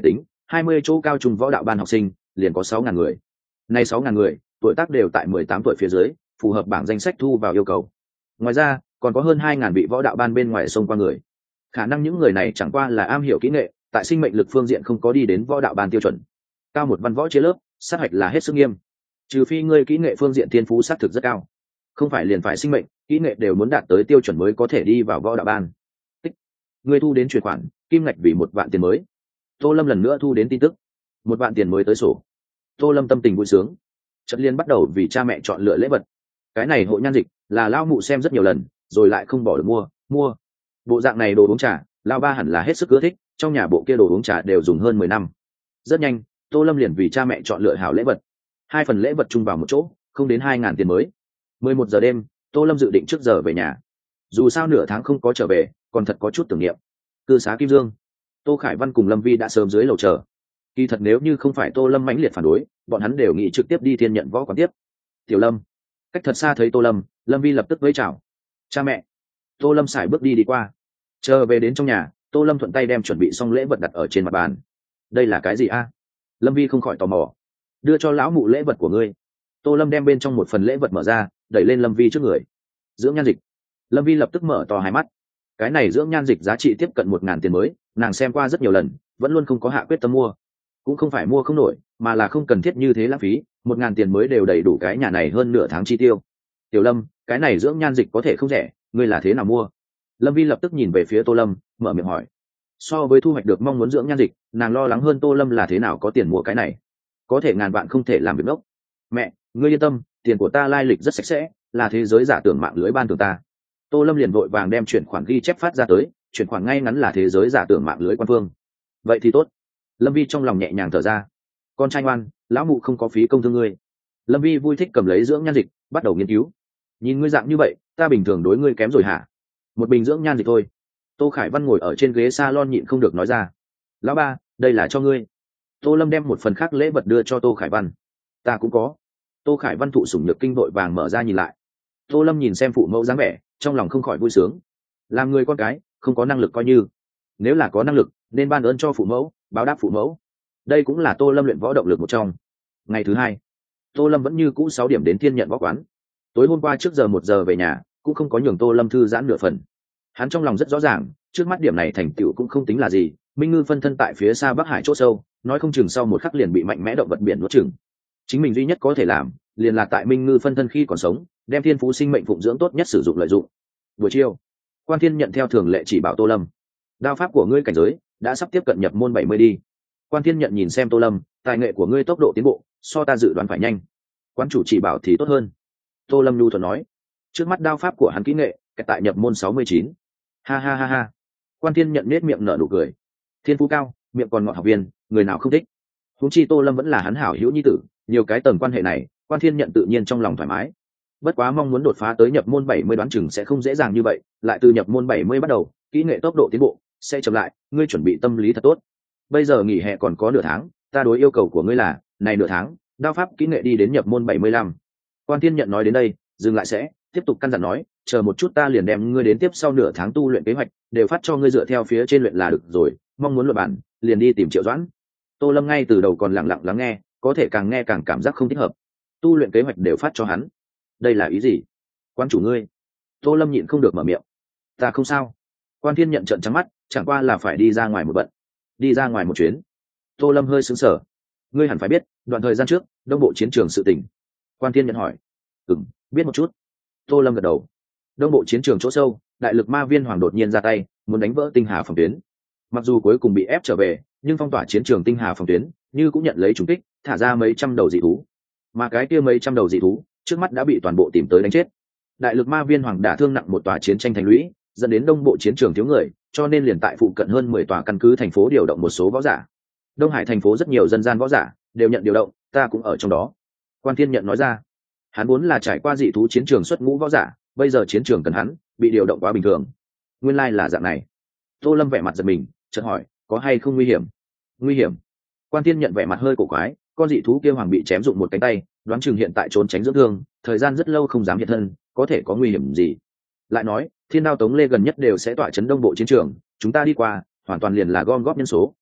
20 chỗ cao trung võ đạo ban học sinh liền có 6.000 người. Nay 6.000 người tuổi tác đều tại 18 tuổi phía dưới, phù hợp bảng danh sách thu vào yêu cầu. Ngoài ra còn có hơn 2.000 vị võ đạo ban bên ngoài sông qua người. Khả năng những người này chẳng qua là am hiểu kỹ nghệ, tại sinh mệnh lực phương diện không có đi đến võ đạo ban tiêu chuẩn. Cao một văn võ chia lớp, sát hạch là hết sức nghiêm. Trừ phi ngươi kỹ nghệ phương diện thiên phú xác thực rất cao, không phải liền phải sinh mệnh kỹ nghệ đều muốn đạt tới tiêu chuẩn mới có thể đi vào võ đạo ban. Tích, ngươi thu đến chuyển khoản, kim ngạch vì 1 vạn tiền mới. Tô Lâm lần nữa thu đến tin tức, 1 vạn tiền mới tới sổ. Tô Lâm tâm tình vui sướng, chợt liên bắt đầu vì cha mẹ chọn lựa lễ vật. Cái này hộ nhan dịch là lão mụ xem rất nhiều lần, rồi lại không bỏ được mua. Bộ dạng này đồ uống trà, lão ba hẳn là hết sức ưa thích, trong nhà bộ kia đồ uống trà đều dùng hơn 10 năm. Rất nhanh, Tô Lâm liền vì cha mẹ chọn lựa hảo lễ vật. 2 phần lễ vật chung vào một chỗ, không đến 2.000 tiền mới. 11 giờ đêm, Tô Lâm dự định trước giờ về nhà. Dù sao nửa tháng không có trở về, còn thật có chút tưởng niệm. Cư xá Kim Dương, Tô Khải Văn cùng Lâm Vi đã sớm dưới lầu chờ. Kỳ thật nếu như không phải Tô Lâm mãnh liệt phản đối, bọn hắn đều nghĩ trực tiếp đi Thiên Nhận Võ quán tiếp. Tiểu Lâm, cách thật xa thấy Tô Lâm, Lâm Vi lập tức vẫy chào. Cha mẹ. Tô Lâm sải bước đi qua. Chờ về đến trong nhà, Tô Lâm thuận tay đem chuẩn bị xong lễ vật đặt ở trên mặt bàn. Đây là cái gì a? Lâm Vi không khỏi tò mò. Đưa cho lão mụ lễ vật của ngươi. Tô Lâm đem bên trong một phần lễ vật mở ra, đẩy lên Lâm Vi trước người. Dưỡng nhan dịch. Lâm Vi lập tức mở to hai mắt. Cái này dưỡng nhan dịch giá trị tiếp cận 1.000 tiền mới, nàng xem qua rất nhiều lần, vẫn luôn không có hạ quyết tâm mua. Cũng không phải mua không nổi, mà là không cần thiết như thế lãng phí, 1.000 tiền mới đều đầy đủ cái nhà này hơn nửa tháng chi tiêu. Tiểu Lâm, cái này dưỡng nhan dịch có thể không rẻ, ngươi là thế nào mua? Lâm Vi lập tức nhìn về phía Tô Lâm, mở miệng hỏi. So với thu hoạch được mong muốn dưỡng nhan dịch, nàng lo lắng hơn Tô Lâm là thế nào có tiền mua cái này. Có thể ngàn vạn không thể làm việc ngốc. Mẹ, ngươi yên tâm, tiền của ta lai lịch rất sạch sẽ, là thế giới giả tưởng mạng lưới ban tưởng ta. Tô Lâm liền vội vàng đem chuyển khoản ghi chép phát ra tới, chuyển khoản ngay ngắn là thế giới giả tưởng mạng lưới quan phương. Vậy thì tốt. Lâm Vi trong lòng nhẹ nhàng thở ra. Con trai ngoan, lão mụ không có phí công thương ngươi. Lâm Vi vui thích cầm lấy dưỡng nhan dịch, bắt đầu nghiên cứu. Nhìn ngươi dạng như vậy, ta bình thường đối ngươi kém rồi hả? Một bình dưỡng nhan dịch thôi. Tô Khải Văn ngồi ở trên ghế salon nhịn không được nói ra. Lão ba, đây là cho ngươi. Tô Lâm đem một phần khác lễ vật đưa cho Tô Khải Văn. Ta cũng có. Tô Khải Văn thụ sủng nhược kinh vội vàng mở ra nhìn lại. Tô Lâm nhìn xem phụ mẫu dáng vẻ, trong lòng không khỏi vui sướng. Làm người con cái, không có năng lực coi như. Nếu là có năng lực, nên ban ơn cho phụ mẫu, báo đáp phụ mẫu. Đây cũng là Tô Lâm luyện võ động lực một trong. Ngày thứ hai, Tô Lâm vẫn như cũ 6 điểm đến Thiên Nhận Võ quán. Tối hôm qua trước giờ 1 giờ về nhà, cũng không có nhường Tô Lâm thư giãn nửa phần. Hắn trong lòng rất rõ ràng, trước mắt điểm này thành tựu cũng không tính là gì. Minh Ngư phân thân tại phía xa Bắc Hải chỗ sâu, nói không chừng sau một khắc liền bị mạnh mẽ động vật biển nuốt chửng. Chính mình duy nhất có thể làm, liền là tại Minh Ngư phân thân khi còn sống, đem thiên phú sinh mệnh phụng dưỡng tốt nhất sử dụng lợi dụng. Buổi chiều, Quan Thiên Nhận theo thường lệ chỉ bảo Tô Lâm. Đao pháp của ngươi cảnh giới đã sắp tiếp cận nhập môn 70 đi. Quan Thiên Nhận nhìn xem Tô Lâm, tài nghệ của ngươi tốc độ tiến bộ, so ta dự đoán phải nhanh. Quan chủ chỉ bảo thì tốt hơn. Tô Lâm nhu thuận nói. Trước mắt đao pháp của hắn kỹ nghệ, tại nhập môn 69. Ha ha ha ha. Quan Thiên Nhận nết miệng nở nụ cười. Thiên phú cao, miệng còn ngọt học viên, người nào không thích. Huống chi Tô Lâm vẫn là hắn hảo hữu nhi tử, nhiều cái tầng quan hệ này, Quan Thiên Nhận tự nhiên trong lòng thoải mái. Bất quá mong muốn đột phá tới nhập môn 70 đoán chừng sẽ không dễ dàng như vậy, lại từ nhập môn 70 bắt đầu, kỹ nghệ tốc độ tiến bộ sẽ chậm lại, ngươi chuẩn bị tâm lý thật tốt. Bây giờ nghỉ hè còn có nửa tháng, ta đối yêu cầu của ngươi là, này nửa tháng, đao pháp kỹ nghệ đi đến nhập môn 75. Quan Thiên Nhận nói đến đây, dừng lại sẽ tiếp tục căn dặn nói, chờ một chút ta liền đem ngươi đến tiếp sau nửa tháng tu luyện kế hoạch, đều phát cho ngươi dựa theo phía trên luyện là được rồi, mong muốn luận bản, liền đi tìm Triệu Doãn. Tô Lâm ngay từ đầu còn lặng lặng lắng nghe, có thể càng nghe càng cảm giác không thích hợp. Tu luyện kế hoạch đều phát cho hắn. Đây là ý gì? Quan chủ ngươi. Tô Lâm nhịn không được mở miệng. Ta không sao. Quan Thiên Nhận trợn trắng mắt, chẳng qua là phải đi ra ngoài một bận. Đi ra ngoài một chuyến. Tô Lâm hơi sững sờ. Ngươi hẳn phải biết, đoạn thời gian trước, đông bộ chiến trường sự tình. Quan Thiên Nhận hỏi. Biết một chút. Tô Lâm gật đầu. Đông bộ chiến trường chỗ sâu, đại lực ma viên hoàng đột nhiên ra tay, muốn đánh vỡ tinh hà phòng tuyến. Mặc dù cuối cùng bị ép trở về, nhưng phong tỏa chiến trường tinh hà phòng tuyến, như cũng nhận lấy trúng kích, thả ra mấy trăm đầu dị thú. Mà cái kia mấy trăm đầu dị thú, trước mắt đã bị toàn bộ tìm tới đánh chết. Đại lực ma viên hoàng đả thương nặng một tòa chiến tranh thành lũy, dẫn đến đông bộ chiến trường thiếu người, cho nên liền tại phụ cận hơn 10 tòa căn cứ thành phố điều động một số võ giả. Đông Hải thành phố rất nhiều dân gian võ giả đều nhận điều động, ta cũng ở trong đó. Quan Thiên Nhận nói ra. Hắn vốn là trải qua dị thú chiến trường xuất ngũ võ giả, bây giờ chiến trường cần hắn, bị điều động quá bình thường. Nguyên lai là dạng này. Tô Lâm vẻ mặt giật mình, chợt hỏi, có hay không nguy hiểm? Nguy hiểm? Quan Thiên Nhận vẻ mặt hơi cổ quái, con dị thú kia hoàng bị chém dụng một cánh tay, đoán chừng hiện tại trốn tránh dưỡng thương, thời gian rất lâu không dám hiện thân, có thể có nguy hiểm gì? Lại nói, Thiên Đao Tống Lê gần nhất đều sẽ tọa trấn đông bộ chiến trường, chúng ta đi qua, hoàn toàn liền là gom góp nhân số.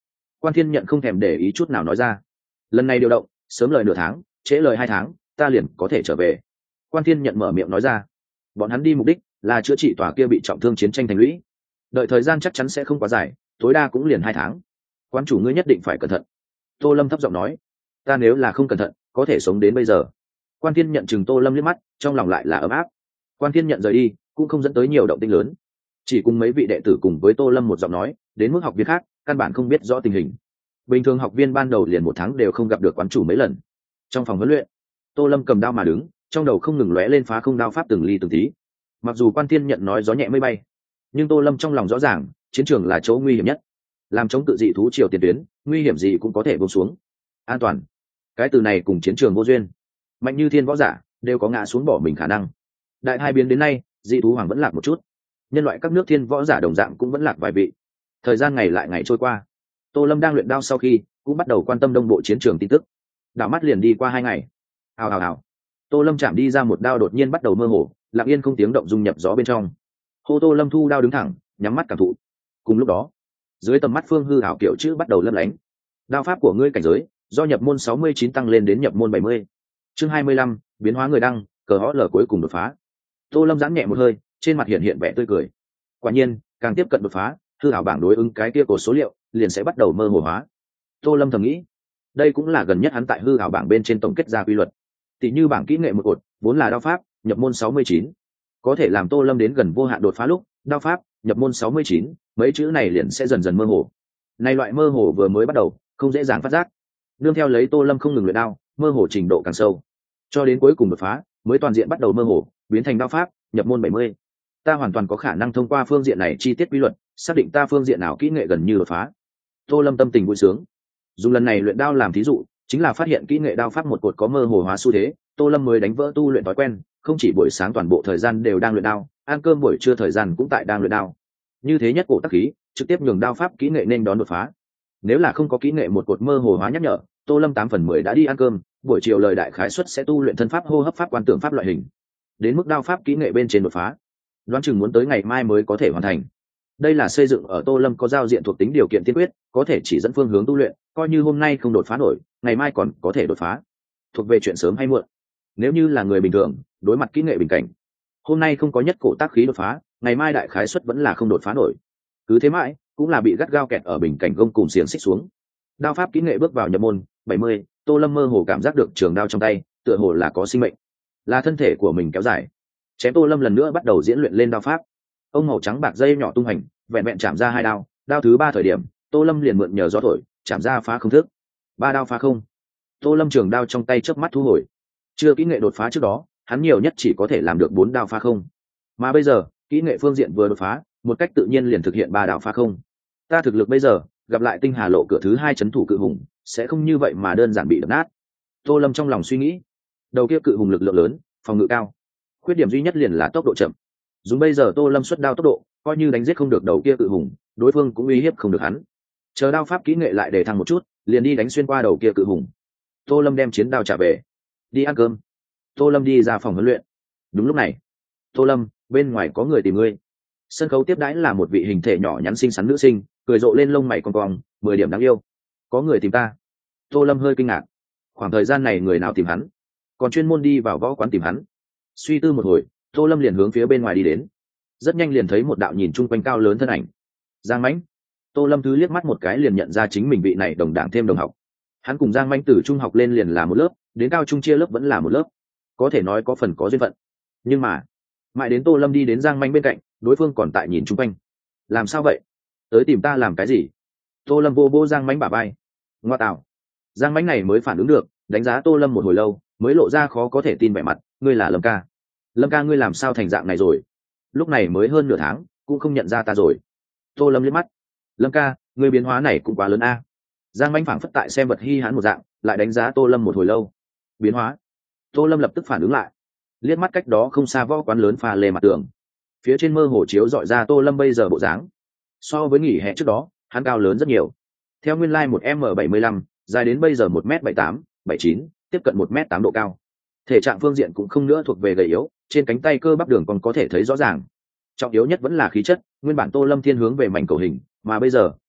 Quan Thiên Nhận không thèm để ý chút nào nói ra. Lần này điều động, sớm lời nửa tháng, trễ lời 2 tháng, ta liền có thể trở về. Quan Thiên Nhận mở miệng nói ra. Bọn hắn đi mục đích là chữa trị tòa kia bị trọng thương chiến tranh thành lũy. Đợi thời gian chắc chắn sẽ không quá dài, tối đa cũng liền 2 tháng. Quan chủ ngươi nhất định phải cẩn thận. Tô Lâm thấp giọng nói. Ta nếu là không cẩn thận, có thể sống đến bây giờ. Quan Thiên Nhận chừng Tô Lâm liếc mắt, trong lòng lại là ấm áp. Quan Thiên Nhận rời đi, cũng không dẫn tới nhiều động tĩnh lớn, chỉ cùng mấy vị đệ tử cùng với Tô Lâm một giọng nói, đến mức học viên khác, căn bản không biết rõ tình hình. Bình thường học viên ban đầu liền 1 tháng đều không gặp được quán chủ mấy lần. Trong phòng huấn luyện, Tô Lâm cầm đao mà đứng, trong đầu không ngừng lóe lên phá không đao pháp từng ly từng tí. Mặc dù Quan Thiên Nhận nói gió nhẹ mây bay, nhưng Tô Lâm trong lòng rõ ràng, chiến trường là chỗ nguy hiểm nhất. Làm chống cự dị thú triều tiền tuyến, nguy hiểm gì cũng có thể buông xuống. An toàn, cái từ này cùng chiến trường vô duyên. Mạnh như thiên võ giả đều có ngã xuống bỏ mình khả năng. Đại hai biến đến nay, dị thú hoàng vẫn lạc một chút, nhân loại các nước thiên võ giả đồng dạng cũng vẫn lạc vài vị. Thời gian ngày lại ngày trôi qua, Tô Lâm đang luyện đao sau khi cũng bắt đầu quan tâm đông bộ chiến trường tin tức. Đảo mắt liền đi qua 2 ngày. Hào hào hào, Tô Lâm chạm đi ra một đao đột nhiên bắt đầu mơ hồ, lặng yên không tiếng động dung nhập gió bên trong. Hô Tô Lâm thu đao đứng thẳng, nhắm mắt cảm thụ. Cùng lúc đó, dưới tầm mắt Phương Hư Hảo kiểu chữ bắt đầu lấp lánh. Đao pháp của ngươi cảnh giới do nhập môn 69 tăng lên đến nhập môn 70. Chương 25, biến hóa người đăng, cờ hó lở cuối cùng đột phá. Tô Lâm giãn nhẹ một hơi, trên mặt hiện vẻ tươi cười. Quả nhiên, càng tiếp cận đột phá, Hư Hảo bảng đối ứng cái kia cột số liệu liền sẽ bắt đầu mơ hồ hóa. Tô Lâm thầm nghĩ, đây cũng là gần nhất hắn tại Hư Hảo bảng bên trên tổng kết ra quy luật. Tỷ như bảng kỹ nghệ một cột, vốn là đao pháp, nhập môn 69, có thể làm Tô Lâm đến gần vô hạn đột phá lúc, đao pháp, nhập môn 69, mấy chữ này liền sẽ dần dần mơ hồ. Này loại mơ hồ vừa mới bắt đầu, không dễ dàng phát giác. Nương theo lấy Tô Lâm không ngừng luyện đao, mơ hồ trình độ càng sâu, cho đến cuối cùng đột phá, mới toàn diện bắt đầu mơ hồ, biến thành đao pháp, nhập môn 70. Ta hoàn toàn có khả năng thông qua phương diện này chi tiết quy luật, xác định ta phương diện nào kỹ nghệ gần như đột phá. Tô Lâm tâm tình vui sướng. Dùng lần này luyện đao làm thí dụ, chính là phát hiện kỹ nghệ đao pháp một cột có mơ hồ hóa xu thế, Tô Lâm mới đánh vỡ tu luyện thói quen, không chỉ buổi sáng toàn bộ thời gian đều đang luyện đao, ăn cơm buổi trưa thời gian cũng tại đang luyện đao. Như thế nhất cổ tắc khí, trực tiếp nhường đao pháp kỹ nghệ nên đón đột phá. Nếu là không có kỹ nghệ một cột mơ hồ hóa nhắc nhở, Tô Lâm 8/10 đã đi ăn cơm, buổi chiều lời đại khái suất sẽ tu luyện thân pháp hô hấp pháp quan tưởng pháp loại hình. Đến mức đao pháp kỹ nghệ bên trên đột phá, đoán chừng muốn tới ngày mai mới có thể hoàn thành. Đây là xây dựng ở Tô Lâm có giao diện thuộc tính điều kiện tiên quyết, có thể chỉ dẫn phương hướng tu luyện, coi như hôm nay không đột phá nổi, ngày mai còn có thể đột phá. Thuộc về chuyện sớm hay muộn. Nếu như là người bình thường, đối mặt kỹ nghệ bình cảnh, hôm nay không có nhất cổ tác khí đột phá, ngày mai đại khái suất vẫn là không đột phá nổi. Cứ thế mãi, cũng là bị gắt gao kẹt ở bình cảnh gông cùng xiềng xích xuống. Đao pháp kỹ nghệ bước vào nhập môn 70, Tô Lâm mơ hồ cảm giác được trường đao trong tay, tựa hồ là có sinh mệnh, là thân thể của mình kéo dài. Chém Tô Lâm lần nữa bắt đầu diễn luyện lên đao pháp. Ông màu trắng bạc dây nhỏ tung hành, vẹn vẹn chạm ra 2 đao, đao thứ 3 thời điểm, Tô Lâm liền mượn nhờ gió thổi, chạm ra phá không thức. 3 đao phá không. Tô Lâm trường đao trong tay chớp mắt thu hồi. Chưa kỹ nghệ đột phá trước đó, hắn nhiều nhất chỉ có thể làm được 4 đao phá không. Mà bây giờ, kỹ nghệ phương diện vừa đột phá, một cách tự nhiên liền thực hiện 3 đao phá không. Ta thực lực bây giờ, gặp lại Tinh Hà Lộ cửa thứ 2 trấn thủ cự hùng, sẽ không như vậy mà đơn giản bị đập nát. Tô Lâm trong lòng suy nghĩ, đầu kia cự hùng lực lượng lớn, phòng ngự cao, khuyết điểm duy nhất liền là tốc độ chậm. Dùng bây giờ Tô Lâm xuất đao tốc độ, coi như đánh giết không được đầu kia cự hùng, đối phương cũng uy hiếp không được hắn. Chờ đao pháp kỹ nghệ lại để thăng một chút, liền đi đánh xuyên qua đầu kia cự hùng. Tô Lâm đem chiến đao trả về, đi ăn cơm. Tô Lâm đi ra phòng huấn luyện. Đúng lúc này, Tô Lâm, bên ngoài có người tìm ngươi. Sân khấu tiếp đãi là một vị hình thể nhỏ nhắn xinh xắn nữ sinh, cười rộ lên lông mày cong cong, 10 điểm đáng yêu. Có người tìm ta. Tô Lâm hơi kinh ngạc. Khoảng thời gian này người nào tìm hắn, còn chuyên môn đi vào võ quán tìm hắn. Suy tư một hồi, Tô Lâm liền hướng phía bên ngoài đi đến. Rất nhanh liền thấy một đạo nhìn chung quanh cao lớn thân ảnh. Giang Mãnh. Tô Lâm thứ liếc mắt một cái liền nhận ra chính mình vị này đồng đảng thêm đồng học. Hắn cùng Giang Mãnh từ trung học lên liền là một lớp, đến cao trung chia lớp vẫn là một lớp, có thể nói có phần có duyên phận. Nhưng mà mãi đến Tô Lâm đi đến Giang Mãnh bên cạnh, đối phương còn tại nhìn chung quanh. Làm sao vậy? Tới tìm ta làm cái gì? Tô Lâm vô vô Giang Mãnh bả vai. Ngoa tạo. Giang Mãnh này mới phản ứng được, đánh giá Tô Lâm một hồi lâu, mới lộ ra khó có thể tin vẻ mặt. Ngươi là Lâm ca? Lâm ca ngươi làm sao thành dạng này rồi? Lúc này mới hơn nửa tháng, cũng không nhận ra ta rồi. Tô Lâm liếc mắt. Lâm ca, ngươi biến hóa này cũng quá lớn a. Giang Mãnh phảng phất tại xem vật hi hán một dạng, lại đánh giá Tô Lâm một hồi lâu. Biến hóa? Tô Lâm lập tức phản ứng lại, liếc mắt cách đó không xa võ quán lớn pha lê mặt tường, phía trên mơ hồ chiếu dọi ra Tô Lâm bây giờ bộ dáng. So với nghỉ hè trước đó, hắn cao lớn rất nhiều. Theo nguyên lai 1m75, dài đến bây giờ 1m78, 79, tiếp cận 1m8 độ cao. Thể trạng phương diện cũng không nữa thuộc về gầy yếu, trên cánh tay cơ bắp đường còn có thể thấy rõ ràng. Trọng yếu nhất vẫn là khí chất, nguyên bản Tô Lâm thiên hướng về mảnh cầu hình, mà bây giờ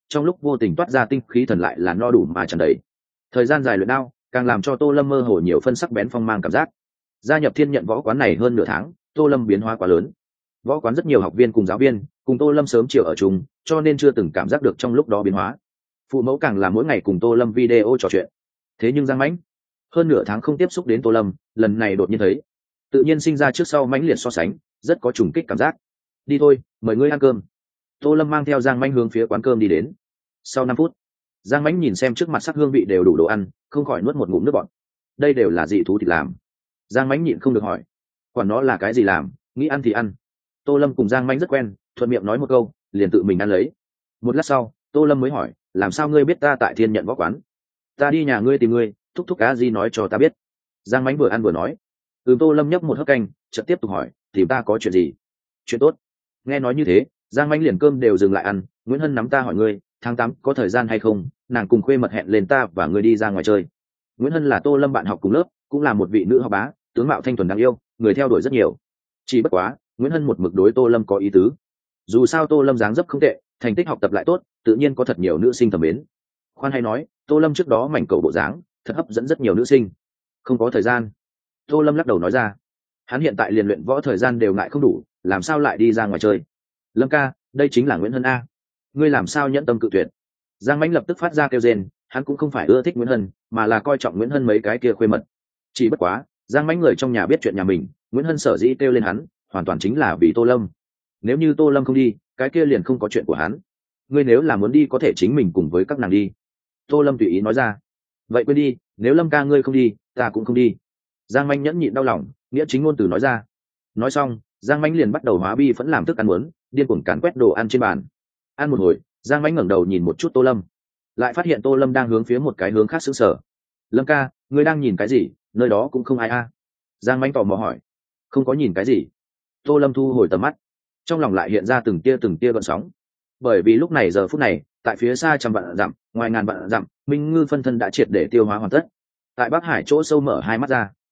trong lúc vô tình toát ra tinh khí thần lại là no đủ mà tràn đầy. Thời gian dài luyện đao càng làm cho Tô Lâm mơ hồ nhiều phân sắc bén phong mang cảm giác. Gia nhập Thiên Nhận võ quán này hơn nửa tháng, Tô Lâm biến hóa quá lớn. Võ quán rất nhiều học viên cùng giáo viên cùng Tô Lâm sớm chiều ở chung, cho nên chưa từng cảm giác được trong lúc đó biến hóa. Phụ mẫu càng là mỗi ngày cùng Tô Lâm video trò chuyện. Thế nhưng Giang Mãnh hơn nửa tháng không tiếp xúc đến Tô Lâm, lần này đột nhiên thấy, tự nhiên sinh ra trước sau mãnh liệt so sánh, rất có trùng kích cảm giác. Đi thôi, mời ngươi ăn cơm. Tô Lâm mang theo Giang Mãnh hướng phía quán cơm đi đến. Sau 5 phút, Giang Mãnh nhìn xem trước mặt sắc hương vị đều đủ đồ ăn, không khỏi nuốt một ngụm nước bọt. Đây đều là dị thú thịt làm. Giang Mãnh nhịn không được hỏi, quản nó là cái gì làm, nghĩ ăn thì ăn. Tô Lâm cùng Giang Mãnh rất quen, thuận miệng nói một câu, liền tự mình ăn lấy. Một lát sau, Tô Lâm mới hỏi, làm sao ngươi biết ta tại Thiên Nhận võ quán? Ta đi nhà ngươi tìm ngươi, thúc thúc cá gì nói cho ta biết. Giang Mãnh vừa ăn vừa nói. Tô Lâm nhấp một hớp canh, chợt tiếp tục hỏi, tìm ta có chuyện gì? Chuyện tốt. Nghe nói như thế, Giang Mãnh liền cơm đều dừng lại ăn. Nguyễn Hân nắm ta hỏi ngươi, tháng 8 có thời gian hay không? Nàng cùng khuê mật hẹn lên ta và ngươi đi ra ngoài chơi. Nguyễn Hân là Tô Lâm bạn học cùng lớp, cũng là một vị nữ học bá, tướng mạo thanh thuần đáng yêu, người theo đuổi rất nhiều. Chỉ bất quá, Nguyễn Hân một mực đối Tô Lâm có ý tứ. Dù sao Tô Lâm dáng dấp không tệ, thành tích học tập lại tốt, tự nhiên có thật nhiều nữ sinh thầm mến. Khoan hay nói, Tô Lâm trước đó mảnh cầu bộ dáng, thật hấp dẫn rất nhiều nữ sinh. Không có thời gian. Tô Lâm lắc đầu nói ra, hắn hiện tại liền luyện võ thời gian đều ngại không đủ, làm sao lại đi ra ngoài chơi? Lâm ca, đây chính là Nguyễn Hân a, ngươi làm sao nhẫn tâm cự tuyệt? Giang Mãnh lập tức phát ra kêu rên, hắn cũng không phải ưa thích Nguyễn Hân, mà là coi trọng Nguyễn Hân mấy cái kia khuê mật. Chỉ bất quá, Giang Mãnh người trong nhà biết chuyện nhà mình, Nguyễn Hân sở dĩ kêu lên hắn, hoàn toàn chính là vì Tô Lâm. Nếu như Tô Lâm không đi, cái kia liền không có chuyện của hắn. Ngươi nếu là muốn đi có thể chính mình cùng với các nàng đi. Tô Lâm tùy ý nói ra. Vậy quên đi, nếu Lâm ca ngươi không đi, ta cũng không đi. Giang Mãnh nhẫn nhịn đau lòng, nghĩa chính ngôn từ nói ra. Nói xong, Giang Mãnh liền bắt đầu hóa bi phẫn làm thức ăn muốn, điên cuồng càn quét đồ ăn trên bàn. Ăn một hồi, Giang Mãnh ngẩng đầu nhìn một chút Tô Lâm, lại phát hiện Tô Lâm đang hướng phía một cái hướng khác sững sờ. Lâm ca, ngươi đang nhìn cái gì? Nơi đó cũng không ai a. Giang Mãnh tò mò hỏi. Không có nhìn cái gì. Tô Lâm thu hồi tầm mắt, trong lòng lại hiện ra từng tia gợn sóng. Bởi vì lúc này giờ phút này, tại phía xa trăm vạn dặm, ngoài ngàn vạn dặm, Minh Ngư phân thân đã triệt để tiêu hóa hoàn tất. Tại Bắc Hải chỗ sâu mở hai mắt ra,